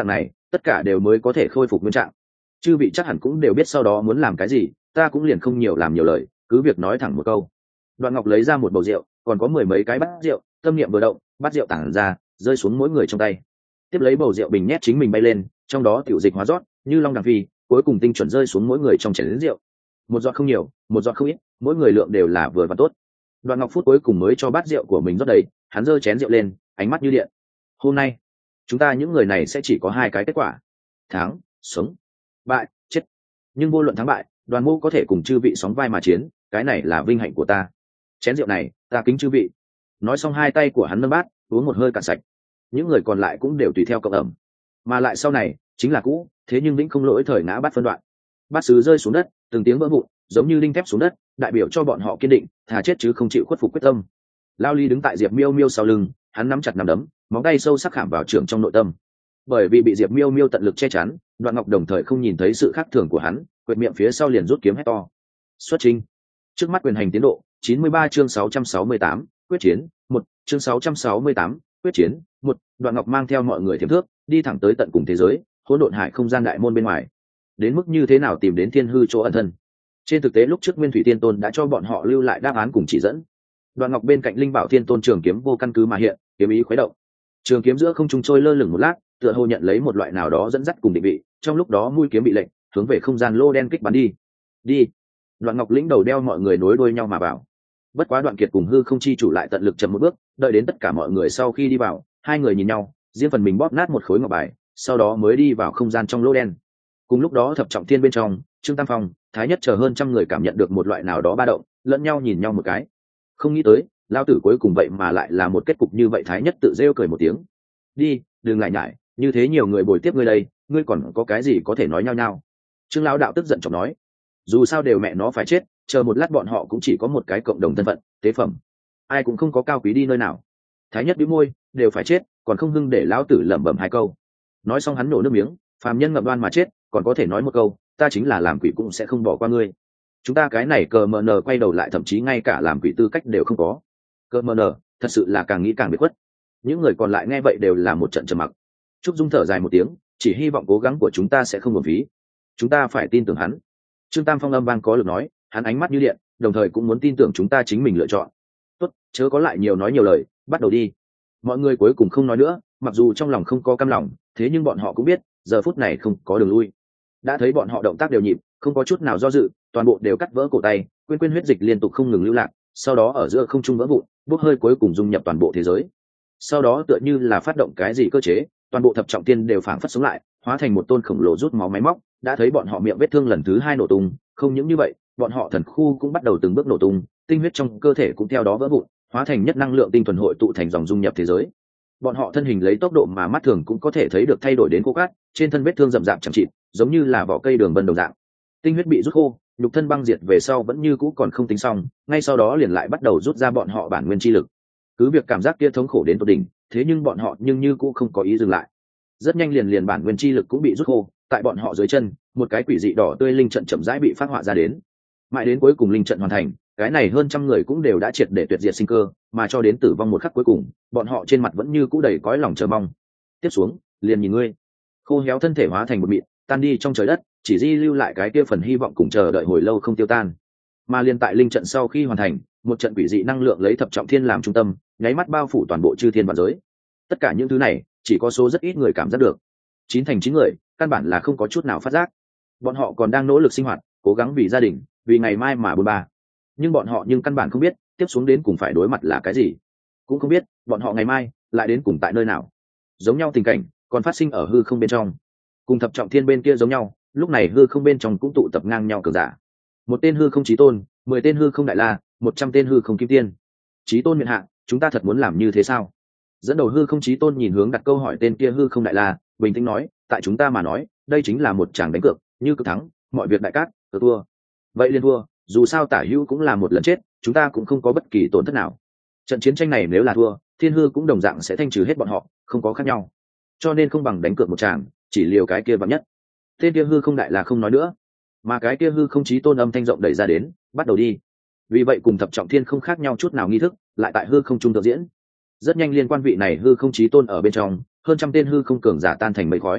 tất cả đều mới có thể khôi phục nguyên trạng. Chư vị chắc hẳn cũng đều biết sau đó muốn làm cái gì, ta cũng liền không nhiều làm nhiều lời, cứ việc nói thẳng một câu. Đoạn Ngọc lấy ra một bầu rượu, còn có mười mấy cái bát rượu, tâm niệm vừa động, bát rượu tản ra, rơi xuống mỗi người trong tay. Tiếp lấy bầu rượu bình nhét chính mình bay lên, trong đó tiểu dịch hóa rót, như long đằng phi, cuối cùng tinh chuẩn rơi xuống mỗi người trong chén lớn rượu. Một giọt không nhiều, một giọt không ít, mỗi người lượng đều là vừa và tốt. Đoạn Ngọc phút cuối cùng mới cho bát rượu của mình rót đầy, hắn giơ chén rượu lên, ánh mắt như điện. Hôm nay, chúng ta những người này sẽ chỉ có hai cái kết quả: thắng, sống; bại, chết. Nhưng vô luận thắng bại, Đoàn Mô có thể cùng chư vị sóng vai mà chiến, cái này là vinh hạnh của ta. Chén rượu này, ta kính chư vị. Nói xong hai tay của hắn nâng bát, uống một hơi cạn sạch. Những người còn lại cũng đều tùy theo cộng ẩm. Mà lại sau này, chính là cũ, thế nhưng vĩnh không lỗi thời ngã bát phân đoạn. Bát sứ rơi xuống đất, từng tiếng vỡ vụn, giống như đinh thép xuống đất, đại biểu cho bọn họ kiên định, thà chết chứ không chịu khuất phục quyết tâm. Lao Ly đứng tại Diệp Miêu Miêu sau lưng, hắn nắm chặt nắm đấm, móng tay sâu sắc khảm vào trưởng trong nội tâm. Bởi vì bị Diệp Miêu Miêu tận lực che chắn, Đoạn Ngọc đồng thời không nhìn thấy sự khác thường của hắn, quệt miệng phía sau liền rút kiếm hét to: xuất chinh! Trước mắt quyền hành tiến độ 93 chương 668, quyết chiến 1, chương 668, quyết chiến 1. Đoạn Ngọc mang theo mọi người thiểm thước, đi thẳng tới tận cùng thế giới, hỗn độn hải không gian đại môn bên ngoài. Đến mức như thế nào tìm đến Thiên Hư chỗ ẩn thân? Trên thực tế lúc trước Nguyên Thủy Tiên Tôn đã cho bọn họ lưu lại đáp án cùng chỉ dẫn. Đoạn Ngọc bên cạnh Linh Bảo Thiên Tôn trường kiếm vô căn cứ mà hiện, kiếm ý khuấy động. Trường kiếm giữa không trung trôi lơ lửng một lát, tựa hồ nhận lấy một loại nào đó dẫn dắt cùng định vị, trong lúc đó mũi kiếm bị lệnh, hướng về không gian lô đen kích bắn đi. Đi! Đoạn Ngọc lĩnh đầu đeo mọi người nối đuôi nhau mà vào. Bất quá Đoạn Kiệt cùng Hư Không Chi chủ lại tận lực chậm một bước, đợi đến tất cả mọi người sau khi đi vào, hai người nhìn nhau, riêng phần mình bóp nát một khối ngọc bài, sau đó mới đi vào không gian trong lô đen. Cùng lúc đó Thập Trọng Thiên bên trong, Trương Tam Phong, Thái Nhất chờ hơn trăm người cảm nhận được một loại nào đó ba động, lẫn nhau nhìn nhau một cái. Không nghĩ tới, lao tử cuối cùng vậy mà lại là một kết cục như vậy. Thái Nhất tự rêu cười một tiếng. Đi, đừng lại nhải, như thế nhiều người bồi tiếp ngươi đây, ngươi còn có cái gì có thể nói nhau nhau? Trương lão đạo tức giận chọc nói. Dù sao đều mẹ nó phải chết, chờ một lát bọn họ cũng chỉ có một cái cộng đồng thân phận, tế phẩm, ai cũng không có cao quý đi nơi nào. Thái Nhất bĩu môi, đều phải chết, còn không hưng để lão tử lẩm bẩm hai câu. Nói xong hắn nổ nước miếng, phàm nhân ngậm đoan mà chết, còn có thể nói một câu, ta chính là làm quỷ cũng sẽ không bỏ qua ngươi. Chúng ta cái này cờ mờ nờ quay đầu lại thậm chí ngay cả làm quỷ tư cách đều không có. Cờ mờ nờ, thật sự là càng nghĩ càng biệt khuất. Những người còn lại nghe vậy đều là một trận trầm mặc. Trúc Dung thở dài một tiếng, chỉ hy vọng cố gắng của chúng ta sẽ không uổng phí. Chúng ta phải tin tưởng hắn. Trương Tam Phong âm vang có lực nói, hắn ánh mắt như điện, đồng thời cũng muốn tin tưởng chúng ta chính mình lựa chọn. Tốt, chớ có lại nhiều nói nhiều lời, bắt đầu đi. Mọi người cuối cùng không nói nữa, mặc dù trong lòng không có cam lòng, thế nhưng bọn họ cũng biết, giờ phút này không có đường lui. Đã thấy bọn họ động tác đều nhịp, không có chút nào do dự, toàn bộ đều cắt vỡ cổ tay, quên huyết dịch liên tục không ngừng lưu lạc, sau đó ở giữa không trung vỡ vụn, bốc hơi cuối cùng dung nhập toàn bộ thế giới. Sau đó tựa như là phát động cái gì cơ chế, toàn bộ Thập Trọng Thiên đều phảng phất sống lại, hóa thành một tôn khổng lồ rút máu máy móc. Đã thấy bọn họ miệng vết thương lần thứ hai nổ tung, không những như vậy, bọn họ thần khu cũng bắt đầu từng bước nổ tung, tinh huyết trong cơ thể cũng theo đó vỡ vụn, hóa thành nhất năng lượng tinh thuần hội tụ thành dòng dung nhập thế giới. Bọn họ thân hình lấy tốc độ mà mắt thường cũng có thể thấy được thay đổi đến khô cát, trên thân vết thương rậm rạp chẳng chịt, giống như là vỏ cây đường vân đồng dạng. Tinh huyết bị rút khô, nhục thân băng diệt về sau vẫn như cũ còn không tính xong, ngay sau đó liền lại bắt đầu rút ra bọn họ bản nguyên chi lực. Cứ việc cảm giác kia thống khổ đến tột đỉnh, thế nhưng bọn họ nhưng như cũ không có ý dừng lại. Rất nhanh liền bản nguyên chi lực cũng bị rút khô, tại bọn họ dưới chân, một cái quỷ dị đỏ tươi linh trận chậm rãi bị phát họa ra đến. Mãi đến cuối cùng linh trận hoàn thành, cái này hơn trăm người cũng đều đã triệt để tuyệt diệt sinh cơ, mà cho đến tử vong một khắc cuối cùng, bọn họ trên mặt vẫn như cũ đầy cõi lòng chờ mong. Tiếp xuống, liền nhìn ngươi. Khô héo thân thể hóa thành một mịn, tan đi trong trời đất, chỉ di lưu lại cái kia phần hy vọng cùng chờ đợi hồi lâu không tiêu tan. Mà liên tại linh trận sau khi hoàn thành, một trận quỷ dị năng lượng lấy Thập Trọng Thiên làm trung tâm, nháy mắt bao phủ toàn bộ chư thiên vạn giới. Tất cả những thứ này, chỉ có số rất ít người cảm giác được. 9 thành 9 người, căn bản là không có chút nào phát giác. Bọn họ còn đang nỗ lực sinh hoạt, cố gắng vì gia đình, vì ngày mai mà bôn ba. Nhưng bọn họ căn bản không biết, tiếp xuống đến cùng phải đối mặt là cái gì. Cũng không biết, bọn họ ngày mai lại đến cùng tại nơi nào. Giống nhau tình cảnh, còn phát sinh ở hư không bên trong. Cùng Thập Trọng Thiên bên kia giống nhau, lúc này hư không bên trong cũng tụ tập ngang nhau cường giả. Một tên hư không chí tôn, 10 tên hư không đại la, 100 tên hư không kim tiên. Chí tôn miện hạ, chúng ta thật muốn làm như thế sao? Dẫn đầu hư không chí tôn nhìn hướng đặt câu hỏi tên kia hư không đại la, bình tĩnh nói, tại chúng ta mà nói, đây chính là một tràng đánh cược, như cực thắng, mọi việc đại cát, thua. Vậy liền thua, dù sao tả hữu cũng là một lần chết, chúng ta cũng không có bất kỳ tổn thất nào. Trận chiến tranh này nếu là thua, thiên hư cũng đồng dạng sẽ thanh trừ hết bọn họ, không có khác nhau. Cho nên không bằng đánh cược một tràng, chỉ liều cái kia vạn nhất. Tên kia hư không đại là không nói nữa, mà cái kia hư không chí tôn âm thanh rộng đẩy ra đến, bắt đầu đi. Vì vậy cùng Thập Trọng Thiên không khác nhau chút nào nghi thức, lại tại hư không trung tự diễn. Rất nhanh liên quan vị này hư không chí tôn ở bên trong, hơn trăm tên hư không cường giả tan thành mây khói.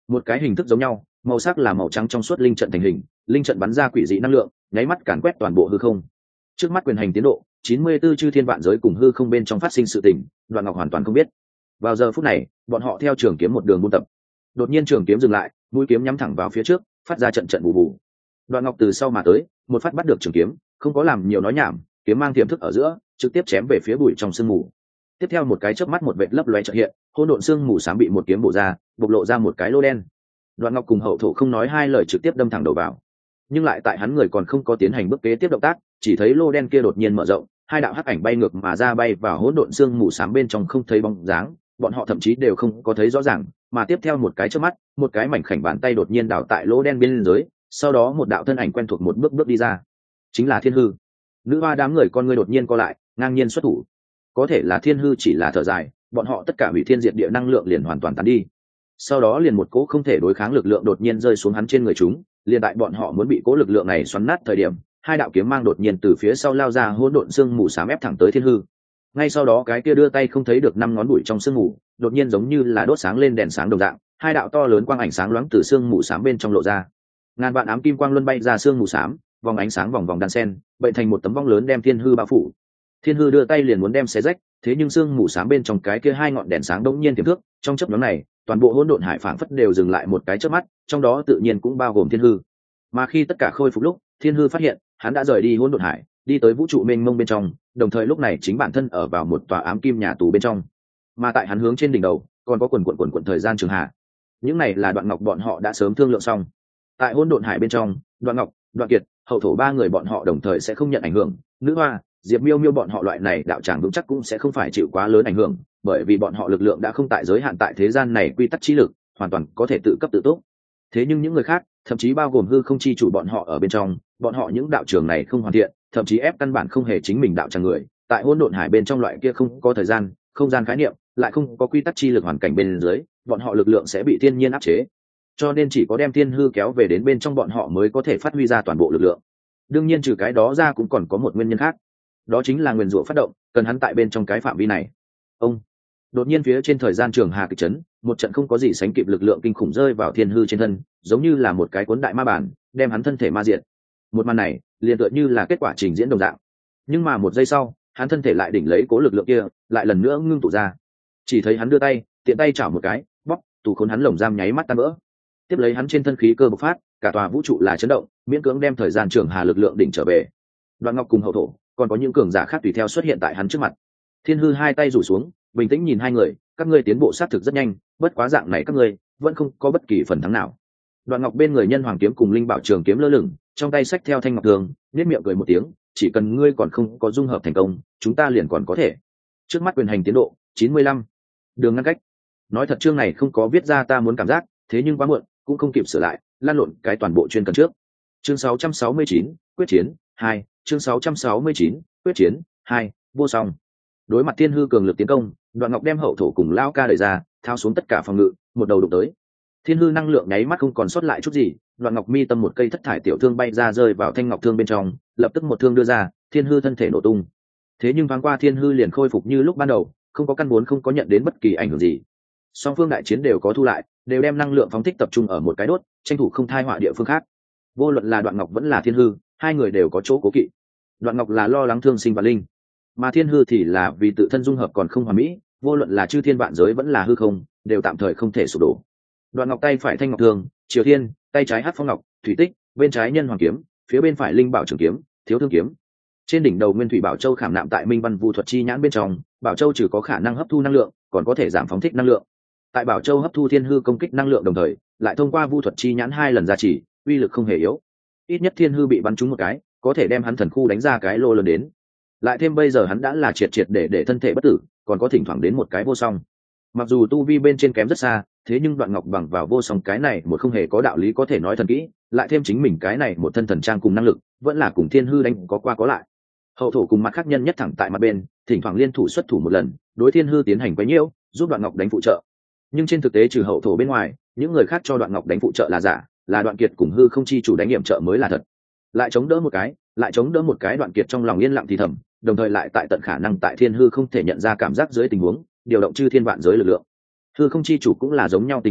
một cái hình thức giống nhau, màu sắc là màu trắng trong suốt linh trận thành hình, linh trận bắn ra quỷ dị năng lượng, nháy mắt càn quét toàn bộ hư không. Trước mắt quyền hành tiến độ 94 chư thiên vạn giới cùng hư không bên trong phát sinh sự tình, Đoạn Ngọc hoàn toàn không biết. Vào giờ phút này, bọn họ theo trường kiếm một đường buôn tập. Đột nhiên trường kiếm dừng lại, mũi kiếm nhắm thẳng vào phía trước, phát ra trận trận bù bù. Đoạn Ngọc từ sau mà tới, một phát bắt được trường kiếm, không có làm nhiều nói nhảm, kiếm mang tiềm thức ở giữa, trực tiếp chém về phía bụi trong sương mù. Tiếp theo một cái chớp mắt một vệt lấp lóe chợt hiện, hỗn độn sương mù xám bị một kiếm bổ ra, bộc lộ ra một cái lỗ đen. Đoạn Ngọc cùng Hậu Thổ không nói hai lời trực tiếp đâm thẳng đầu vào. Nhưng lại tại hắn người còn không có tiến hành bước kế tiếp động tác, chỉ thấy lỗ đen kia đột nhiên mở rộng, hai đạo hắc ảnh bay ngược mà ra bay vào hỗn độn sương mù xám bên trong không thấy bóng dáng, bọn họ thậm chí đều không có thấy rõ ràng, mà tiếp theo một cái chớp mắt, một cái mảnh khảnh bàn tay đột nhiên đảo tại lỗ đen bên dưới, sau đó một đạo thân ảnh quen thuộc một bước bước đi ra, chính là Thiên Hư. Nữ hoa đám người con ngươi đột nhiên co lại, ngang nhiên xuất thủ. Có thể là Thiên Hư chỉ là thở dài, bọn họ tất cả hủy thiên diệt địa năng lượng liền hoàn toàn tán đi. Sau đó liền một cỗ không thể đối kháng lực lượng đột nhiên rơi xuống hắn trên người chúng, liền tại bọn họ muốn bị cỗ lực lượng này xoắn nát thời điểm, hai đạo kiếm mang đột nhiên từ phía sau lao ra hỗn độn sương mù xám ép thẳng tới Thiên Hư. Ngay sau đó cái kia đưa tay không thấy được năm ngón bụi trong sương mù, đột nhiên giống như là đốt sáng lên đèn sáng đồng dạng, hai đạo to lớn quang ảnh sáng loáng từ sương mù xám bên trong lộ ra. Ngàn vạn ám kim quang luân bay ra sương mù xám, vòng ánh sáng vòng vòng đan sen, bệnh thành một tấm vong lớn đem Thiên Hư bao phủ. Thiên Hư đưa tay liền muốn đem xé rách, thế nhưng sương mù xám bên trong cái kia hai ngọn đèn sáng đống nhiên tiềm thước, trong chớp nhoáng này, toàn bộ hỗn độn hải phảng phất đều dừng lại một cái chớp mắt, trong đó tự nhiên cũng bao gồm Thiên Hư. Mà khi tất cả khôi phục lúc, Thiên Hư phát hiện, hắn đã rời đi hỗn độn hải, đi tới vũ trụ mênh mông bên trong, đồng thời lúc này chính bản thân ở vào một tòa ám kim nhà tù bên trong. Mà tại hắn hướng trên đỉnh đầu, còn có quần thời gian trường hạ. Những này là Đoạn Ngọc bọn họ đã sớm thương lượng xong. Tại hỗn độn hải bên trong, Đoạn Ngọc, Đoạn Kiệt, Hậu Thổ ba người bọn họ đồng thời sẽ không nhận ảnh hưởng, Nữ Hoa, Diệp Miêu Miêu bọn họ loại này đạo tràng vững chắc cũng sẽ không phải chịu quá lớn ảnh hưởng, bởi vì bọn họ lực lượng đã không tại giới hạn tại thế gian này quy tắc trí lực, hoàn toàn có thể tự cấp tự túc. Thế nhưng những người khác, thậm chí bao gồm hư không chi chủ bọn họ ở bên trong, bọn họ những đạo trường này không hoàn thiện, thậm chí ép căn bản không hề chính mình đạo tràng người, tại hỗn độn hải bên trong loại kia không có thời gian, không gian khái niệm, lại không có quy tắc chi lực hoàn cảnh bên dưới, bọn họ lực lượng sẽ bị thiên nhiên áp chế. Cho nên chỉ có đem Thiên Hư kéo về đến bên trong bọn họ mới có thể phát huy ra toàn bộ lực lượng. Đương nhiên trừ cái đó ra cũng còn có một nguyên nhân khác, đó chính là nguyền rủa phát động, cần hắn tại bên trong cái phạm vi này. Ông đột nhiên phía trên thời gian trường hà kịch chấn, một trận không có gì sánh kịp lực lượng kinh khủng rơi vào Thiên Hư trên thân, giống như là một cái cuốn đại ma bản, đem hắn thân thể ma diệt. Một màn này liền tựa như là kết quả trình diễn đồng dạng. Nhưng mà một giây sau, hắn thân thể lại đỉnh lấy cố lực lượng kia, lại lần nữa ngưng tụ ra. Chỉ thấy hắn đưa tay, tiện tay chảo một cái, bóp, tù khốn hắn lồng giam nháy mắt tan vỡ. Tiếp lấy hắn trên thân khí cơ bộc phát, cả tòa vũ trụ là chấn động, miễn cưỡng đem thời gian trường hà lực lượng đỉnh trở về. Đoạn Ngọc cùng Hậu Thổ, còn có những cường giả khác tùy theo xuất hiện tại hắn trước mặt. Thiên Hư hai tay rủ xuống, bình tĩnh nhìn hai người, các ngươi tiến bộ sát thực rất nhanh, bất quá dạng này các ngươi vẫn không có bất kỳ phần thắng nào. Đoạn Ngọc bên người nhân hoàng kiếm cùng linh bảo trường kiếm lơ lửng, trong tay xách theo thanh ngọc thường, nhếch miệng cười một tiếng, chỉ cần ngươi còn không có dung hợp thành công, chúng ta liền còn có thể. Trước mắt quyền hành tiến độ 95, đường ngăn cách. Nói thật chương này không có viết ra ta muốn cảm giác, thế nhưng quá muộn, cũng không kịp sửa lại, lan lộn cái toàn bộ chuyên cần trước. Chương 669, quyết chiến 2, chương 669, quyết chiến 2, vô song. Đối mặt Thiên Hư cường lực tiến công, Đoạn Ngọc đem Hậu Thổ cùng Lão Ca đẩy ra, thao xuống tất cả phòng ngự, một đầu đụng tới. Thiên Hư năng lượng nháy mắt không còn sót lại chút gì, Đoạn Ngọc mi tâm một cây thất thải tiểu thương bay ra rơi vào thanh ngọc thương bên trong, lập tức một thương đưa ra, Thiên Hư thân thể nổ tung. Thế nhưng thoáng qua Thiên Hư liền khôi phục như lúc ban đầu, không có căn vốn không có nhận đến bất kỳ ảnh hưởng gì. Song phương đại chiến đều có thu lại, đều đem năng lượng phóng thích tập trung ở một cái đốt, tranh thủ không thai họa địa phương khác. Vô luận là Đoạn Ngọc vẫn là Thiên Hư, hai người đều có chỗ cố kỵ. Đoạn Ngọc là lo lắng thương sinh và linh, mà Thiên Hư thì là vì tự thân dung hợp còn không hoàn mỹ, vô luận là chư thiên vạn giới vẫn là hư không, đều tạm thời không thể sụp đổ. Đoạn Ngọc tay phải thanh ngọc thương, Triều Thiên, tay trái Hắc Phong Ngọc, Thủy Tích, bên trái Nhân Hoàng kiếm, phía bên phải Linh Bảo Trường kiếm, Thiếu Thương kiếm. Trên đỉnh đầu Nguyên Thủy Bảo Châu khảm nạm tại Minh Văn Vu thuật chi nhãn bên trong, Bảo Châu trừ có khả năng hấp thu năng lượng, còn có thể giảm phóng thích năng lượng. Tại Bảo Châu hấp thu Thiên Hư công kích năng lượng đồng thời, lại thông qua Vu thuật chi nhãn hai lần gia trì, uy lực không hề yếu. Ít nhất Thiên Hư bị bắn trúng một cái, có thể đem hắn thần khu đánh ra cái lô lớn đến. Lại thêm bây giờ hắn đã là triệt để thân thể bất tử, còn có thỉnh thoảng đến một cái vô song. Mặc dù tu vi bên trên kém rất xa, thế nhưng Đoạn Ngọc bằng vào vô song cái này một không hề có đạo lý có thể nói thần kỹ, lại thêm chính mình cái này một thân thần trang cùng năng lực, vẫn là cùng Thiên Hư đánh có qua có lại. Hậu Thổ cùng mặt khác nhân nhất thẳng tại mặt bên, thỉnh thoảng liên thủ xuất thủ một lần, đối Thiên Hư tiến hành quấy nhiễu, giúp Đoạn Ngọc đánh phụ trợ. Nhưng trên thực tế trừ Hậu Thổ bên ngoài, những người khác cho Đoạn Ngọc đánh phụ trợ là giả, là Đoạn Kiệt cùng hư không chi chủ đánh nghiệm trợ mới là thật. Lại chống đỡ một cái Đoạn Kiệt trong lòng yên lặng thì thầm, đồng thời lại tại tận khả năng tại Thiên Hư không thể nhận ra cảm giác dưới tình huống, điều động chư thiên vạn giới lực lượng. Hư không chi chủ cũng là giống nhau tình huống,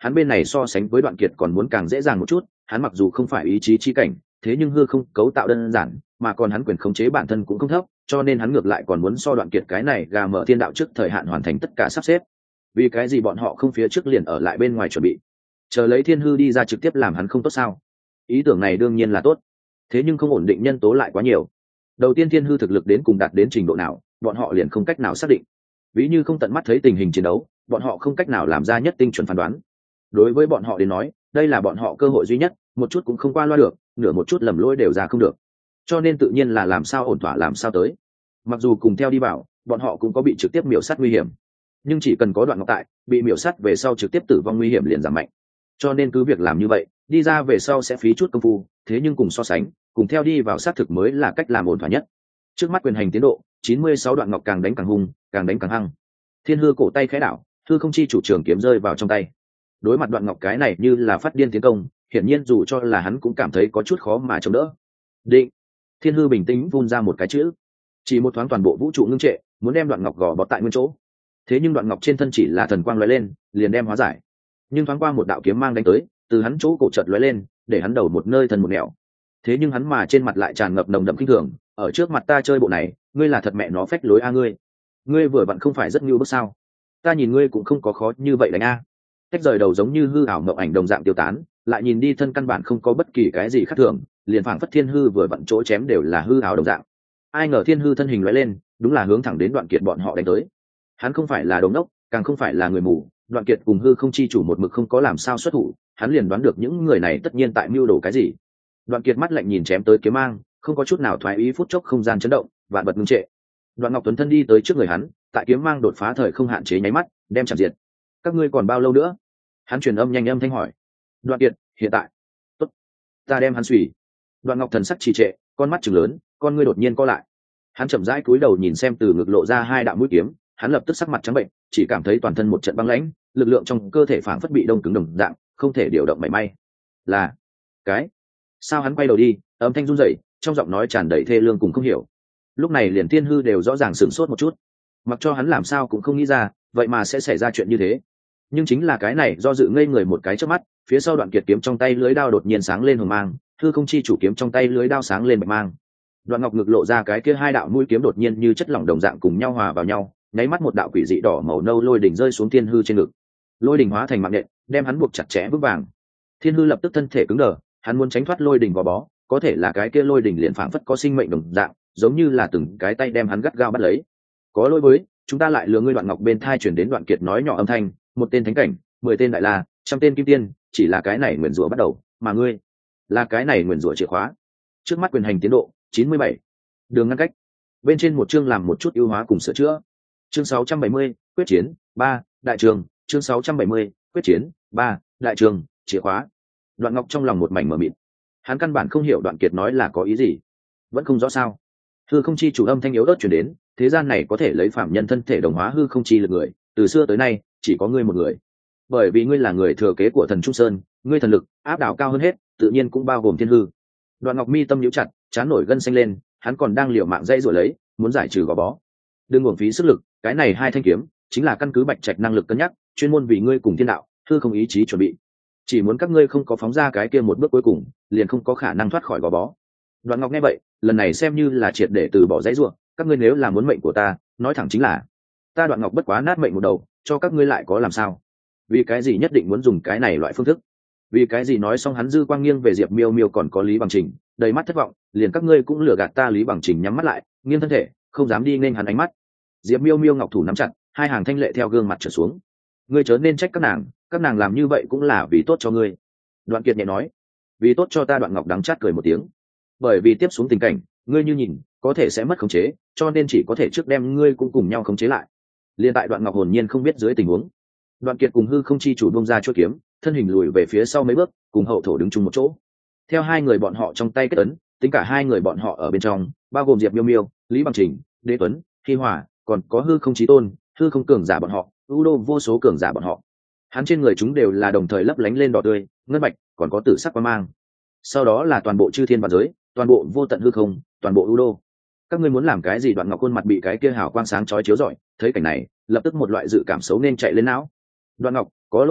hắn bên này so sánh với Đoạn Kiệt còn muốn càng dễ dàng một chút. Hắn mặc dù không phải ý chí chi cảnh, thế nhưng hư không cấu tạo đơn giản, mà còn hắn quyền khống chế bản thân cũng không thấp, cho nên hắn ngược lại còn muốn so Đoạn Kiệt cái này gà mở thiên đạo trước thời hạn hoàn thành tất cả sắp xếp. Vì cái gì bọn họ không phía trước liền ở lại bên ngoài chuẩn bị, chờ lấy thiên hư đi ra trực tiếp làm hắn không tốt sao? Ý tưởng này đương nhiên là tốt, thế nhưng không ổn định nhân tố lại quá nhiều. Đầu tiên thiên hư thực lực đến cùng đạt đến trình độ nào, bọn họ liền không cách nào xác định. Ví như không tận mắt thấy tình hình chiến đấu, bọn họ không cách nào làm ra nhất tinh chuẩn phán đoán. Đối với bọn họ đến nói, đây là bọn họ cơ hội duy nhất, một chút cũng không qua loa được, nửa một chút lầm lỗi đều ra không được. Cho nên tự nhiên là làm sao ổn thỏa làm sao tới. Mặc dù cùng theo đi vào, bọn họ cũng có bị trực tiếp miểu sát nguy hiểm, nhưng chỉ cần có Đoạn Ngọc tại, bị miểu sát về sau trực tiếp tử vong nguy hiểm liền giảm mạnh. Cho nên cứ việc làm như vậy, đi ra về sau sẽ phí chút công phu, thế nhưng cùng so sánh, cùng theo đi vào xác thực mới là cách làm ổn thỏa nhất. Trước mắt quyền hành tiến độ 96, Đoạn Ngọc càng đánh càng hung, càng đánh càng hăng. Thiên hư cổ tay khẽ đảo, hư không chi chủ trường kiếm rơi vào trong tay. Đối mặt Đoạn Ngọc cái này như là phát điên tiến công, hiển nhiên dù cho là hắn cũng cảm thấy có chút khó mà chống đỡ. Định. Thiên hư bình tĩnh vun ra một cái chữ, chỉ một thoáng toàn bộ vũ trụ ngưng trệ, muốn đem Đoạn Ngọc gò bó tại nguyên chỗ. Thế nhưng Đoạn Ngọc trên thân chỉ là thần quang lóe lên, liền đem hóa giải. Nhưng thoáng qua một đạo kiếm mang đánh tới, từ hắn chỗ cổ chợt lóe lên, để hắn đầu một nơi thân một nẻo. Thế nhưng hắn mà trên mặt lại tràn ngập nồng đậm kinh thường, ở trước mặt ta chơi bộ này, ngươi là thật mẹ nó phách lối a ngươi. Ngươi vừa vặn không phải rất nhu bức sao? Ta nhìn ngươi cũng không có khó như vậy đánh a. Tách rời đầu giống như hư ảo mộng ảnh đồng dạng tiêu tán, lại nhìn đi thân căn bản không có bất kỳ cái gì khác thường, liền phảng phất thiên hư vừa vặn chỗ chém đều là hư ảo đồng dạng. Ai ngờ thiên hư thân hình lóe lên, đúng là hướng thẳng đến Đoạn Kiệt bọn họ đánh tới. Hắn không phải là đồ ngốc, càng không phải là người mù. Đoạn Kiệt cùng hư không chi chủ một mực không có làm sao xuất thủ, hắn liền đoán được những người này tất nhiên tại mưu đồ cái gì. Đoạn Kiệt mắt lạnh nhìn chém tới kiếm mang, không có chút nào thoái ý, phút chốc không gian chấn động, vạn vật ngưng trệ. Đoạn Ngọc Tuấn thân đi tới trước người hắn, tại kiếm mang đột phá thời không hạn chế nháy mắt, đem chạm diệt. Các ngươi còn bao lâu nữa? Hắn truyền âm nhanh âm thanh hỏi. Đoạn Kiệt, hiện tại. Tốt, ta đem hắn xùy. Đoạn Ngọc thần sắc trì trệ, con mắt trừng lớn, con ngươi đột nhiên co lại. Hắn chậm rãi cúi đầu nhìn xem từ ngực lộ ra hai đạo mũi kiếm, hắn lập tức sắc mặt trắng bệnh, chỉ cảm thấy toàn thân một trận băng lãnh, lực lượng trong cơ thể phảng phất bị đông cứng đồng dạng, không thể điều động mảy may. Là cái sao? Hắn quay đầu đi, âm thanh run rẩy, trong giọng nói tràn đầy thê lương cùng không hiểu. Lúc này liền thiên hư đều rõ ràng sửng sốt một chút, mặc cho hắn làm sao cũng không nghĩ ra, vậy mà sẽ xảy ra chuyện như thế. Nhưng chính là cái này do dự ngây người một cái chớp mắt, phía sau Đoạn Kiệt kiếm trong tay lưới đao đột nhiên sáng lên hồng mang, hư không chi chủ kiếm trong tay lưới đao sáng lên bạch mang. Đoạn Ngọc ngực lộ ra cái kia hai đạo mũi kiếm đột nhiên như chất lỏng đồng dạng cùng nhau hòa vào nhau, nháy mắt một đạo quỷ dị đỏ màu nâu lôi đỉnh rơi xuống thiên hư trên ngực. Lôi đỉnh hóa thành mạng nhện, đem hắn buộc chặt chẽ vững vàng. Thiên hư lập tức thân thể cứng đờ, hắn muốn tránh thoát lôi đỉnh gò bó, có thể là cái kia lôi đỉnh liền phảng phất có sinh mệnh đồng dạng, giống như là từng cái tay đem hắn gắt gao bắt lấy. Có lỗi với, chúng ta lại lừa ngươi. Đoạn Ngọc bên thai chuyển đến Đoạn Kiệt nói nhỏ âm thanh, một tên thánh cảnh, 10 tên đại la, 100 tên kim tiên, chỉ là cái này nguyền rủa bắt đầu, mà ngươi là cái này nguyền rủa chìa khóa. Trước mắt quyền hành tiến độ 97, đường ngăn cách. Bên trên một chương làm một chút ưu hóa cùng sửa chữa. Chương 670, quyết chiến 3, đại trường. Chương 670, quyết chiến 3, đại trường, chìa khóa. Đoạn Ngọc trong lòng một mảnh mờ mịt, hắn căn bản không hiểu Đoạn Kiệt nói là có ý gì, vẫn không rõ sao. Hư không chi chủ âm thanh yếu ớt truyền đến, thế gian này có thể lấy phạm nhân thân thể đồng hóa hư không chi lực người, từ xưa tới nay chỉ có ngươi một người. Bởi vì ngươi là người thừa kế của thần Trung Sơn, ngươi thần lực áp đảo cao hơn hết, tự nhiên cũng bao gồm thiên hư. Đoạn Ngọc mi tâm nhíu chặt, trán nổi gân xanh lên, hắn còn đang liều mạng dây rồi lấy, muốn giải trừ gò bó. Đừng uổng phí sức lực, cái này hai thanh kiếm chính là căn cứ Bạch Trạch năng lực cân nhắc, chuyên môn vì ngươi cùng thiên đạo, hư không ý chí chuẩn bị. Chỉ muốn các ngươi không có phóng ra cái kia một bước cuối cùng, liền không có khả năng thoát khỏi gò bó. Đoạn Ngọc nghe vậy, lần này xem như là triệt để từ bỏ dãy rủa, các ngươi nếu là muốn mệnh của ta, nói thẳng chính là ta Đoạn Ngọc bất quá nát mệnh một đầu, cho các ngươi lại có làm sao? Vì cái gì nhất định muốn dùng cái này loại phương thức? Vì cái gì? Nói xong hắn dư quang nghiêng về Diệp Miêu Miêu còn có Lý Bằng Trình, đầy mắt thất vọng, liền các ngươi cũng lừa gạt ta. Lý Bằng Trình nhắm mắt lại, nghiêng thân thể, không dám đi nên hắn ánh mắt. Diệp Miêu Miêu ngọc thủ nắm chặt, hai hàng thanh lệ theo gương mặt trở xuống. Ngươi chớ nên trách các nàng làm như vậy cũng là vì tốt cho ngươi. Đoạn Kiệt nhẹ nói, vì tốt cho ta. Đoạn Ngọc đắng chát cười một tiếng, bởi vì tiếp xuống tình cảnh ngươi như nhìn có thể sẽ mất khống chế, cho nên chỉ có thể trước đem ngươi cũng cùng nhau khống chế lại. Liên tại Đoạn Ngọc hồn nhiên không biết dưới tình huống, Đoạn Kiệt cùng hư không chi chủ bông ra chuôi kiếm, thân hình lùi về phía sau mấy bước, cùng hậu thổ đứng chung một chỗ. Theo hai người bọn họ trong tay kết ấn, tính cả hai người bọn họ ở bên trong, bao gồm Diệp Miêu Miêu, Lý Bằng Trình, Đế Tuấn, Hi Hòa, còn có hư không chí tôn, hư không cường giả bọn họ, u đô vô số cường giả bọn họ. Hắn trên người chúng đều là đồng thời lấp lánh lên đỏ tươi, ngân bạch, còn có tử sắc quang mang. Sau đó là toàn bộ chư thiên vạn giới, toàn bộ vô tận hư không, toàn bộ u đô. Các ngươi muốn làm cái gì? Đoạn Ngọc khuôn mặt bị cái kia hào quang sáng chói chiếu rọi, thấy cảnh này, lập tức một loại dự cảm xấu nên chạy lên não. Đoạn Ngọc, có lỗi với,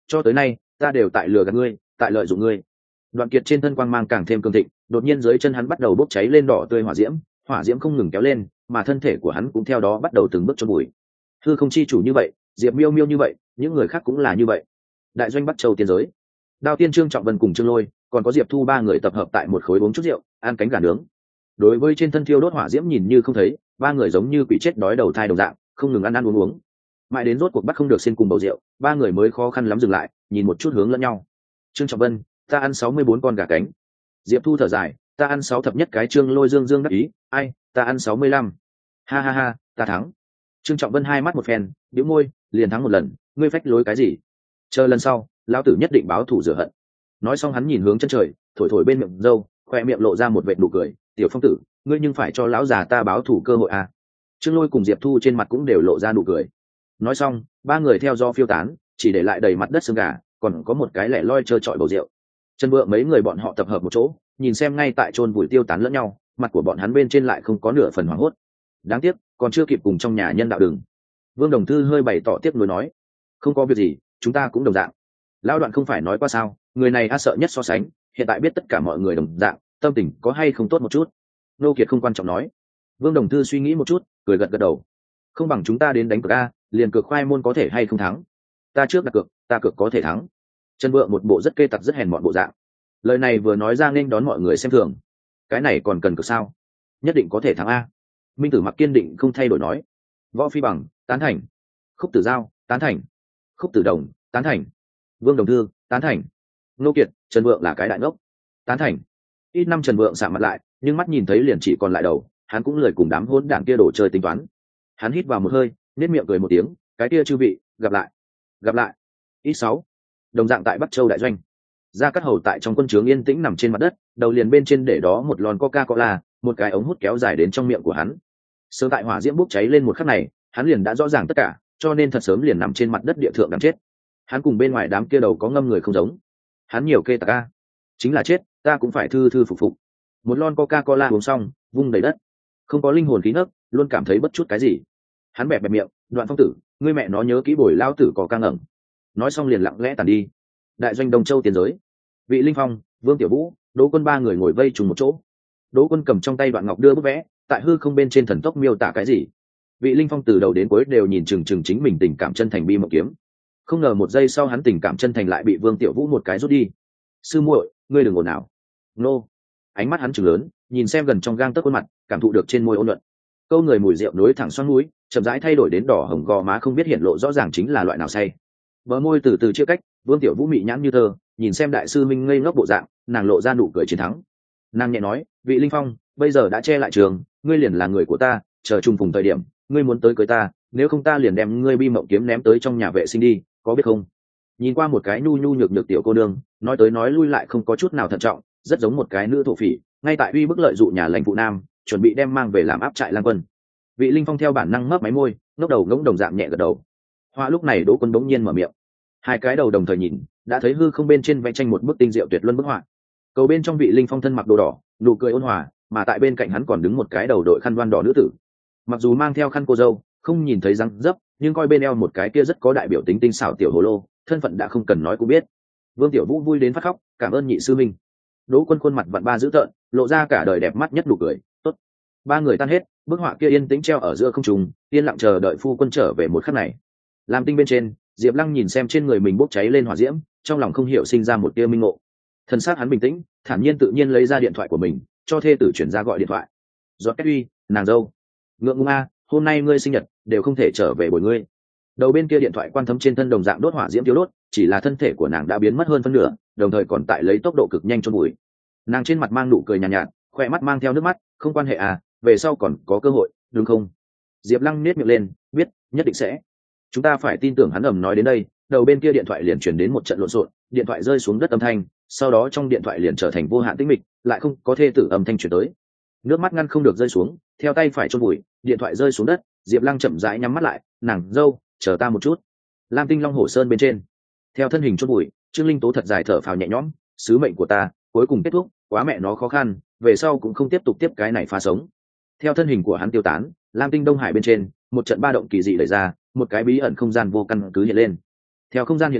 cho tới nay ta đều tại lừa gạt ngươi, tại lợi dụng ngươi. Đoạn Kiệt trên thân quang mang càng thêm cường thịnh, đột nhiên dưới chân hắn bắt đầu bốc cháy lên đỏ tươi hỏa diễm không ngừng kéo lên, mà thân thể của hắn cũng theo đó bắt đầu từng bước chôn bụi. Hư không chi chủ như vậy, Diệp Miêu Miêu như vậy, những người khác cũng là như vậy. Đại doanh Bắc Châu tiên giới, Đao Tiên Trương Trọng Vân cùng Trương Lôi, còn có Diệp Thu ba người tập hợp tại một khối uống chút rượu, ăn cánh gà nướng. Đối với trên thân thiêu đốt hỏa diễm nhìn như không thấy, ba người giống như quỷ chết đói đầu thai đồng dạng, không ngừng ăn uống. Mãi đến rốt cuộc bắt không được xin cùng bầu rượu, ba người mới khó khăn lắm dừng lại, nhìn một chút hướng lẫn nhau. Trương Trọng Vân, ta ăn 64 con gà cánh. Diệp Thu thở dài, ta ăn 6 thập nhất cái. Trương Lôi dương đắc ý, ai, ta ăn 65. Ha ha ha, ta thắng. Trương Trọng Vân hai mắt một phen, bĩu môi, liền thắng một lần, ngươi phách lối cái gì? Chờ lần sau, lão tử nhất định báo thù rửa hận. Nói xong hắn nhìn hướng chân trời, thổi thổi bên miệng râu, khoe miệng lộ ra một vệt nụ cười, tiểu Phong tử, ngươi nhưng phải cho lão già ta báo thù cơ hội à? Trương Lôi cùng Diệp Thu trên mặt cũng đều lộ ra nụ cười. Nói xong, ba người theo do phiêu tán, chỉ để lại đầy mặt đất xương gà, còn có một cái lẻ loi trơ trọi bầu rượu. Trần Vượng mấy người bọn họ tập hợp một chỗ, nhìn xem ngay tại chôn vùi tiêu tán lẫn nhau, mặt của bọn hắn bên trên lại không có nửa phần hoảng hốt. Đáng tiếc, còn chưa kịp cùng trong nhà nhân đạo đường. Vương Đồng Thư hơi bày tỏ tiếc nuối nói, không có việc gì, chúng ta cũng đồng dạng. Lão Đoạn không phải nói qua sao, người này a sợ nhất so sánh, hiện tại biết tất cả mọi người đồng dạng, tâm tình có hay không tốt một chút. Nô Kiệt không quan trọng nói. Vương Đồng Thư suy nghĩ một chút, cười gật gật đầu. Không bằng chúng ta đến đánh cược a, liền cược khoai môn có thể hay không thắng. Ta trước đặt cược, ta cược có thể thắng. Trần Vượng một bộ rất kê tặc rất hèn mọn bộ dạng. Lời này vừa nói ra nên đón mọi người xem thường. Cái này còn cần cược sao? Nhất định có thể thắng a. Minh Tử Mặc kiên định không thay đổi nói. Võ Phi Bằng, tán thành. Khúc Tử Giao, tán thành. Khúc Tử Đồng, tán thành. Vương Đồng Thư, tán thành. Nô Kiệt, Trần Vượng là cái đại ngốc, tán thành. Ít năm Trần Vượng sạm mặt lại, nhưng mắt nhìn thấy liền chỉ còn lại đầu, hắn cũng lười cùng đám hỗn đảng kia đổ chơi tính toán. Hắn hít vào một hơi, nét miệng cười một tiếng, cái kia chư vị, gặp lại. Ít 6. Đồng dạng tại Bắc Châu đại doanh, Gia Cát Hầu tại trong quân trướng yên tĩnh nằm trên mặt đất, đầu liền bên trên để đó một lon Coca-Cola, một cái ống hút kéo dài đến trong miệng của hắn. Sớm tại hỏa diễm bốc cháy lên một khắc này, hắn liền đã rõ ràng tất cả, cho nên thật sớm liền nằm trên mặt đất địa thượng đang chết. Hắn cùng bên ngoài đám kia đầu có ngâm người không giống. Hắn nhiều kê tạc a, chính là chết, ta cũng phải thư thư phục phục. Một lon Coca-Cola uống xong, vung đầy đất, không có linh hồn khí nấc, luôn cảm thấy bất chút cái gì. Hắn bẹp miệng, Đoạn Phong tử, ngươi mẹ nó nhớ kỹ bồi lao tử có ca ngẩng. Nói xong liền lặng lẽ tàn đi. Đại doanh Đông Châu tiền giới, Vị Linh Phong, Vương Tiểu Vũ, Đỗ Quân ba người ngồi vây trùng một chỗ. Đỗ Quân cầm trong tay đoạn ngọc đưa bức vẽ, tại hư không bên trên thần tốc miêu tả cái gì. Vị Linh Phong từ đầu đến cuối đều nhìn chừng chừng chính mình tình cảm chân thành bi mộng kiếm. Không ngờ một giây sau hắn tình cảm chân thành lại bị Vương Tiểu Vũ một cái rút đi. Sư muội, ngươi đừng ồn nào. Nô. Ánh mắt hắn trừng lớn, nhìn xem gần trong gang tấc khuôn mặt, cảm thụ được trên môi ôn nhuận. Câu người mùi rượu nối thẳng xoắn mũi, chậm rãi thay đổi đến đỏ hồng gò má không biết hiện lộ rõ ràng chính là loại nào say. Bờ môi từ từ chia cách, Vương Tiểu Vũ mị nhãn như tơ, nhìn xem đại sư minh ngây ngốc bộ dạng, nàng lộ ra nụ cười chiến thắng. Nàng nhẹ nói, Vị Linh Phong, bây giờ đã che lại trường, ngươi liền là người của ta, chờ trùng phùng thời điểm, ngươi muốn tới cưới ta, nếu không ta liền đem ngươi bi mộng kiếm ném tới trong nhà vệ sinh đi, có biết không? Nhìn qua một cái nhu nhu nhược nhược tiểu cô nương, nói tới nói lui lại không có chút nào thận trọng, rất giống một cái nữ thổ phỉ, ngay tại uy bức lợi dụ nhà lãnh phụ nam, chuẩn bị đem mang về làm áp trại lang quân. Vị Linh Phong theo bản năng mấp máy môi, ngốc đầu ngỗng đồng dạng nhẹ gật đầu. Hoa lúc này Đỗ Quân bỗng nhiên mở miệng. Hai cái đầu đồng thời nhìn, đã thấy hư không bên trên vẽ tranh một bức tinh diệu tuyệt luân bức họa. Cầu bên trong Vị Linh Phong thân mặc đồ đỏ, nụ cười ôn hòa, mà tại bên cạnh hắn còn đứng một cái đầu đội khăn đoan đỏ nữ tử. Mặc dù mang theo khăn cô dâu, không nhìn thấy răng dấp, nhưng coi bên eo một cái kia rất có đại biểu tính tinh xảo tiểu hồ lô, thân phận đã không cần nói cũng biết. Vương Tiểu Vũ vui đến phát khóc, cảm ơn nhị sư minh. Đỗ Quân khuôn mặt vặn ba dữ tợn, lộ ra cả đời đẹp mắt nhất nụ cười. Tốt. Ba người tan hết, bức họa kia yên tĩnh treo ở giữa không trung, yên lặng chờ đợi phu quân trở về một khắc này. Làm tinh bên trên, Diệp Lăng nhìn xem trên người mình bốc cháy lên hỏa diễm, trong lòng không hiểu sinh ra một tia minh ngộ. Thân xác hắn bình tĩnh, thản nhiên tự nhiên lấy ra điện thoại của mình, cho thê tử chuyển ra gọi điện thoại. Giọt Kết Uy, nàng dâu. Ngượng ngùng a, hôm nay ngươi sinh nhật, đều không thể trở về bồi ngươi. Đầu bên kia điện thoại quan thấm trên thân đồng dạng đốt hỏa diễm tiêu đốt, chỉ là thân thể của nàng đã biến mất hơn phân nửa, đồng thời còn tại lấy tốc độ cực nhanh chôn bụi. Nàng trên mặt mang nụ cười nhàn nhạt, khỏe mắt mang theo nước mắt, không quan hệ à, về sau còn có cơ hội, đúng không? Diệp Lăng nét miệng lên, biết, nhất định sẽ. Chúng ta phải tin tưởng hắn. Ầm nói đến đây, đầu bên kia điện thoại liền chuyển đến một trận lộn xộn, điện thoại rơi xuống đất âm thanh, sau đó trong điện thoại liền trở thành vô hạn tĩnh mịch, lại không có thê tử âm thanh chuyển tới. Nước mắt ngăn không được rơi xuống, theo tay phải chôn bụi, điện thoại rơi xuống đất, Diệp Lăng chậm rãi nhắm mắt lại, nàng dâu, chờ ta một chút. Lam Tinh Long Hổ Sơn bên trên, theo thân hình chôn bụi, Trương Linh Tố thật dài thở phào nhẹ nhõm, sứ mệnh của ta cuối cùng kết thúc, quá mẹ nó khó khăn, về sau cũng không tiếp tục tiếp cái này phá sống. Theo thân hình của hắn tiêu tán, Lam Tinh Đông Hải bên trên, một trận ba động kỳ dị đẩy ra, một cái bí ẩn không gian vô căn cứ hiện lên. Theo không gian hiện lên,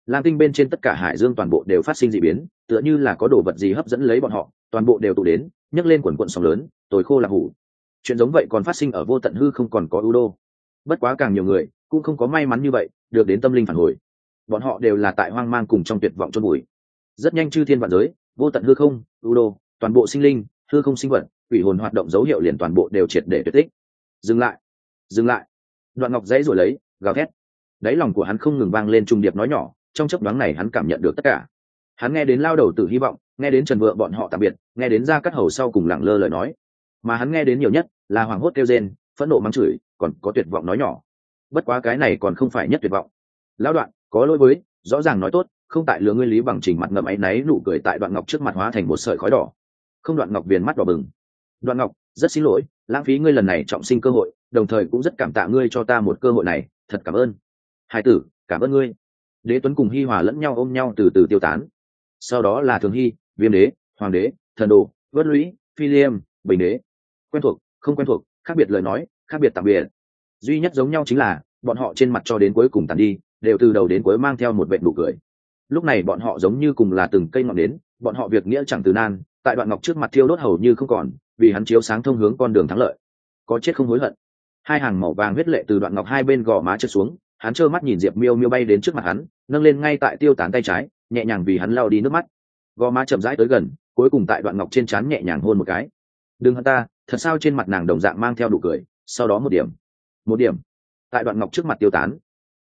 lam tinh bên trên tất cả hải dương toàn bộ đều phát sinh dị biến, tựa như là có đồ vật gì hấp dẫn lấy bọn họ, toàn bộ đều tụ đến nhấc lên quần quận sóng lớn, tồi khô là hủ. Chuyện giống vậy còn phát sinh ở vô tận hư không còn có ưu đô. Bất quá càng nhiều người cũng không có may mắn như vậy được đến tâm linh phản hồi, bọn họ đều là tại hoang mang cùng trong tuyệt vọng chôn bụi. Rất nhanh chư thiên vạn giới, vô tận hư không, ưu đô, toàn bộ sinh linh, hư không sinh vật, quỷ hồn hoạt động dấu hiệu liền toàn bộ đều triệt để tuyệt tích. Dừng lại, dừng lại. Đoạn Ngọc dãy rồi lấy gào thét, đáy lòng của hắn không ngừng vang lên trung điệp nói nhỏ. Trong chớp nhoáng này hắn cảm nhận được tất cả. Hắn nghe đến lao đầu tử hy vọng, nghe đến Trần Vượng bọn họ tạm biệt, nghe đến Gia Cát Hầu sau cùng lẳng lơ lời nói, mà hắn nghe đến nhiều nhất là hoảng hốt kêu rên, phẫn nộ mắng chửi, còn có tuyệt vọng nói nhỏ. Bất quá cái này còn không phải nhất tuyệt vọng. Lão Đoạn, có lỗi với, rõ ràng nói tốt, không tại lừa ngươi Lý Bằng Trình mặt ngậm áy náy nụ cười tại Đoạn Ngọc trước mặt hóa thành một sợi khói đỏ. Không, Đoạn Ngọc viền mắt đỏ bừng. Đoạn Ngọc, rất xin lỗi, lãng phí ngươi lần này trọng sinh cơ hội, đồng thời cũng rất cảm tạ ngươi cho ta một cơ hội này, thật cảm ơn. Hải tử, cảm ơn ngươi. Đế Tuấn cùng Hi Hòa lẫn nhau ôm nhau từ từ tiêu tán. Sau đó là Thường Hy, Viêm Đế, Hoàng Đế, Thần Đồ, Vất Lũy, Phi Liêm, Bình Đế. Quen thuộc, không quen thuộc, khác biệt lời nói, khác biệt tạm biệt. Duy nhất giống nhau chính là bọn họ trên mặt cho đến cuối cùng tàn đi, đều từ đầu đến cuối mang theo một vệt nụ cười. Lúc này bọn họ giống như cùng là từng cây ngọn nến, bọn họ việc nghĩa chẳng từ nan, tại Đoạn Ngọc trước mặt thiêu đốt hầu như không còn, vì hắn chiếu sáng thông hướng con đường thắng lợi. Có chết không hối hận. Hai hàng màu vàng huyết lệ từ Đoạn Ngọc hai bên gò má trượt xuống, hắn trơ mắt nhìn Diệp Miêu Miêu bay đến trước mặt hắn, nâng lên ngay tại tiêu tán tay trái, nhẹ nhàng vì hắn lau đi nước mắt. Gò má chậm rãi tới gần, cuối cùng tại Đoạn Ngọc trên trán nhẹ nhàng hôn một cái. Đừng hận ta, thật sao? Trên mặt nàng đồng dạng mang theo nụ cười, sau đó một điểm tại Đoạn Ngọc trước mặt tiêu tán.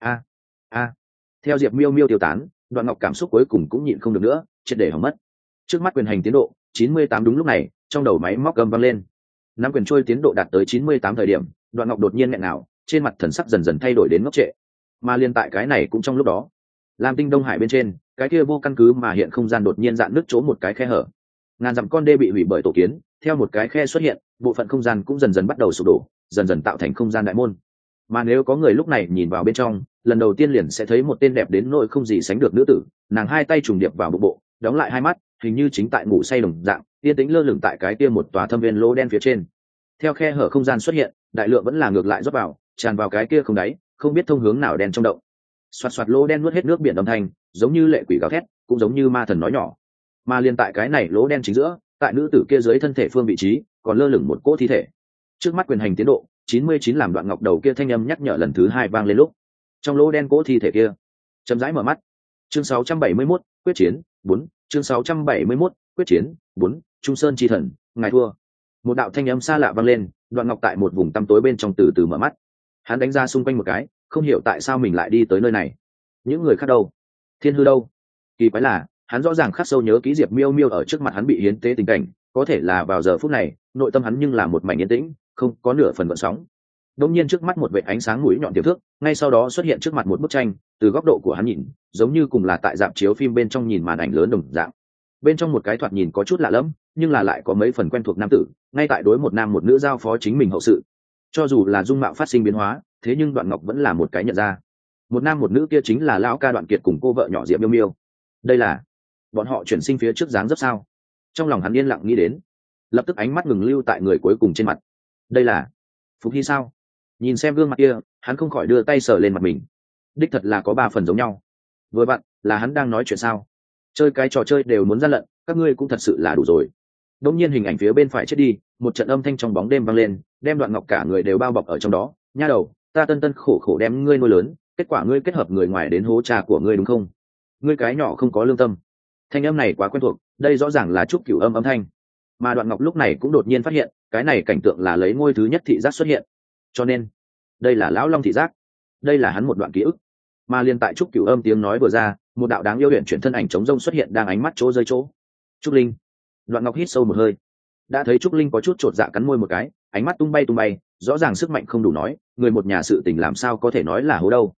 A. Theo Diệp Miêu Miêu tiêu tán, Đoạn Ngọc cảm xúc cuối cùng cũng nhịn không được nữa, triệt để hỏng mất. Trước mắt quyền hành tiến độ 98, đúng lúc này trong đầu máy móc gầm vang lên. Nắm quyền trôi tiến độ đạt tới 98 thời điểm, Đoạn Ngọc đột nhiên nghẹn ngào, trên mặt thần sắc dần dần thay đổi đến ngốc trệ. Mà liên tại cái này cũng trong lúc đó, Lam Tinh Đông Hải bên trên, cái kia vô căn cứ mà hiện không gian đột nhiên dạn nứt chỗ một cái khe hở. Ngàn dặm con đê bị hủy bởi tổ kiến, theo một cái khe xuất hiện, bộ phận không gian cũng dần dần bắt đầu sụp đổ, dần dần tạo thành không gian đại môn. Mà nếu có người lúc này nhìn vào bên trong, lần đầu tiên liền sẽ thấy một tên đẹp đến nỗi không gì sánh được nữ tử, nàng hai tay trùng điệp vào bụng bộ, đóng lại hai mắt, hình như chính tại ngủ say đồng dạng, yên tĩnh lơ lửng tại cái kia một tòa thâm viên lỗ đen phía trên. Theo khe hở không gian xuất hiện, đại lượng vẫn là ngược lại rót vào, tràn vào cái kia không đáy, không biết thông hướng nào đen trong động. Xoạt xoạt lỗ đen nuốt hết nước biển âm thanh, giống như lệ quỷ gào thét, cũng giống như ma thần nói nhỏ. Mà liên tại cái này lỗ đen chính giữa, tại nữ tử kia dưới thân thể phương vị trí, còn lơ lửng một cỗ thi thể. Trước mắt quyền hành tiến độ 99 làm Đoạn Ngọc đầu kia thanh âm nhắc nhở lần thứ hai vang lên lúc, trong lỗ đen cỗ thi thể kia chậm rãi mở mắt. Chương 671, quyết chiến 4, chương 671, quyết chiến 4, Trung Sơn chi thần, ngài thua. Một đạo thanh âm xa lạ vang lên, Đoạn Ngọc tại một vùng tăm tối bên trong từ từ mở mắt. Hắn đánh ra xung quanh một cái, không hiểu tại sao mình lại đi tới nơi này. Những người khác đâu? Thiên Hư đâu? Kỳ quái là, hắn rõ ràng khắc sâu nhớ kỹ Diệp Miêu Miêu ở trước mặt hắn bị hiến tế tình cảnh, có thể là vào giờ phút này, nội tâm hắn nhưng là một mảnh yên tĩnh, không có nửa phần gợn sóng. Đột nhiên trước mắt một vệt ánh sáng mũi nhọn tiềm thước, ngay sau đó xuất hiện trước mặt một bức tranh, từ góc độ của hắn nhìn, giống như cùng là tại rạp chiếu phim bên trong nhìn màn ảnh lớn đồng dạng. Bên trong một cái thoạt nhìn có chút lạ lẫm, nhưng là lại có mấy phần quen thuộc nam tử, ngay tại đối một nam một nữ giao phó chính mình hậu sự. Cho dù là dung mạo phát sinh biến hóa, thế nhưng Đoạn Ngọc vẫn là một cái nhận ra. Một nam một nữ kia chính là lão ca Đoạn Kiệt cùng cô vợ nhỏ Diệp Miêu Miêu. Đây là bọn họ chuyển sinh phía trước dáng dấp sao? Trong lòng hắn yên lặng nghĩ đến, lập tức ánh mắt ngừng lưu tại người cuối cùng trên mặt. Đây là Phục Hy sao? Nhìn xem gương mặt kia, hắn không khỏi đưa tay sờ lên mặt mình. Đích thật là có 3 phần giống nhau. Vừa vặn là hắn đang nói chuyện sao? Chơi cái trò chơi đều muốn gian lận, các ngươi cũng thật sự là đủ rồi. Đột nhiên hình ảnh phía bên phải chết đi, một trận âm thanh trong bóng đêm vang lên, đem Đoạn Ngọc cả người đều bao bọc ở trong đó. Nha đầu, ta tân tân khổ khổ đem ngươi nuôi lớn, kết quả ngươi kết hợp người ngoài đến hố trà của ngươi đúng không? Ngươi cái nhỏ không có lương tâm. Thanh âm này quá quen thuộc, đây rõ ràng là Trúc Cửu Âm âm thanh. Mà Đoạn Ngọc lúc này cũng đột nhiên phát hiện, cái này cảnh tượng là lấy ngôi thứ nhất thị giác xuất hiện. Cho nên, đây là lão long thị giác, đây là hắn một đoạn ký ức. Mà liên tại Trúc Cửu Âm tiếng nói vừa ra, một đạo đáng yêu huyền chuyển thân ảnh chống rông xuất hiện đang ánh mắt chỗ rơi chỗ. Trúc Linh. Đoạn Ngọc hít sâu một hơi, đã thấy Trúc Linh có chút chột dạ cắn môi một cái, ánh mắt tung bay, rõ ràng sức mạnh không đủ nói, người một nhà sự tình làm sao có thể nói là hố đâu.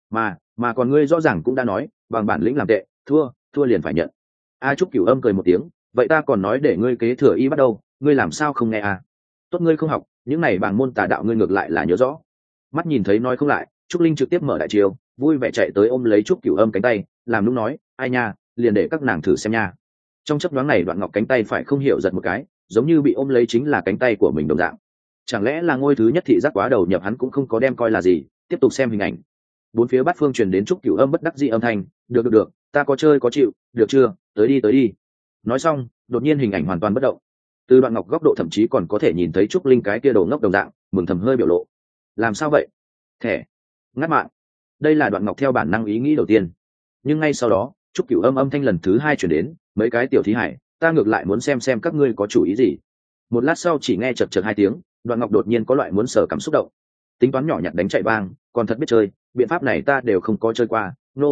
Mà còn ngươi rõ ràng cũng đã nói, bằng bản lĩnh làm tệ, thua liền phải nhận. Trúc Cửu Âm cười một tiếng, vậy ta còn nói để ngươi kế thừa y bắt đầu, ngươi làm sao không nghe à? Tốt ngươi không học, những này bảng môn tà đạo ngươi ngược lại là nhớ rõ. Mắt nhìn thấy nói không lại, Trúc Linh trực tiếp mở đại chiêu, vui vẻ chạy tới ôm lấy Trúc Cửu Âm cánh tay, làm lúc nói, ai nha, liền để các nàng thử xem nha. Trong chớp nhoáng này Đoạn Ngọc cánh tay phải không hiểu giật một cái, giống như bị ôm lấy chính là cánh tay của mình đồng dạng. Chẳng lẽ là ngôi thứ nhất thị giác quá đầu nhập, hắn cũng không có đem coi là gì, tiếp tục xem hình ảnh. bốn phía bát phương truyền đến Trúc Cửu Âm bất đắc dĩ âm thanh, được, ta có chơi có chịu, được chưa, tới đi. Nói xong đột nhiên hình ảnh hoàn toàn bất động. Từ Đoạn Ngọc góc độ thậm chí còn có thể nhìn thấy Trúc Linh cái kia đồ ngốc đồng dạng mừng thầm hơi biểu lộ. Làm sao vậy? Thẻ ngắt mạng. Đây là Đoạn Ngọc theo bản năng ý nghĩ đầu tiên, nhưng ngay sau đó Trúc Cửu Âm âm thanh lần thứ hai chuyển đến, mấy cái tiểu thí hải, ta ngược lại muốn xem các ngươi có chủ ý gì. Một lát sau chỉ nghe chật hai tiếng, Đoạn Ngọc đột nhiên có loại muốn sở cảm xúc động. Tính toán nhỏ nhặt đánh chạy vang, còn thật biết chơi, biện pháp này ta đều không có chơi qua,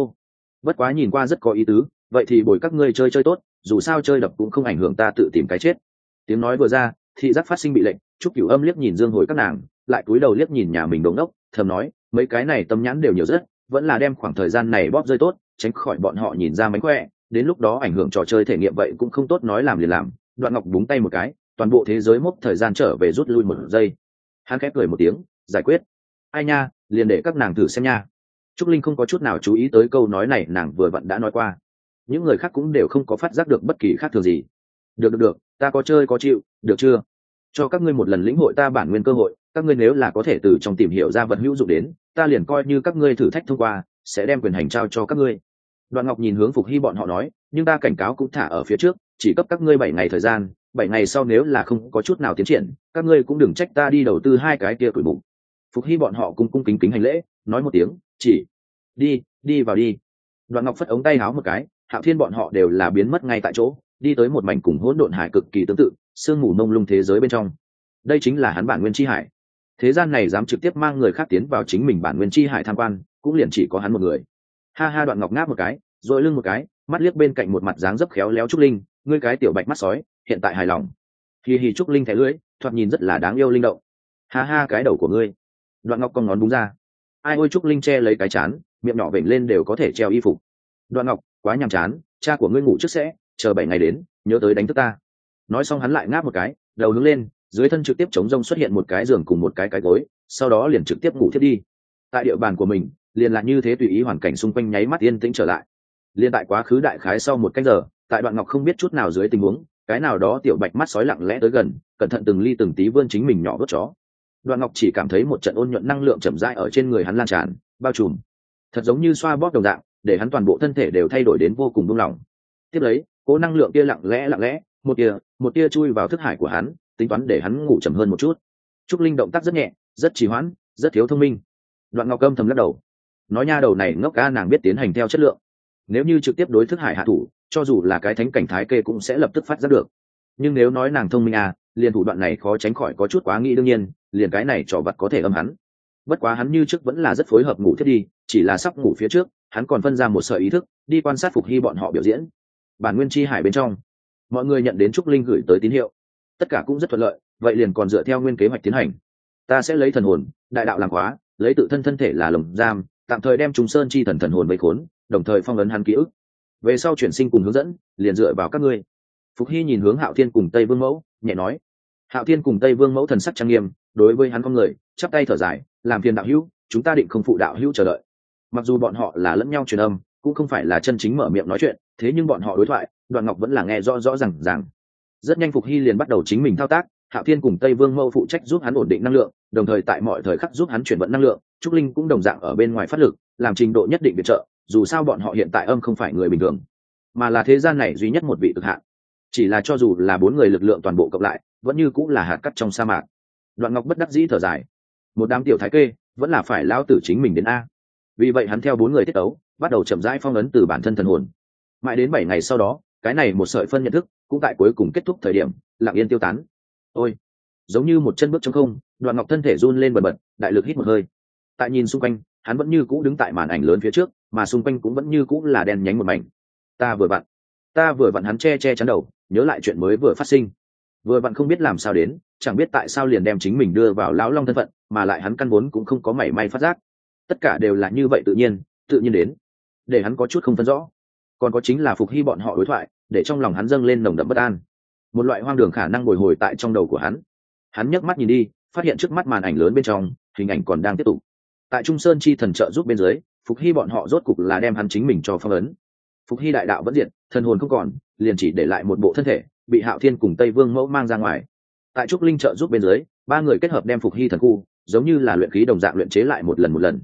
bất quá nhìn qua rất có ý tứ, vậy thì bồi các ngươi chơi tốt, dù sao chơi đập cũng không ảnh hưởng ta tự tìm cái chết. Tiếng nói vừa ra, thị giác phát sinh bị lệnh, Trúc Cửu Âm liếc nhìn Dương Hồi các nàng, lại cúi đầu liếc nhìn nhà mình đống đốc, thầm nói, mấy cái này tâm nhãn đều nhiều rất, vẫn là đem khoảng thời gian này bóp rơi tốt, tránh khỏi bọn họ nhìn ra mánh khỏe, đến lúc đó ảnh hưởng trò chơi thể nghiệm vậy cũng không tốt, nói làm liền làm. Đoạn Ngọc búng tay một cái, toàn bộ thế giới mốc thời gian trở về rút lui một giây. Hắn khép cười một tiếng, giải quyết. Ai nha, liền để các nàng thử xem nha. Trúc Linh không có chút nào chú ý tới câu nói này, nàng vừa vặn đã nói qua. Những người khác cũng đều không có phát giác được bất kỳ khác thường gì. Được, ta có chơi có chịu, được chưa? Cho các ngươi một lần lĩnh hội ta bản nguyên cơ hội, các ngươi nếu là có thể từ trong tìm hiểu ra vật hữu dụng đến, ta liền coi như các ngươi thử thách thông qua, sẽ đem quyền hành trao cho các ngươi. Đoạn Ngọc nhìn hướng Phục Hy bọn họ nói, nhưng ta cảnh cáo cũng thả ở phía trước, chỉ cấp các ngươi 7 ngày thời gian, 7 ngày sau nếu là không có chút nào tiến triển, các ngươi cũng đừng trách ta đi đầu tư hai cái kia tuổi bụng. Phục Hy bọn họ cung kính hành lễ, nói một tiếng, chỉ đi vào đi. Đoạn Ngọc phất ống tay háo một cái, Hạo Thiên bọn họ đều là biến mất ngay tại chỗ, đi tới một mảnh cùng hỗn độn hải cực kỳ tương tự, sương mù mông lung thế giới bên trong. Đây chính là hắn bản nguyên chi hải. Thế gian này dám trực tiếp mang người khác tiến vào chính mình bản nguyên chi hải tham quan, cũng liền chỉ có hắn một người. Ha, Đoạn Ngọc ngáp một cái, rồi lưng một cái, mắt liếc bên cạnh một mặt dáng dấp khéo léo Trúc Linh, ngươi cái tiểu bạch mắt sói, hiện tại hài lòng. Hi Trúc Linh thẻ lưỡi, thoạt nhìn rất là đáng yêu linh động. Ha, cái đầu của ngươi. Đoạn Ngọc con ngón búng ra. Ai ôi, Trúc Linh che lấy cái chán, miệng nhỏ vểnh lên đều có thể treo y phục. Đoạn Ngọc, quá nhàm chán, cha của ngươi ngủ trước sẽ, chờ 7 ngày đến, nhớ tới đánh thức ta. Nói xong hắn lại ngáp một cái, đầu hướng lên, dưới thân trực tiếp chống rông xuất hiện một cái giường cùng một cái gối, sau đó liền trực tiếp ngủ thiết đi. Tại địa bàn của mình, liền là như thế, tùy ý hoàn cảnh xung quanh nháy mắt yên tĩnh trở lại. Liên tại quá khứ đại khái sau một canh giờ, tại Đoạn Ngọc không biết chút nào dưới tình huống, cái nào đó tiểu bạch mắt sói lặng lẽ tới gần, cẩn thận từng ly từng tí vươn chính mình nhỏ vớt chó. Đoạn Ngọc chỉ cảm thấy một trận ôn nhuận năng lượng chậm rãi ở trên người hắn lan tràn, bao trùm, thật giống như xoa bóp đồng dạng, để hắn toàn bộ thân thể đều thay đổi đến vô cùng buông lỏng. Tiếp lấy, cố năng lượng kia lặng lẽ, một tia chui vào thức hải của hắn, tính toán để hắn ngủ chậm hơn một chút. Trúc Linh động tác rất nhẹ, rất trì hoãn, rất thiếu thông minh. Đoạn Ngọc âm thầm lắc đầu, nói nha đầu này ngốc ca, nàng biết tiến hành theo chất lượng. Nếu như trực tiếp đối thức hải hạ thủ, cho dù là cái thánh cảnh thái kê cũng sẽ lập tức phát giác được. Nhưng nếu nói nàng thông minh liền thủ đoạn này khó tránh khỏi có chút quá nghĩ, đương nhiên liền cái này trò vặt có thể âm hắn. Bất quá hắn như trước vẫn là rất phối hợp ngủ thiết đi, chỉ là sắp ngủ phía trước, hắn còn phân ra một sợi ý thức đi quan sát Phục Hy bọn họ biểu diễn. Bản nguyên chi hải bên trong, mọi người nhận đến Trúc Linh gửi tới tín hiệu, tất cả cũng rất thuận lợi, vậy liền còn dựa theo nguyên kế hoạch tiến hành. Ta sẽ lấy thần hồn đại đạo làm khóa, lấy tự thân thể là lồng giam, tạm thời đem Trung Sơn chi thần hồn vây khốn, đồng thời phong ấn hắn ký ức. Về sau chuyển sinh cùng hướng dẫn, liền dựa vào các ngươi. Phục Hy nhìn hướng Hạo Thiên cùng Tây Vương Mẫu, nhẹ nói. Hạo Thiên cùng Tây Vương Mẫu thần sắc trang nghiêm, đối với hắn con người chắp tay thở dài, làm phiền đạo hữu, chúng ta định không phụ đạo hữu chờ đợi. Mặc dù bọn họ là lẫn nhau truyền âm, cũng không phải là chân chính mở miệng nói chuyện, thế nhưng bọn họ đối thoại, Đoạn Ngọc vẫn là nghe rõ ràng. Rất nhanh Phục Hy liền bắt đầu chính mình thao tác, Hạo Thiên cùng Tây Vương Mẫu phụ trách giúp hắn ổn định năng lượng, đồng thời tại mọi thời khắc giúp hắn chuyển vận năng lượng. Trúc Linh cũng đồng dạng ở bên ngoài phát lực, làm trình độ nhất định viện trợ, dù sao bọn họ hiện tại âm không phải người bình thường, mà là thế gian này duy nhất một vị cực hạn. Chỉ là cho dù là 4 người lực lượng toàn bộ cộng lại, vẫn như cũng là hạt cát trong sa mạc. Đoạn Ngọc bất đắc dĩ thở dài, một đám tiểu thái kê, vẫn là phải lao tử chính mình đến a. Vì vậy hắn theo 4 người tiết ấu, bắt đầu chậm rãi phong ấn từ bản thân thần hồn. Mãi đến 7 ngày sau đó, cái này một sợi phân nhận thức cũng tại cuối cùng kết thúc thời điểm, lặng yên tiêu tán. Ôi, giống như một chân bước trong không, Đoạn Ngọc thân thể run lên bần bật, đại lực hít một hơi. Tại nhìn xung quanh, hắn vẫn như cũ đứng tại màn ảnh lớn phía trước, mà xung quanh cũng vẫn như cũ là đen nhánh một mảnh. Ta vừa vặn hắn che chắn đầu, nhớ lại chuyện mới vừa phát sinh. Vừa vặn không biết làm sao đến, chẳng biết tại sao liền đem chính mình đưa vào lão long thân phận, mà lại hắn căn vốn cũng không có mảy may phát giác. Tất cả đều là như vậy tự nhiên đến, để hắn có chút không phân rõ. Còn có chính là Phục Hy bọn họ đối thoại, để trong lòng hắn dâng lên nồng đậm bất an. Một loại hoang đường khả năng bồi hồi tại trong đầu của hắn. Hắn nhấc mắt nhìn đi, phát hiện trước mắt màn ảnh lớn bên trong, hình ảnh còn đang tiếp tục. Tại Trung Sơn chi thần trợ giúp bên dưới, Phục Hy bọn họ rốt cục là đem hắn chính mình cho phong ấn. Phục Hy đại đạo vẫn diệt, thần hồn không còn, liền chỉ để lại một bộ thân thể, bị Hạo Thiên cùng Tây Vương Mẫu mang ra ngoài. Tại Trúc Linh trợ giúp bên dưới, 3 người kết hợp đem Phục Hy thần khu, giống như là luyện khí đồng dạng luyện chế lại một lần.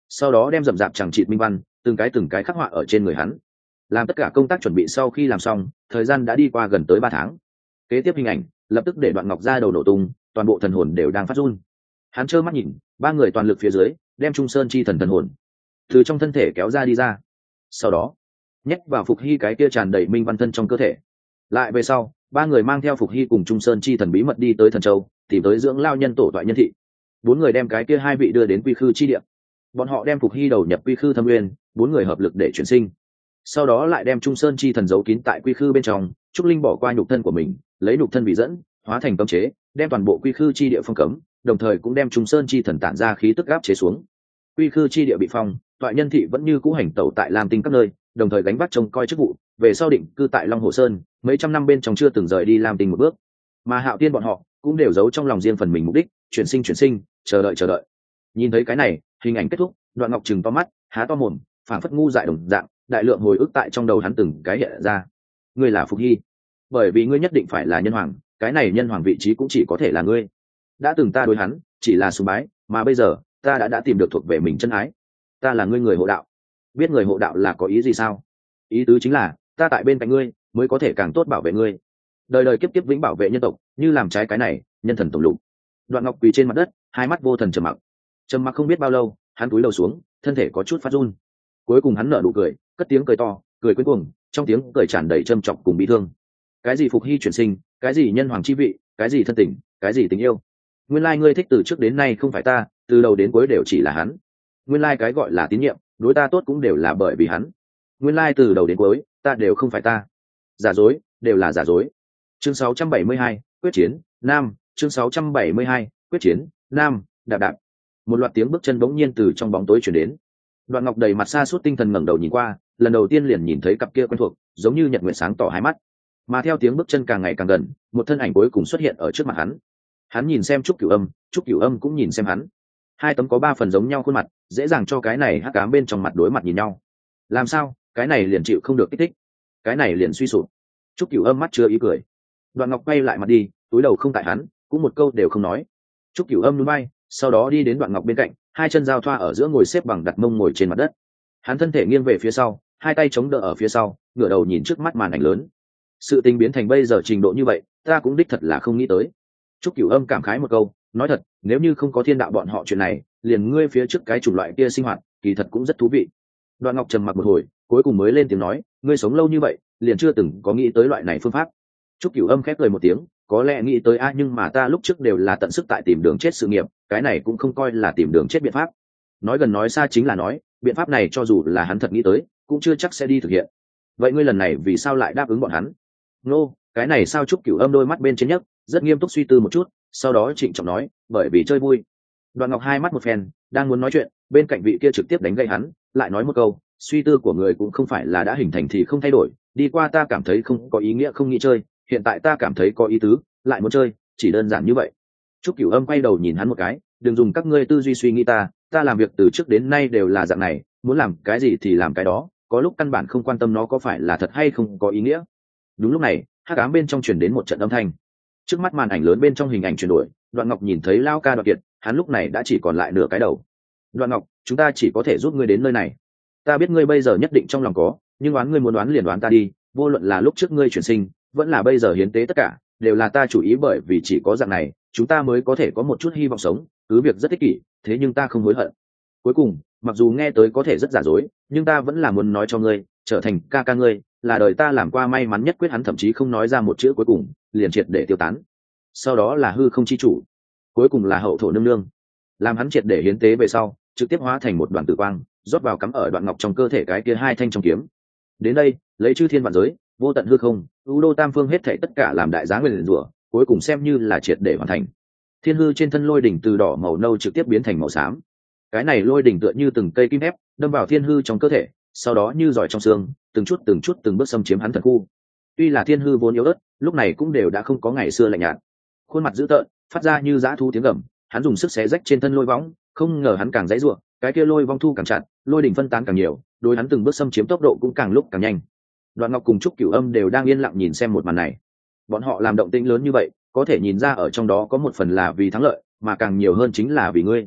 sau đó đem rậm rạp chẳng chịt minh văn từng cái khắc họa ở trên người hắn. Làm tất cả công tác chuẩn bị sau khi làm xong, thời gian đã đi qua gần tới 3 tháng. Kế tiếp hình ảnh lập tức để Đoạn Ngọc ra đầu nổ tung, toàn bộ thần hồn đều đang phát run. Hắn trơ mắt nhìn ba người toàn lực phía dưới đem Trung Sơn chi thần thần hồn từ trong thân thể kéo ra đi ra, sau đó nhét vào Phục Hy cái kia tràn đầy minh văn thân trong cơ thể. Lại về sau, ba người mang theo Phục Hy cùng Trung Sơn chi thần bí mật đi tới Thần Châu, tìm tới dưỡng lao nhân tổ toại nhân thị. 4 người đem cái kia 2 vị đưa đến Quy Khư chi địa. Bọn họ đem Phục Hy đầu nhập Quy Khư thâm nguyên, 4 người hợp lực để chuyển sinh. Sau đó lại đem Trung Sơn chi thần giấu kín tại Quy Khư bên trong, Trúc Linh bỏ qua nhục thân của mình, lấy nhục thân vì dẫn, hóa thành cấm chế, đem toàn bộ Quy Khư chi địa phong cấm, đồng thời cũng đem Trung Sơn chi thần tản ra khí tức áp chế xuống. Quy Khư chi địa bị phong, toại nhân thị vẫn như cũ hành tẩu tại Lam Tinh các nơi, đồng thời gánh vác trông coi chức vụ, về sau định cư tại Long Hồ Sơn, mấy trăm năm bên trong chưa từng rời đi Lam Tinh một bước. Mà Hạo Tiên bọn họ cũng đều giấu trong lòng riêng phần mình mục đích, chuyển sinh, chờ đợi. Nhìn thấy cái này, hình ảnh kết thúc, Đoạn Ngọc trừng to mắt, há to mồm, phảng phất ngu dại đồng dạng, đại lượng hồi ức tại trong đầu hắn từng cái hiện ra. Ngươi là Phục Hy, bởi vì ngươi nhất định phải là nhân hoàng, cái này nhân hoàng vị trí cũng chỉ có thể là ngươi. Đã từng ta đối hắn chỉ là sùng bái, mà bây giờ ta đã tìm được thuộc về mình chân ái. Ta là ngươi người hộ đạo. Biết người hộ đạo là có ý gì sao? Ý tứ chính là ta tại bên cạnh ngươi mới có thể càng tốt bảo vệ ngươi, đời đời kiếp kiếp vĩnh bảo vệ nhân tộc, như làm trái cái này nhân thần tổng lục. Đoạn Ngọc quỳ trên mặt đất, hai mắt vô thần trầm mặc không biết bao lâu, hắn cúi đầu xuống, thân thể có chút phát run. Cuối cùng hắn nở nụ cười, cất tiếng cười to, cười cuối cùng, trong tiếng cười tràn đầy châm chọc cùng bi thương. Cái gì Phục Hy chuyển sinh, cái gì nhân hoàng chi vị, cái gì thân tình, cái gì tình yêu, nguyên lai ngươi thích từ trước đến nay không phải ta, từ đầu đến cuối đều chỉ là hắn. Nguyên lai cái gọi là tín nhiệm, đối ta tốt cũng đều là bởi vì hắn. Nguyên lai từ đầu đến cuối ta đều không phải ta. Giả dối, đều là giả dối. Chương 672, quyết chiến nam. Chương 672, quyết chiến nam. Đạp. Một loạt tiếng bước chân bỗng nhiên từ trong bóng tối chuyển đến. Đoạn Ngọc đầy mặt xa suốt tinh thần ngẩng đầu nhìn qua, lần đầu tiên liền nhìn thấy cặp kia quen thuộc, giống như nhật nguyện sáng tỏ hai mắt. Mà theo tiếng bước chân càng ngày càng gần, một thân ảnh cuối cùng xuất hiện ở trước mặt hắn. Hắn nhìn xem Trúc Cửu Âm cũng nhìn xem hắn. Hai tấm có 3 phần giống nhau khuôn mặt, dễ dàng cho cái này hắc ám bên trong mặt đối mặt nhìn nhau. Làm sao, cái này liền chịu không được kích thích, cái này liền suy sụp. Trúc Cửu Âm mắt chưa ý cười. Đoạn Ngọc quay lại mặt đi, túi đầu không tại hắn, cũng một câu đều không nói. Trúc Cửu Âm nhún vai, sau đó đi đến Đoạn Ngọc bên cạnh, hai chân giao thoa ở giữa, ngồi xếp bằng, đặt mông ngồi trên mặt đất. Hắn thân thể nghiêng về phía sau, hai tay chống đỡ ở phía sau, ngửa đầu nhìn trước mắt màn ảnh lớn. Sự tình biến thành bây giờ trình độ như vậy, ta cũng đích thật là không nghĩ tới. Trúc Cửu Âm cảm khái một câu, nói thật, nếu như không có thiên đạo bọn họ chuyện này, liền ngươi phía trước cái chủng loại kia sinh hoạt, kỳ thật cũng rất thú vị. Đoạn Ngọc trầm mặc một hồi, cuối cùng mới lên tiếng nói, ngươi sống lâu như vậy, liền chưa từng có nghĩ tới loại này phương pháp. Trúc Cửu Âm khép cười một tiếng, có lẽ nghĩ tới nhưng mà ta lúc trước đều là tận sức tại tìm đường chết sự nghiệp, cái này cũng không coi là tìm đường chết biện pháp. Nói gần nói xa chính là nói, biện pháp này cho dù là hắn thật nghĩ tới, cũng chưa chắc sẽ đi thực hiện. Vậy ngươi lần này vì sao lại đáp ứng bọn hắn? Nô, cái này sao? Trúc Cửu Âm đôi mắt bên trên nhấc, rất nghiêm túc suy tư một chút, sau đó trịnh trọng nói, bởi vì chơi vui. Đoạn Ngọc hai mắt một phen, đang muốn nói chuyện, bên cạnh vị kia trực tiếp đánh gậy hắn, lại nói một câu, suy tư của người cũng không phải là đã hình thành thì không thay đổi, đi qua ta cảm thấy không có ý nghĩa không nghĩ chơi, hiện tại ta cảm thấy có ý tứ, lại muốn chơi, chỉ đơn giản như vậy. Trúc Cửu Âm quay đầu nhìn hắn một cái, đừng dùng các ngươi tư duy suy nghĩ ta làm việc từ trước đến nay đều là dạng này, muốn làm cái gì thì làm cái đó, có lúc căn bản không quan tâm nó có phải là thật hay không có ý nghĩa. Đúng lúc này, hắc ám bên trong truyền đến một trận âm thanh. Trước mắt màn ảnh lớn bên trong hình ảnh chuyển đổi, Đoạn Ngọc nhìn thấy Lao Ca Đoạn Kiệt, hắn lúc này đã chỉ còn lại nửa cái đầu. Đoạn Ngọc, chúng ta chỉ có thể giúp ngươi đến nơi này. Ta biết ngươi bây giờ nhất định trong lòng có, nhưng đoán ngươi muốn đoán liền đoán ta đi, vô luận là lúc trước ngươi chuyển sinh, vẫn là bây giờ hiến tế tất cả, đều là ta chủ ý, bởi vì chỉ có dạng này, chúng ta mới có thể có một chút hy vọng sống, cứ việc rất ích kỷ, thế nhưng ta không hối hận. Cuối cùng, mặc dù nghe tới có thể rất giả dối, nhưng ta vẫn là muốn nói cho ngươi, trở thành ca ca ngươi, là đời ta làm qua may mắn nhất. Quyết hắn thậm chí không nói ra một chữ cuối cùng, liền triệt để tiêu tán. Sau đó là hư không chi chủ, cuối cùng là hậu thổ nương nương. Làm hắn triệt để hiến tế về sau, trực tiếp hóa thành một đoàn tử quang, rót vào cắm ở Đoạn Ngọc trong cơ thể cái kia 2 thanh trong kiếm. Đến đây, lấy chư thiên vạn giới, vô tận hư không, u đô tam phương hết thảy tất cả làm đại giá nguyên rủa, cuối cùng xem như là triệt để hoàn thành. Thiên hư trên thân lôi đỉnh từ đỏ màu nâu trực tiếp biến thành màu xám. Cái này lôi đỉnh tựa như từng cây kim thép, đâm vào thiên hư trong cơ thể, sau đó như giỏi trong xương, từng bước xâm chiếm hắn thần khu. Tuy là thiên hư vốn yếu ớt, lúc này cũng đều đã không có ngày xưa lạnh nhạt. Khuôn mặt dữ tợn, phát ra như dã thú tiếng gầm, hắn dùng sức xé rách trên thân lôi võng, không ngờ hắn càng dãy rủa, cái kia lôi vong thu càng chặt, lôi đỉnh phân tán càng nhiều, đối hắn từng bước xâm chiếm tốc độ cũng càng lúc càng nhanh. Đoạn Ngọc cùng Trúc Cửu Âm đều đang yên lặng nhìn xem một màn này. Bọn họ làm động tĩnh lớn như vậy, có thể nhìn ra ở trong đó có một phần là vì thắng lợi, mà càng nhiều hơn chính là vì ngươi.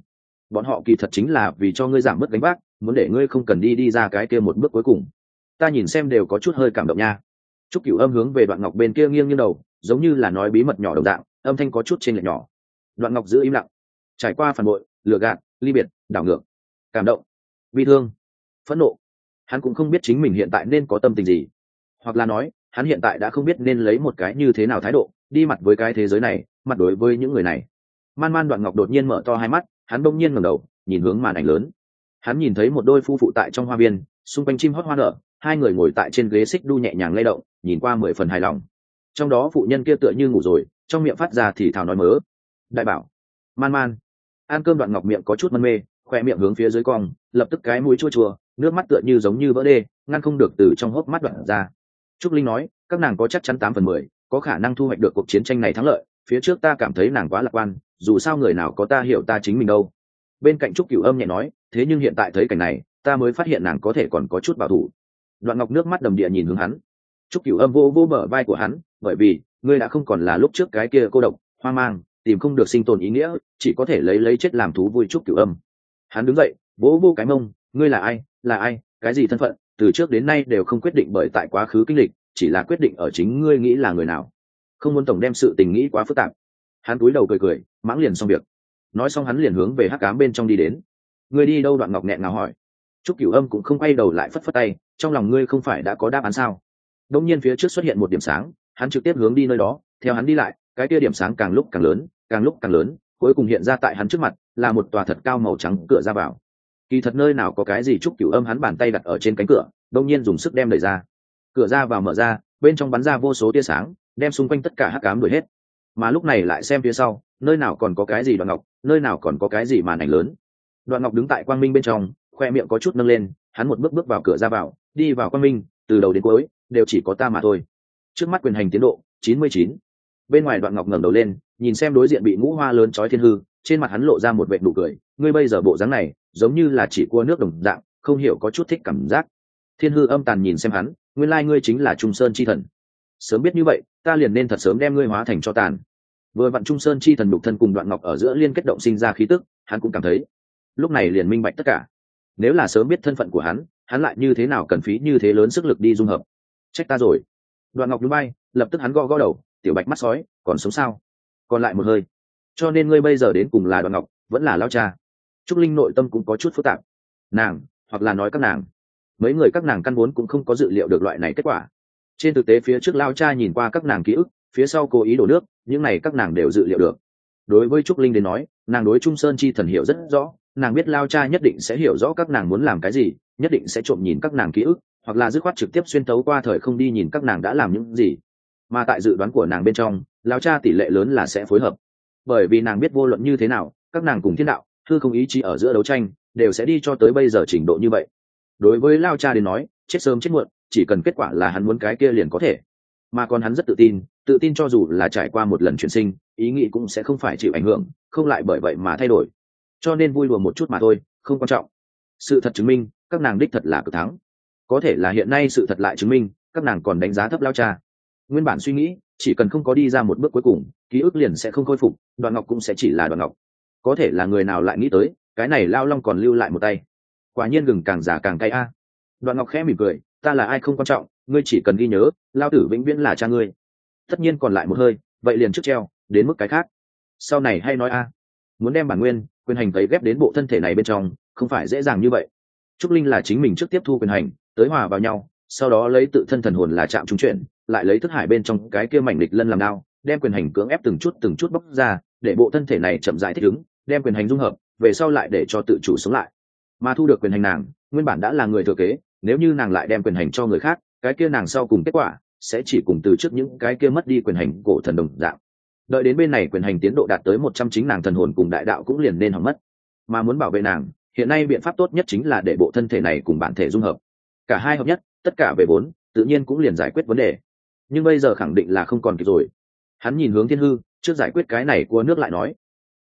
bọn họ kỳ thật chính là vì cho ngươi giảm bớt gánh vác, muốn để ngươi không cần đi ra cái kia một bước cuối cùng. Ta nhìn xem đều có chút hơi cảm động nha. Trúc Cửu Âm hướng về Đoạn Ngọc bên kia nghiêng nghiêng đầu, giống như là nói bí mật nhỏ đồng dạng, âm thanh có chút trên lệch nhỏ. Đoạn Ngọc giữ im lặng. Trải qua phản bội, lừa gạt, ly biệt, đảo ngược, cảm động, bi thương, phẫn nộ, hắn cũng không biết chính mình hiện tại nên có tâm tình gì, hoặc là nói hắn hiện tại đã không biết nên lấy một cái như thế nào thái độ đi mặt với cái thế giới này, mặt đối với những người này. Man Man Đoạn Ngọc đột nhiên mở to hai mắt, hắn bỗng nhiên ngẩng đầu nhìn hướng màn ảnh lớn. Hắn nhìn thấy một đôi phu phụ tại trong hoa viên, xung quanh chim hót hoa nở, hai người ngồi tại trên ghế xích đu nhẹ nhàng lay động, nhìn qua 10 phần hài lòng. Trong đó phụ nhân kia tựa như ngủ rồi, trong miệng phát ra thì thào nói mớ. Đại bảo, Man Man. Ăn cơm Đoạn Ngọc miệng có chút mân mê, khoe miệng hướng phía dưới cong, lập tức cái mũi chua chua, nước mắt tựa như giống như vỡ đê, ngăn không được từ trong hốc mắt đoạn ra. Trúc Linh nói, các nàng có chắc chắn 8/10 có khả năng thu hoạch được cuộc chiến tranh này thắng lợi, phía trước ta cảm thấy nàng quá lạc quan, dù sao người nào có ta hiểu ta chính mình đâu. Bên cạnh Trúc Cửu Âm nhẹ nói, thế nhưng hiện tại thấy cảnh này, ta mới phát hiện nàng có thể còn có chút bảo thủ. Đoạn Ngọc nước mắt đầm địa nhìn hướng hắn. Trúc Cửu Âm vô vô bờ vai của hắn, bởi vì ngươi đã không còn là lúc trước cái kia cô độc, hoang mang, tìm không được sinh tồn ý nghĩa, chỉ có thể lấy chết làm thú vui. Trúc Cửu Âm. Hắn đứng dậy, vỗ vô cái mông, ngươi là ai, là ai, cái gì thân phận, từ trước đến nay đều không quyết định bởi tại quá khứ kinh lịch, chỉ là quyết định ở chính ngươi nghĩ là người nào. Không muốn tổng đem sự tình nghĩ quá phức tạp. Hắn cúi đầu cười cười, mãng liền xong việc. Nói xong hắn liền hướng về hắc ám bên trong đi đến. Ngươi đi đâu? Đoạn Ngọc nghẹn ngào hỏi. Trúc Cửu Âm cũng không quay đầu lại, phất phất tay, trong lòng ngươi không phải đã có đáp án sao? Đột nhiên phía trước xuất hiện một điểm sáng, hắn trực tiếp hướng đi nơi đó, theo hắn đi lại, cái kia điểm sáng càng lúc càng lớn, càng lúc càng lớn, cuối cùng hiện ra tại hắn trước mặt là một tòa thật cao màu trắng cửa ra vào. Kỳ thật nơi nào có cái gì. Trúc Cửu Âm hắn bàn tay đặt ở trên cánh cửa, đột nhiên dùng sức đem đẩy ra. Cửa ra vào mở ra, bên trong bắn ra vô số tia sáng, đem xung quanh tất cả hắc ám đuổi hết. Mà lúc này lại xem phía sau, nơi nào còn có cái gì Đoạn Ngọc, nơi nào còn có cái gì màn ảnh lớn. Đoạn Ngọc đứng tại quang minh bên trong, khoe miệng có chút nâng lên, hắn một bước bước vào cửa ra vào, đi vào quang minh, từ đầu đến cuối đều chỉ có ta mà thôi. Trước mắt quyền hành tiến độ 99. Bên ngoài Đoạn Ngọc ngẩng đầu lên, nhìn xem đối diện bị ngũ hoa lớn chói Thiên Hư, trên mặt hắn lộ ra một vệt nụ cười, ngươi bây giờ bộ dáng này giống như là chỉ cua nước đồng dạng, không hiểu có chút thích cảm giác. Thiên Hư âm tàn nhìn xem hắn, nguyên lai ngươi chính là Trung Sơn chi thần. Sớm biết như vậy, ta liền nên thật sớm đem ngươi hóa thành cho tàn. Vừa vặn Trung Sơn chi thần đục thân cùng Đoạn Ngọc ở giữa liên kết động sinh ra khí tức, hắn cũng cảm thấy lúc này liền minh bạch tất cả. Nếu là sớm biết thân phận của hắn lại như thế nào cần phí như thế lớn sức lực đi dung hợp. Trách ta rồi. Đoạn Ngọc núi bay, lập tức hắn gõ đầu, tiểu bạch mắt sói, còn sống sao? Còn lại một hơi. Cho nên ngươi bây giờ đến cùng là Đoạn Ngọc, vẫn là lão cha. Trúc Linh nội tâm cũng có chút phức tạp. Nàng, hoặc là nói các nàng, mấy người các nàng căn vốn cũng không có dự liệu được loại này kết quả. Trên thực tế phía trước lão cha nhìn qua các nàng ký ức, phía sau cố ý đổ nước, những này các nàng đều dự liệu được. Đối với Trúc Linh đến nói, nàng đối Trung Sơn chi thần hiểu rất rõ, nàng biết lão cha nhất định sẽ hiểu rõ các nàng muốn làm cái gì, nhất định sẽ trộm nhìn các nàng ký ức, hoặc là dứt khoát trực tiếp xuyên tấu qua thời không đi nhìn các nàng đã làm những gì. Mà tại dự đoán của nàng bên trong, lão cha tỷ lệ lớn là sẽ phối hợp, bởi vì nàng biết vô luận như thế nào, các nàng cùng thiên đạo, hư không ý chí ở giữa đấu tranh, đều sẽ đi cho tới bây giờ trình độ như vậy. Đối với lão cha đến nói, chết sớm chết muộn, chỉ cần kết quả là hắn muốn cái kia liền có thể. Mà còn hắn rất tự tin cho dù là trải qua một lần chuyển sinh, ý nghĩ cũng sẽ không phải chịu ảnh hưởng, không lại bởi vậy mà thay đổi. Cho nên vui đùa một chút mà thôi, không quan trọng. Sự thật chứng minh, các nàng đích thật là cực thắng. Có thể là hiện nay sự thật lại chứng minh, các nàng còn đánh giá thấp lão cha. Nguyên bản suy nghĩ, chỉ cần không có đi ra một bước cuối cùng, ký ức liền sẽ không khôi phục, Đoạn Ngọc cũng sẽ chỉ là Đoạn Ngọc. Có thể là người nào lại nghĩ tới, cái này Lao Long còn lưu lại một tay. Quả nhiên gừng càng già càng cay a. Đoạn Ngọc khẽ mỉm cười, ta là ai không quan trọng, ngươi chỉ cần ghi nhớ, Lao tử vĩnh viễn là cha ngươi. Tất nhiên còn lại một hơi, vậy liền trước treo, đến mức cái khác sau này hay nói a. Muốn đem bản nguyên quyền hành tấy ghép đến bộ thân thể này bên trong, không phải dễ dàng như vậy. Trúc Linh là chính mình trước tiếp thu quyền hành, tới hòa vào nhau, sau đó lấy tự thân thần hồn là chạm trung chuyển, lại lấy thức hải bên trong cái kia mảnh lịch lân làm đao, đem quyền hành cưỡng ép từng chút bóc ra, để bộ thân thể này chậm rãi thích ứng, đem quyền hành dung hợp, về sau lại để cho tự chủ sống lại. Mà thu được quyền hành nàng, nguyên bản đã là người thừa kế, nếu như nàng lại đem quyền hành cho người khác, cái kia nàng sau cùng kết quả sẽ chỉ cùng từ trước những cái kia mất đi quyền hành cổ thần đồng dạng. Đợi đến bên này quyền hành tiến độ đạt tới 100, chính nàng thần hồn cùng đại đạo cũng liền nên hỏng mất. Mà muốn bảo vệ nàng, hiện nay biện pháp tốt nhất chính là để bộ thân thể này cùng bản thể dung hợp, cả hai hợp nhất, tất cả về vốn, tự nhiên cũng liền giải quyết vấn đề. Nhưng bây giờ khẳng định là không còn kịp rồi. Hắn nhìn hướng Thiên Hư, trước giải quyết cái này của nước lại nói.